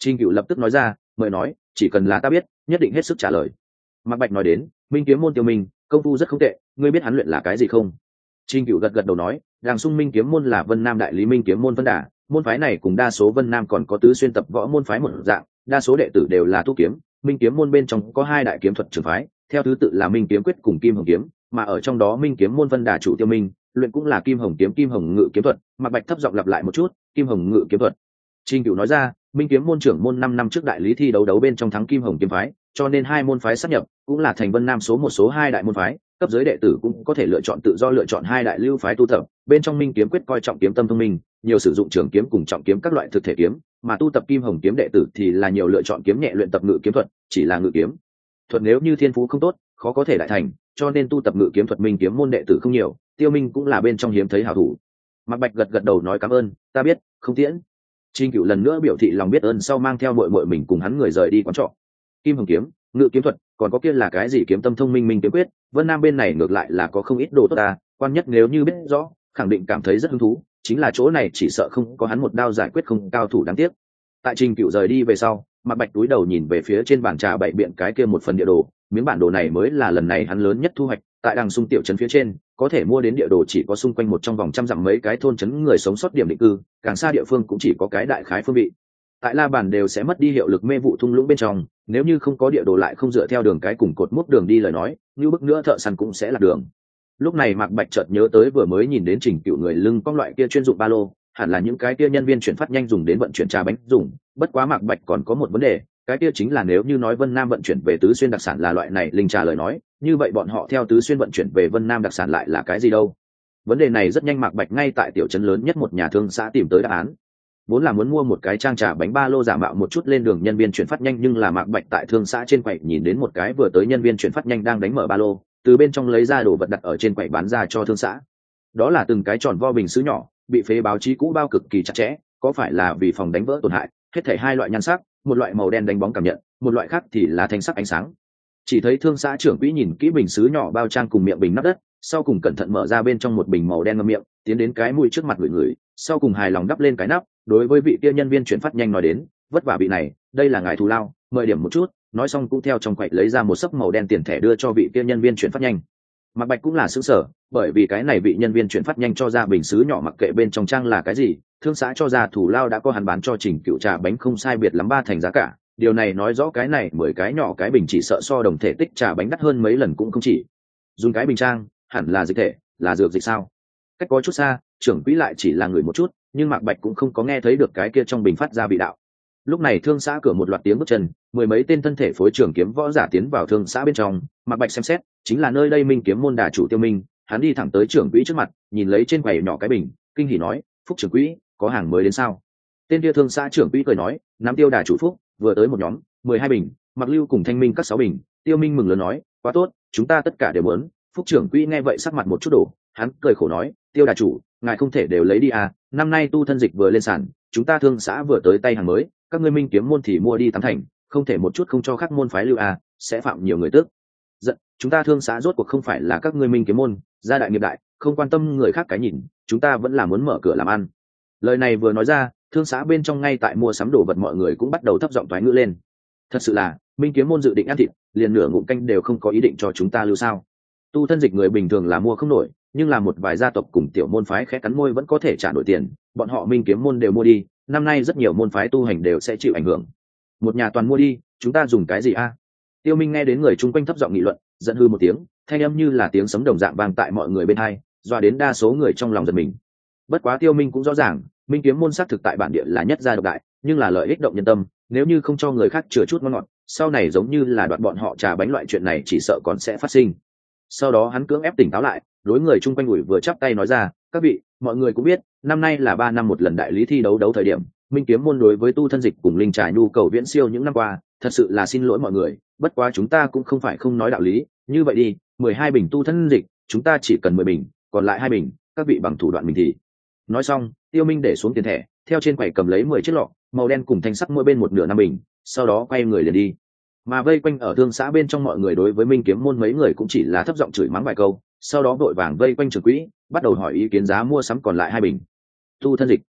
Trình Cựu lập tức nói ra, mời nói, chỉ cần là ta biết, nhất định hết sức trả lời. Mạc Bạch nói đến, minh kiếm môn Tiêu Minh, công phu rất không tệ, ngươi biết hắn luyện là cái gì không? Trình Cựu gật gật đầu nói, Đàng Sung minh kiếm môn là Vân Nam đại lý minh kiếm môn Vân Đà, môn phái này cùng đa số Vân Nam còn có tứ xuyên tập võ môn phái một dạng, đa số đệ tử đều là tu kiếm. Minh kiếm môn bên trong có hai đại kiếm thuật trường phái, theo thứ tự là Minh kiếm quyết cùng Kim Hồng kiếm, mà ở trong đó Minh kiếm môn Vân Đà chủ Tiêu Minh, luyện cũng là Kim Hồng kiếm Kim Hồng ngự kiếm thuật. Mạc Bạch thấp giọng lặp lại một chút, Kim Hồng ngự kiếm thuật. Trình Cựu nói ra, Minh kiếm môn trưởng môn năm năm trước đại lý thi đấu đấu bên trong thắng Kim Hồng kiếm phái, cho nên hai môn phái sát nhập, cũng là thành Vân Nam số một số hai đại môn phái, cấp giới đệ tử cũng có thể lựa chọn tự do lựa chọn hai đại lưu phái tu tập, bên trong Minh kiếm quyết coi trọng kiếm tâm thông minh, nhiều sử dụng trường kiếm cùng trọng kiếm các loại thực thể kiếm, mà tu tập Kim Hồng kiếm đệ tử thì là nhiều lựa chọn kiếm nhẹ luyện tập ngự kiếm thuật, chỉ là ngự kiếm thuật nếu như thiên phú không tốt, khó có thể đại thành, cho nên tu tập ngự kiếm thuật Minh kiếm môn đệ tử không nhiều, Tiêu Minh cũng là bên trong hiếm thấy hảo thủ. Mạc Bạch gật gật đầu nói cảm ơn, ta biết, không tiễn. Trình Cựu lần nữa biểu thị lòng biết ơn sau mang theo muội muội mình cùng hắn người rời đi quán trọ. Kim Hồng kiếm, ngự kiếm thuật, còn có kia là cái gì kiếm tâm thông minh minh kiếm quyết, Vân Nam bên này ngược lại là có không ít đồ tốt ta, quan nhất nếu như biết rõ, khẳng định cảm thấy rất hứng thú, chính là chỗ này chỉ sợ không có hắn một đao giải quyết không cao thủ đáng tiếc. Tại Trình Cựu rời đi về sau, Mạc Bạch túi đầu nhìn về phía trên bàn trà bảy biện cái kia một phần địa đồ, miếng bản đồ này mới là lần này hắn lớn nhất thu hoạch, tại Đàng Sung tiểu trấn phía trên, có thể mua đến địa đồ chỉ có xung quanh một trong vòng trăm dặm mấy cái thôn trấn người sống sót điểm định cư, càng xa địa phương cũng chỉ có cái đại khái phương vị. Tại La Bàn đều sẽ mất đi hiệu lực mê vụ thung lũng bên trong, nếu như không có địa đồ lại không dựa theo đường cái cùng cột mốc đường đi lời nói, như bức nữa thợ săn cũng sẽ là đường. Lúc này Mạc Bạch chợt nhớ tới vừa mới nhìn đến Trình Cựu người lưng cong loại kia chuyên dụng ba lô, hẳn là những cái kia nhân viên chuyển phát nhanh dùng đến vận chuyển trà bánh dùng, bất quá Mạc Bạch còn có một vấn đề, cái kia chính là nếu như nói Vân Nam vận chuyển về tứ xuyên đặc sản là loại này linh trà lời nói, như vậy bọn họ theo tứ xuyên vận chuyển về Vân Nam đặc sản lại là cái gì đâu? Vấn đề này rất nhanh Mạc Bạch ngay tại tiểu trấn lớn nhất một nhà thương xã tìm tới đáp án. Vốn là muốn mua một cái trang trà bánh ba lô giả mạo một chút lên đường nhân viên chuyển phát nhanh, nhưng là Mạc Bạch tại thương xã trên quầy nhìn đến một cái vừa tới nhân viên chuyển phát nhanh đang đánh mở ba lô, từ bên trong lấy ra đồ vật đặt ở trên quầy bán ra cho thương xã. Đó là từng cái tròn vo bình sứ nhỏ, bị phế báo chí cũ bao cực kỳ chặt chẽ, có phải là vì phòng đánh vỡ tổn hại, hết thảy hai loại nhan sắc, một loại màu đen đánh bóng cảm nhận, một loại khác thì là thanh sắc ánh sáng. Chỉ thấy thương xã trưởng quỹ nhìn kỹ bình sứ nhỏ bao trang cùng miệng bình nắp đất, sau cùng cẩn thận mở ra bên trong một bình màu đen ngậm miệng, tiến đến cái mũi trước mặt người người, sau cùng hài lòng đắp lên cái nắp, đối với vị kia nhân viên chuyển phát nhanh nói đến, vất vả vị này, đây là ngài thù lao, mời điểm một chút. Nói xong cũng theo trong quầy lấy ra một xấp màu đen tiền thẻ đưa cho vị kia nhân viên chuyển phát nhanh. Mạc Bạch cũng là sửng sở, bởi vì cái này vị nhân viên chuyển phát nhanh cho ra bình sứ nhỏ mặc kệ bên trong trang là cái gì, thương xã cho ra thù lao đã có hắn bán cho Trình Cựu trà bánh không sai biệt lắm ba thành giá cả. Điều này nói rõ cái này mười cái nhỏ cái bình chỉ sợ so đồng thể tích trà bánh đắt hơn mấy lần cũng không chỉ. Dùng cái bình trang, hẳn là dịch thể, là dược dịch sao? Cách có chút xa, trưởng quỹ lại chỉ là người một chút, nhưng Mạc Bạch cũng không có nghe thấy được cái kia trong bình phát ra vị đạo. Lúc này thương xã cửa một loạt tiếng bước chân, mười mấy tên thân thể phối trưởng kiếm võ giả tiến vào thương xã bên trong. Mạc Bạch xem xét, chính là nơi đây Minh kiếm môn đà chủ Tiêu Minh. Hắn đi thẳng tới trưởng quỹ trước mặt, nhìn lấy trên quầy nhỏ cái bình, kinh hỉ nói, Phúc trưởng quỹ, có hàng mới đến sao? Tên kia thương xã trưởng quỹ cười nói, nắm Tiêu đà chủ Phúc vừa tới một nhóm, mười hai bình, Mặc Lưu cùng Thanh Minh các sáu bình. Tiêu Minh mừng lớn nói, quá tốt, chúng ta tất cả đều muốn. Phúc trưởng quỹ nghe vậy sắc mặt một chút đổ, hắn cười khổ nói, Tiêu đà chủ, ngài không thể đều lấy đi à, năm nay tu thân dịch vừa lên sàn, chúng ta thương xã vừa tới tay hàng mới, các ngươi Minh kiếm môn thì mua đi tám thành, không thể một chút không cho các môn phái lưu à, sẽ phạm nhiều người tức giận. Chúng ta thương xã rốt cuộc không phải là các ngươi Minh kiếm môn, gia đại nghiệp đại, không quan tâm người khác cái nhìn, chúng ta vẫn là muốn mở cửa làm ăn. Lời này vừa nói ra, thương xã bên trong ngay tại mua sắm đồ vật mọi người cũng bắt đầu thấp giọng toái ngữ lên. Thật sự là, Minh kiếm môn dự định ăn thịt, liền nửa ngụm canh đều không có ý định cho chúng ta lưu sao? Tu thân dịch người bình thường là mua không nổi, nhưng là một vài gia tộc cùng tiểu môn phái khẽ cắn môi vẫn có thể trả nổi tiền, bọn họ Minh kiếm môn đều mua đi, năm nay rất nhiều môn phái tu hành đều sẽ chịu ảnh hưởng. Một nhà toàn mua đi, chúng ta dùng cái gì a? Tiêu Minh nghe đến người chung quanh thấp giọng nghị luận, giận hư một tiếng, thanh âm như là tiếng sấm đồng dạng vang tại mọi người bên tai, dọa đến đa số người trong lòng giật mình. Bất quá Tiêu Minh cũng rõ ràng, Minh kiếm môn xác thực tại bản địa là nhất gia độc đại, nhưng là lợi ích động nhân tâm, nếu như không cho người khác chừa chút ngon ngọt, sau này giống như là đoạt bọn họ trà bánh loại chuyện này chỉ sợ còn sẽ phát sinh. Sau đó hắn cưỡng ép tỉnh táo lại, đối người chung quanh ủi vừa chắp tay nói ra, các vị, mọi người cũng biết, năm nay là ba năm một lần đại lý thi đấu đấu thời điểm, Minh kiếm môn đối với tu thân dịch cùng linh trà nhu cầu viễn siêu những năm qua, thật sự là xin lỗi mọi người, bất quá chúng ta cũng không phải không nói đạo lý, như vậy đi, mười hai bình tu thân dịch, chúng ta chỉ cần mười bình, còn lại hai bình, các vị bằng thủ đoạn mình thì. Nói xong, Tiêu Minh để xuống tiền thẻ, theo trên quầy cầm lấy mười chiếc lọ, màu đen cùng thanh sắc mỗi bên một nửa năm bình, sau đó quay người liền đi. Mà vây quanh ở thương xã bên trong mọi người đối với Minh kiếm môn mấy người cũng chỉ là thấp giọng chửi mắng vài câu, sau đó vội vàng vây quanh trưởng quỹ, bắt đầu hỏi ý kiến giá mua sắm còn lại hai bình tu thân dịch.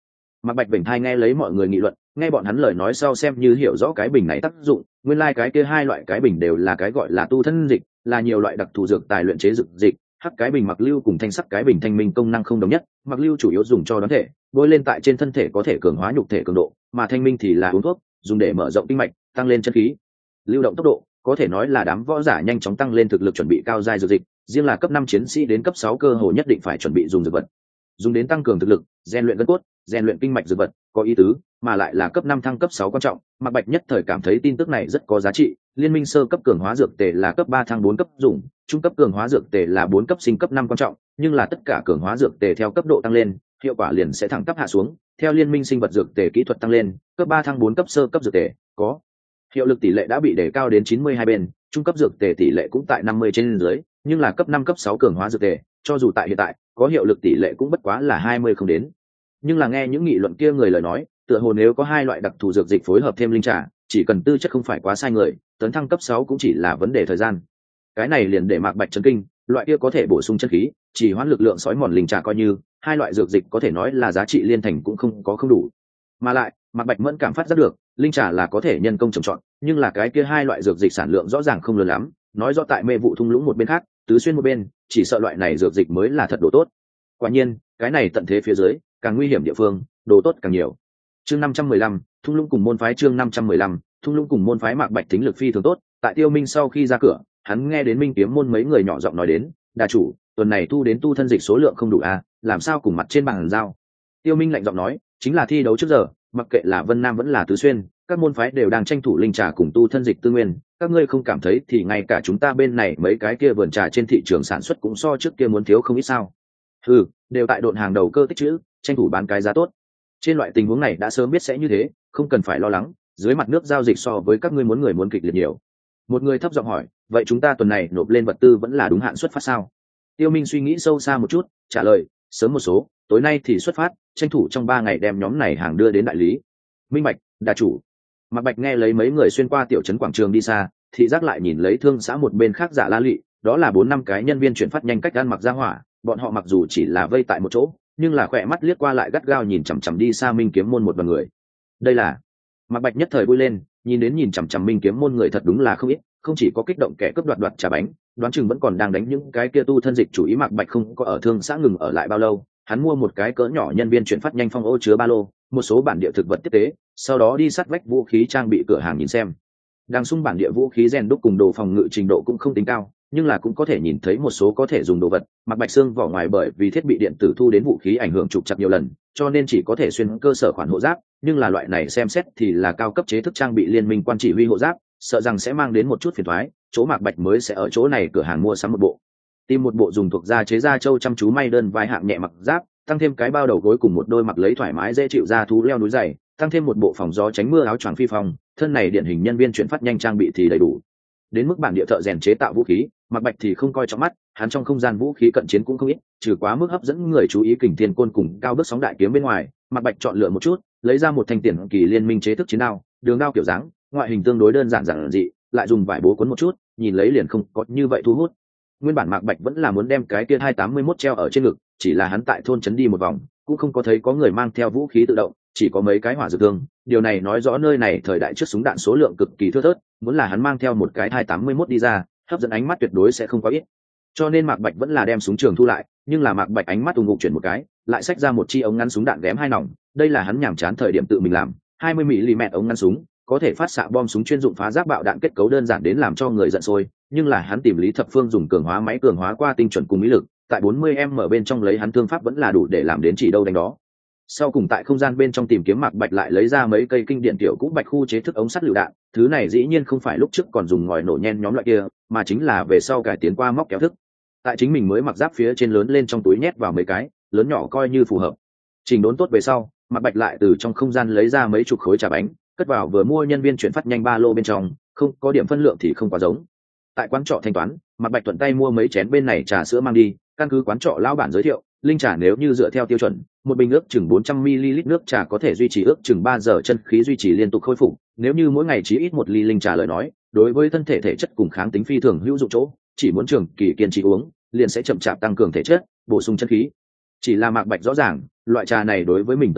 Mạc Bạch vểnh thai nghe lấy mọi người nghị luận, nghe bọn hắn lời nói sau xem như hiểu rõ cái bình này tác dụng, nguyên lai like cái kia hai loại cái bình đều là cái gọi là tu thân dịch, là nhiều loại đặc thù dược tài luyện chế dược dịch. Hắc cái bình mặc lưu cùng thanh sắc cái bình thanh minh công năng không đồng nhất, mặc lưu chủ yếu dùng cho đoán thể, bôi lên tại trên thân thể có thể cường hóa nhục thể cường độ, mà thanh minh thì là uống thuốc, dùng để mở rộng kinh mạch, tăng lên chân khí, lưu động tốc độ, có thể nói là đám võ giả nhanh chóng tăng lên thực lực chuẩn bị cao giai dược dịch, riêng là cấp năm chiến sĩ đến cấp sáu cơ hồ nhất định phải chuẩn bị dùng dược vật. Dùng đến tăng cường thực lực, rèn luyện gân cốt, rèn luyện kinh mạch dược vật, có ý tứ, mà lại là cấp năm thăng cấp sáu quan trọng, Mạc Bạch nhất thời cảm thấy tin tức này rất có giá trị, liên minh sơ cấp cường hóa dược tề là cấp ba thăng bốn cấp dùng, trung cấp cường hóa dược tề là bốn cấp sinh cấp năm quan trọng, nhưng là tất cả cường hóa dược tề theo cấp độ tăng lên, hiệu quả liền sẽ thẳng tắp hạ xuống, theo liên minh sinh vật dược tề kỹ thuật tăng lên, cấp ba thăng bốn cấp sơ cấp dược tề, có hiệu lực tỷ lệ đã bị đề cao đến chín mươi hai bên, trung cấp dược tề tỷ lệ cũng tại năm mươi trên dưới, nhưng là cấp năm cấp sáu cường hóa dược tề, cho dù tại hiện tại, có hiệu lực tỷ lệ cũng bất quá là hai mươi không đến. Nhưng là nghe những nghị luận kia người lời nói, tựa hồ nếu có hai loại đặc thù dược dịch phối hợp thêm linh trà, chỉ cần tư chất không phải quá sai người, tấn thăng cấp sáu cũng chỉ là vấn đề thời gian. Cái này liền để Mạc Bạch chấn kinh, loại kia có thể bổ sung chân khí, chỉ hoãn lực lượng sói mòn linh trà coi như, hai loại dược dịch có thể nói là giá trị liên thành cũng không có không đủ. Mà lại, Mạc Bạch mẫn cảm phát giác được, linh trà là có thể nhân công trồng trọt, nhưng là cái kia hai loại dược dịch sản lượng rõ ràng không lớn lắm, nói rõ tại Mê Vụ Thung Lũng một bên khác, Tứ Xuyên một bên, chỉ sợ loại này dược dịch mới là thật đồ tốt. Quả nhiên, cái này tận thế phía dưới, càng nguy hiểm địa phương, đồ tốt càng nhiều. Chương năm trăm mười lăm, Thung Lũng cùng môn phái chương năm trăm mười lăm, Thung Lũng cùng môn phái Mạc Bạch tính lực phi thường tốt, tại Tiêu Minh sau khi ra cửa, hắn nghe đến Minh Kiếm môn mấy người nhỏ giọng nói đến, "Đà chủ, tuần này tu đến tu thân dịch số lượng không đủ à, làm sao cùng mặt trên bàn giao?" Tiêu Minh lạnh giọng nói, "Chính là thi đấu trước giờ, mặc kệ là Vân Nam vẫn là Tứ Xuyên, các môn phái đều đang tranh thủ linh trà cùng tu thân dịch tư nguyên, các ngươi không cảm thấy thì ngay cả chúng ta bên này mấy cái kia vườn trà trên thị trường sản xuất cũng so trước kia muốn thiếu không ít sao?" "Ừ, đều tại độn hàng đầu cơ tích trữ, tranh thủ bán cái giá tốt. Trên loại tình huống này đã sớm biết sẽ như thế, không cần phải lo lắng, dưới mặt nước giao dịch so với các ngươi muốn người muốn kịch liệt nhiều." Một người thấp giọng hỏi, "Vậy chúng ta tuần này nộp lên vật tư vẫn là đúng hạn xuất phát sao?" Tiêu Minh suy nghĩ sâu xa một chút, trả lời, "Sớm một số, tối nay thì xuất phát, tranh thủ trong ba ngày đem nhóm này hàng đưa đến đại lý." "Minh bạch, đà chủ." Mạc Bạch nghe lấy mấy người xuyên qua tiểu trấn quảng trường đi xa, thị giác lại nhìn lấy thương xã một bên khác Dạ La Lị, đó là bốn năm cái nhân viên chuyển phát nhanh cách ăn mặc ra hỏa, bọn họ mặc dù chỉ là vây tại một chỗ, nhưng là khỏe mắt liếc qua lại gắt gao nhìn chằm chằm đi xa Minh Kiếm môn một đoàn người. Đây là Mạc Bạch nhất thời vui lên, nhìn đến nhìn chằm chằm Minh Kiếm môn người thật đúng là không ít, không chỉ có kích động kẻ cướp đoạt đoạt trà bánh, đoán chừng vẫn còn đang đánh những cái kia tu thân dịch chủ ý. Mạc Bạch không có ở thương xã ngừng ở lại bao lâu, hắn mua một cái cỡ nhỏ nhân viên chuyển phát nhanh phong ô chứa ba lô, một số bản địa thực vật tiếp tế, sau đó đi sát vách vũ khí trang bị cửa hàng nhìn xem. Đang sung bản địa vũ khí rèn đúc cùng đồ phòng ngự trình độ cũng không tính cao, nhưng là cũng có thể nhìn thấy một số có thể dùng đồ vật. Mạc Bạch xương vỏ ngoài bởi vì thiết bị điện tử thu đến vũ khí ảnh hưởng trục chặt nhiều lần, cho nên chỉ có thể xuyên cơ sở khoản hộ giáp, nhưng là loại này xem xét thì là cao cấp chế thức trang bị liên minh quan chỉ huy hộ giáp, sợ rằng sẽ mang đến một chút phiền toái, chỗ Mạc Bạch mới sẽ ở chỗ này cửa hàng mua sắm một bộ. Tìm một bộ dùng thuộc da chế da châu chăm chú may đơn vai hạng nhẹ mặc giáp, tăng thêm cái bao đầu gối cùng một đôi mặc lấy thoải mái dễ chịu da thú leo núi dày, tăng thêm một bộ phòng gió tránh mưa áo choàng phi phong, thân này điển hình nhân viên chuyển phát nhanh trang bị thì đầy đủ. Đến mức bản địa thợ rèn chế tạo vũ khí, Mạc Bạch thì không coi trọng mắt, hắn trong không gian vũ khí cận chiến cũng không ít, trừ quá mức hấp dẫn người chú ý kình thiên côn cùng cao bước sóng đại kiếm bên ngoài, Mạc Bạch chọn lựa một chút, lấy ra một thanh tiền kỳ liên minh chế thức chiến đao, đường đao kiểu dáng, ngoại hình tương đối đơn giản giản dị, lại dùng vải bố cuốn một chút, nhìn lấy liền không có như vậy thu hút. Nguyên bản Mạc Bạch vẫn là muốn đem cái kia hai tám mươi mốt treo ở trên ngực, chỉ là hắn tại thôn trấn đi một vòng, cũng không có thấy có người mang theo vũ khí tự động, chỉ có mấy cái hỏa dược thương, điều này nói rõ nơi này thời đại trước súng đạn số lượng cực kỳ thưa thớt, muốn là hắn mang theo một cái hai tám mươi mốt đi ra, hấp dẫn ánh mắt tuyệt đối sẽ không có ít. Cho nên Mạc Bạch vẫn là đem súng trường thu lại, nhưng là Mạc Bạch ánh mắt ung ngục chuyển một cái, lại xách ra một chi ống ngắn súng đạn ghém hai nòng, đây là hắn nhàm chán thời điểm tự mình làm, hai mươi mi li mét ống ngắn súng, có thể phát xạ bom súng chuyên dụng phá giáp bạo đạn, kết cấu đơn giản đến làm cho người giận sôi, nhưng là hắn tìm Lý Thập Phương dùng cường hóa máy cường hóa qua tinh chuẩn cùng mỹ lực, tại bốn mươi em em bên trong lấy hắn thương pháp vẫn là đủ để làm đến chỉ đâu đánh đó. Sau cùng tại không gian bên trong tìm kiếm, Mạc Bạch lại lấy ra mấy cây kinh điển tiểu cũ bạch khu chế thức ống sắt lựu đạn, thứ này dĩ nhiên không phải lúc trước còn dùng ngòi nổ nhen nhóm loại kia, mà chính là về sau cải tiến qua móc kéo thức. Tại chính mình mới mặc giáp phía trên lớn lên trong túi nhét vào mấy cái, lớn nhỏ coi như phù hợp. Trình đốn tốt về sau, Mạc Bạch lại từ trong không gian lấy ra mấy chục khối trà bánh, cất vào vừa mua nhân viên chuyển phát nhanh ba lô bên trong, không có điểm phân lượng thì không quá giống. Tại quán trọ thanh toán, Mạc Bạch thuận tay mua mấy chén bên này trà sữa mang đi, căn cứ quán trọ lão bản giới thiệu, linh trà nếu như dựa theo tiêu chuẩn, một bình nước chừng bốn trăm mi li lít nước trà có thể duy trì ước chừng ba giờ chân khí duy trì liên tục khôi phục, nếu như mỗi ngày chỉ ít một ly linh trà lời nói, đối với thân thể thể chất cùng kháng tính phi thường hữu dụng chỗ, chỉ muốn trường kỳ kiên trì uống, liền sẽ chậm chạp tăng cường thể chất, bổ sung chân khí. Chỉ là Mạc Bạch rõ ràng, loại trà này đối với mình tới nói,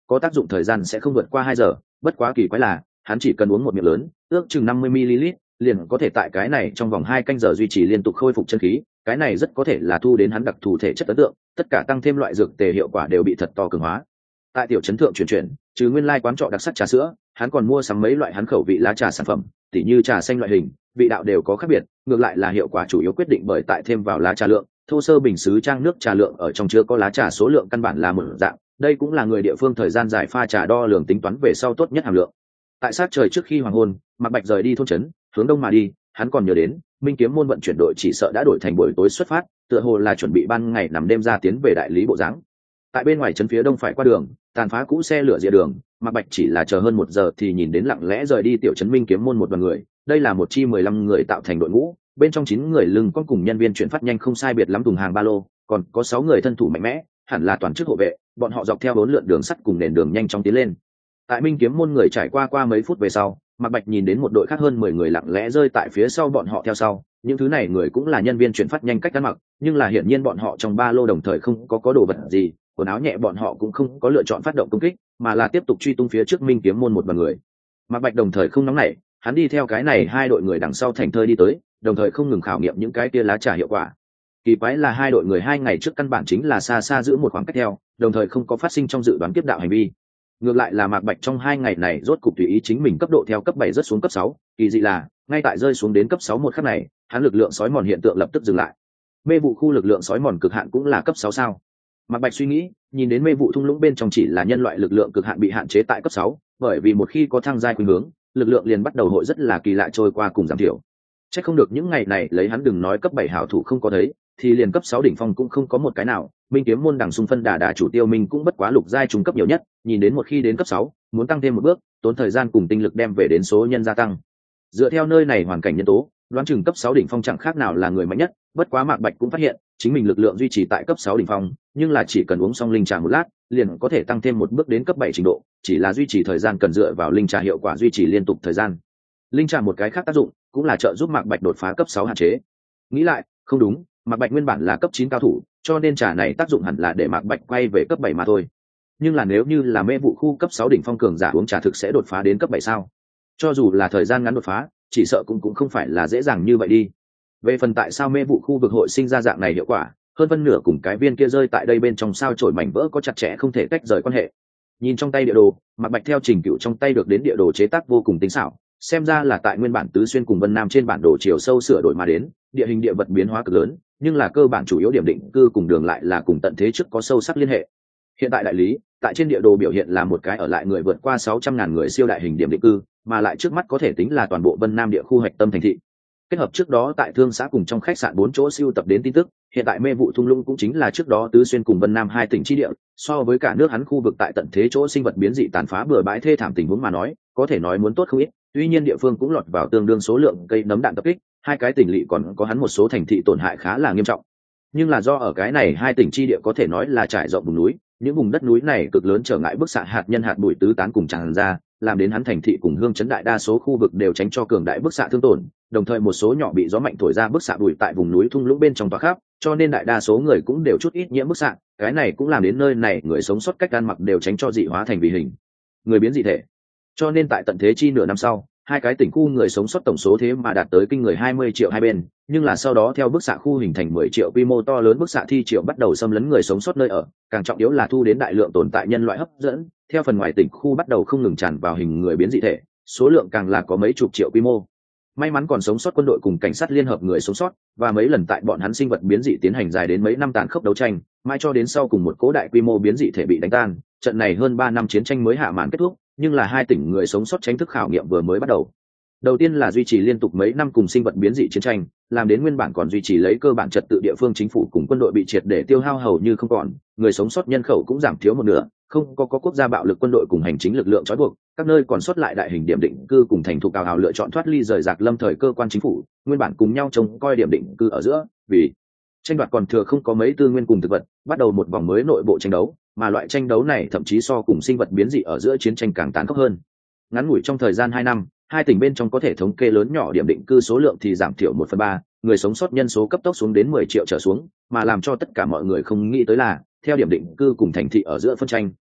có tác dụng thời gian sẽ không vượt qua hai giờ. Bất quá kỳ quái là hắn chỉ cần uống một miệng lớn, ước chừng năm mươi mi-li-lít, liền có thể tại cái này trong vòng hai canh giờ duy trì liên tục khôi phục chân khí. Cái này rất có thể là thu đến hắn đặc thù thể chất ấn tượng, tất cả tăng thêm loại dược tề hiệu quả đều bị thật to cường hóa. Tại tiểu trấn thượng chuyển chuyển, trừ nguyên lai quán trọ đặc sắc trà sữa, hắn còn mua sắm mấy loại hắn khẩu vị lá trà sản phẩm, tỉ như trà xanh loại hình, vị đạo đều có khác biệt, ngược lại là hiệu quả chủ yếu quyết định bởi tại thêm vào lá trà lượng. Thô sơ bình sứ trang nước trà lượng ở trong chứa có lá trà số lượng căn bản là một dạng, đây cũng là người địa phương thời gian dài pha trà đo lường tính toán về sau tốt nhất hàm lượng. Tại sát trời trước khi hoàng hôn, Mạc Bạch rời đi thôn trấn, hướng đông mà đi, hắn còn nhớ đến Minh Kiếm môn vận chuyển đội chỉ sợ đã đổi thành buổi tối xuất phát, tựa hồ là chuẩn bị ban ngày nằm đêm ra tiến về đại lý bộ dáng. Tại bên ngoài trấn phía đông phải qua đường, tàn phá cũ xe lửa rìa đường, Mạc Bạch chỉ là chờ hơn một giờ thì nhìn đến lặng lẽ rời đi tiểu trấn Minh Kiếm môn một đoàn người. Đây là một chi mười lăm người tạo thành đội ngũ, bên trong chín người lưng con cùng nhân viên chuyển phát nhanh không sai biệt lắm thùng hàng ba lô, còn có sáu người thân thủ mạnh mẽ, hẳn là toàn chức hộ vệ. Bọn họ dọc theo bốn lượn đường sắt cùng nền đường nhanh chóng tiến lên. Tại Minh Kiếm môn người trải qua qua mấy phút về sau, Mạc Bạch nhìn đến một đội khác hơn mười người lặng lẽ rơi tại phía sau bọn họ theo sau. Những thứ này người cũng là nhân viên chuyển phát nhanh cách ăn mặc, nhưng là hiển nhiên bọn họ trong ba lô đồng thời không có có đồ vật gì, quần áo nhẹ bọn họ cũng không có lựa chọn phát động công kích, mà là tiếp tục truy tung phía trước Minh Kiếm môn một đoàn người. Mạc Bạch đồng thời không nóng nảy, hắn đi theo cái này hai đội người đằng sau thành thơi đi tới, đồng thời không ngừng khảo nghiệm những cái kia lá trà hiệu quả. Kỳ quái là hai đội người hai ngày trước căn bản chính là xa xa giữ một khoảng cách theo, đồng thời không có phát sinh trong dự đoán kiếp đạo hành vi. Ngược lại là Mạc Bạch trong hai ngày này rốt cục tùy ý chính mình cấp độ theo cấp bảy rớt xuống cấp sáu, kỳ dị là ngay tại rơi xuống đến cấp sáu một khắc này, hắn lực lượng sói mòn hiện tượng lập tức dừng lại. Mê vụ khu lực lượng sói mòn cực hạn cũng là cấp sáu sao? Mạc Bạch suy nghĩ, nhìn đến mê vụ thung lũng bên trong chỉ là nhân loại lực lượng cực hạn bị hạn chế tại cấp sáu, bởi vì một khi có thăng giai khuynh hướng, lực lượng liền bắt đầu hội rất là kỳ lạ trôi qua cùng giảm thiểu. Chắc không được những ngày này lấy hắn đừng nói cấp bảy hảo thủ không có thấy, thì liền cấp sáu đỉnh phong cũng không có một cái nào. Minh Kiếm môn đằng xung phân đà đà chủ Tiêu Minh cũng bất quá lục giai trung cấp nhiều nhất, nhìn đến một khi đến cấp sáu, muốn tăng thêm một bước, tốn thời gian cùng tinh lực đem về đến số nhân gia tăng. Dựa theo nơi này hoàn cảnh nhân tố, đoán chừng cấp sáu đỉnh phong chẳng khác nào là người mạnh nhất, bất quá Mạc Bạch cũng phát hiện, chính mình lực lượng duy trì tại cấp sáu đỉnh phong, nhưng là chỉ cần uống xong linh trà một lát, liền có thể tăng thêm một bước đến cấp bảy trình độ, chỉ là duy trì thời gian cần dựa vào linh trà hiệu quả duy trì liên tục thời gian. Linh trà một cái khác tác dụng, cũng là trợ giúp Mạc Bạch đột phá cấp sáu hạn chế. Nghĩ lại, không đúng, Mạc Bạch nguyên bản là cấp chín cao thủ, cho nên trà này tác dụng hẳn là để Mạc Bạch quay về cấp bảy mà thôi. Nhưng là nếu như là mê vụ khu cấp sáu đỉnh phong cường giả uống trà thực sẽ đột phá đến cấp bảy sao? Cho dù là thời gian ngắn đột phá, chỉ sợ cũng cũng không phải là dễ dàng như vậy đi. Về phần tại sao mê vụ khu vực hội sinh ra dạng này hiệu quả, hơn phân nửa cùng cái viên kia rơi tại đây bên trong sao chổi mảnh vỡ có chặt chẽ không thể tách rời quan hệ. Nhìn trong tay địa đồ, Mạc Bạch theo Trình Cựu trong tay được đến địa đồ chế tác vô cùng tinh xảo, xem ra là tại nguyên bản tứ xuyên cùng Vân Nam trên bản đồ chiều sâu sửa đổi mà đến, địa hình địa vật biến hóa cực lớn, nhưng là cơ bản chủ yếu điểm định cư cùng đường lại là cùng tận thế trước có sâu sắc liên hệ. Hiện tại đại lý, tại trên địa đồ biểu hiện là một cái ở lại người vượt qua sáu trăm ngàn người siêu đại hình điểm định cư, mà lại trước mắt có thể tính là toàn bộ Vân Nam địa khu hạch tâm thành thị. Kết hợp trước đó tại thương xã cùng trong khách sạn bốn chỗ siêu tập đến tin tức, hiện tại mê vụ thung lũng cũng chính là trước đó tứ xuyên cùng Vân Nam hai tỉnh chi địa, so với cả nước hắn khu vực tại tận thế chỗ sinh vật biến dị tàn phá bừa bãi thê thảm tình huống mà nói, có thể nói muốn tốt không ít. Tuy nhiên địa phương cũng lọt vào tương đương số lượng cây nấm đạn tập kích, hai cái tỉnh lỵ còn có hắn một số thành thị tổn hại khá là nghiêm trọng. Nhưng là do ở cái này hai tỉnh chi địa có thể nói là trải rộng vùng núi, những vùng đất núi này cực lớn trở ngại bức xạ hạt nhân hạt bụi tứ tán cùng tràn ra, làm đến hắn thành thị cùng hương chấn đại đa số khu vực đều tránh cho cường đại bức xạ thương tổn, đồng thời một số nhỏ bị gió mạnh thổi ra bức xạ bụi tại vùng núi thung lũng bên trong tòa khắp, cho nên đại đa số người cũng đều chút ít nhiễm bức xạ. Cái này cũng làm đến nơi này người sống sót cách ăn mặc đều tránh cho dị hóa thành vì hình người biến dị thể. Cho nên tại tận thế chi nửa năm sau, hai cái tỉnh khu người sống sót tổng số thế mà đạt tới kinh người hai mươi triệu hai bên, nhưng là sau đó theo bức xạ khu hình thành mười triệu quy mô to lớn bức xạ thi triệu bắt đầu xâm lấn người sống sót nơi ở, càng trọng yếu là thu đến đại lượng tồn tại nhân loại hấp dẫn, theo phần ngoài tỉnh khu bắt đầu không ngừng tràn vào hình người biến dị thể, số lượng càng là có mấy chục triệu quy mô. May mắn còn sống sót quân đội cùng cảnh sát liên hợp người sống sót, và mấy lần tại bọn hắn sinh vật biến dị tiến hành dài đến mấy năm tàn khốc đấu tranh, mãi cho đến sau cùng một cố đại quy mô biến dị thể bị đánh tan, trận này hơn ba năm chiến tranh mới hạ màn kết thúc, nhưng là hai tỉnh người sống sót chính thức khảo nghiệm vừa mới bắt đầu. Đầu tiên là duy trì liên tục mấy năm cùng sinh vật biến dị chiến tranh, làm đến nguyên bản còn duy trì lấy cơ bản trật tự địa phương chính phủ cùng quân đội bị triệt để tiêu hao hầu như không còn, người sống sót nhân khẩu cũng giảm thiếu một nửa, không có, có quốc gia bạo lực quân đội cùng hành chính lực lượng trói buộc, các nơi còn sót lại đại hình điểm định cư cùng thành thục ào ào lựa chọn thoát ly rời rạc lâm thời cơ quan chính phủ, nguyên bản cùng nhau trông coi điểm định cư ở giữa, vì tranh đoạt còn thừa không có mấy tư nguyên cùng thực vật, bắt đầu một vòng mới nội bộ tranh đấu, mà loại tranh đấu này thậm chí so cùng sinh vật biến dị ở giữa chiến tranh càng tàn khốc hơn. Ngắn ngủi trong thời gian hai năm, hai tỉnh bên trong có thể thống kê lớn nhỏ điểm định cư số lượng thì giảm thiểu một phần ba, người sống sót nhân số cấp tốc xuống đến mười triệu trở xuống, mà làm cho tất cả mọi người không nghĩ tới là theo điểm định cư cùng thành thị ở giữa phân tranh,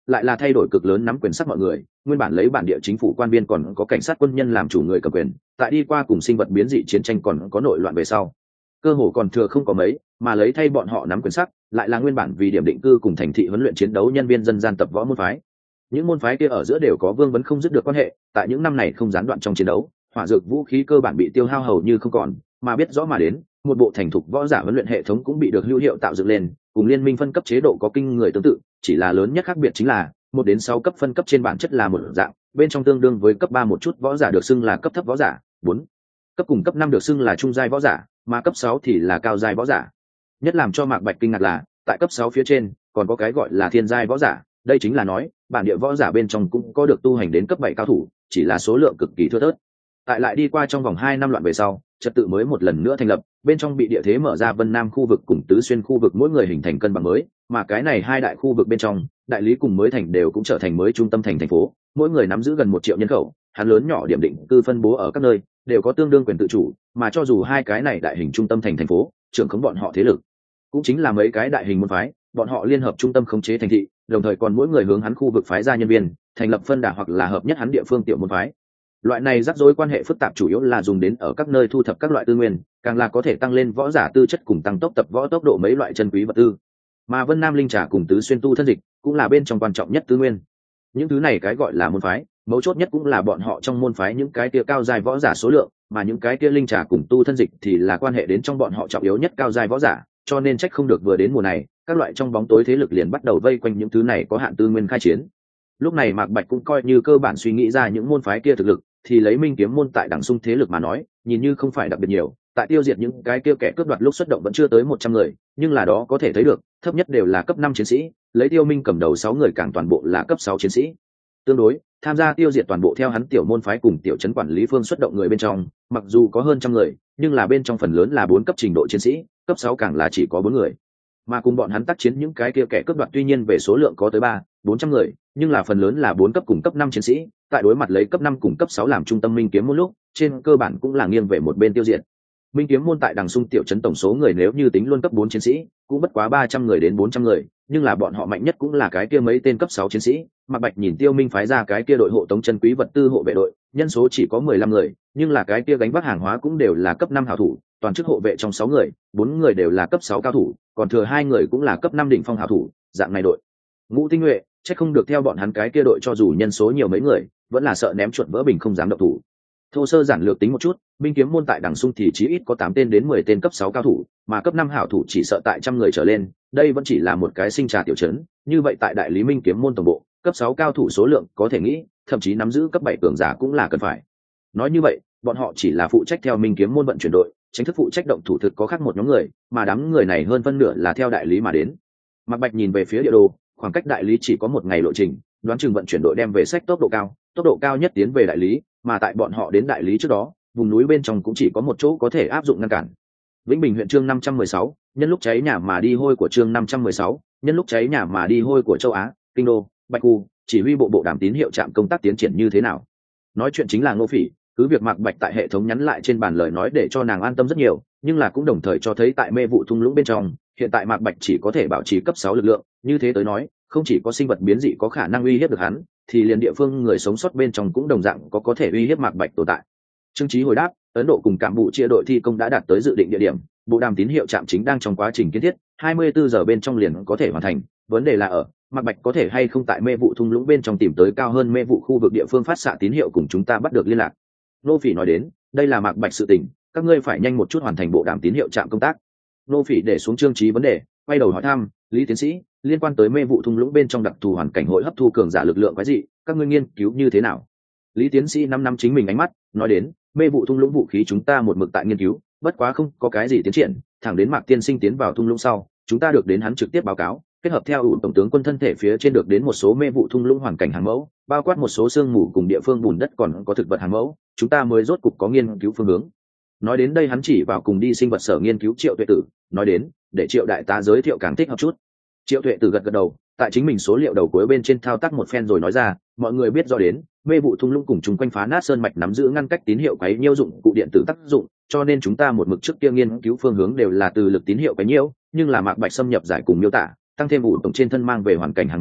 lại là thay đổi cực lớn nắm quyền sắc mọi người. Nguyên bản lấy bản địa chính phủ quan viên còn có cảnh sát quân nhân làm chủ người cầm quyền, tại đi qua cùng sinh vật biến dị chiến tranh còn có nội loạn về sau, cơ hồ còn thừa không có mấy, mà lấy thay bọn họ nắm quyền sắc, lại là nguyên bản vì điểm định cư cùng thành thị huấn luyện chiến đấu nhân viên dân gian tập võ môn phái. Những môn phái kia ở giữa đều có vương vấn không dứt được quan hệ, tại những năm này không gián đoạn trong chiến đấu, hỏa dược vũ khí cơ bản bị tiêu hao hầu như không còn, mà biết rõ mà đến, một bộ thành thục võ giả huấn luyện hệ thống cũng bị được hữu hiệu tạo dựng lên, cùng liên minh phân cấp chế độ có kinh người tương tự, chỉ là lớn nhất khác biệt chính là một đến sáu cấp phân cấp trên bản chất là một dạng, bên trong tương đương với cấp ba một chút võ giả được xưng là cấp thấp võ giả, bốn cấp cùng cấp năm được xưng là trung giai võ giả, mà cấp sáu thì là cao giai võ giả. Nhất làm cho Mạc Bạch kinh ngạc là, tại cấp sáu phía trên còn có cái gọi là thiên giai võ giả, đây chính là nói, bản địa võ giả bên trong cũng có được tu hành đến cấp bảy cao thủ, chỉ là số lượng cực kỳ thưa thớt. Tại lại đi qua trong vòng hai năm loạn về sau, trật tự mới một lần nữa thành lập, bên trong bị địa thế mở ra Vân Nam khu vực cùng Tứ Xuyên khu vực mỗi người hình thành cân bằng mới, mà cái này hai đại khu vực bên trong, đại lý cùng mới thành đều cũng trở thành mới trung tâm thành thành phố, mỗi người nắm giữ gần một triệu nhân khẩu, hắn lớn nhỏ điểm định cư phân bố ở các nơi, đều có tương đương quyền tự chủ, mà cho dù hai cái này đại hình trung tâm thành thành phố, trưởng khống bọn họ thế lực, cũng chính là mấy cái đại hình môn phái, bọn họ liên hợp trung tâm khống chế thành thị, đồng thời còn mỗi người hướng hắn khu vực phái ra nhân viên, thành lập phân đà hoặc là hợp nhất hắn địa phương tiểu môn phái. Loại này rắc rối quan hệ phức tạp chủ yếu là dùng đến ở các nơi thu thập các loại tư nguyên, càng là có thể tăng lên võ giả tư chất cùng tăng tốc tập võ tốc độ mấy loại chân quý vật tư. Mà Vân Nam linh trà cùng Tứ Xuyên tu thân dịch cũng là bên trong quan trọng nhất tư nguyên. Những thứ này cái gọi là môn phái, mấu chốt nhất cũng là bọn họ trong môn phái những cái kia cao giai võ giả số lượng, mà những cái kia linh trà cùng tu thân dịch thì là quan hệ đến trong bọn họ trọng yếu nhất cao giai võ giả, cho nên trách không được vừa đến mùa này, các loại trong bóng tối thế lực liền bắt đầu vây quanh những thứ này có hạn tư nguyên khai chiến. Lúc này Mạc Bạch cũng coi như cơ bản suy nghĩ ra những môn phái kia thực lực, thì lấy Minh Kiếm môn tại đẳng xung thế lực mà nói, nhìn như không phải đặc biệt nhiều, tại tiêu diệt những cái kia kẻ cướp đoạt lúc xuất động vẫn chưa tới một trăm người, nhưng là đó có thể thấy được, thấp nhất đều là cấp năm chiến sĩ, lấy Tiêu Minh cầm đầu sáu người càng toàn bộ là cấp sáu chiến sĩ. Tương đối, tham gia tiêu diệt toàn bộ theo hắn tiểu môn phái cùng tiểu trấn quản lý phương xuất động người bên trong, mặc dù có hơn trăm người, nhưng là bên trong phần lớn là bốn cấp trình độ chiến sĩ, cấp sáu càng là chỉ có bốn người. Mà cùng bọn hắn tác chiến những cái kia kẻ cướp đoạt tuy nhiên về số lượng có tới ba, bốn trăm người, nhưng là phần lớn là bốn cấp cùng cấp năm chiến sĩ, tại đối mặt lấy cấp năm cùng cấp sáu làm trung tâm Minh Kiếm môn lúc, trên cơ bản cũng là nghiêng về một bên tiêu diệt. Minh Kiếm môn tại đằng xung tiểu trấn tổng số người nếu như tính luôn cấp bốn chiến sĩ, cũng bất quá ba trăm người đến bốn trăm người, nhưng là bọn họ mạnh nhất cũng là cái kia mấy tên cấp sáu chiến sĩ. Mạc Bạch nhìn Tiêu Minh phái ra cái kia đội hộ tống chân quý vật tư hộ vệ đội, nhân số chỉ có mười lăm người, nhưng là cái kia gánh vác hàng hóa cũng đều là cấp năm hảo thủ, toàn chức hộ vệ trong sáu người, bốn người đều là cấp sáu cao thủ, còn thừa hai người cũng là cấp năm đỉnh phong hảo thủ, dạng này đội ngũ tinh nhuệ, chắc không được theo bọn hắn cái kia đội cho dù nhân số nhiều mấy người, vẫn là sợ ném chuột vỡ bình không dám động thủ. Thô sơ giản lược tính một chút, Minh Kiếm môn tại đằng xung thì chí ít có tám tên đến mười tên cấp sáu cao thủ, mà cấp năm hảo thủ chỉ sợ tại trăm người trở lên, đây vẫn chỉ là một cái sinh trà tiểu trấn, như vậy tại đại lý Minh Kiếm môn tổng bộ, cấp sáu cao thủ số lượng có thể nghĩ, thậm chí nắm giữ cấp bảy cường giả cũng là cần phải. Nói như vậy, bọn họ chỉ là phụ trách theo Minh Kiếm môn vận chuyển đội, chính thức phụ trách động thủ thực có khác một nhóm người, mà đám người này hơn phân nửa là theo đại lý mà đến. Mạc Bạch nhìn về phía địa đồ, khoảng cách đại lý chỉ có một ngày lộ trình, đoán chừng vận chuyển đội đem về sách tốc độ cao, tốc độ cao nhất tiến về đại lý, mà tại bọn họ đến đại lý trước đó, vùng núi bên trong cũng chỉ có một chỗ có thể áp dụng ngăn cản. Vĩnh Bình huyện chương năm trăm mười sáu, nhân lúc cháy nhà mà đi hôi của chương năm trăm mười sáu, nhân lúc cháy nhà mà đi hôi của châu Á, Kinh đô, Bạch Khu, chỉ huy bộ bộ đàm tín hiệu trạm công tác tiến triển như thế nào. Nói chuyện chính là Ngô Phỉ, cứ việc Mạc Bạch tại hệ thống nhắn lại trên bàn lời nói để cho nàng an tâm rất nhiều, nhưng là cũng đồng thời cho thấy tại mê vụ thung lũng bên trong, hiện tại Mạc Bạch chỉ có thể bảo trì cấp sáu lực lượng, như thế tới nói, không chỉ có sinh vật biến dị có khả năng uy hiếp được hắn, thì liền địa phương người sống sót bên trong cũng đồng dạng có có thể uy hiếp Mạc Bạch tồn tại. Trương Chí hồi đáp, Ấn Độ cùng Cạm Bụ chia đội thi công đã đạt tới dự định địa điểm, bộ đàm tín hiệu trạm chính đang trong quá trình kiến thiết, hai mươi bốn giờ bên trong liền có thể hoàn thành, vấn đề là ở Mạc Bạch có thể hay không tại mê vụ thung lũng bên trong tìm tới cao hơn mê vụ khu vực địa phương phát xạ tín hiệu cùng chúng ta bắt được liên lạc. Nô Phỉ nói đến, đây là Mạc Bạch sự tình, các ngươi phải nhanh một chút hoàn thành bộ đàm tín hiệu trạm công tác. Nô Phỉ để xuống Trương Chí vấn đề, quay đầu hỏi thăm, Lý tiến sĩ, liên quan tới mê vụ thung lũng bên trong đặc thù hoàn cảnh hội hấp thu cường giả lực lượng quái dị, các ngươi nghiên cứu như thế nào? Lý tiến sĩ năm năm chính mình ánh mắt, nói đến, mê vụ thung lũng vũ khí chúng ta một mực tại nghiên cứu, bất quá không có cái gì tiến triển, thẳng đến Mạc tiên sinh tiến vào thung lũng sau, chúng ta được đến hắn trực tiếp báo cáo, kết hợp theo ủ tổng tướng quân thân thể phía trên được đến một số mê vụ thung lũng hoàn cảnh hàng mẫu, bao quát một số xương mù cùng địa phương bùn đất còn có thực vật hàng mẫu, chúng ta mới rốt cục có nghiên cứu phương hướng. Nói đến đây hắn chỉ vào cùng đi sinh vật sở nghiên cứu Triệu Tuệ Tử, nói đến, để Triệu đại tá giới thiệu càng thích hợp chút. Triệu Tuệ Tử gật gật đầu, tại chính mình số liệu đầu cuối bên trên thao tác một phen rồi nói ra, mọi người biết rõ đến, mê vụ thung lũng cùng chúng quanh phá nát sơn mạch nắm giữ ngăn cách tín hiệu quấy nhiễu dụng cụ điện tử tác dụng, cho nên chúng ta một mực trước kia nghiên cứu phương hướng đều là từ lực tín hiệu quấy nhiễu, nhưng là Mạc Bạch xâm nhập giải cùng miêu tả, tăng thêm ủ tổng trên thân mang về hoàn cảnh hàng mẫu,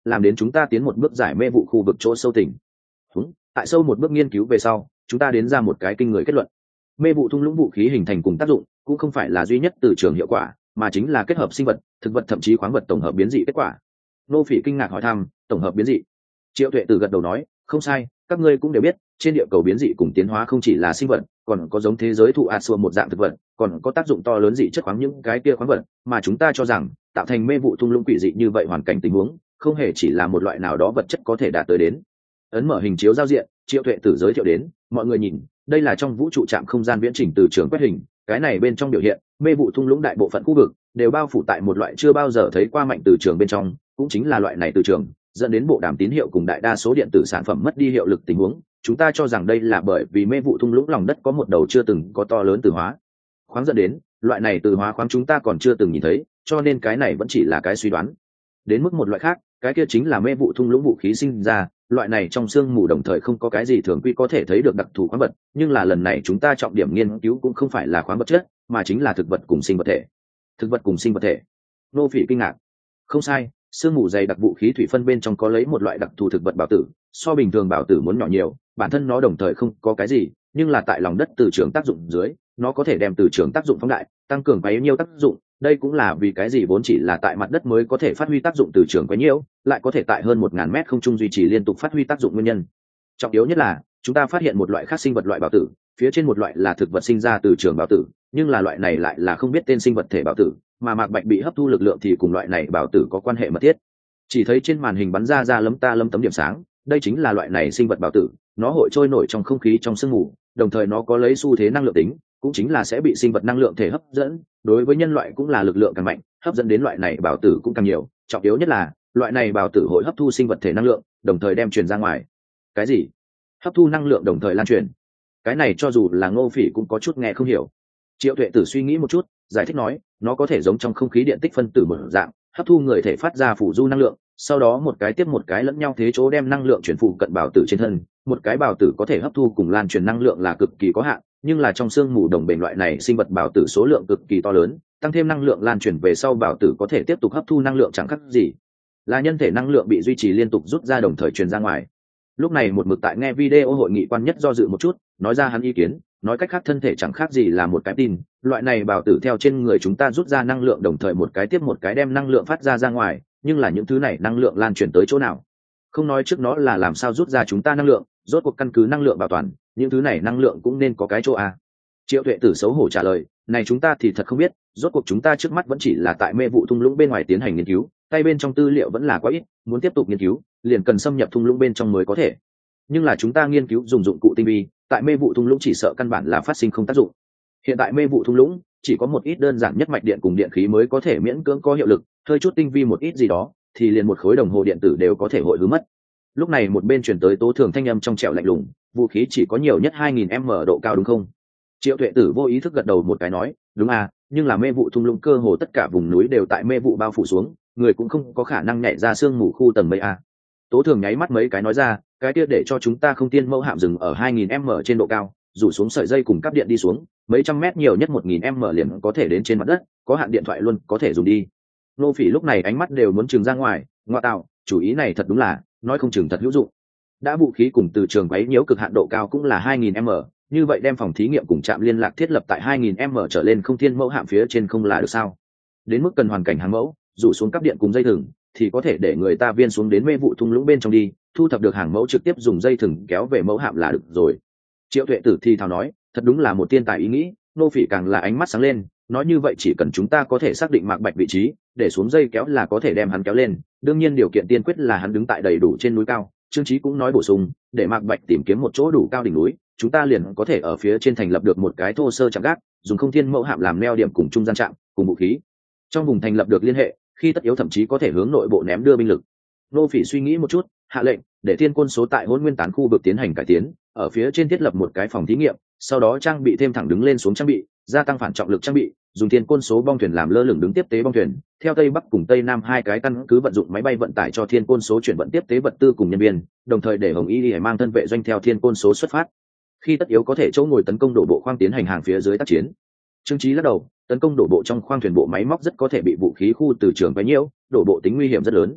làm đến chúng ta tiến một bước giải mê vụ khu vực chỗ sâu tỉnh. Húng, tại sâu một bước nghiên cứu về sau, chúng ta đến ra một cái kinh người kết luận. Mê vụ thung lũng vũ khí hình thành cùng tác dụng cũng không phải là duy nhất từ trường hiệu quả, mà chính là kết hợp sinh vật, thực vật thậm chí khoáng vật tổng hợp biến dị kết quả. Nô Phỉ kinh ngạc hỏi thăm, tổng hợp biến dị? Triệu Tuệ Tử gật đầu nói, không sai, các ngươi cũng đều biết, trên địa cầu biến dị cùng tiến hóa không chỉ là sinh vật, còn có giống thế giới thụ a xua một dạng thực vật, còn có tác dụng to lớn dị chất khoáng những cái kia khoáng vật, mà chúng ta cho rằng tạo thành mê vụ thung lũng quỷ dị như vậy hoàn cảnh tình huống, không hề chỉ là một loại nào đó vật chất có thể đạt tới đến. Ấn mở hình chiếu giao diện, Triệu Tuệ Tử giới thiệu đến, mọi người nhìn, đây là trong vũ trụ trạm không gian viễn trình từ trường quét hình, cái này bên trong biểu hiện, mê vụ thung lũng đại bộ phận khu vực đều bao phủ tại một loại chưa bao giờ thấy qua mạnh từ trường bên trong, cũng chính là loại này từ trường dẫn đến bộ đàm tín hiệu cùng đại đa số điện tử sản phẩm mất đi hiệu lực tình huống. Chúng ta cho rằng đây là bởi vì mê vụ thung lũng lòng đất có một đầu chưa từng có to lớn từ hóa khoáng dẫn đến, loại này từ hóa khoáng chúng ta còn chưa từng nhìn thấy, cho nên cái này vẫn chỉ là cái suy đoán. Đến mức một loại khác, cái kia chính là mê vụ thung lũng vũ khí sinh ra, loại này trong sương mù đồng thời không có cái gì thường quy có thể thấy được đặc thù khoáng vật, nhưng là lần này chúng ta trọng điểm nghiên cứu cũng không phải là khoáng vật chất, mà chính là thực vật cùng sinh vật thể. Thực vật cùng sinh vật thể? Nô Phỉ kinh ngạc. Không sai, sương mù dày đặc vũ khí thủy phân bên trong có lấy một loại đặc thù thực vật bảo tử, so bình thường bảo tử muốn nhỏ nhiều, bản thân nó đồng thời không có cái gì, nhưng là tại lòng đất từ trường tác dụng dưới, nó có thể đem từ trường tác dụng phóng đại, tăng cường bấy nhiêu tác dụng. Đây cũng là vì cái gì vốn chỉ là tại mặt đất mới có thể phát huy tác dụng từ trường quá nhiều, lại có thể tại hơn một ngàn mét không trung duy trì liên tục phát huy tác dụng nguyên nhân. Trọng yếu nhất là chúng ta phát hiện một loại khác sinh vật loại bảo tử, phía trên một loại là thực vật sinh ra từ trường bảo tử, nhưng là loại này lại là không biết tên sinh vật thể bảo tử, mà Mạc Bạch bị hấp thu lực lượng thì cùng loại này bảo tử có quan hệ mật thiết. Chỉ thấy trên màn hình bắn ra ra lấm ta lấm tấm điểm sáng, đây chính là loại này sinh vật bảo tử, nó hội trôi nổi trong không khí trong sương mù, đồng thời nó có lấy xu thế năng lượng tính, cũng chính là sẽ bị sinh vật năng lượng thể hấp dẫn, đối với nhân loại cũng là lực lượng càng mạnh, hấp dẫn đến loại này bảo tử cũng càng nhiều. Trọng yếu nhất là loại này bảo tử hội hấp thu sinh vật thể năng lượng, đồng thời đem truyền ra ngoài. Cái gì? Hấp thu năng lượng đồng thời lan truyền? Cái này cho dù là Ngô Phỉ cũng có chút nghe không hiểu. Triệu Tuệ Tử suy nghĩ một chút, giải thích nói, nó có thể giống trong không khí điện tích phân tử một dạng, hấp thu người thể phát ra phủ du năng lượng, sau đó một cái tiếp một cái lẫn nhau thế chỗ đem năng lượng chuyển phụ cận bảo tử trên thân. Một cái bảo tử có thể hấp thu cùng lan truyền năng lượng là cực kỳ có hạn, nhưng là trong xương mù đồng bền loại này sinh vật bảo tử số lượng cực kỳ to lớn, tăng thêm năng lượng lan truyền về sau bảo tử có thể tiếp tục hấp thu năng lượng chẳng khác gì là nhân thể năng lượng bị duy trì liên tục rút ra đồng thời truyền ra ngoài. Lúc này một mực tại nghe video hội nghị quan nhất do dự một chút, nói ra hắn ý kiến, nói cách khác thân thể chẳng khác gì là một cái tin, loại này bảo tử theo trên người chúng ta rút ra năng lượng đồng thời một cái tiếp một cái đem năng lượng phát ra ra ngoài, nhưng là những thứ này năng lượng lan truyền tới chỗ nào? Không nói trước nó là làm sao rút ra chúng ta năng lượng, rốt cuộc căn cứ năng lượng bảo toàn, những thứ này năng lượng cũng nên có cái chỗ à. Triệu Tuệ Tử xấu hổ trả lời, này chúng ta thì thật không biết, rốt cuộc chúng ta trước mắt vẫn chỉ là tại mê vụ thung lũng bên ngoài tiến hành nghiên cứu, tay bên trong tư liệu vẫn là quá ít, muốn tiếp tục nghiên cứu liền cần xâm nhập thung lũng bên trong mới có thể. Nhưng là chúng ta nghiên cứu dùng dụng cụ tinh vi, tại mê vụ thung lũng chỉ sợ căn bản là phát sinh không tác dụng. Hiện tại mê vụ thung lũng chỉ có một ít đơn giản nhất mạch điện cùng điện khí mới có thể miễn cưỡng có hiệu lực, hơi chút tinh vi một ít gì đó thì liền một khối đồng hồ điện tử đều có thể hội hứa mất. Lúc này một bên truyền tới Tố Thường thanh âm trong trẻo lạnh lùng, vũ khí chỉ có nhiều nhất hai nghìn mét độ cao đúng không? Triệu Tuệ Tử vô ý thức gật đầu một cái nói, đúng à, nhưng là mê vụ thung lũng cơ hồ tất cả vùng núi đều tại mê vụ bao phủ xuống, người cũng không có khả năng nhảy ra sương mù khu tầng mây à. Tố Thường nháy mắt mấy cái nói ra, cái kia để cho chúng ta không tiên mẫu hạm dừng ở hai nghìn mét trên độ cao, rủ xuống sợi dây cùng cáp điện đi xuống, mấy trăm mét nhiều nhất một nghìn mét liền có thể đến trên mặt đất, có hạn điện thoại luôn có thể dùng đi. Nô Phỉ lúc này ánh mắt đều muốn trừng ra ngoài, ngoa tạo, chủ ý này thật đúng là, nói không chừng thật hữu dụng. Đã vũ khí cùng từ trường quấy nhiễu cực hạn độ cao cũng là hai nghìn mét, như vậy đem phòng thí nghiệm cùng trạm liên lạc thiết lập tại hai nghìn mét trở lên không thiên mẫu hạm phía trên không là được sao? Đến mức cần hoàn cảnh hàng mẫu, rủ xuống cáp điện cùng dây thừng, thì có thể để người ta viên xuống đến mê vụ thung lũng bên trong đi, thu thập được hàng mẫu trực tiếp dùng dây thừng kéo về mẫu hạm là được rồi. Triệu Tuệ Tử thì thào nói, thật đúng là một tiên tài ý nghĩ. Nô Phỉ càng là ánh mắt sáng lên, nói như vậy chỉ cần chúng ta có thể xác định Mạc Bạch vị trí, để xuống dây kéo là có thể đem hắn kéo lên, đương nhiên điều kiện tiên quyết là hắn đứng tại đầy đủ trên núi cao. Trương Chí cũng nói bổ sung, để Mạc Bạch tìm kiếm một chỗ đủ cao đỉnh núi, chúng ta liền có thể ở phía trên thành lập được một cái thô sơ trạm gác, dùng không thiên mẫu hạm làm neo điểm cùng trung gian trạm, cùng vũ khí. Trong vùng thành lập được liên hệ, khi tất yếu thậm chí có thể hướng nội bộ ném đưa binh lực. Nô Phỉ suy nghĩ một chút, hạ lệnh để thiên quân số tại Hỗn Nguyên Tán khu vực tiến hành cải tiến, ở phía trên thiết lập một cái phòng thí nghiệm, sau đó trang bị thêm thẳng đứng lên xuống trang bị, gia tăng phản trọng lực trang bị, dùng thiên quân số bong thuyền làm lơ lửng đứng tiếp tế bong thuyền, theo tây bắc cùng tây nam hai cái căn cứ vận dụng máy bay vận tải cho thiên quân số chuyển vận tiếp tế vật tư cùng nhân viên, đồng thời để Hồng Y Lìa mang thân vệ doanh theo thiên quân số xuất phát, khi tất yếu có thể chỗ ngồi tấn công đổ bộ khoang tiến hành hàng phía dưới tác chiến. Trương Chí lắc đầu, tấn công đổ bộ trong khoang thuyền bộ máy móc rất có thể bị vũ khí khu từ trường quấy nhiễu, đổ bộ tính nguy hiểm rất lớn.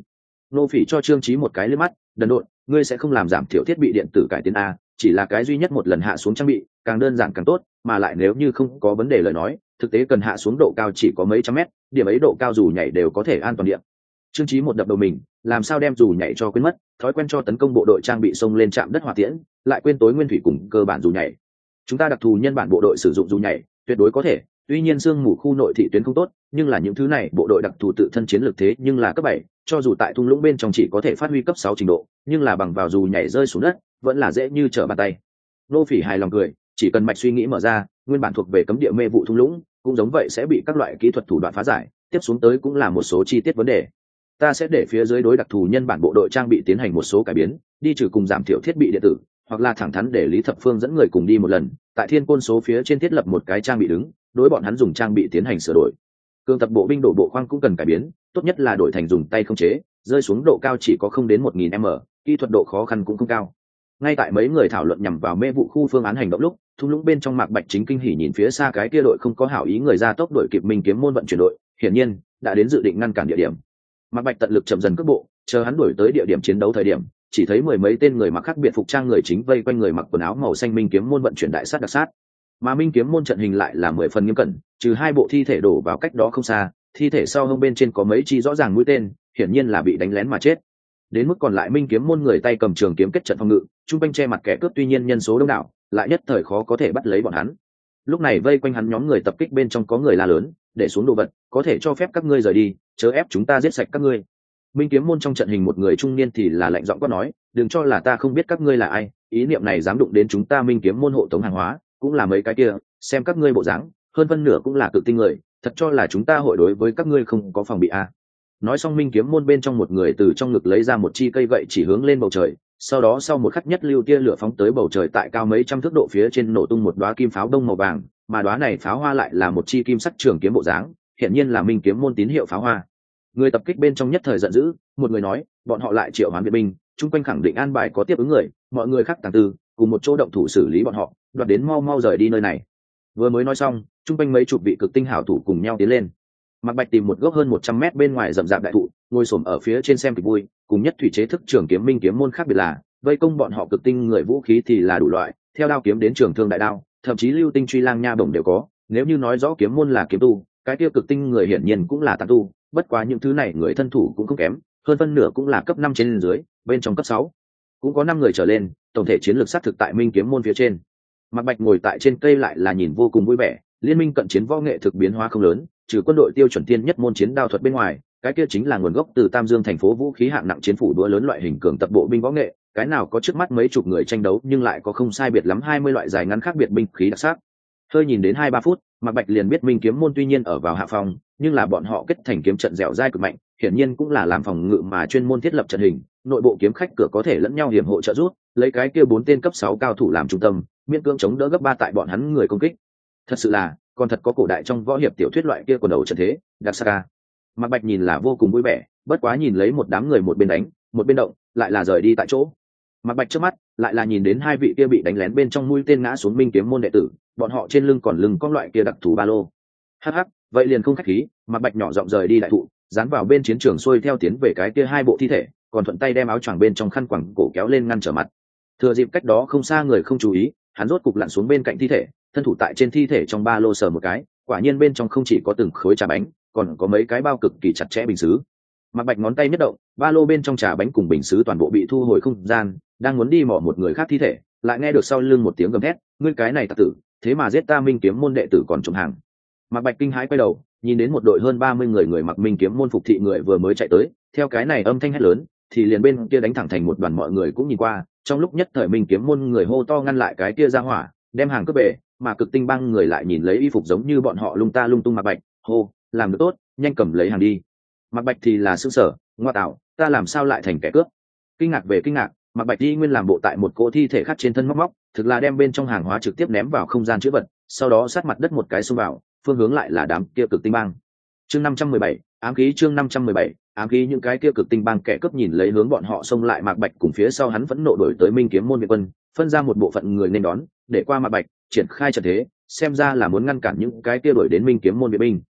Nô Phỉ cho Trương Chí một cái liếc mắt, đần độn, ngươi sẽ không làm giảm thiểu thiết bị điện tử cải tiến a, chỉ là cái duy nhất một lần hạ xuống trang bị, càng đơn giản càng tốt, mà lại nếu như không có vấn đề lời nói, thực tế cần hạ xuống độ cao chỉ có mấy trăm mét, điểm ấy độ cao dù nhảy đều có thể an toàn điện. Trương Chí một đập đầu mình, làm sao đem dù nhảy cho quên mất, thói quen cho tấn công bộ đội trang bị xông lên chạm đất hỏa tiễn, lại quên tối nguyên thủy cùng cơ bản dù nhảy. Chúng ta đặc thù nhân bản bộ đội sử dụng dù nhảy, tuyệt đối có thể, tuy nhiên xương mù khu nội thị tuyến không tốt, nhưng là những thứ này bộ đội đặc thù tự thân chiến lược thế nhưng là cấp bảy, cho dù tại thung lũng bên trong chỉ có thể phát huy cấp sáu trình độ, nhưng là bằng vào dù nhảy rơi xuống đất, vẫn là dễ như trở bàn tay. Nô Phỉ hài lòng cười, chỉ cần mạch suy nghĩ mở ra, nguyên bản thuộc về cấm địa mê vụ thung lũng, cũng giống vậy sẽ bị các loại kỹ thuật thủ đoạn phá giải, tiếp xuống tới cũng là một số chi tiết vấn đề. Ta sẽ để phía dưới đối đặc thù nhân bản bộ đội trang bị tiến hành một số cải biến, đi trừ cùng giảm thiểu thiết bị điện tử, hoặc là thẳng thắn để Lý Thập Phương dẫn người cùng đi một lần, tại thiên côn số phía trên thiết lập một cái trang bị đứng, đối bọn hắn dùng trang bị tiến hành sửa đổi. Cường tập bộ binh đổ bộ khoang cũng cần cải biến, tốt nhất là đổi thành dùng tay không chế, rơi xuống độ cao chỉ có không đến một nghìn mét, kỹ thuật độ khó khăn cũng không cao. Ngay tại mấy người thảo luận nhằm vào mê vụ khu phương án hành động lúc, thung lũng bên trong Mạc Bạch chính kinh hỉ nhìn phía xa cái kia đội không có hảo ý người ra tốc đội kịp Minh Kiếm môn vận chuyển đội, hiển nhiên đã đến dự định ngăn cản địa điểm. Mạc Bạch tận lực chậm dần cước bộ, chờ hắn đuổi tới địa điểm chiến đấu thời điểm, chỉ thấy mười mấy tên người mặc khác biệt phục trang người chính vây quanh người mặc quần áo màu xanh Minh Kiếm môn vận chuyển đại sát đặc sát. Mà Minh Kiếm môn trận hình lại là mười phần nghiêm cẩn, trừ hai bộ thi thể đổ vào cách đó không xa, thi thể sau hông bên trên có mấy chi rõ ràng mũi tên, hiển nhiên là bị đánh lén mà chết. Đến mức còn lại Minh Kiếm môn người tay cầm trường kiếm kết trận phòng ngự, trung quanh che mặt kẻ cướp tuy nhiên nhân số đông đảo, lại nhất thời khó có thể bắt lấy bọn hắn. Lúc này vây quanh hắn nhóm người tập kích bên trong có người la lớn, để xuống đồ vật, có thể cho phép các ngươi rời đi, chớ ép chúng ta giết sạch các ngươi. Minh Kiếm môn trong trận hình một người trung niên thì là lạnh giọng quát nói, đừng cho là ta không biết các ngươi là ai, ý niệm này dám đụng đến chúng ta Minh Kiếm môn hộ tống hàng hóa, cũng là mấy cái kia, xem các ngươi bộ dáng, hơn phân nửa cũng là cực tinh người, thật cho là chúng ta hội đối với các ngươi không có phòng bị à. Nói xong Minh Kiếm môn bên trong một người từ trong ngực lấy ra một chi cây gậy chỉ hướng lên bầu trời, sau đó sau một khắc nhất lưu tia lửa phóng tới bầu trời tại cao mấy trăm thước độ phía trên nổ tung một đóa kim pháo đông màu vàng, mà đóa này pháo hoa lại là một chi kim sắc trường kiếm bộ dáng, hiện nhiên là Minh Kiếm môn tín hiệu pháo hoa. Người tập kích bên trong nhất thời giận dữ, một người nói, bọn họ lại triệu hoán viện binh, chung quanh khẳng định an bài có tiếp ứng người, mọi người khác tàng tư, cùng một chỗ động thủ xử lý bọn họ, đoạt đến mau mau rời đi nơi này. Vừa mới nói xong, chung quanh mấy chục vị cực tinh hảo thủ cùng nhau tiến lên. Mạc Bạch tìm một gốc hơn một trăm mét bên ngoài rậm rạp đại thụ, ngồi xổm ở phía trên xem kịch vui, cùng nhất thủy chế thức trường kiếm Minh Kiếm môn khác biệt là, vây công bọn họ cực tinh người vũ khí thì là đủ loại, theo đao kiếm đến trường thương đại đao, thậm chí lưu tinh truy lang nha bổng đều có. Nếu như nói rõ kiếm môn là kiếm tu, cái tiêu cực tinh người hiển nhiên cũng là tán tu, bất quá những thứ này người thân thủ cũng không kém, hơn phân nửa cũng là cấp năm trên dưới, bên trong cấp sáu cũng có năm người trở lên, tổng thể chiến lược sát thực tại Minh Kiếm môn phía trên. Mạc Bạch ngồi tại trên cây lại là nhìn vô cùng vui vẻ, liên minh cận chiến võ nghệ thực biến hóa không lớn, trừ quân đội tiêu chuẩn tiên nhất môn chiến đao thuật bên ngoài, cái kia chính là nguồn gốc từ Tam Dương thành phố vũ khí hạng nặng chiến phủ đũa lớn loại hình cường tập bộ binh võ nghệ, cái nào có trước mắt mấy chục người tranh đấu nhưng lại có không sai biệt lắm hai mươi loại dài ngắn khác biệt binh khí đặc sắc. Hơi nhìn đến hai ba phút, Mạc Bạch liền biết Minh Kiếm môn tuy nhiên ở vào hạ phòng, nhưng là bọn họ kết thành kiếm trận dẻo dai cực mạnh, hiển nhiên cũng là làm phòng ngự mà chuyên môn thiết lập trận hình, nội bộ kiếm khách cửa có thể lẫn nhau hiểm hộ trợ giúp, lấy cái kia bốn tên cấp sáu cao thủ làm trung tâm, miễn cưỡng chống đỡ gấp ba tại bọn hắn người công kích. Thật sự là, còn thật có cổ đại trong võ hiệp tiểu thuyết loại kia quần đầu trận thế, đặc sắc. Mạc Bạch nhìn là vô cùng vui vẻ, bất quá nhìn lấy một đám người một bên đánh, một bên động, lại là rời đi tại chỗ. Mạc Bạch trước mắt, lại là nhìn đến hai vị kia bị đánh lén bên trong mũi tên ngã xuống Minh Kiếm môn đệ tử, bọn họ trên lưng còn lưng con loại kia đặc thù ba lô. Hắc hắc, vậy liền không khách khí, Mạc Bạch nhỏ giọng rời đi đại thụ, dán vào bên chiến trường xuôi theo tiến về cái kia hai bộ thi thể, còn thuận tay đem áo choàng bên trong khăn quàng cổ kéo lên ngăn trở mặt. Thừa dịp cách đó không xa người không chú ý, hắn rốt cục lặn xuống bên cạnh thi thể, thân thủ tại trên thi thể trong ba lô sờ một cái, quả nhiên bên trong không chỉ có từng khối trà bánh, còn có mấy cái bao cực kỳ chặt chẽ bình sứ. Mạc Bạch ngón tay nhất động, ba lô bên trong trà bánh cùng bình sứ toàn bộ bị thu hồi không gian, đang muốn đi mò một người khác thi thể, lại nghe được sau lưng một tiếng gầm thét, ngươi cái này tặc tử, thế mà giết ta Minh Kiếm môn đệ tử còn trộm hàng. Mạc Bạch kinh hãi quay đầu, nhìn đến một đội hơn ba mươi người người mặc Minh Kiếm môn phục thị người vừa mới chạy tới, theo cái này âm thanh hét lớn, thì liền bên kia đánh thẳng thành một đoàn, mọi người cũng nhìn qua, trong lúc nhất thời Minh Kiếm môn người hô to ngăn lại cái kia ra hỏa, đem hàng cướp về, mà cực tinh băng người lại nhìn lấy y phục giống như bọn họ lung ta lung tung. Mạc Bạch hô, làm được tốt, nhanh cầm lấy hàng đi. Mạc Bạch thì là sững sờ, ngoa tạo, ta làm sao lại thành kẻ cướp? Kinh ngạc về kinh ngạc, Mạc Bạch đi nguyên làm bộ tại một cỗ thi thể khác trên thân móc móc, thực là đem bên trong hàng hóa trực tiếp ném vào không gian chứa vật, sau đó sát mặt đất một cái xông vào, phương hướng lại là đám kia cực tinh băng. Chương năm trăm mười bảy, ám khí. Chương năm trăm mười bảy, ám khí. Những cái kia cực tinh băng kẻ cướp nhìn lấy hướng bọn họ xông lại Mạc Bạch cùng phía sau hắn vẫn nộ đổi tới Minh Kiếm môn viện quân, phân ra một bộ phận người nên đón, để qua Mạc Bạch triển khai trận thế, xem ra là muốn ngăn cản những cái kia đổi đến Minh Kiếm môn viện binh.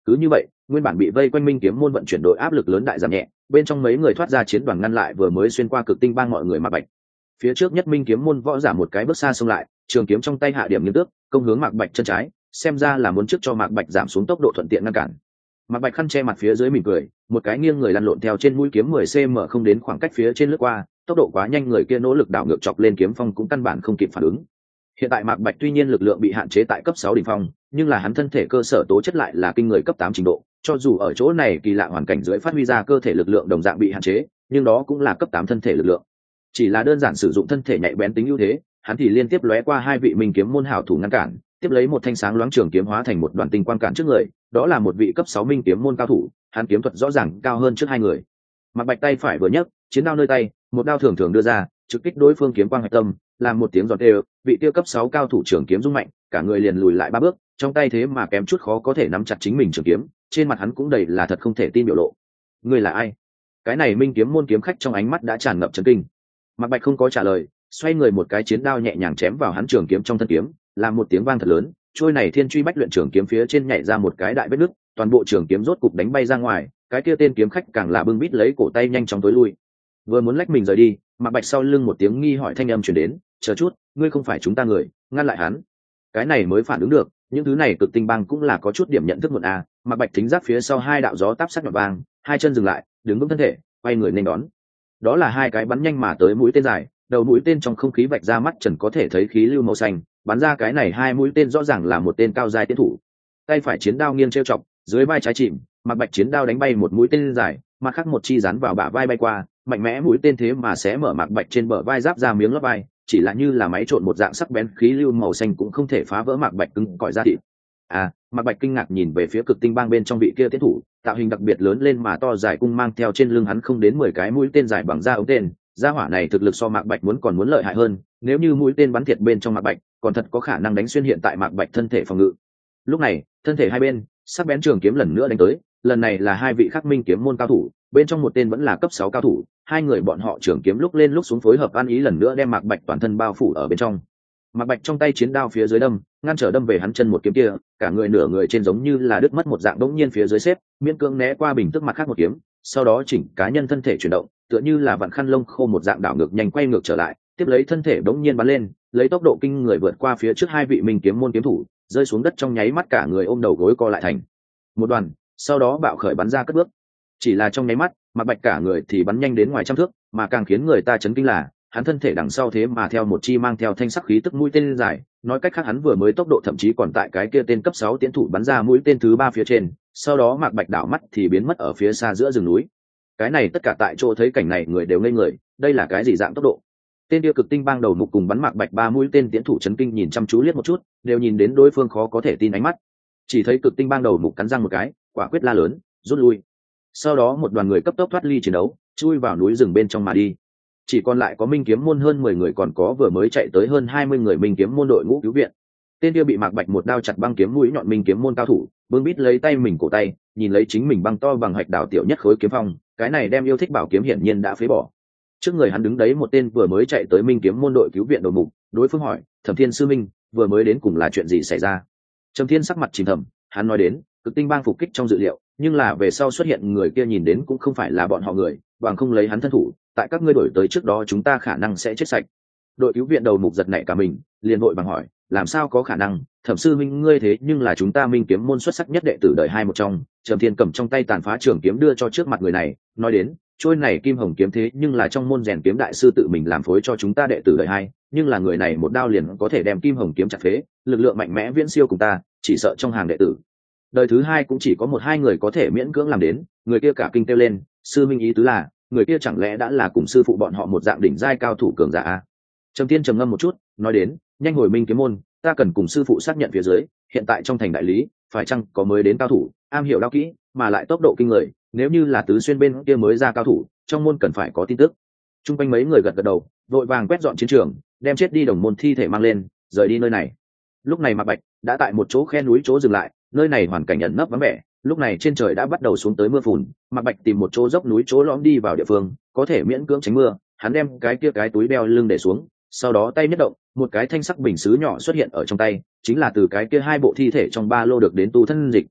cứ như vậy nguyên bản bị vây quanh minh kiếm môn vận chuyển đội áp lực lớn đại giảm nhẹ, bên trong mấy người thoát ra chiến đoàn ngăn lại vừa mới xuyên qua cực tinh bang mọi người Mạc Bạch. Phía trước nhất minh kiếm môn võ giả một cái bước xa xông lại, trường kiếm trong tay hạ điểm nghiêm tước công hướng Mạc Bạch chân trái, xem ra là muốn trước cho Mạc Bạch giảm xuống tốc độ thuận tiện ngăn cản. Mạc Bạch khăn che mặt phía dưới mỉm cười, một cái nghiêng người lăn lộn theo trên mũi kiếm mười xăng-ti-mét không đến khoảng cách phía trên lướt qua, tốc độ quá nhanh người kia nỗ lực đảo ngược chọc lên kiếm phong cũng căn bản không kịp phản ứng. Hiện tại Mạc Bạch tuy nhiên lực lượng bị hạn chế tại cấp sáu đỉnh phong, nhưng là hắn thân thể cơ sở tố chất lại là kinh người cấp tám trình độ, cho dù ở chỗ này kỳ lạ hoàn cảnh dưới phát huy ra cơ thể lực lượng đồng dạng bị hạn chế, nhưng đó cũng là cấp tám thân thể lực lượng. Chỉ là đơn giản sử dụng thân thể nhạy bén tính ưu thế, hắn thì liên tiếp lóe qua hai vị minh kiếm môn hảo thủ ngăn cản, tiếp lấy một thanh sáng loáng trường kiếm hóa thành một đoàn tinh quang cản trước người, đó là một vị cấp sáu minh kiếm môn cao thủ, hắn kiếm thuật rõ ràng cao hơn trước hai người. Mạc Bạch tay phải vừa nhấc, chiến đao nơi tay, một đao thường thường đưa ra, trực kích đối phương kiếm quang hạch tâm, làm một tiếng giòn đều, vị tiêu cấp sáu cao thủ trường kiếm rung mạnh, cả người liền lùi lại ba bước, trong tay thế mà kém chút khó có thể nắm chặt chính mình trường kiếm, trên mặt hắn cũng đầy là thật không thể tin biểu lộ. Ngươi là ai? Cái này minh kiếm môn kiếm khách trong ánh mắt đã tràn ngập chấn kinh. Mạc Bạch không có trả lời, xoay người một cái chiến đao nhẹ nhàng chém vào hắn trường kiếm trong thân kiếm, làm một tiếng vang thật lớn, trôi này thiên truy bách luyện trường kiếm phía trên nhảy ra một cái đại vết nứt, toàn bộ trường kiếm rốt cục đánh bay ra ngoài, cái kia tên kiếm khách càng là bưng bít lấy cổ tay nhanh chóng tối lui. Vừa muốn lách mình rời đi, Mạc Bạch sau lưng một tiếng nghi hỏi thanh âm truyền đến, chờ chút, ngươi không phải chúng ta người, ngăn lại hắn. Cái này mới phản ứng được, những thứ này cực tinh bang cũng là có chút điểm nhận thức muộn à. Mạc Bạch thính giác phía sau hai đạo gió táp sắc nhọn vang, hai chân dừng lại, đứng vững thân thể, quay người nên đón. Đó là hai cái bắn nhanh mà tới mũi tên dài, đầu mũi tên trong không khí vạch ra mắt trần có thể thấy khí lưu màu xanh, bắn ra cái này hai mũi tên rõ ràng là một tên cao giai tiến thủ. Tay phải chiến đao nghiêng trêu chọc, dưới vai trái chìm, Mạc Bạch chiến đao đánh bay một mũi tên dài, mặt khác một chi rắn vào bả vai bay qua, mạnh mẽ mũi tên thế mà sẽ mở Mạc Bạch trên bờ vai giáp ra miếng lớp vai, chỉ là như là máy trộn một dạng sắc bén khí lưu màu xanh cũng không thể phá vỡ Mạc Bạch cứng cỏi da thịt. À, Mạc Bạch kinh ngạc nhìn về phía cực tinh bang bên trong vị kia tiến thủ, tạo hình đặc biệt lớn lên mà to dài cung mang theo trên lưng hắn không đến mười cái mũi tên dài bằng da ống tên, gia hỏa này thực lực so Mạc Bạch muốn còn muốn lợi hại hơn, nếu như mũi tên bắn thiệt bên trong Mạc Bạch, còn thật có khả năng đánh xuyên hiện tại Mạc Bạch thân thể phòng ngự. Lúc này, thân thể hai bên, sắc bén trường kiếm lần nữa đánh tới, lần này là hai vị khắc minh kiếm môn cao thủ, bên trong một tên vẫn là cấp sáu cao thủ, hai người bọn họ trường kiếm lúc lên lúc xuống phối hợp ăn ý lần nữa đem Mạc Bạch toàn thân bao phủ ở bên trong. Mạc Bạch trong tay chiến đao phía dưới đâm, ngăn trở đâm về hắn chân một kiếm kia, cả người nửa người trên giống như là đứt mất một dạng đống nhiên phía dưới xếp, miễn cưỡng né qua bình tức mặt khác một kiếm, sau đó chỉnh cá nhân thân thể chuyển động, tựa như là vặn khăn lông khô một dạng đảo ngược nhanh quay ngược trở lại, tiếp lấy thân thể đống nhiên bắn lên, lấy tốc độ kinh người vượt qua phía trước hai vị minh kiếm môn kiếm thủ, rơi xuống đất trong nháy mắt cả người ôm đầu gối co lại thành một đoàn, sau đó bạo khởi bắn ra cất bước. Chỉ là trong nháy mắt, Mạc Bạch cả người thì bắn nhanh đến ngoài trăm thước, mà càng khiến người ta chấn kinh là hắn thân thể đằng sau thế mà theo một chi mang theo thanh sắc khí tức mũi tên dài, nói cách khác hắn vừa mới tốc độ thậm chí còn tại cái kia tên cấp sáu tiến thủ bắn ra mũi tên thứ ba phía trên, sau đó Mạc Bạch đảo mắt thì biến mất ở phía xa giữa rừng núi. Cái này tất cả tại chỗ thấy cảnh này người đều ngây người, đây là cái gì dạng tốc độ? Tên kia cực tinh bang đầu mục cùng bắn Mạc Bạch ba mũi tên tiến thủ chấn kinh nhìn chăm chú liếc một chút, đều nhìn đến đối phương khó có thể tin ánh mắt. Chỉ thấy cực tinh bang đầu mục cắn răng một cái, quả quyết la lớn, rút lui. Sau đó một đoàn người cấp tốc thoát ly chiến đấu, chui vào núi rừng bên trong mà đi. Chỉ còn lại có minh kiếm môn hơn mười người, còn có vừa mới chạy tới hơn hai mươi người minh kiếm môn đội ngũ cứu viện. Tên kia bị Mạc Bạch một đao chặt băng kiếm mũi nhọn minh kiếm môn cao thủ, bưng bít lấy tay mình cổ tay, nhìn lấy chính mình băng to bằng hạch đảo tiểu nhất khối kiếm phong, cái này đem yêu thích bảo kiếm hiển nhiên đã phế bỏ. Trước người hắn đứng đấy một tên vừa mới chạy tới minh kiếm môn đội cứu viện đầu mục, đối phương hỏi, Thẩm Thiên sư minh, vừa mới đến cùng là chuyện gì xảy ra? Trầm Thiên sắc mặt chìm thầm, hắn nói đến, cực tinh bang phục kích trong dự liệu, nhưng là về sau xuất hiện người kia nhìn đến cũng không phải là bọn họ người, bằng không lấy hắn thân thủ, tại các ngươi đổi tới trước đó chúng ta khả năng sẽ chết sạch. Đội cứu viện đầu mục giật nảy cả mình, liền vội bằng hỏi, làm sao có khả năng? Thẩm sư minh ngươi thế nhưng là chúng ta minh kiếm môn xuất sắc nhất đệ tử đời hai một trong. Trầm Thiên cầm trong tay tàn phá trường kiếm đưa cho trước mặt người này, nói đến, trôi này kim hồng kiếm thế nhưng là trong môn rèn kiếm đại sư tự mình làm phối cho chúng ta đệ tử đời hai, nhưng là người này một đao liền có thể đem kim hồng kiếm chặt phế, lực lượng mạnh mẽ viễn siêu cùng ta, chỉ sợ trong hàng đệ tử đời thứ hai cũng chỉ có một hai người có thể miễn cưỡng làm đến. Người kia cả kinh kêu lên, sư minh ý tứ là người kia chẳng lẽ đã là cùng sư phụ bọn họ một dạng đỉnh giai cao thủ cường giả à? Trầm Thiên trầm ngâm một chút, nói đến, nhanh hồi minh kiếm môn, ta cần cùng sư phụ xác nhận phía dưới, hiện tại trong thành đại lý phải chăng có mới đến cao thủ, am hiểu đao kỹ, mà lại tốc độ kinh người, nếu như là tứ xuyên bên kia mới ra cao thủ, trong môn cần phải có tin tức. Trung quanh mấy người gật gật đầu, vội vàng quét dọn chiến trường, đem chết đi đồng môn thi thể mang lên, rời đi nơi này. Lúc này Mạc Bạch đã tại một chỗ khe núi chỗ dừng lại, nơi này hoàn cảnh ẩn nấp vắng vẻ, lúc này trên trời đã bắt đầu xuống tới mưa phùn. Mạc Bạch tìm một chỗ dốc núi chỗ lõm đi vào địa phương, có thể miễn cưỡng tránh mưa. Hắn đem cái kia cái túi đeo lưng để xuống, sau đó tay nhất động, một cái thanh sắc bình sứ nhỏ xuất hiện ở trong tay, chính là từ cái kia hai bộ thi thể trong ba lô được đến tu thân dịch.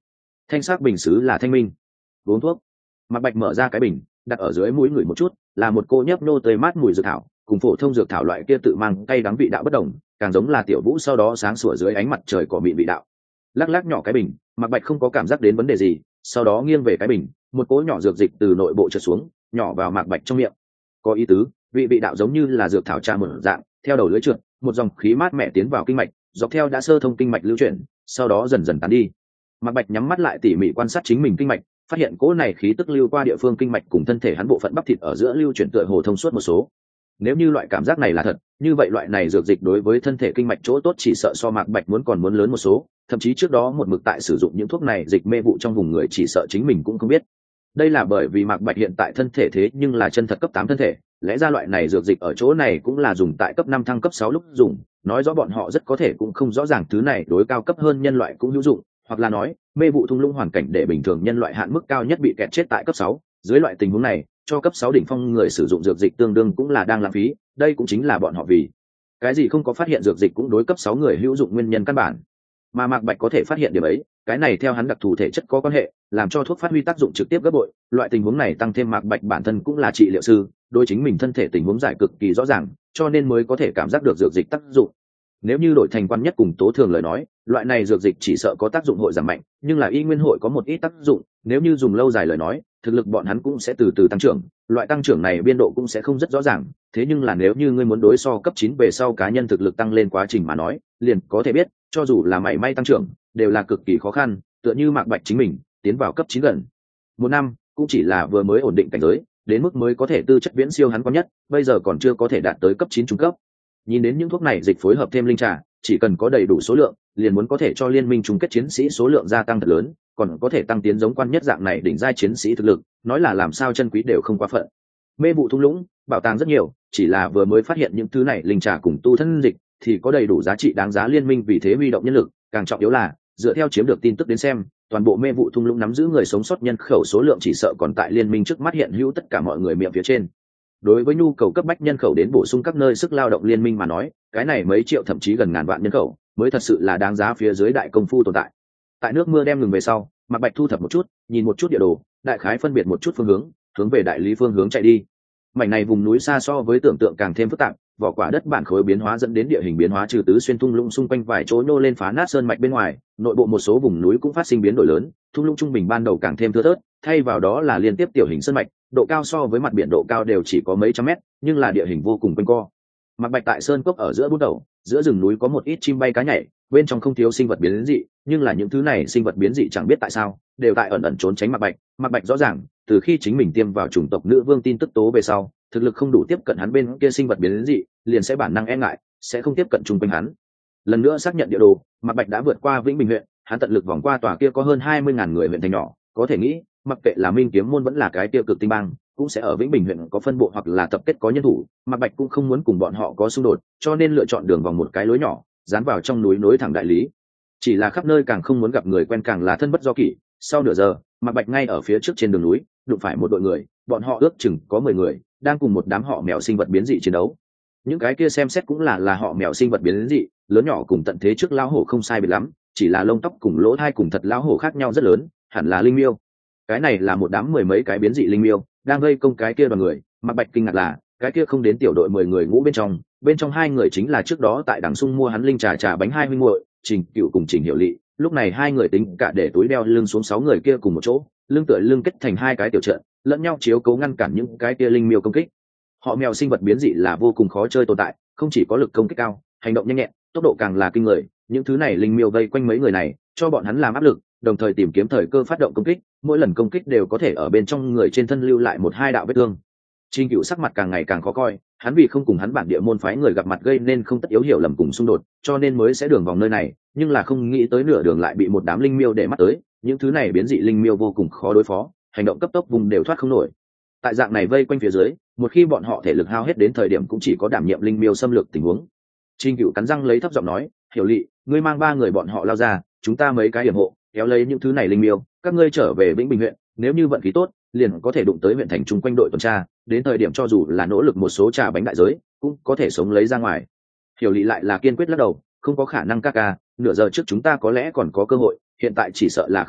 thanh sắc bình xứ là thanh minh. Uống thuốc. Mạc Bạch mở ra cái bình, đặt ở dưới mũi ngửi một chút, là một cô nhấp nô tươi mát mùi dược thảo, cùng phổ thông dược thảo loại kia tự mang cay đắng vị đạo bất đồng, càng giống là tiểu vũ sau đó sáng sủa dưới ánh mặt trời cỏ mịn vị đạo. Lắc lắc nhỏ cái bình, Mạc Bạch không có cảm giác đến vấn đề gì, sau đó nghiêng về cái bình, một cỗ nhỏ dược dịch từ nội bộ trượt xuống, nhỏ vào Mạc Bạch trong miệng. Có ý tứ, vị vị đạo giống như là dược thảo trà một dạng, theo đầu lưỡi trượt, một dòng khí mát mẻ tiến vào kinh mạch, dọc theo đã sơ thông kinh mạch lưu chuyển, sau đó dần dần tán đi. Mạc Bạch nhắm mắt lại tỉ mỉ quan sát chính mình kinh mạch, phát hiện cỗ này khí tức lưu qua địa phương kinh mạch cùng thân thể hắn bộ phận bắp thịt ở giữa lưu chuyển tựa hồ thông suốt một số. Nếu như loại cảm giác này là thật, như vậy loại này dược dịch đối với thân thể kinh mạch chỗ tốt chỉ sợ so Mạc Bạch muốn còn muốn lớn một số, thậm chí trước đó một mực tại sử dụng những thuốc này dịch mê vụ trong vùng người chỉ sợ chính mình cũng không biết. Đây là bởi vì Mạc Bạch hiện tại thân thể thế nhưng là chân thật cấp tám thân thể, lẽ ra loại này dược dịch ở chỗ này cũng là dùng tại cấp năm thăng cấp sáu lúc dùng, nói rõ bọn họ rất có thể cũng không rõ ràng thứ này đối cao cấp hơn nhân loại cũng hữu dụng, hoặc là nói, mê vụ thung lũng hoàn cảnh để bình thường nhân loại hạn mức cao nhất bị kẹt chết tại cấp sáu, dưới loại tình huống này, cho cấp sáu đỉnh phong người sử dụng dược dịch tương đương cũng là đang lãng phí, đây cũng chính là bọn họ vì cái gì không có phát hiện dược dịch cũng đối cấp sáu người hữu dụng nguyên nhân căn bản. Mà Mạc Bạch có thể phát hiện điểm ấy, cái này theo hắn đặc thù thể chất có quan hệ, làm cho thuốc phát huy tác dụng trực tiếp gấp bội, loại tình huống này tăng thêm Mạc Bạch bản thân cũng là trị liệu sư, đối chính mình thân thể tình huống giải cực kỳ rõ ràng, cho nên mới có thể cảm giác được dược dịch tác dụng. Nếu như đổi thành quan nhất cùng tố thường lời nói, loại này dược dịch chỉ sợ có tác dụng hội giảm mạnh, nhưng là y nguyên hội có một ít tác dụng, nếu như dùng lâu dài lời nói, thực lực bọn hắn cũng sẽ từ từ tăng trưởng, loại tăng trưởng này biên độ cũng sẽ không rất rõ ràng, thế nhưng là nếu như ngươi muốn đối so cấp chín về sau cá nhân thực lực tăng lên quá trình mà nói, liền có thể biết, cho dù là mảy may tăng trưởng, đều là cực kỳ khó khăn, tựa như Mạc Bạch chính mình, tiến vào cấp chín gần một năm, cũng chỉ là vừa mới ổn định cảnh giới, đến mức mới có thể tư chất viễn siêu hắn có nhất, bây giờ còn chưa có thể đạt tới cấp chín trung cấp. Nhìn đến những thuốc này dịch phối hợp thêm linh trà, chỉ cần có đầy đủ số lượng, liền muốn có thể cho liên minh chung kết chiến sĩ số lượng gia tăng thật lớn, còn có thể tăng tiến giống quan nhất dạng này đỉnh giai chiến sĩ thực lực, nói là làm sao chân quý đều không quá phận. Mê vụ thung lũng, bảo tàng rất nhiều, chỉ là vừa mới phát hiện những thứ này linh trà cùng tu thân dịch thì có đầy đủ giá trị đáng giá liên minh vì thế huy động nhân lực, càng trọng yếu là dựa theo chiếm được tin tức đến xem, toàn bộ mê vụ thung lũng nắm giữ người sống sót nhân khẩu số lượng chỉ sợ còn tại liên minh trước mắt hiện hữu tất cả mọi người miệng phía trên. Đối với nhu cầu cấp bách nhân khẩu đến bổ sung các nơi sức lao động liên minh mà nói, cái này mấy triệu thậm chí gần ngàn vạn nhân khẩu mới thật sự là đáng giá phía dưới đại công phu tồn tại. Tại nước mưa đem ngừng về sau, Mạc Bạch thu thập một chút, nhìn một chút địa đồ, đại khái phân biệt một chút phương hướng, hướng về đại lý phương hướng chạy đi. Mảnh này vùng núi xa so với tưởng tượng càng thêm phức tạp, vỏ quả đất bản khối biến hóa dẫn đến địa hình biến hóa trừ tứ xuyên thung lũng xung quanh vài chỗ nô lên phá nát sơn mạch bên ngoài, nội bộ một số vùng núi cũng phát sinh biến đổi lớn, thung lũng trung bình ban đầu càng thêm thưa thớt, thay vào đó là liên tiếp tiểu hình sơn mạch, độ cao so với mặt biển độ cao đều chỉ có mấy trăm mét, nhưng là địa hình vô cùng quanh co. Mạc Bạch tại sơn cốc ở giữa bút đầu, giữa rừng núi có một ít chim bay cá nhảy, bên trong không thiếu sinh vật biến dị, nhưng là những thứ này sinh vật biến dị chẳng biết tại sao đều tại ẩn ẩn trốn tránh Mạc Bạch. Mạc Bạch rõ ràng, từ khi chính mình tiêm vào chủng tộc nữ vương tin tức tố về sau, thực lực không đủ tiếp cận hắn bên kia sinh vật biến dị, liền sẽ bản năng e ngại, sẽ không tiếp cận chung quanh hắn. Lần nữa xác nhận địa đồ, Mạc Bạch đã vượt qua Vĩnh Bình huyện, hắn tận lực vòng qua tòa kia có hơn hai mươi ngàn người huyện thành nhỏ, có thể nghĩ, mặc kệ là Minh Kiếm môn vẫn là cái tiêu cực tinh bang, cũng sẽ ở Vĩnh Bình huyện có phân bộ hoặc là tập kết có nhân thủ, Mạc Bạch cũng không muốn cùng bọn họ có xung đột, cho nên lựa chọn đường vòng một cái lối nhỏ, dán vào trong núi nối thẳng đại lý. Chỉ là khắp nơi càng không muốn gặp người quen càng là thân bất do kỷ. Sau nửa giờ, Mạc Bạch ngay ở phía trước trên đường núi, đụng phải một đội người, bọn họ ước chừng có mười người, đang cùng một đám họ mèo sinh vật biến dị chiến đấu. Những cái kia xem xét cũng là là họ mèo sinh vật biến dị, lớn nhỏ cùng tận thế trước lão hổ không sai biệt lắm, chỉ là lông tóc cùng lỗ thai cùng thật lão hổ khác nhau rất lớn, hẳn là linh miêu. Cái này là một đám mười mấy cái biến dị linh miêu đang vây công cái kia đoàn người. Mạc Bạch kinh ngạc là cái kia không đến tiểu đội mười người ngũ bên trong, bên trong hai người chính là trước đó tại đằng sung mua hắn linh trà trà bánh hai huynh muội, Trình Cựu cùng Trình Hiểu Lệ. Lúc này hai người tính cả để túi đeo lưng xuống sáu người kia cùng một chỗ, lưng tựa lưng kết thành hai cái tiểu trận, lẫn nhau chiếu cố ngăn cản những cái kia linh miêu công kích. Họ mèo sinh vật biến dị là vô cùng khó chơi tồn tại, không chỉ có lực công kích cao, hành động nhanh nhẹn, tốc độ càng là kinh người. Những thứ này linh miêu vây quanh mấy người này, cho bọn hắn làm áp lực, đồng thời tìm kiếm thời cơ phát động công kích, mỗi lần công kích đều có thể ở bên trong người trên thân lưu lại một hai đạo vết thương. Trình Cựu sắc mặt càng ngày càng khó coi, hắn vì không cùng hắn bản địa môn phái người gặp mặt gây nên không tất yếu hiểu lầm cùng xung đột, cho nên mới sẽ đường vòng nơi này, nhưng là không nghĩ tới nửa đường lại bị một đám linh miêu để mắt tới, những thứ này biến dị linh miêu vô cùng khó đối phó, hành động cấp tốc vùng đều thoát không nổi. Tại dạng này vây quanh phía dưới, một khi bọn họ thể lực hao hết đến thời điểm cũng chỉ có đảm nhiệm linh miêu xâm lược tình huống. Trình Cựu cắn răng lấy thấp giọng nói, "Hiểu Lệ, ngươi mang ba người bọn họ lao ra, chúng ta mấy cái hiểm hộ, kéo lấy những thứ này linh miêu, các ngươi trở về Vĩnh Bình huyện, nếu như vận khí tốt, liền có thể đụng tới huyện thành chung quanh đội tuần tra, đến thời điểm cho dù là nỗ lực một số trà bánh đại giới, cũng có thể sống lấy ra ngoài." Hiểu Lệ lại là kiên quyết lắc đầu, "Không có khả năng ca ca, nửa giờ trước chúng ta có lẽ còn có cơ hội, hiện tại chỉ sợ là không được,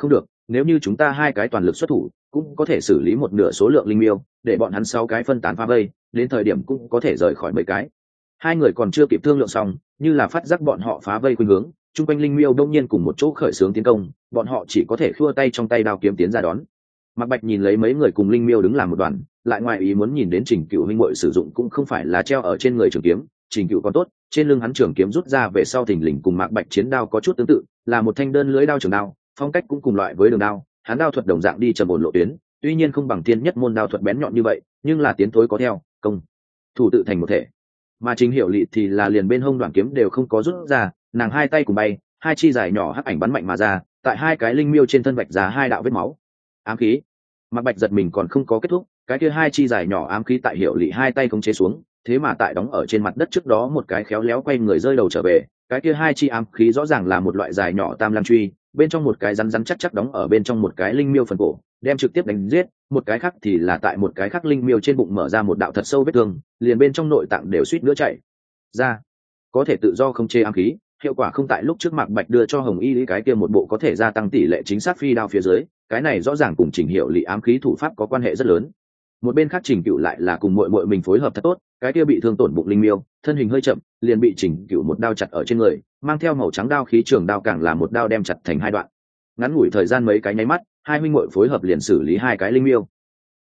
nếu như chúng ta hai cái toàn lực xuất thủ cũng có thể xử lý một nửa số lượng linh miêu, để bọn hắn sáu cái phân tán phá vây, đến thời điểm cũng có thể rời khỏi mấy cái. Hai người còn chưa kịp thương lượng xong, như là phát giác bọn họ phá vây khuynh hướng, chung quanh linh miêu đông nhiên cùng một chỗ khởi xướng tiến công, bọn họ chỉ có thể khua tay trong tay đao kiếm tiến ra đón. Mạc Bạch nhìn lấy mấy người cùng linh miêu đứng làm một đoàn, lại ngoài ý muốn nhìn đến Trình Cựu huynh muội sử dụng cũng không phải là treo ở trên người trường kiếm, Trình Cựu còn tốt, trên lưng hắn trường kiếm rút ra về sau thình lình cùng Mạc Bạch chiến đao có chút tương tự, là một thanh đơn lưỡi đao trường đao, phong cách cũng cùng loại với đường đao, hắn đao thuật đồng dạng đi trầm ổn lộ tuyến, tuy nhiên không bằng tiên nhất môn đao thuật bén nhọn như vậy, nhưng là tiến thối có theo, công thủ tự thành một thể. Mà Trình Hiểu Lệ thì là liền bên hông đoạn kiếm đều không có rút ra, nàng hai tay cùng bay, hai chi dài nhỏ hắc ảnh bắn mạnh mà ra, tại hai cái linh miêu trên thân vạch ra hai đạo vết máu. Ám khí. Mạc Bạch giật mình còn không có kết thúc, cái kia hai chi dài nhỏ ám khí tại Hiểu Lệ hai tay khống chế xuống, thế mà tại đóng ở trên mặt đất trước đó một cái khéo léo quay người rơi đầu trở về, cái kia hai chi ám khí rõ ràng là một loại dài nhỏ tam lam truy, bên trong một cái rắn rắn chắc chắc đóng ở bên trong một cái linh miêu phần cổ, đem trực tiếp đánh giết, một cái khác thì là tại một cái khác linh miêu trên bụng mở ra một đạo thật sâu vết thương, liền bên trong nội tạng đều suýt nữa chảy ra. Có thể tự do không chê ám khí, hiệu quả không tại lúc trước Mạc Bạch đưa cho Hồng Y lý cái kia một bộ có thể gia tăng tỷ lệ chính xác phi đao phía dưới, cái này rõ ràng cùng Trình Hiểu Lệ ám khí thủ pháp có quan hệ rất lớn. Một bên khác Trình Cựu lại là cùng muội muội mình phối hợp thật tốt, cái kia bị thương tổn bụng linh miêu, thân hình hơi chậm, liền bị Trình Cựu một đao chặt ở trên người, mang theo màu trắng đao khí trường đao càng là một đao đem chặt thành hai đoạn. Ngắn ngủi thời gian mấy cái nháy mắt, hai huynh muội phối hợp liền xử lý hai cái linh miêu.